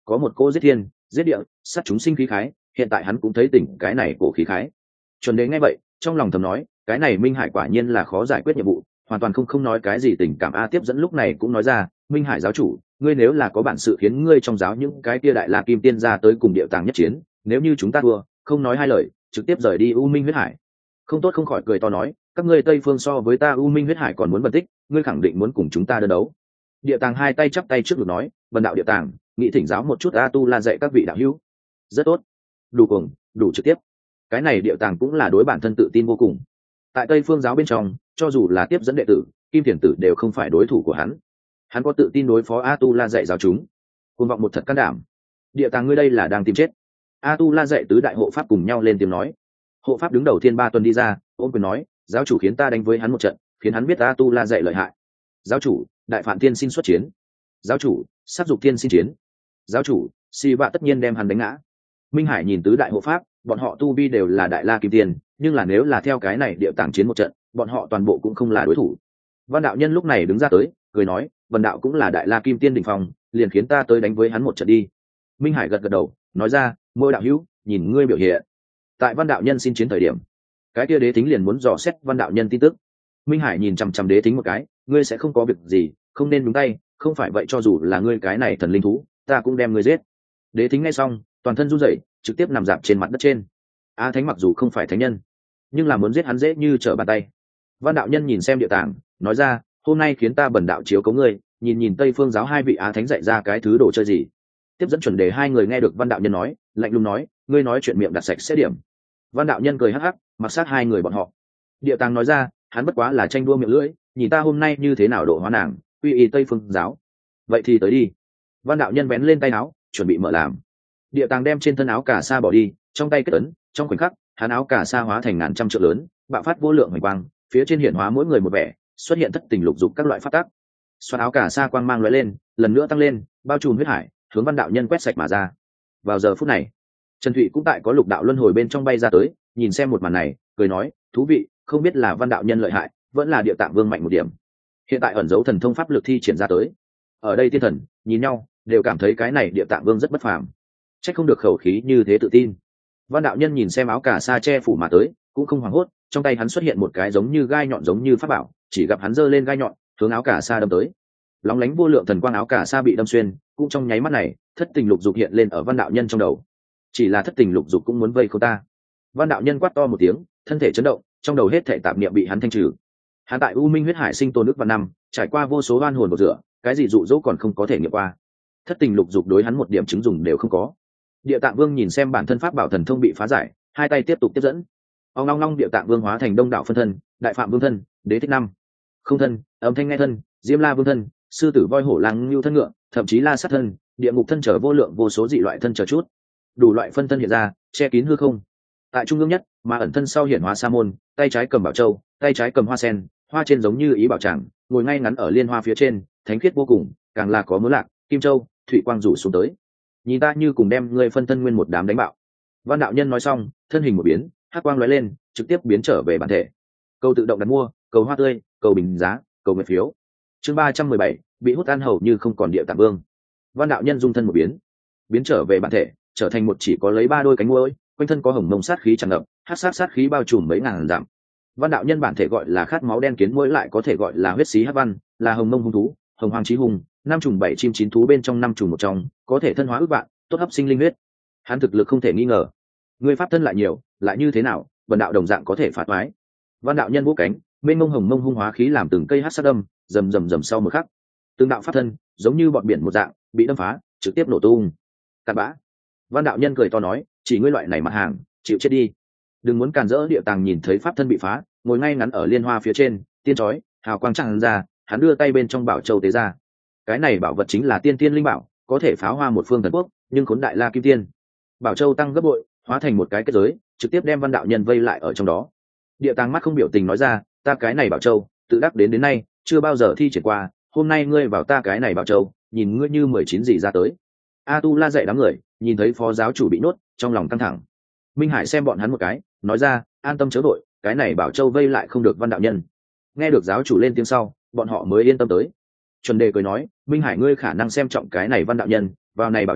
có một cô giết thiên giết địa sát chúng sinh khí khái, hiện tại hắn cũng thấy tỉnh cái này cổ khí khái. Chuẩn đế nghe vậy trong lòng thầm nói, cái này Minh Hải quả nhiên là khó giải quyết nhiệm vụ, hoàn toàn không không nói cái gì tình cảm. A tiếp dẫn lúc này cũng nói ra, Minh Hải giáo chủ, ngươi nếu là có bản sự khiến ngươi trong giáo những cái kia đại la kim tiên ra tới cùng địa tàng nhất chiến, nếu như chúng ta thua, không nói hai lời, trực tiếp rời đi U Minh huyết hải. Không tốt không khỏi cười to nói, các ngươi Tây Phương so với ta U Minh huyết hải còn muốn bật tích, ngươi khẳng định muốn cùng chúng ta đơn đấu. Địa tàng hai tay chắp tay trước ngực nói, vần đạo địa tàng nghĩ thỉnh giáo một chút A tu la dạy các vị đạo hữu. Rất tốt, đủ cuồng, đủ trực tiếp. Cái này địa tàng cũng là đối bản thân tự tin vô cùng. Tại Tây Phương giáo bên trong, cho dù là tiếp dẫn đệ tử Kim Thiền tử đều không phải đối thủ của hắn. Hắn có tự tin đối phó A tu la dạy giáo chúng, cuồng vọng một thật can đảm. Địa tàng ngươi đây là đang tìm chết. A tu la dạy tứ đại hộ pháp cùng nhau lên tiếng nói. Hộ pháp đứng đầu Thiên Ba Tuần đi ra ôm quyền nói, giáo chủ khiến ta đánh với hắn một trận, khiến hắn biết A tu la dạy lợi hại. Giáo chủ, đại phạm thiên xin xuất chiến. Giáo chủ, sát dục thiên xin chiến. Giáo chủ, si bạ tất nhiên đem hắn đánh ngã. Minh Hải nhìn tứ đại hộ pháp, bọn họ tu vi đều là đại la kim tiền, nhưng là nếu là theo cái này địa tàng chiến một trận, bọn họ toàn bộ cũng không là đối thủ. Văn đạo nhân lúc này đứng ra tới cười nói, vần đạo cũng là đại la kim tiên đỉnh phong, liền khiến ta tới đánh với hắn một trận đi. Minh Hải gật gật đầu nói ra, mỗi đạo hữu nhìn ngươi biểu hiện. Tại văn đạo nhân xin chiến thời điểm, cái kia đế thính liền muốn dò xét văn đạo nhân tin tức. Minh Hải nhìn chằm chằm đế thính một cái, ngươi sẽ không có việc gì, không nên đúng tay, không phải vậy cho dù là ngươi cái này thần linh thú, ta cũng đem ngươi giết. Đế thính nghe xong toàn thân run rẩy, trực tiếp nằm dạp trên mặt đất trên. A thánh mặc dù không phải thánh nhân, nhưng là muốn giết hắn dễ như trở bàn tay. Văn đạo nhân nhìn xem địa tàng nói ra, hôm nay khiến ta bần đạo chiếu cấu ngươi, nhìn nhìn Tây Phương giáo hai vị Á thánh dạy ra cái thứ đồ chơi gì. Tiếp dẫn chuẩn đề hai người nghe được văn đạo nhân nói, lạnh lùng nói, ngươi nói chuyện miệng đặt sạch sẽ điểm. Văn đạo nhân cười hắc hắc mặc sát hai người bọn họ. Địa tàng nói ra, hắn bất quá là tranh đua miệng lưỡi, nhìn ta hôm nay như thế nào độ hóa nàng, quy y Tây Phương giáo. Vậy thì tới đi. Văn đạo nhân vén lên tay áo chuẩn bị mở làm. Địa tàng đem trên thân áo cà sa bỏ đi, trong tay kết ấn, trong khoảnh khắc hắn áo cà sa hóa thành ngàn trăm trượng lớn, bạo phát vô lượng hoành quang, phía trên hiển hóa mỗi người một vẻ, xuất hiện thất tình lục dục các loại phát tác. Xoát áo cà sa quang mang lóe lên, lần nữa tăng lên, bao trùm huyết hải, hướng văn đạo nhân quét sạch mà ra. Vào giờ phút này, Trần Thụy cũng tại có lục đạo luân hồi bên trong bay ra tới, nhìn xem một màn này, cười nói, thú vị, không biết là văn đạo nhân lợi hại, vẫn là địa tạng vương mạnh một điểm. Hiện tại ẩn dấu thần thông pháp lực thi triển ra tới. Ở đây tiên thần nhìn nhau, đều cảm thấy cái này địa tạng vương rất bất phàm. Chắc không được khẩu khí như thế tự tin. Văn đạo nhân nhìn xem áo cà sa che phủ mà tới, cũng không hoảng hốt, trong tay hắn xuất hiện một cái giống như gai nhọn giống như pháp bảo, chỉ gặp hắn giơ lên gai nhọn, hướng áo cà sa đâm tới. Lóng lánh vô lượng thần quang áo cà sa bị đâm xuyên, cũng trong nháy mắt này, thất tình lục dục hiện lên ở văn đạo nhân trong đầu. Chỉ là thất tình lục dục cũng muốn vây khâu ta. Văn đạo nhân quát to một tiếng, thân thể chấn động, trong đầu hết thể tạp niệm bị hắn thanh trừ. Hắn tại U Minh huyết hải sinh tồn ức vạn năm, trải qua vô số oan hồn một rửa, cái gì dụ dỗ còn không có thể nghiệm qua. Thất tình lục dục đối hắn một điểm chứng dùng đều không có. Địa Tạng Vương nhìn xem bản thân pháp bảo thần thông bị phá giải, hai tay tiếp tục tiếp dẫn. Ông long long Địa Tạng Vương hóa thành đông đạo phân thân, đại phạm vương thân, đế thích năm không thân, âm thanh nghe thân, diêm la vương thân, sư tử voi hổ lang lưu thân ngựa, thậm chí la sát thân, địa ngục thân trở vô lượng vô số dị loại thân trở chút, đủ loại phân thân hiện ra, che kín hư không. Tại trung ương nhất, mà ẩn thân sau hiển hóa sa môn, tay trái cầm bảo châu, tay trái cầm hoa sen, hoa trên giống như ý bảo tràng, ngồi ngay ngắn ở liên hoa phía trên, thánh khiết vô cùng, càng là có mưa lạc, kim châu, thủy quang rủ xuống tới. Nhìn ta như cùng đem ngươi phân thân nguyên một đám đánh bạo. Văn đạo nhân nói xong, thân hình một biến, hắc quang lóe lên, trực tiếp biến trở về bản thể. Câu tự động đặt mua, cầu hoa tươi, cầu bình giá, cầu nguyện phiếu. Chương ba trăm mười bảy, bị hút ăn hầu như không còn Địa Tạng Vương. Văn đạo nhân dung thân một biến, biến trở về bản thể, trở thành một chỉ có lấy ba đôi cánh muỗi, quanh thân có hồng mông sát khí tràn ngập, hắc sát sát khí bao trùm mấy ngàn dặm. Văn đạo nhân bản thể gọi là khát máu đen kiến muỗi, lại có thể gọi là huyết xí hắc văn, là hồng mông hung thú, hồng hoàng chí hùng, năm trùng bảy chim chín thú bên trong năm trùng một trong, có thể thân hóa ước vạn, tốt hấp sinh linh huyết. Hắn thực lực không thể nghi ngờ. Người pháp thân lại nhiều, lại như thế nào, vần đạo đồng dạng có thể phá toái. Văn đạo nhân vũ cánh, mênh mông hồng mông hung hóa khí làm từng cây hắc sát đâm, rầm rầm rầm sau một khắc, từng đạo pháp thân giống như bọn biển một dạng bị đâm phá, trực tiếp nổ tung. Cặn bã. Văn đạo nhân cười to nói, chỉ ngươi loại này mặt hàng, chịu chết đi. Đừng muốn càn rỡ. Địa Tàng nhìn thấy pháp thân bị phá, ngồi ngay ngắn ở liên hoa phía trên, tiên chói hào quang tràn ra, hắn đưa tay bên trong bảo châu tế ra. Cái này bảo vật chính là tiên tiên linh bảo, có thể phá hoa một phương thần quốc, nhưng khốn đại la kim tiên. Bảo châu tăng gấp bội, hóa thành một cái kết giới, trực tiếp đem văn đạo nhân vây lại ở trong đó. Địa Tàng mắt không biểu tình nói ra, ta cái này bảo châu tự đắc đến đến nay chưa bao giờ thi triển qua, hôm nay ngươi vào ta cái này bảo châu, nhìn ngươi như mười chín gì ra tới. A tu la dạy đám người nhìn thấy phó giáo chủ bị nhốt, trong lòng căng thẳng. Minh Hải xem bọn hắn một cái, nói ra, an tâm chớ đội, cái này bảo châu vây lại không được văn đạo nhân. Nghe được giáo chủ lên tiếng sau, bọn họ mới yên tâm tới. Chuẩn đề cười nói, Minh Hải ngươi khả năng xem trọng cái này văn đạo nhân, vào này bảo châu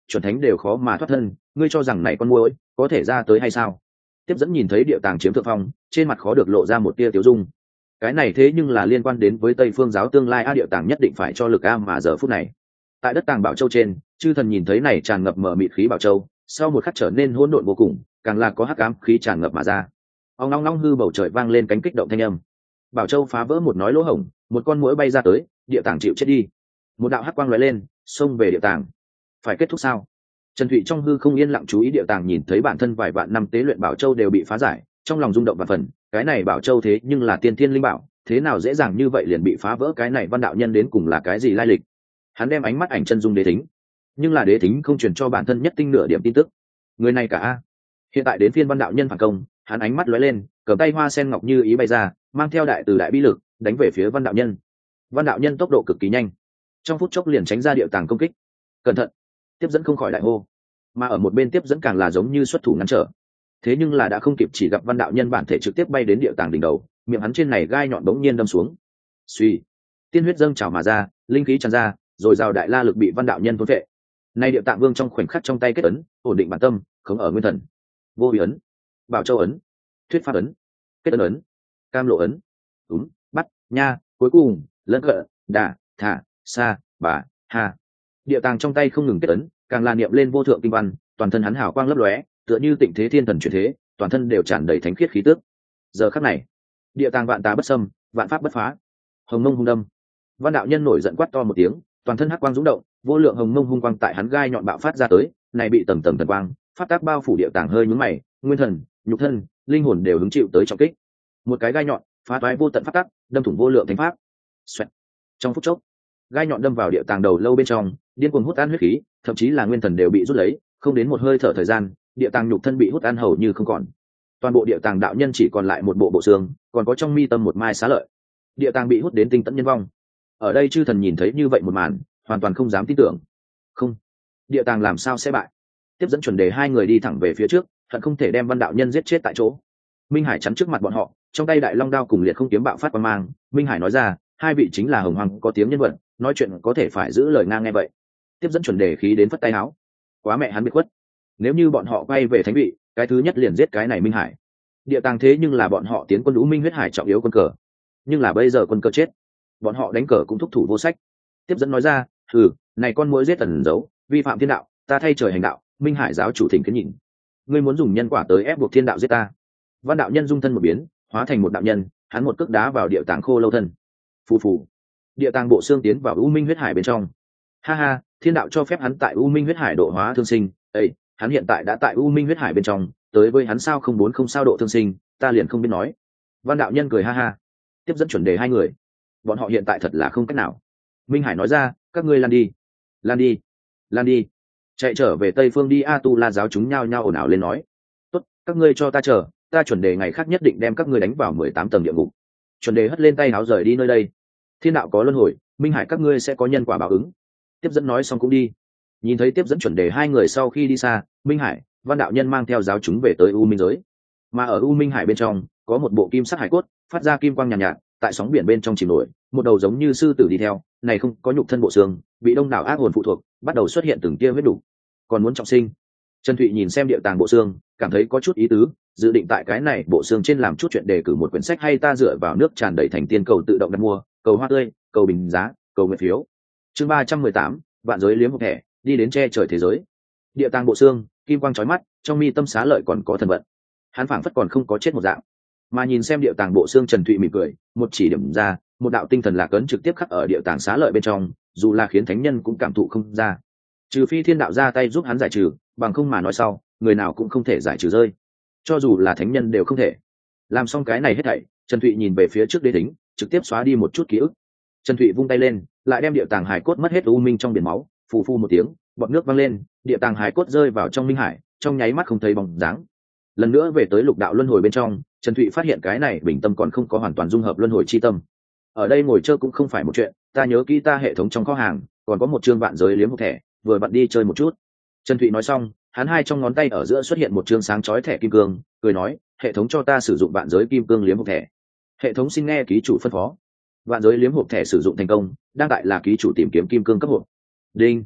chuẩn thánh đều khó mà thoát thân, ngươi cho rằng này con muỗi có thể ra tới hay sao? Tiếp dẫn nhìn thấy địa tàng chiếm thượng phong, trên mặt khó được lộ ra một tia tiêu dung. Cái này thế nhưng là liên quan đến với Tây Phương giáo tương lai, a địa tàng nhất định phải cho lực a mà giờ phút này. Tại đất tàng bảo châu trên, chư thần nhìn thấy này tràn ngập mở mịt khí bảo châu, sau một khắc trở nên hỗn độn vô cùng, càng là có hắc ám khí tràn ngập mà ra. Ong long long hư bầu trời vang lên cánh kích động thanh âm. Bảo châu phá vỡ một nói lỗ hổng, một con muỗi bay ra tới, địa tàng chịu chết đi. Một đạo hắc quang lóe lên, xông về địa tàng. Phải kết thúc sao? Trần Thụy trong hư không yên lặng chú ý địa tàng, nhìn thấy bản thân vài vạn năm tế luyện bảo châu đều bị phá giải, trong lòng rung động và phần, cái này bảo châu thế nhưng là tiên thiên linh bảo, thế nào dễ dàng như vậy liền bị phá vỡ, cái này Văn đạo nhân đến cùng là cái gì lai lịch? Hắn đem ánh mắt ảnh chân dung đế thính, nhưng là đế thính không truyền cho bản thân nhất tinh nửa điểm tin tức. Người này cả a. Hiện tại đến phiên Văn đạo nhân phản công, hắn ánh mắt lóe lên, cầm tay hoa sen ngọc như ý bay ra, mang theo đại từ đại bi lực, đánh về phía Văn đạo nhân. Văn đạo nhân tốc độ cực kỳ nhanh, trong phút chốc liền tránh ra địa tàng công kích. Cẩn thận! Tiếp dẫn không khỏi đại hô, mà ở một bên tiếp dẫn càng là giống như xuất thủ ngăn trở. Thế nhưng là đã không kịp, chỉ gặp Văn đạo nhân bản thể trực tiếp bay đến địa tàng đỉnh đầu, miệng hắn trên này gai nhọn bỗng nhiên đâm xuống. Suy, tiên huyết dâng trào mà ra, linh khí tràn ra, rồi rào đại la lực bị Văn đạo nhân thôn phệ. Nay địa tạng vương trong khoảnh khắc trong tay kết ấn, ổn định bản tâm, khống ở nguyên thần. Vô vi ấn, bảo châu ấn, thuyết pháp ấn, kết ấn ấn, cam lộ ấn, túm, bắt, nha, cuối cùng lẫn cỡ, đà, thả, xa, bà, hà. Địa tàng trong tay không ngừng kết ấn, càng là niệm lên vô thượng kinh văn, toàn thân hắn hào quang lấp lóe, tựa như tịnh thế thiên thần chuyển thế, toàn thân đều tràn đầy thánh khiết khí tước. Giờ khắc này, địa tàng vạn tà bất xâm, vạn pháp bất phá. Hồng mông hung đâm. Văn đạo nhân nổi giận quát to một tiếng, toàn thân hắc quang dũng động, vô lượng hồng mông hung quang tại hắn gai nhọn bạo phát ra tới, này bị tầng tầng thần quang, pháp tác bao phủ địa tàng, hơi nhướng mày, nguyên thần, nhục thân, linh hồn đều hứng chịu tới trọng kích. Một cái gai nhọn, phá toái vô tận pháp tắc, đâm thủng vô lượng thánh pháp. Xoẹt. Trong phút chốc, gai nhọn đâm vào địa tàng đầu lâu bên trong, điên cuồng hút ăn huyết khí, thậm chí là nguyên thần đều bị rút lấy, không đến một hơi thở thời gian, địa tàng nhục thân bị hút ăn hầu như không còn. Toàn bộ địa tàng đạo nhân chỉ còn lại một bộ bộ xương, còn có trong mi tâm một mai xá lợi. Địa tàng bị hút đến tinh tận nhân vong. Ở đây chư thần nhìn thấy như vậy một màn, hoàn toàn không dám tin tưởng. Không, địa tàng làm sao sẽ bại? Tiếp dẫn chuẩn đề hai người đi thẳng về phía trước, hận không thể đem Văn đạo nhân giết chết tại chỗ. Minh Hải chắn trước mặt bọn họ, trong tay đại long đao cùng liệt không kiếm bạo phát quang mang. Minh Hải nói ra, hai vị chính là hồng hoàng có tiếng nhân vật, nói chuyện có thể phải giữ lời ngang nghe vậy. Tiếp dẫn chuẩn đề khí đến phất tay áo, quá mẹ hắn bị khuất. Nếu như bọn họ quay về thánh vị, cái thứ nhất liền giết cái này Minh Hải. Địa tàng thế nhưng là bọn họ tiến quân lũ minh huyết hải trọng yếu quân cờ, nhưng là bây giờ quân cờ chết, bọn họ đánh cờ cũng thúc thủ vô sách. Tiếp dẫn nói ra, ừ, này con muỗi giết tần giấu, vi phạm thiên đạo, ta thay trời hành đạo. Minh Hải giáo chủ thỉnh kiến nhìn, ngươi muốn dùng nhân quả tới ép buộc thiên đạo giết ta. Văn đạo nhân dung thân một biến, hóa thành một đạo nhân, hắn một cước đá vào địa tàng khô lâu thân. Phù phù, địa tàng bộ xương tiến vào u minh huyết hải bên trong. Ha ha, thiên đạo cho phép hắn tại u minh huyết hải độ hóa thương sinh. Ê, hắn hiện tại đã tại u minh huyết hải bên trong, tới với hắn sao không bốn không sao độ thương sinh, ta liền không biết nói. Văn đạo nhân cười ha ha. Tiếp dẫn chuẩn đề hai người, bọn họ hiện tại thật là không cách nào. Minh Hải nói ra, các ngươi lan đi, lan đi, lan đi, chạy trở về Tây Phương đi. A Tu La giáo chúng nhao nhao ồn ào lên nói, tốt, các ngươi cho ta chờ, ta chuẩn đề ngày khác nhất định đem các ngươi đánh vào mười tám tầng địa ngục. Chuẩn đề hất lên tay áo rời đi nơi đây. Thiên đạo có luân hồi, Minh Hải các ngươi sẽ có nhân quả báo ứng. Tiếp dẫn nói xong cũng đi. Nhìn thấy tiếp dẫn chuẩn đề hai người sau khi đi xa, Minh Hải, Văn đạo nhân mang theo giáo chúng về tới u minh giới. Mà ở u minh hải bên trong có một bộ kim sắc hải cốt, phát ra kim quang nhàn nhạt, nhạt, tại sóng biển bên trong chìm nổi, một đầu giống như sư tử đi theo, này không có nhục thân bộ xương, bị đông đảo ác hồn phụ thuộc, bắt đầu xuất hiện từng tia huyết đủ, còn muốn trọng sinh. Trần Thụy nhìn xem địa tàng bộ xương, cảm thấy có chút ý tứ, dự định tại cái này bộ xương trên làm chút chuyện, đề cử một quyển sách hay ta dựa vào nước tràn đầy thành tiên cầu tự động đặt mua, cầu hoa tươi, cầu bình giá, cầu nguyện phiếu. Chương ba trăm mười tám, vạn giới liếm hộp thẻ, đi đến che trời thế giới. Địa tàng bộ xương, kim quang chói mắt, trong mi tâm xá lợi còn có thần vận. Hắn phảng phất còn không có chết một dạng, mà nhìn xem địa tàng bộ xương, Trần Thụy mỉm cười, một chỉ điểm ra, một đạo tinh thần lạc ấn trực tiếp khắc ở địa tàng xá lợi bên trong, dù là khiến thánh nhân cũng cảm thụ không ra, trừ phi thiên đạo ra tay giúp hắn giải trừ, bằng không mà nói sau, người nào cũng không thể giải trừ rơi, cho dù là thánh nhân đều không thể. Làm xong cái này hết thảy, Trần Thụy nhìn về phía trước đế thính, trực tiếp xóa đi một chút ký ức. Trần Thụy vung tay lên, lại đem địa tàng hải cốt mất hết u minh trong biển máu, phù phù một tiếng, bọt nước văng lên, địa tàng hải cốt rơi vào trong minh hải, trong nháy mắt không thấy bóng dáng. Lần nữa về tới lục đạo luân hồi bên trong, Trần Thụy phát hiện cái này bình tâm còn không có hoàn toàn dung hợp luân hồi chi tâm. Ở đây ngồi chơi cũng không phải một chuyện, ta nhớ kỹ ta hệ thống trong kho hàng còn có một chương vạn giới liếm hộp thẻ, vừa vặn đi chơi một chút. Trần Thụy nói xong, hắn hai trong ngón tay ở giữa xuất hiện một chương sáng chói thẻ kim cương, cười nói, hệ thống cho ta sử dụng vạn giới kim cương liếm hộp thẻ. Hệ thống xin nghe ký chủ phân phó. Vạn giới liếm hộp thẻ sử dụng thành công, đang tại là ký chủ tìm kiếm kim cương cấp hộp. Đinh.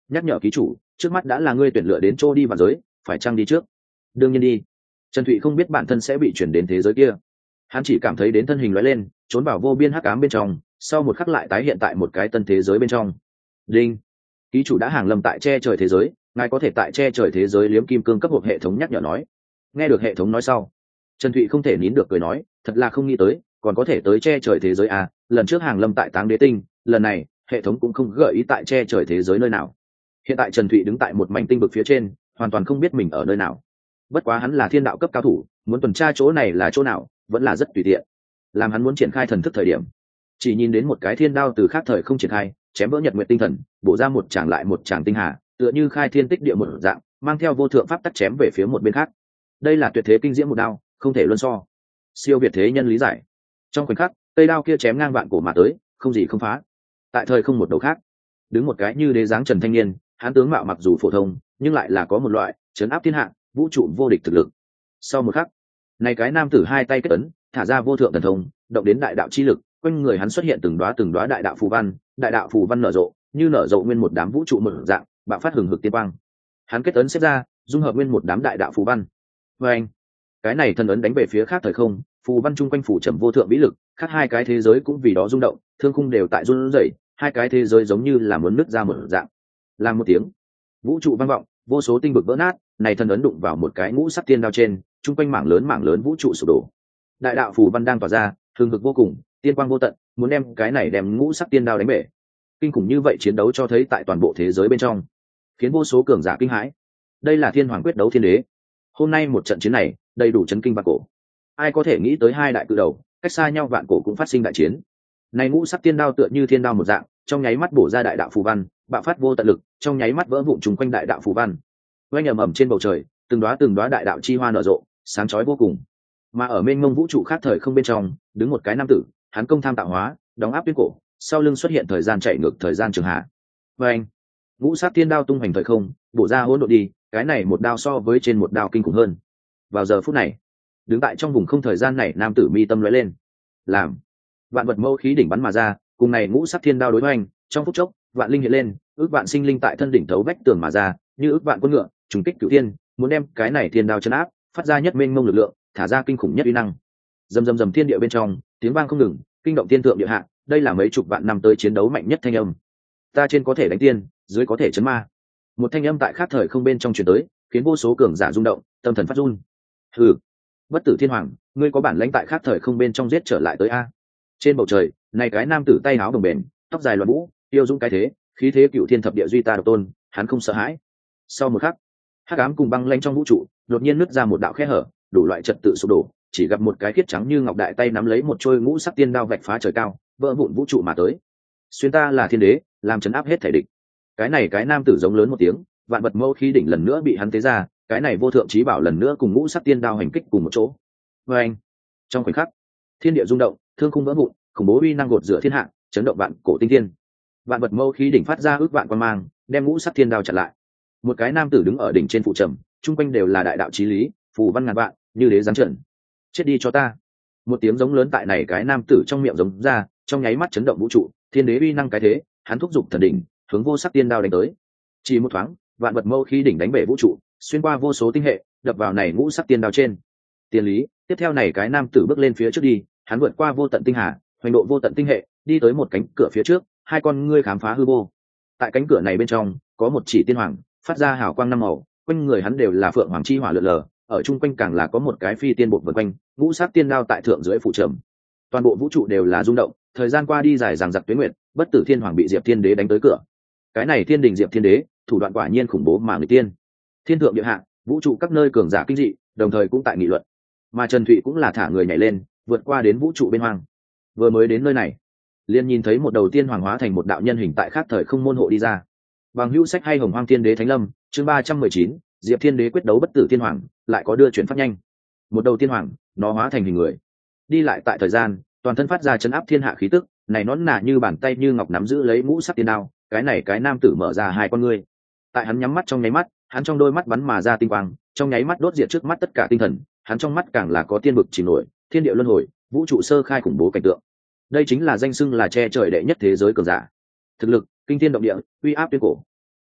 nhắc nhở ký chủ, trước mắt đã là ngươi tuyển lựa đến chỗ đi vạn giới, phải chăng đi trước? Đương nhiên đi. Trần Thụy không biết bản thân sẽ bị chuyển đến thế giới kia, hắn chỉ cảm thấy đến thân hình lóe lên, trốn vào vô biên hắc ám bên trong, sau một khắc lại tái hiện tại một cái tân thế giới bên trong. Đinh, ký chủ đã hàng lâm tại che trời thế giới, ngài có thể tại che trời thế giới liếm kim cương cấp hộp. Hệ thống nhắc nhở nói. Nghe được hệ thống nói sau, Trần Thụy không thể nín được cười nói, thật là không nghĩ tới còn có thể tới che trời thế giới à, lần trước hàng lâm tại Táng Đế Tinh, lần này hệ thống cũng không gợi ý tại che trời thế giới nơi nào. Hiện tại Trần Thụy đứng tại một mảnh tinh vực phía trên, hoàn toàn không biết mình ở nơi nào. Bất quá hắn là thiên đạo cấp cao thủ, muốn tuần tra chỗ này là chỗ nào vẫn là rất tùy tiện. Làm hắn muốn triển khai thần thức thời điểm, chỉ nhìn đến một cái thiên đao từ khác thời không triển khai, chém vỡ nhật nguyệt tinh thần, bổ ra một tràng lại một tràng tinh hà, tựa như khai thiên tích địa một dạng, mang theo vô thượng pháp tắc chém về phía một bên khác. Đây là tuyệt thế kinh diễm một đao, không thể luân so. Siêu việt thế nhân lý giải. Trong khoảnh khắc, cây đao kia chém ngang vạn cổ mà tới, không gì không phá. Tại thời không một đầu khác, đứng một cái như đế dáng trần thanh niên, hắn tướng mạo mặc dù phổ thông, nhưng lại là có một loại trấn áp thiên hạ, vũ trụ vô địch thực lực. Sau một khắc, này cái nam tử hai tay kết ấn, thả ra vô thượng thần thông, động đến đại đạo chi lực, quanh người hắn xuất hiện từng đóa từng đóa đại đạo phù văn, đại đạo phù văn nở rộ, như nở rộ nguyên một đám vũ trụ mở dạng, bạo phát hừng hực tiên quang. Hắn kết ấn xếp ra, dung hợp nguyên một đám đại đạo phù văn. Và anh, cái này thần ấn đánh về phía khác thời không, phù văn chung quanh phủ trầm vô thượng vĩ lực, khác hai cái thế giới cũng vì đó rung động, thương khung đều tại run rẩy, hai cái thế giới giống như là muốn nứt ra một dạng. Làm một tiếng, vũ trụ vang vọng, vô số tinh vực vỡ nát, này thần ấn đụng vào một cái ngũ sắc tiên đao trên, chung quanh mảng lớn mảng lớn vũ trụ sụp đổ. Đại đạo phù văn đang tỏa ra, hừng hực vô cùng, tiên quang vô tận, muốn đem cái này đem ngũ sắc tiên đao đánh bể. Kinh khủng như vậy chiến đấu cho thấy tại toàn bộ thế giới bên trong, khiến vô số cường giả kinh hãi. Đây là thiên hoàng quyết đấu thiên đế. Hôm nay một trận chiến này, đầy đủ chấn kinh vạn cổ. Ai có thể nghĩ tới hai đại cự đầu, cách xa nhau vạn cổ cũng phát sinh đại chiến. Này ngũ sắc tiên đao tựa như thiên đao một dạng, trong nháy mắt bổ ra đại đạo phù văn, bạo phát vô tận lực, trong nháy mắt vỡ vụn trùng quanh đại đạo phù văn. Oanh ầm ầm trên bầu trời, từng đóa từng đóa đại đạo chi hoa nở rộ, sáng chói vô cùng. Mà ở mênh mông vũ trụ khác thời không bên trong, đứng một cái nam tử, hắn công tham tạo hóa, đóng áp tuyết cổ, sau lưng xuất hiện thời gian chạy ngược thời gian trường hạ. Oanh, ngũ sắc tiên đao tung hoành thời không, bổ ra hỗn độn đi, cái này một đao so với trên một đao kinh khủng hơn. Vào giờ phút này, đứng tại trong vùng không thời gian này, nam tử mi tâm lóe lên, làm vạn vật mâu khí đỉnh bắn mà ra, cùng này ngũ sắc thiên đao đối hoành, trong phút chốc, vạn linh hiện lên, ước vạn sinh linh tại thân đỉnh thấu vách tường mà ra, như ước vạn quân ngựa, trùng kích cửu thiên, muốn đem cái này thiên đao chấn áp, phát ra nhất mênh mông lực lượng, thả ra kinh khủng nhất uy năng. Rầm rầm rầm thiên địa bên trong, tiếng vang không ngừng, kinh động thiên thượng địa hạ, đây là mấy chục vạn năm tới chiến đấu mạnh nhất thanh âm. Ta trên có thể đánh tiên, dưới có thể chấn ma. Một thanh âm tại khác thời không bên trong truyền tới, khiến vô số cường giả rung động, tâm thần phát run. Hừ, bất tử thiên hoàng, ngươi có bản lãnh tại khác thời không bên trong giết trở lại tới a? Trên bầu trời, này cái nam tử tay áo đồng bền, tóc dài loạn vũ, tiêu dũng cái thế, khí thế cựu thiên thập địa duy ta độc tôn, hắn không sợ hãi. Sau một khắc, hắc ám cùng băng lãnh trong vũ trụ, đột nhiên nứt ra một đạo khe hở, đủ loại trật tự sụp đổ, chỉ gặp một cái khiết trắng như ngọc đại tay nắm lấy một trôi ngũ sắc tiên đao vạch phá trời cao, vỡ vụn vũ trụ mà tới. Xuyên ta là thiên đế, làm chấn áp hết thể địch. Cái này cái nam tử giống lớn một tiếng, vạn vật mâu khí đỉnh lần nữa bị hắn tế ra, cái này vô thượng chí bảo lần nữa cùng ngũ sắc tiên đao hành kích cùng một chỗ. Và anh, trong khoảnh khắc, thiên địa rung động, thương khung vỡ vụn, khủng bố uy năng gột rửa thiên hạ, chấn động vạn cổ tinh thiên. Vạn vật mâu khí đỉnh phát ra ước vạn quan mang, đem ngũ sắc thiên đao chặn lại. Một cái nam tử đứng ở đỉnh trên phụ trầm, trung quanh đều là đại đạo chí lý, phù văn ngàn vạn, như đế giáng trận. Chết đi cho ta! Một tiếng giống lớn tại này cái nam tử trong miệng giống ra, trong nháy mắt chấn động vũ trụ, thiên đế uy năng cái thế, hắn thúc giục thần đỉnh, hướng vô sắc tiên đao đánh tới. Chỉ một thoáng, vạn vật mâu khí đỉnh đánh bể vũ trụ, xuyên qua vô số tinh hệ, đập vào này ngũ sắc tiên đao trên. Tiên lý, tiếp theo này cái nam tử bước lên phía trước đi, hắn vượt qua vô tận tinh hà, hoành độ vô tận tinh hệ, đi tới một cánh cửa phía trước, hai con ngươi khám phá hư vô. Tại cánh cửa này bên trong, có một chỉ tiên hoàng, phát ra hào quang năm màu, quanh người hắn đều là phượng hoàng chi hỏa lượn lờ, ở chung quanh càng là có một cái phi tiên bột vần quanh, ngũ sắc tiên đao tại thượng dưới phụ trầm. Toàn bộ vũ trụ đều là rung động, thời gian qua đi dài dằng dặc tuyết nguyệt, bất tử thiên hoàng bị Diệp Thiên Đế đánh tới cửa. Cái này thiên đình Diệp Thiên Đế, thủ đoạn quả nhiên khủng bố mà người tiên. Thiên thượng địa hạ, vũ trụ các nơi cường giả kinh dị, đồng thời cũng tại nghị luận. Mà Trần Thụy cũng là thả người nhảy lên, vượt qua đến vũ trụ bên hoang. Vừa mới đến nơi này, liền nhìn thấy một đầu tiên hoàng hóa thành một đạo nhân hình tại khác thời không môn hộ đi ra. Bằng hữu sách hay Hồng Hoang Thiên Đế Thánh Lâm, chương ba trăm mười chín, Diệp Thiên Đế quyết đấu bất tử thiên hoàng, lại có đưa chuyển phát nhanh. Một đầu tiên hoàng, nó hóa thành hình người, đi lại tại thời gian, toàn thân phát ra chấn áp thiên hạ khí tức, này nón nà như bàn tay như ngọc nắm giữ lấy ngũ sắc tiên đao, cái này cái nam tử mở ra hai con ngươi. Tại hắn nhắm mắt trong nháy mắt, hắn trong đôi mắt bắn mà ra tinh quang, trong nháy mắt đốt diệt trước mắt tất cả tinh thần, hắn trong mắt càng là có tiên vực chìm nổi, thiên địa luân hồi, vũ trụ sơ khai khủng bố cảnh tượng. Đây chính là danh xưng là che trời đệ nhất thế giới cường giả. Thực lực kinh thiên động địa, uy áp tuyên cổ.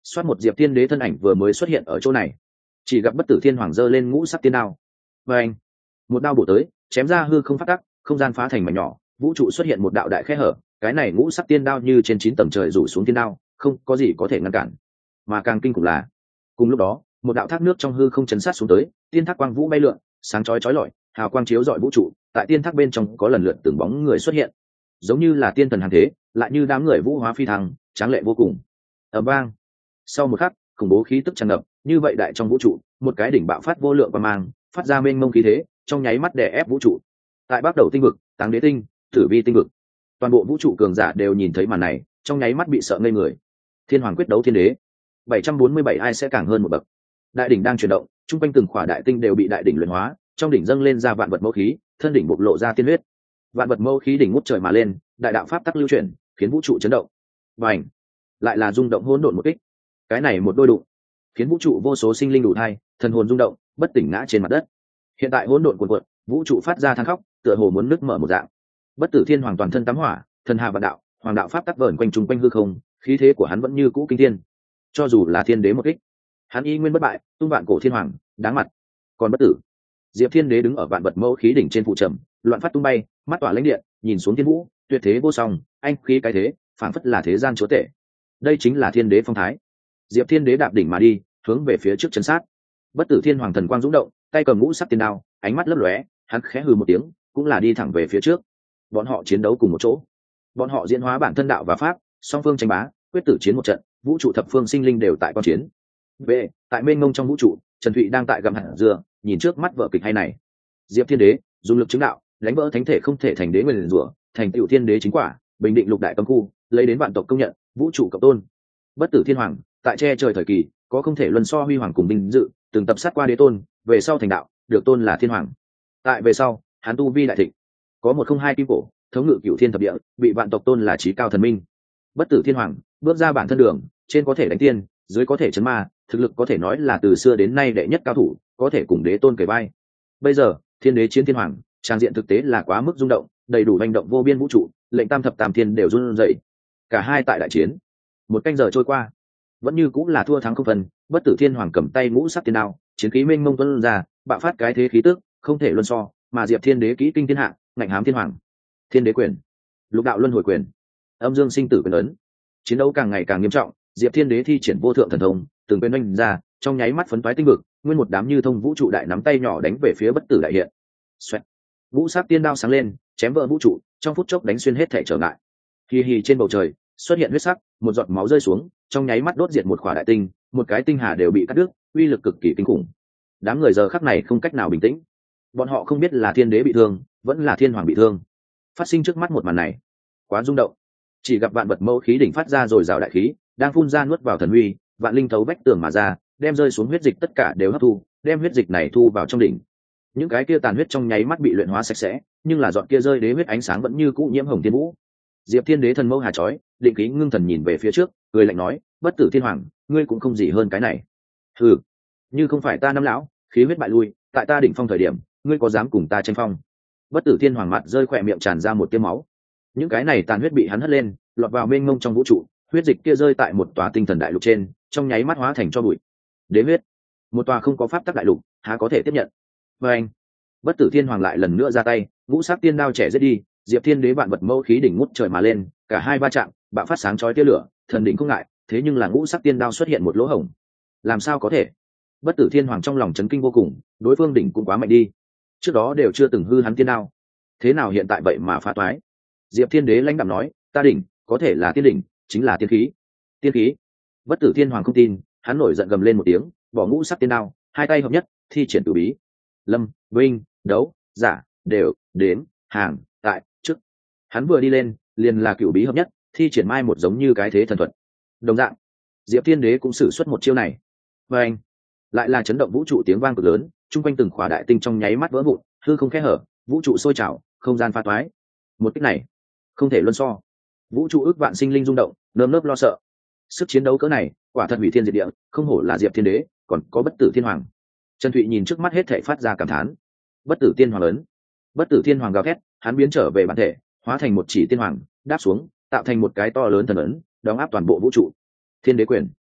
xoát một diệp thiên đế thân ảnh vừa mới xuất hiện ở chỗ này, chỉ gặp bất tử thiên hoàng giơ lên ngũ sắc tiên đao, và anh một đao bổ tới, chém ra hư không phát tắc, không gian phá thành mảnh nhỏ, vũ trụ xuất hiện một đạo đại khe hở. Cái này ngũ sắc tiên đao như trên chín tầng trời rủ xuống tiên đao, không có gì có thể ngăn cản. Mà càng kinh khủng là, cùng lúc đó một đạo thác nước trong hư không chấn sát xuống tới, tiên thác quang vũ bay lượn, sáng chói chói lọi, hào quang chiếu rọi vũ trụ. Tại tiên thác bên trong có lần lượt từng bóng người xuất hiện, giống như là tiên thần hàng thế, lại như đám người vũ hóa phi thăng, tráng lệ vô cùng. Ầm vang, sau một khắc, khủng bố khí tức tràn ngập, như vậy đại trong vũ trụ, một cái đỉnh bạo phát vô lượng quang mang, phát ra mênh mông khí thế, trong nháy mắt đè ép vũ trụ. Tại bắt đầu tinh vực, táng đế tinh, tử vi tinh vực, toàn bộ vũ trụ cường giả đều nhìn thấy màn này, trong nháy mắt bị sợ ngây người. Thiên hoàng quyết đấu thiên đế bảy trăm bốn mươi bảy, ai sẽ càng hơn một bậc. Đại đỉnh đang chuyển động, trung quanh từng khỏa đại tinh đều bị đại đỉnh luyện hóa, trong đỉnh dâng lên ra vạn vật mẫu khí, thân đỉnh bộc lộ ra tiên huyết. Vạn vật mẫu khí đỉnh ngút trời mà lên, đại đạo pháp tắc lưu chuyển, khiến vũ trụ chấn động. Và ảnh lại là rung động hỗn độn một kích. Cái này một đôi đụng, khiến vũ trụ vô số sinh linh đủ thai, thần hồn rung động, bất tỉnh ngã trên mặt đất. Hiện tại hỗn độn cuồn cuộn, vũ trụ phát ra than khóc, tựa hồ muốn nứt mở một dạng. Bất tử thiên hoàng toàn thân tắm hỏa, thần hà vạn đạo, hoàng đạo pháp tắc vờn quanh trung quanh hư không, khí thế của hắn vẫn như cũ kinh thiên. Cho dù là thiên đế một kích, hắn y nguyên bất bại, tung vạn cổ thiên hoàng, đáng mặt. Còn bất tử, diệp thiên đế đứng ở vạn vật mẫu khí đỉnh trên phụ trầm, loạn phát tung bay, mắt tỏa lãnh điện, nhìn xuống thiên vũ, tuyệt thế vô song, anh khí cái thế, phảng phất là thế gian chúa tể. Đây chính là thiên đế phong thái. Diệp thiên đế đạp đỉnh mà đi, hướng về phía trước chấn sát. Bất tử thiên hoàng thần quang dũng động, tay cầm ngũ sắc tiên đao, ánh mắt lấp lóe, hắn khẽ hừ một tiếng, cũng là đi thẳng về phía trước. Bọn họ chiến đấu cùng một chỗ, bọn họ diễn hóa bản thân đạo và pháp, song phương tranh bá, quyết tử chiến một trận, vũ trụ thập phương sinh linh đều tại quan chiến. B, tại mênh mông trong vũ trụ, Trần Thụy đang tại gầm hạt dưa, nhìn trước mắt vở kịch hay này. Diệp thiên đế dùng lực chứng đạo, đánh vỡ thánh thể không thể thành đế nguyên rủa, thành tựu thiên đế chính quả, bình định lục đại cấm khu, lấy đến vạn tộc công nhận, vũ trụ cộng tôn. Bất tử thiên hoàng tại che trời thời kỳ, có không thể luân so huy hoàng cùng binh dự, từng tập sát qua đế tôn, về sau thành đạo, được tôn là thiên hoàng. Tại về sau, hắn tu vi đại thịnh, có một không hai kim cổ, thống ngự cửu thiên thập địa, bị vạn tộc tôn là chí cao thần minh. Bất tử thiên hoàng bước ra bản thân đường, trên có thể đánh tiên, dưới có thể chấn ma, thực lực có thể nói là từ xưa đến nay đệ nhất cao thủ, có thể cùng đế tôn kề vai. Bây giờ thiên đế chiến thiên hoàng, trang diện thực tế là quá mức rung động, đầy đủ hành động vô biên vũ trụ, lệnh tam thập tam thiên đều run rẩy. Cả hai tại đại chiến, một canh giờ trôi qua, vẫn như cũng là thua thắng không phân. Bất tử thiên hoàng cầm tay ngũ sắc tiên đao, chiến khí mênh mông tuôn ra, bạo phát cái thế khí tức không thể luân so, mà diệp thiên đế kỹ kinh thiên hạ, ngạnh hám thiên hoàng. Thiên đế quyền, lục đạo luân hồi quyền, âm dương sinh tử quyền ấn. Chiến đấu càng ngày càng nghiêm trọng, diệp thiên đế thi triển vô thượng thần thông, từng quyền oanh ra, trong nháy mắt phấn toái tinh vực, nguyên một đám như thông vũ trụ đại nắm tay nhỏ đánh về phía bất tử đại hiện. Xoẹt, ngũ sắc tiên đao sáng lên, chém vỡ vũ trụ, trong phút chốc đánh xuyên hết thể trở ngại. Hì hì, trên bầu trời xuất hiện huyết sắc, một giọt máu rơi xuống, trong nháy mắt đốt diệt một khỏa đại tinh, một cái tinh hà đều bị cắt đứt, uy lực cực kỳ kinh khủng. Đám người giờ khắc này không cách nào bình tĩnh, bọn họ không biết là thiên đế bị thương, vẫn là thiên hoàng bị thương. Phát sinh trước mắt một màn này, quá rung động. Chỉ gặp vạn vật mẫu khí đỉnh phát ra rồi rào đại khí, đang phun ra nuốt vào thần huy, vạn linh thấu vách tường mà ra, đem rơi xuống huyết dịch tất cả đều hấp thu, đem huyết dịch này thu vào trong đỉnh. Những cái kia tàn huyết trong nháy mắt bị luyện hóa sạch sẽ, nhưng là giọt kia rơi đế huyết ánh sáng vẫn như cũ nhiễm hồng thiên vũ. Diệp thiên đế thần mâu hà chói, định khí ngưng thần nhìn về phía trước, cười lạnh nói, bất tử thiên hoàng, ngươi cũng không gì hơn cái này. Hừ, như không phải ta năm lão khí huyết bại lui, tại ta đỉnh phong thời điểm, ngươi có dám cùng ta tranh phong? Bất tử thiên hoàng mặt rơi khỏe miệng tràn ra một tia máu. Những cái này tàn huyết bị hắn hất lên, lọt vào mênh mông trong vũ trụ, huyết dịch kia rơi tại một tòa tinh thần đại lục trên, trong nháy mắt hóa thành cho bụi. Đế huyết, một tòa không có pháp tắc đại lục, há có thể tiếp nhận? Và anh, bất tử thiên hoàng lại lần nữa ra tay, ngũ sắc tiên đao trẻ giết đi, diệp thiên đế vạn vật mâu khí đỉnh ngút trời mà lên, cả hai va chạm, bạo phát sáng chói tia lửa, thần đỉnh không ngại, thế nhưng là ngũ sắc tiên đao xuất hiện một lỗ hổng. Làm sao có thể? Bất tử thiên hoàng trong lòng chấn kinh vô cùng, đối phương đỉnh cũng quá mạnh đi, trước đó đều chưa từng hư hắn tiên đao, thế nào hiện tại vậy mà phá toái? Diệp thiên đế lãnh đạm nói, ta đỉnh có thể là tiên đỉnh, chính là tiên khí. Tiên khí? Bất tử thiên hoàng không tin, hắn nổi giận gầm lên một tiếng, bỏ ngũ sắc tiên đao, hai tay hợp nhất, thi triển tử bí. Lâm, vinh, đấu, giả, đều, đến, hàng, tại, trước. Hắn vừa đi lên, liền là cửu bí hợp nhất, thi triển mai một giống như cái thế thần thuật. Đồng dạng, diệp thiên đế cũng sử xuất một chiêu này. Và anh, lại là chấn động vũ trụ tiếng vang cực lớn, chung quanh từng khỏa đại tinh trong nháy mắt vỡ vụn, hư không khe hở, vũ trụ sôi trào, không gian pha toái. Một kích này không thể luân so, vũ trụ ước vạn sinh linh rung động, nơm nớp lo sợ. Sức chiến đấu cỡ này quả thật hủy thiên diệt địa, không hổ là diệp thiên đế, còn có bất tử thiên hoàng. Trần Thụy nhìn trước mắt hết thể phát ra cảm thán. Bất tử tiên hoàng lớn, bất tử thiên hoàng gào thét, hắn biến trở về bản thể, hóa thành một chỉ tiên hoàng, đáp xuống, tạo thành một cái to lớn thần ấn, đóng áp toàn bộ vũ trụ. Thiên đế quyền,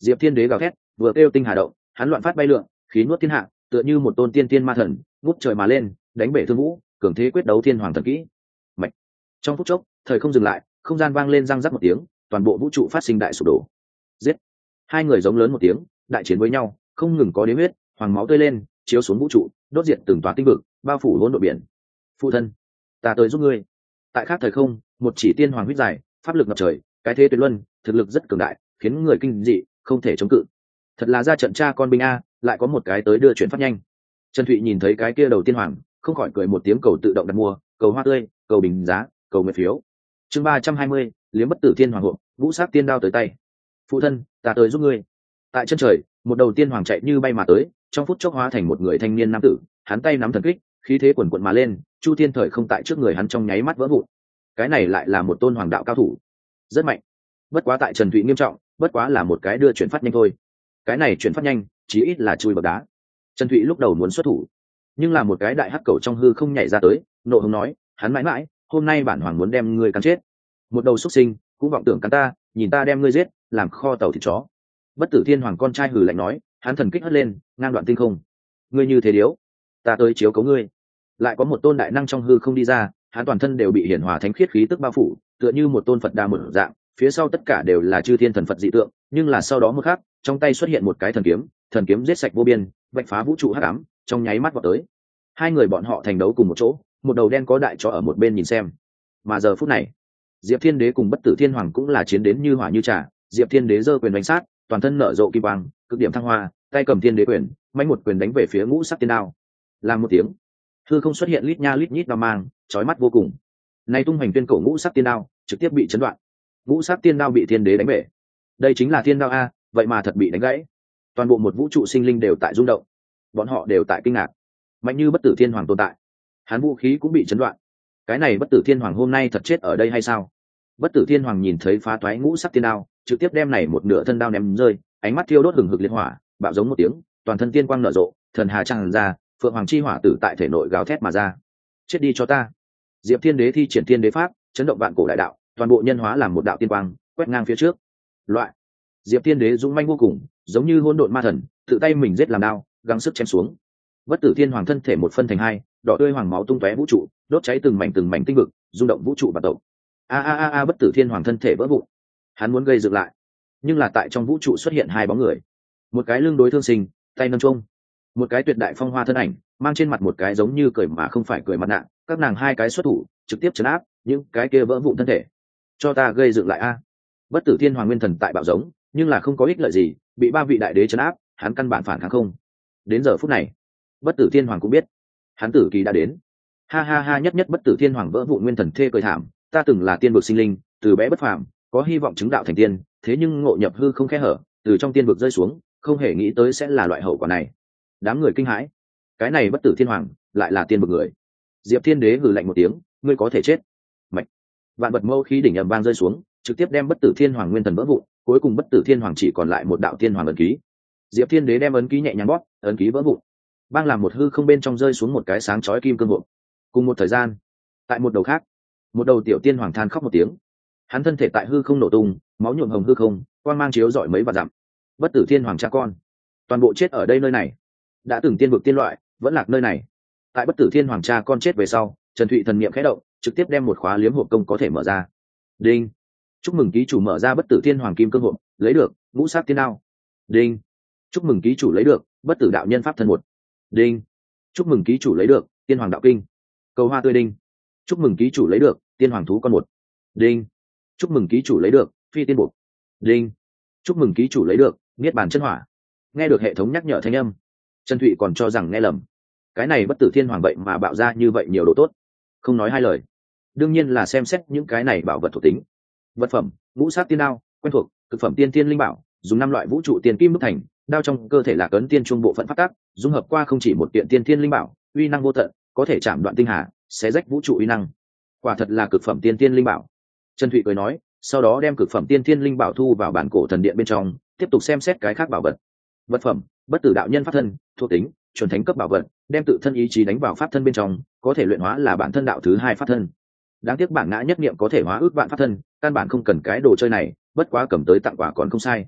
Diệp Thiên Đế gào thét, vừa kêu tinh hà động, hắn loạn phát bay lượn, khí nuốt thiên hạ, tựa như một tôn tiên tiên ma thần, ngút trời mà lên, đánh bể thương vũ, cường thế quyết đấu thiên hoàng thần kỹ. Mạnh. Trong phút chốc, thời không dừng lại, không gian vang lên răng rắc một tiếng, toàn bộ vũ trụ phát sinh đại sụp đổ. Giết. Hai người giống lớn một tiếng, đại chiến với nhau, không ngừng có đế huyết, hoàng máu tươi lên, chiếu xuống vũ trụ, đốt diệt từng tòa tinh vực, bao phủ hỗn độn biển. Phụ thân, ta tới giúp ngươi. Tại khác thời không, một chỉ tiên hoàng huyết dài, pháp lực ngập trời, cái thế tuyệt luân, thực lực rất cường đại, khiến người kinh dị, không thể chống cự. Thật là ra trận cha con binh a, lại có một cái tới đưa chuyển phát nhanh. Trần Thụy nhìn thấy cái kia đầu tiên hoàng, không khỏi cười một tiếng, cầu tự động đặt mua, cầu hoa tươi, cầu bình giá, cầu nguyện phiếu. Chương ba trăm hai mươi, liếm bất tử thiên hoàng hộ, vũ sát tiên đao tới tay. Phụ thân, ta tới giúp ngươi. Tại chân trời, một đầu tiên hoàng chạy như bay mà tới, trong phút chốc hóa thành một người thanh niên nam tử, hắn tay nắm thần kích, khí thế quần quần mà lên, chu thiên thời không tại trước người hắn trong nháy mắt vỡ vụn. Cái này lại là một tôn hoàng đạo cao thủ, rất mạnh. Bất quá tại Trần Thụy nghiêm trọng, bất quá là một cái đưa chuyển phát nhanh thôi. Cái này chuyển phát nhanh, chí ít là chui bậc đá. Trần Thụy lúc đầu muốn xuất thủ, nhưng là một cái đại hắc cầu trong hư không nhảy ra tới, nộ hống nói, hắn mãi mãi, hôm nay bản hoàng muốn đem ngươi cắn chết. Một đầu xuất sinh, cũng vọng tưởng cắn ta, nhìn ta đem ngươi giết, làm kho tàu thịt chó. Bất tử thiên hoàng con trai hừ lạnh nói, hắn thần kích hất lên, ngang đoạn tinh không. Ngươi như thế điếu, ta tới chiếu cấu ngươi. Lại có một tôn đại năng trong hư không đi ra, hắn toàn thân đều bị hiển hòa thánh khiết khí tức bao phủ, tựa như một tôn Phật đà một dạng, phía sau tất cả đều là chư thiên thần Phật dị tượng, nhưng là sau đó một khắc, trong tay xuất hiện một cái thần kiếm, thần kiếm giết sạch vô biên, vạch phá vũ trụ hắc ám, trong nháy mắt vọt tới. Hai người bọn họ thành đấu cùng một chỗ, một đầu đen có đại chó ở một bên nhìn xem. Mà giờ phút này, Diệp Thiên Đế cùng Bất Tử Thiên Hoàng cũng là chiến đến như hỏa như trà, Diệp Thiên Đế giơ quyền đánh sát, toàn thân nở rộ kim quang, cực điểm thăng hoa, tay cầm Thiên Đế quyền, mạnh một quyền đánh về phía ngũ sắc tiên đao. Làm một tiếng, hư không xuất hiện lít nha lít nhít đao mang, chói mắt vô cùng. Nay tung hành tuyên cổ ngũ sắc tiên đao, trực tiếp bị chấn đoạn. Ngũ sắc tiên đao bị Thiên Đế đánh bể. Đây chính là tiên đao a, vậy mà thật bị đánh gãy. Toàn bộ một vũ trụ sinh linh đều tại rung động, bọn họ đều tại kinh ngạc. Mạnh như Bất Tử Thiên Hoàng tồn tại, hắn vũ khí cũng bị chấn đoạn. Cái này Bất Tử Thiên Hoàng hôm nay thật chết ở đây hay sao? Bất Tử Thiên Hoàng nhìn thấy phá toái ngũ sắc tiên đao, trực tiếp đem này một nửa thân đao ném rơi, ánh mắt thiêu đốt hừng hực liệt hỏa, bạo giống một tiếng, toàn thân tiên quang nở rộ, thần hà tràn ra, phượng hoàng chi hỏa tử tại thể nội gào thét mà ra. Chết đi cho ta! Diệp Thiên Đế thi triển Thiên Đế pháp, chấn động vạn cổ đại đạo, toàn bộ nhân hóa làm một đạo tiên quang, quét ngang phía trước. Loại Diệp Thiên Đế dũng manh vô cùng, giống như hỗn độn ma thần, tự tay mình giết làm đao, gắng sức chém xuống. Bất Tử Thiên Hoàng thân thể một phân thành hai, đỏ tươi hoàng máu tung tóe vũ trụ, đốt cháy từng mảnh từng mảnh tinh vực, rung động vũ trụ và tộc. A a a a Bất Tử Thiên Hoàng thân thể vỡ vụn. Hắn muốn gây dựng lại, nhưng là tại trong vũ trụ xuất hiện hai bóng người, một cái lưng đối thương sinh, tay nâng chung, một cái tuyệt đại phong hoa thân ảnh, mang trên mặt một cái giống như cười mà không phải cười mặt nạ, các nàng hai cái xuất thủ, trực tiếp chấn áp những cái kia vỡ vụn thân thể. Cho ta gây dựng lại a. Bất Tử Thiên Hoàng nguyên thần tại bạo giống, nhưng là không có ích lợi gì, bị ba vị đại đế chấn áp, hắn căn bản phản kháng không. Đến giờ phút này, Bất Tử Thiên Hoàng cũng biết, hắn tử kỳ đã đến. Ha ha ha, nhất nhất Bất Tử Thiên Hoàng vỡ vụn nguyên thần thê cười thảm, ta từng là tiên vực sinh linh, từ bé bất phàm, có hy vọng chứng đạo thành tiên, thế nhưng ngộ nhập hư không khe hở, từ trong tiên vực rơi xuống, không hề nghĩ tới sẽ là loại hậu quả này. Đám người kinh hãi, cái này Bất Tử Thiên Hoàng lại là tiên vực người. Diệp Thiên Đế hừ lạnh một tiếng, ngươi có thể chết. Mạnh. Vạn vật mâu khí đỉnh ầm vang rơi xuống, trực tiếp đem Bất Tử Thiên Hoàng nguyên thần vỡ vụn, cuối cùng Bất Tử Thiên Hoàng chỉ còn lại một đạo tiên hoàng ấn ký. Diệp Thiên Đế đem ấn ký nhẹ nhàng bóp, ấn ký vỡ vụn, bang làm một hư không bên trong rơi xuống một cái sáng chói kim cương hộp. Cùng một thời gian, tại một đầu khác, một đầu tiểu tiên hoàng than khóc một tiếng, hắn thân thể tại hư không nổ tung, máu nhuộm hồng hư không, quang mang chiếu rọi mấy vạn dặm. Bất Tử Thiên Hoàng cha con, toàn bộ chết ở đây nơi này. Đã từng tiên vực tiên loại, vẫn lạc nơi này. Tại Bất Tử Thiên Hoàng cha con chết về sau, Trần Thụy thần niệm khẽ động, trực tiếp đem một khóa liếm hộp công có thể mở ra. Đinh! Chúc mừng ký chủ mở ra Bất Tử Thiên Hoàng kim cương hộp, lấy được ngũ sát tiên đao. Đinh! Chúc mừng ký chủ lấy được Bất Tử đạo nhân pháp thân một. Đinh! Chúc mừng ký chủ lấy được Tiên Hoàng đạo kinh. Cầu hoa tươi đinh! Chúc mừng ký chủ lấy được Tiên Hoàng thú con một. Đinh! Chúc mừng ký chủ lấy được Phi tiên bột. Đinh! Chúc mừng ký chủ lấy được Niết bàn chân hỏa. Nghe được hệ thống nhắc nhở thanh âm, Trần Thụy còn cho rằng nghe lầm. Cái này Bất Tử Thiên Hoàng vậy mà bạo ra như vậy nhiều đồ tốt, không nói hai lời. Đương nhiên là xem xét những cái này bảo vật thuộc tính. Vật phẩm: ngũ sát tiên đao, quen thuộc, thực phẩm tiên tiên linh bảo, dùng năm loại vũ trụ tiền kim đúc thành, đao trong cơ thể là cấn tiên trung bộ phận phát tác, dung hợp qua không chỉ một kiện tiên tiên linh bảo, uy năng vô tận, có thể chạm đoạn tinh hà, xé rách vũ trụ uy năng. Quả thật là cực phẩm tiên tiên linh bảo. Trần Thụy cười nói, sau đó đem cực phẩm tiên tiên linh bảo thu vào bản cổ thần điện bên trong, tiếp tục xem xét cái khác bảo vật. Vật phẩm: Bất Tử đạo nhân pháp thân, thuộc tính chuẩn thánh cấp bảo vật, đem tự thân ý chí đánh vào pháp thân bên trong, có thể luyện hóa là bản thân đạo thứ hai pháp thân. Đáng tiếc bản ngã nhất niệm có thể hóa ước vạn pháp thân, căn bản không cần cái đồ chơi này, bất quá cầm tới tặng quà còn không sai.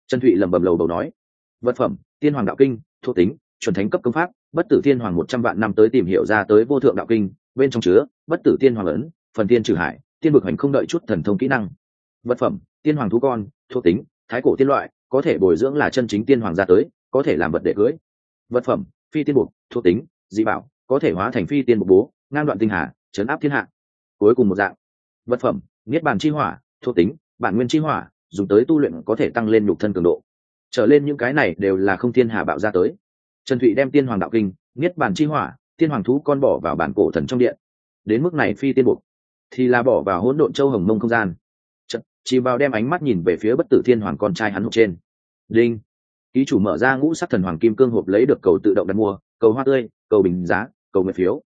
Trần Thụy lẩm bẩm lầu bầu nói. Vật phẩm: Tiên Hoàng đạo kinh, thuộc tính chuẩn thánh cấp công pháp, bất tử tiên hoàng một trăm vạn năm tới tìm hiểu ra tới vô thượng đạo kinh, bên trong chứa bất tử tiên hoàng ấn, phần tiên trừ hải, tiên vực hành không đợi chút thần thông kỹ năng. Vật phẩm: Tiên Hoàng thú con, thuộc tính thái cổ tiên loại, có thể bồi dưỡng là chân chính tiên hoàng ra tới, có thể làm vật để cưới. Vật phẩm: Phi tiên buộc, thuộc tính dị bảo, có thể hóa thành phi tiên buộc bố, ngang đoạn tinh hà, chấn áp thiên hạ. Cuối cùng một dạng. Vật phẩm: Niết bàn chi hỏa, thuộc tính bản nguyên chi hỏa, dùng tới tu luyện có thể tăng lên nhục thân cường độ. Trở lên những cái này đều là không thiên hà bạo ra tới. Trần Thụy đem Tiên Hoàng đạo kinh, Niết bàn chi hỏa, Tiên Hoàng thú con bỏ vào bản cổ thần trong điện. Đến mức này phi tiên buộc thì là bỏ vào hỗn độn châu hồng mông không gian. Chật, chỉ vào đem ánh mắt nhìn về phía bất tử thiên hoàng con trai hắn hộp trên. Đinh. Ký chủ mở ra ngũ sắc thần hoàng kim cương hộp lấy được cầu tự động đặt mua, cầu hoa tươi, cầu bình giá, cầu nguyện phiếu.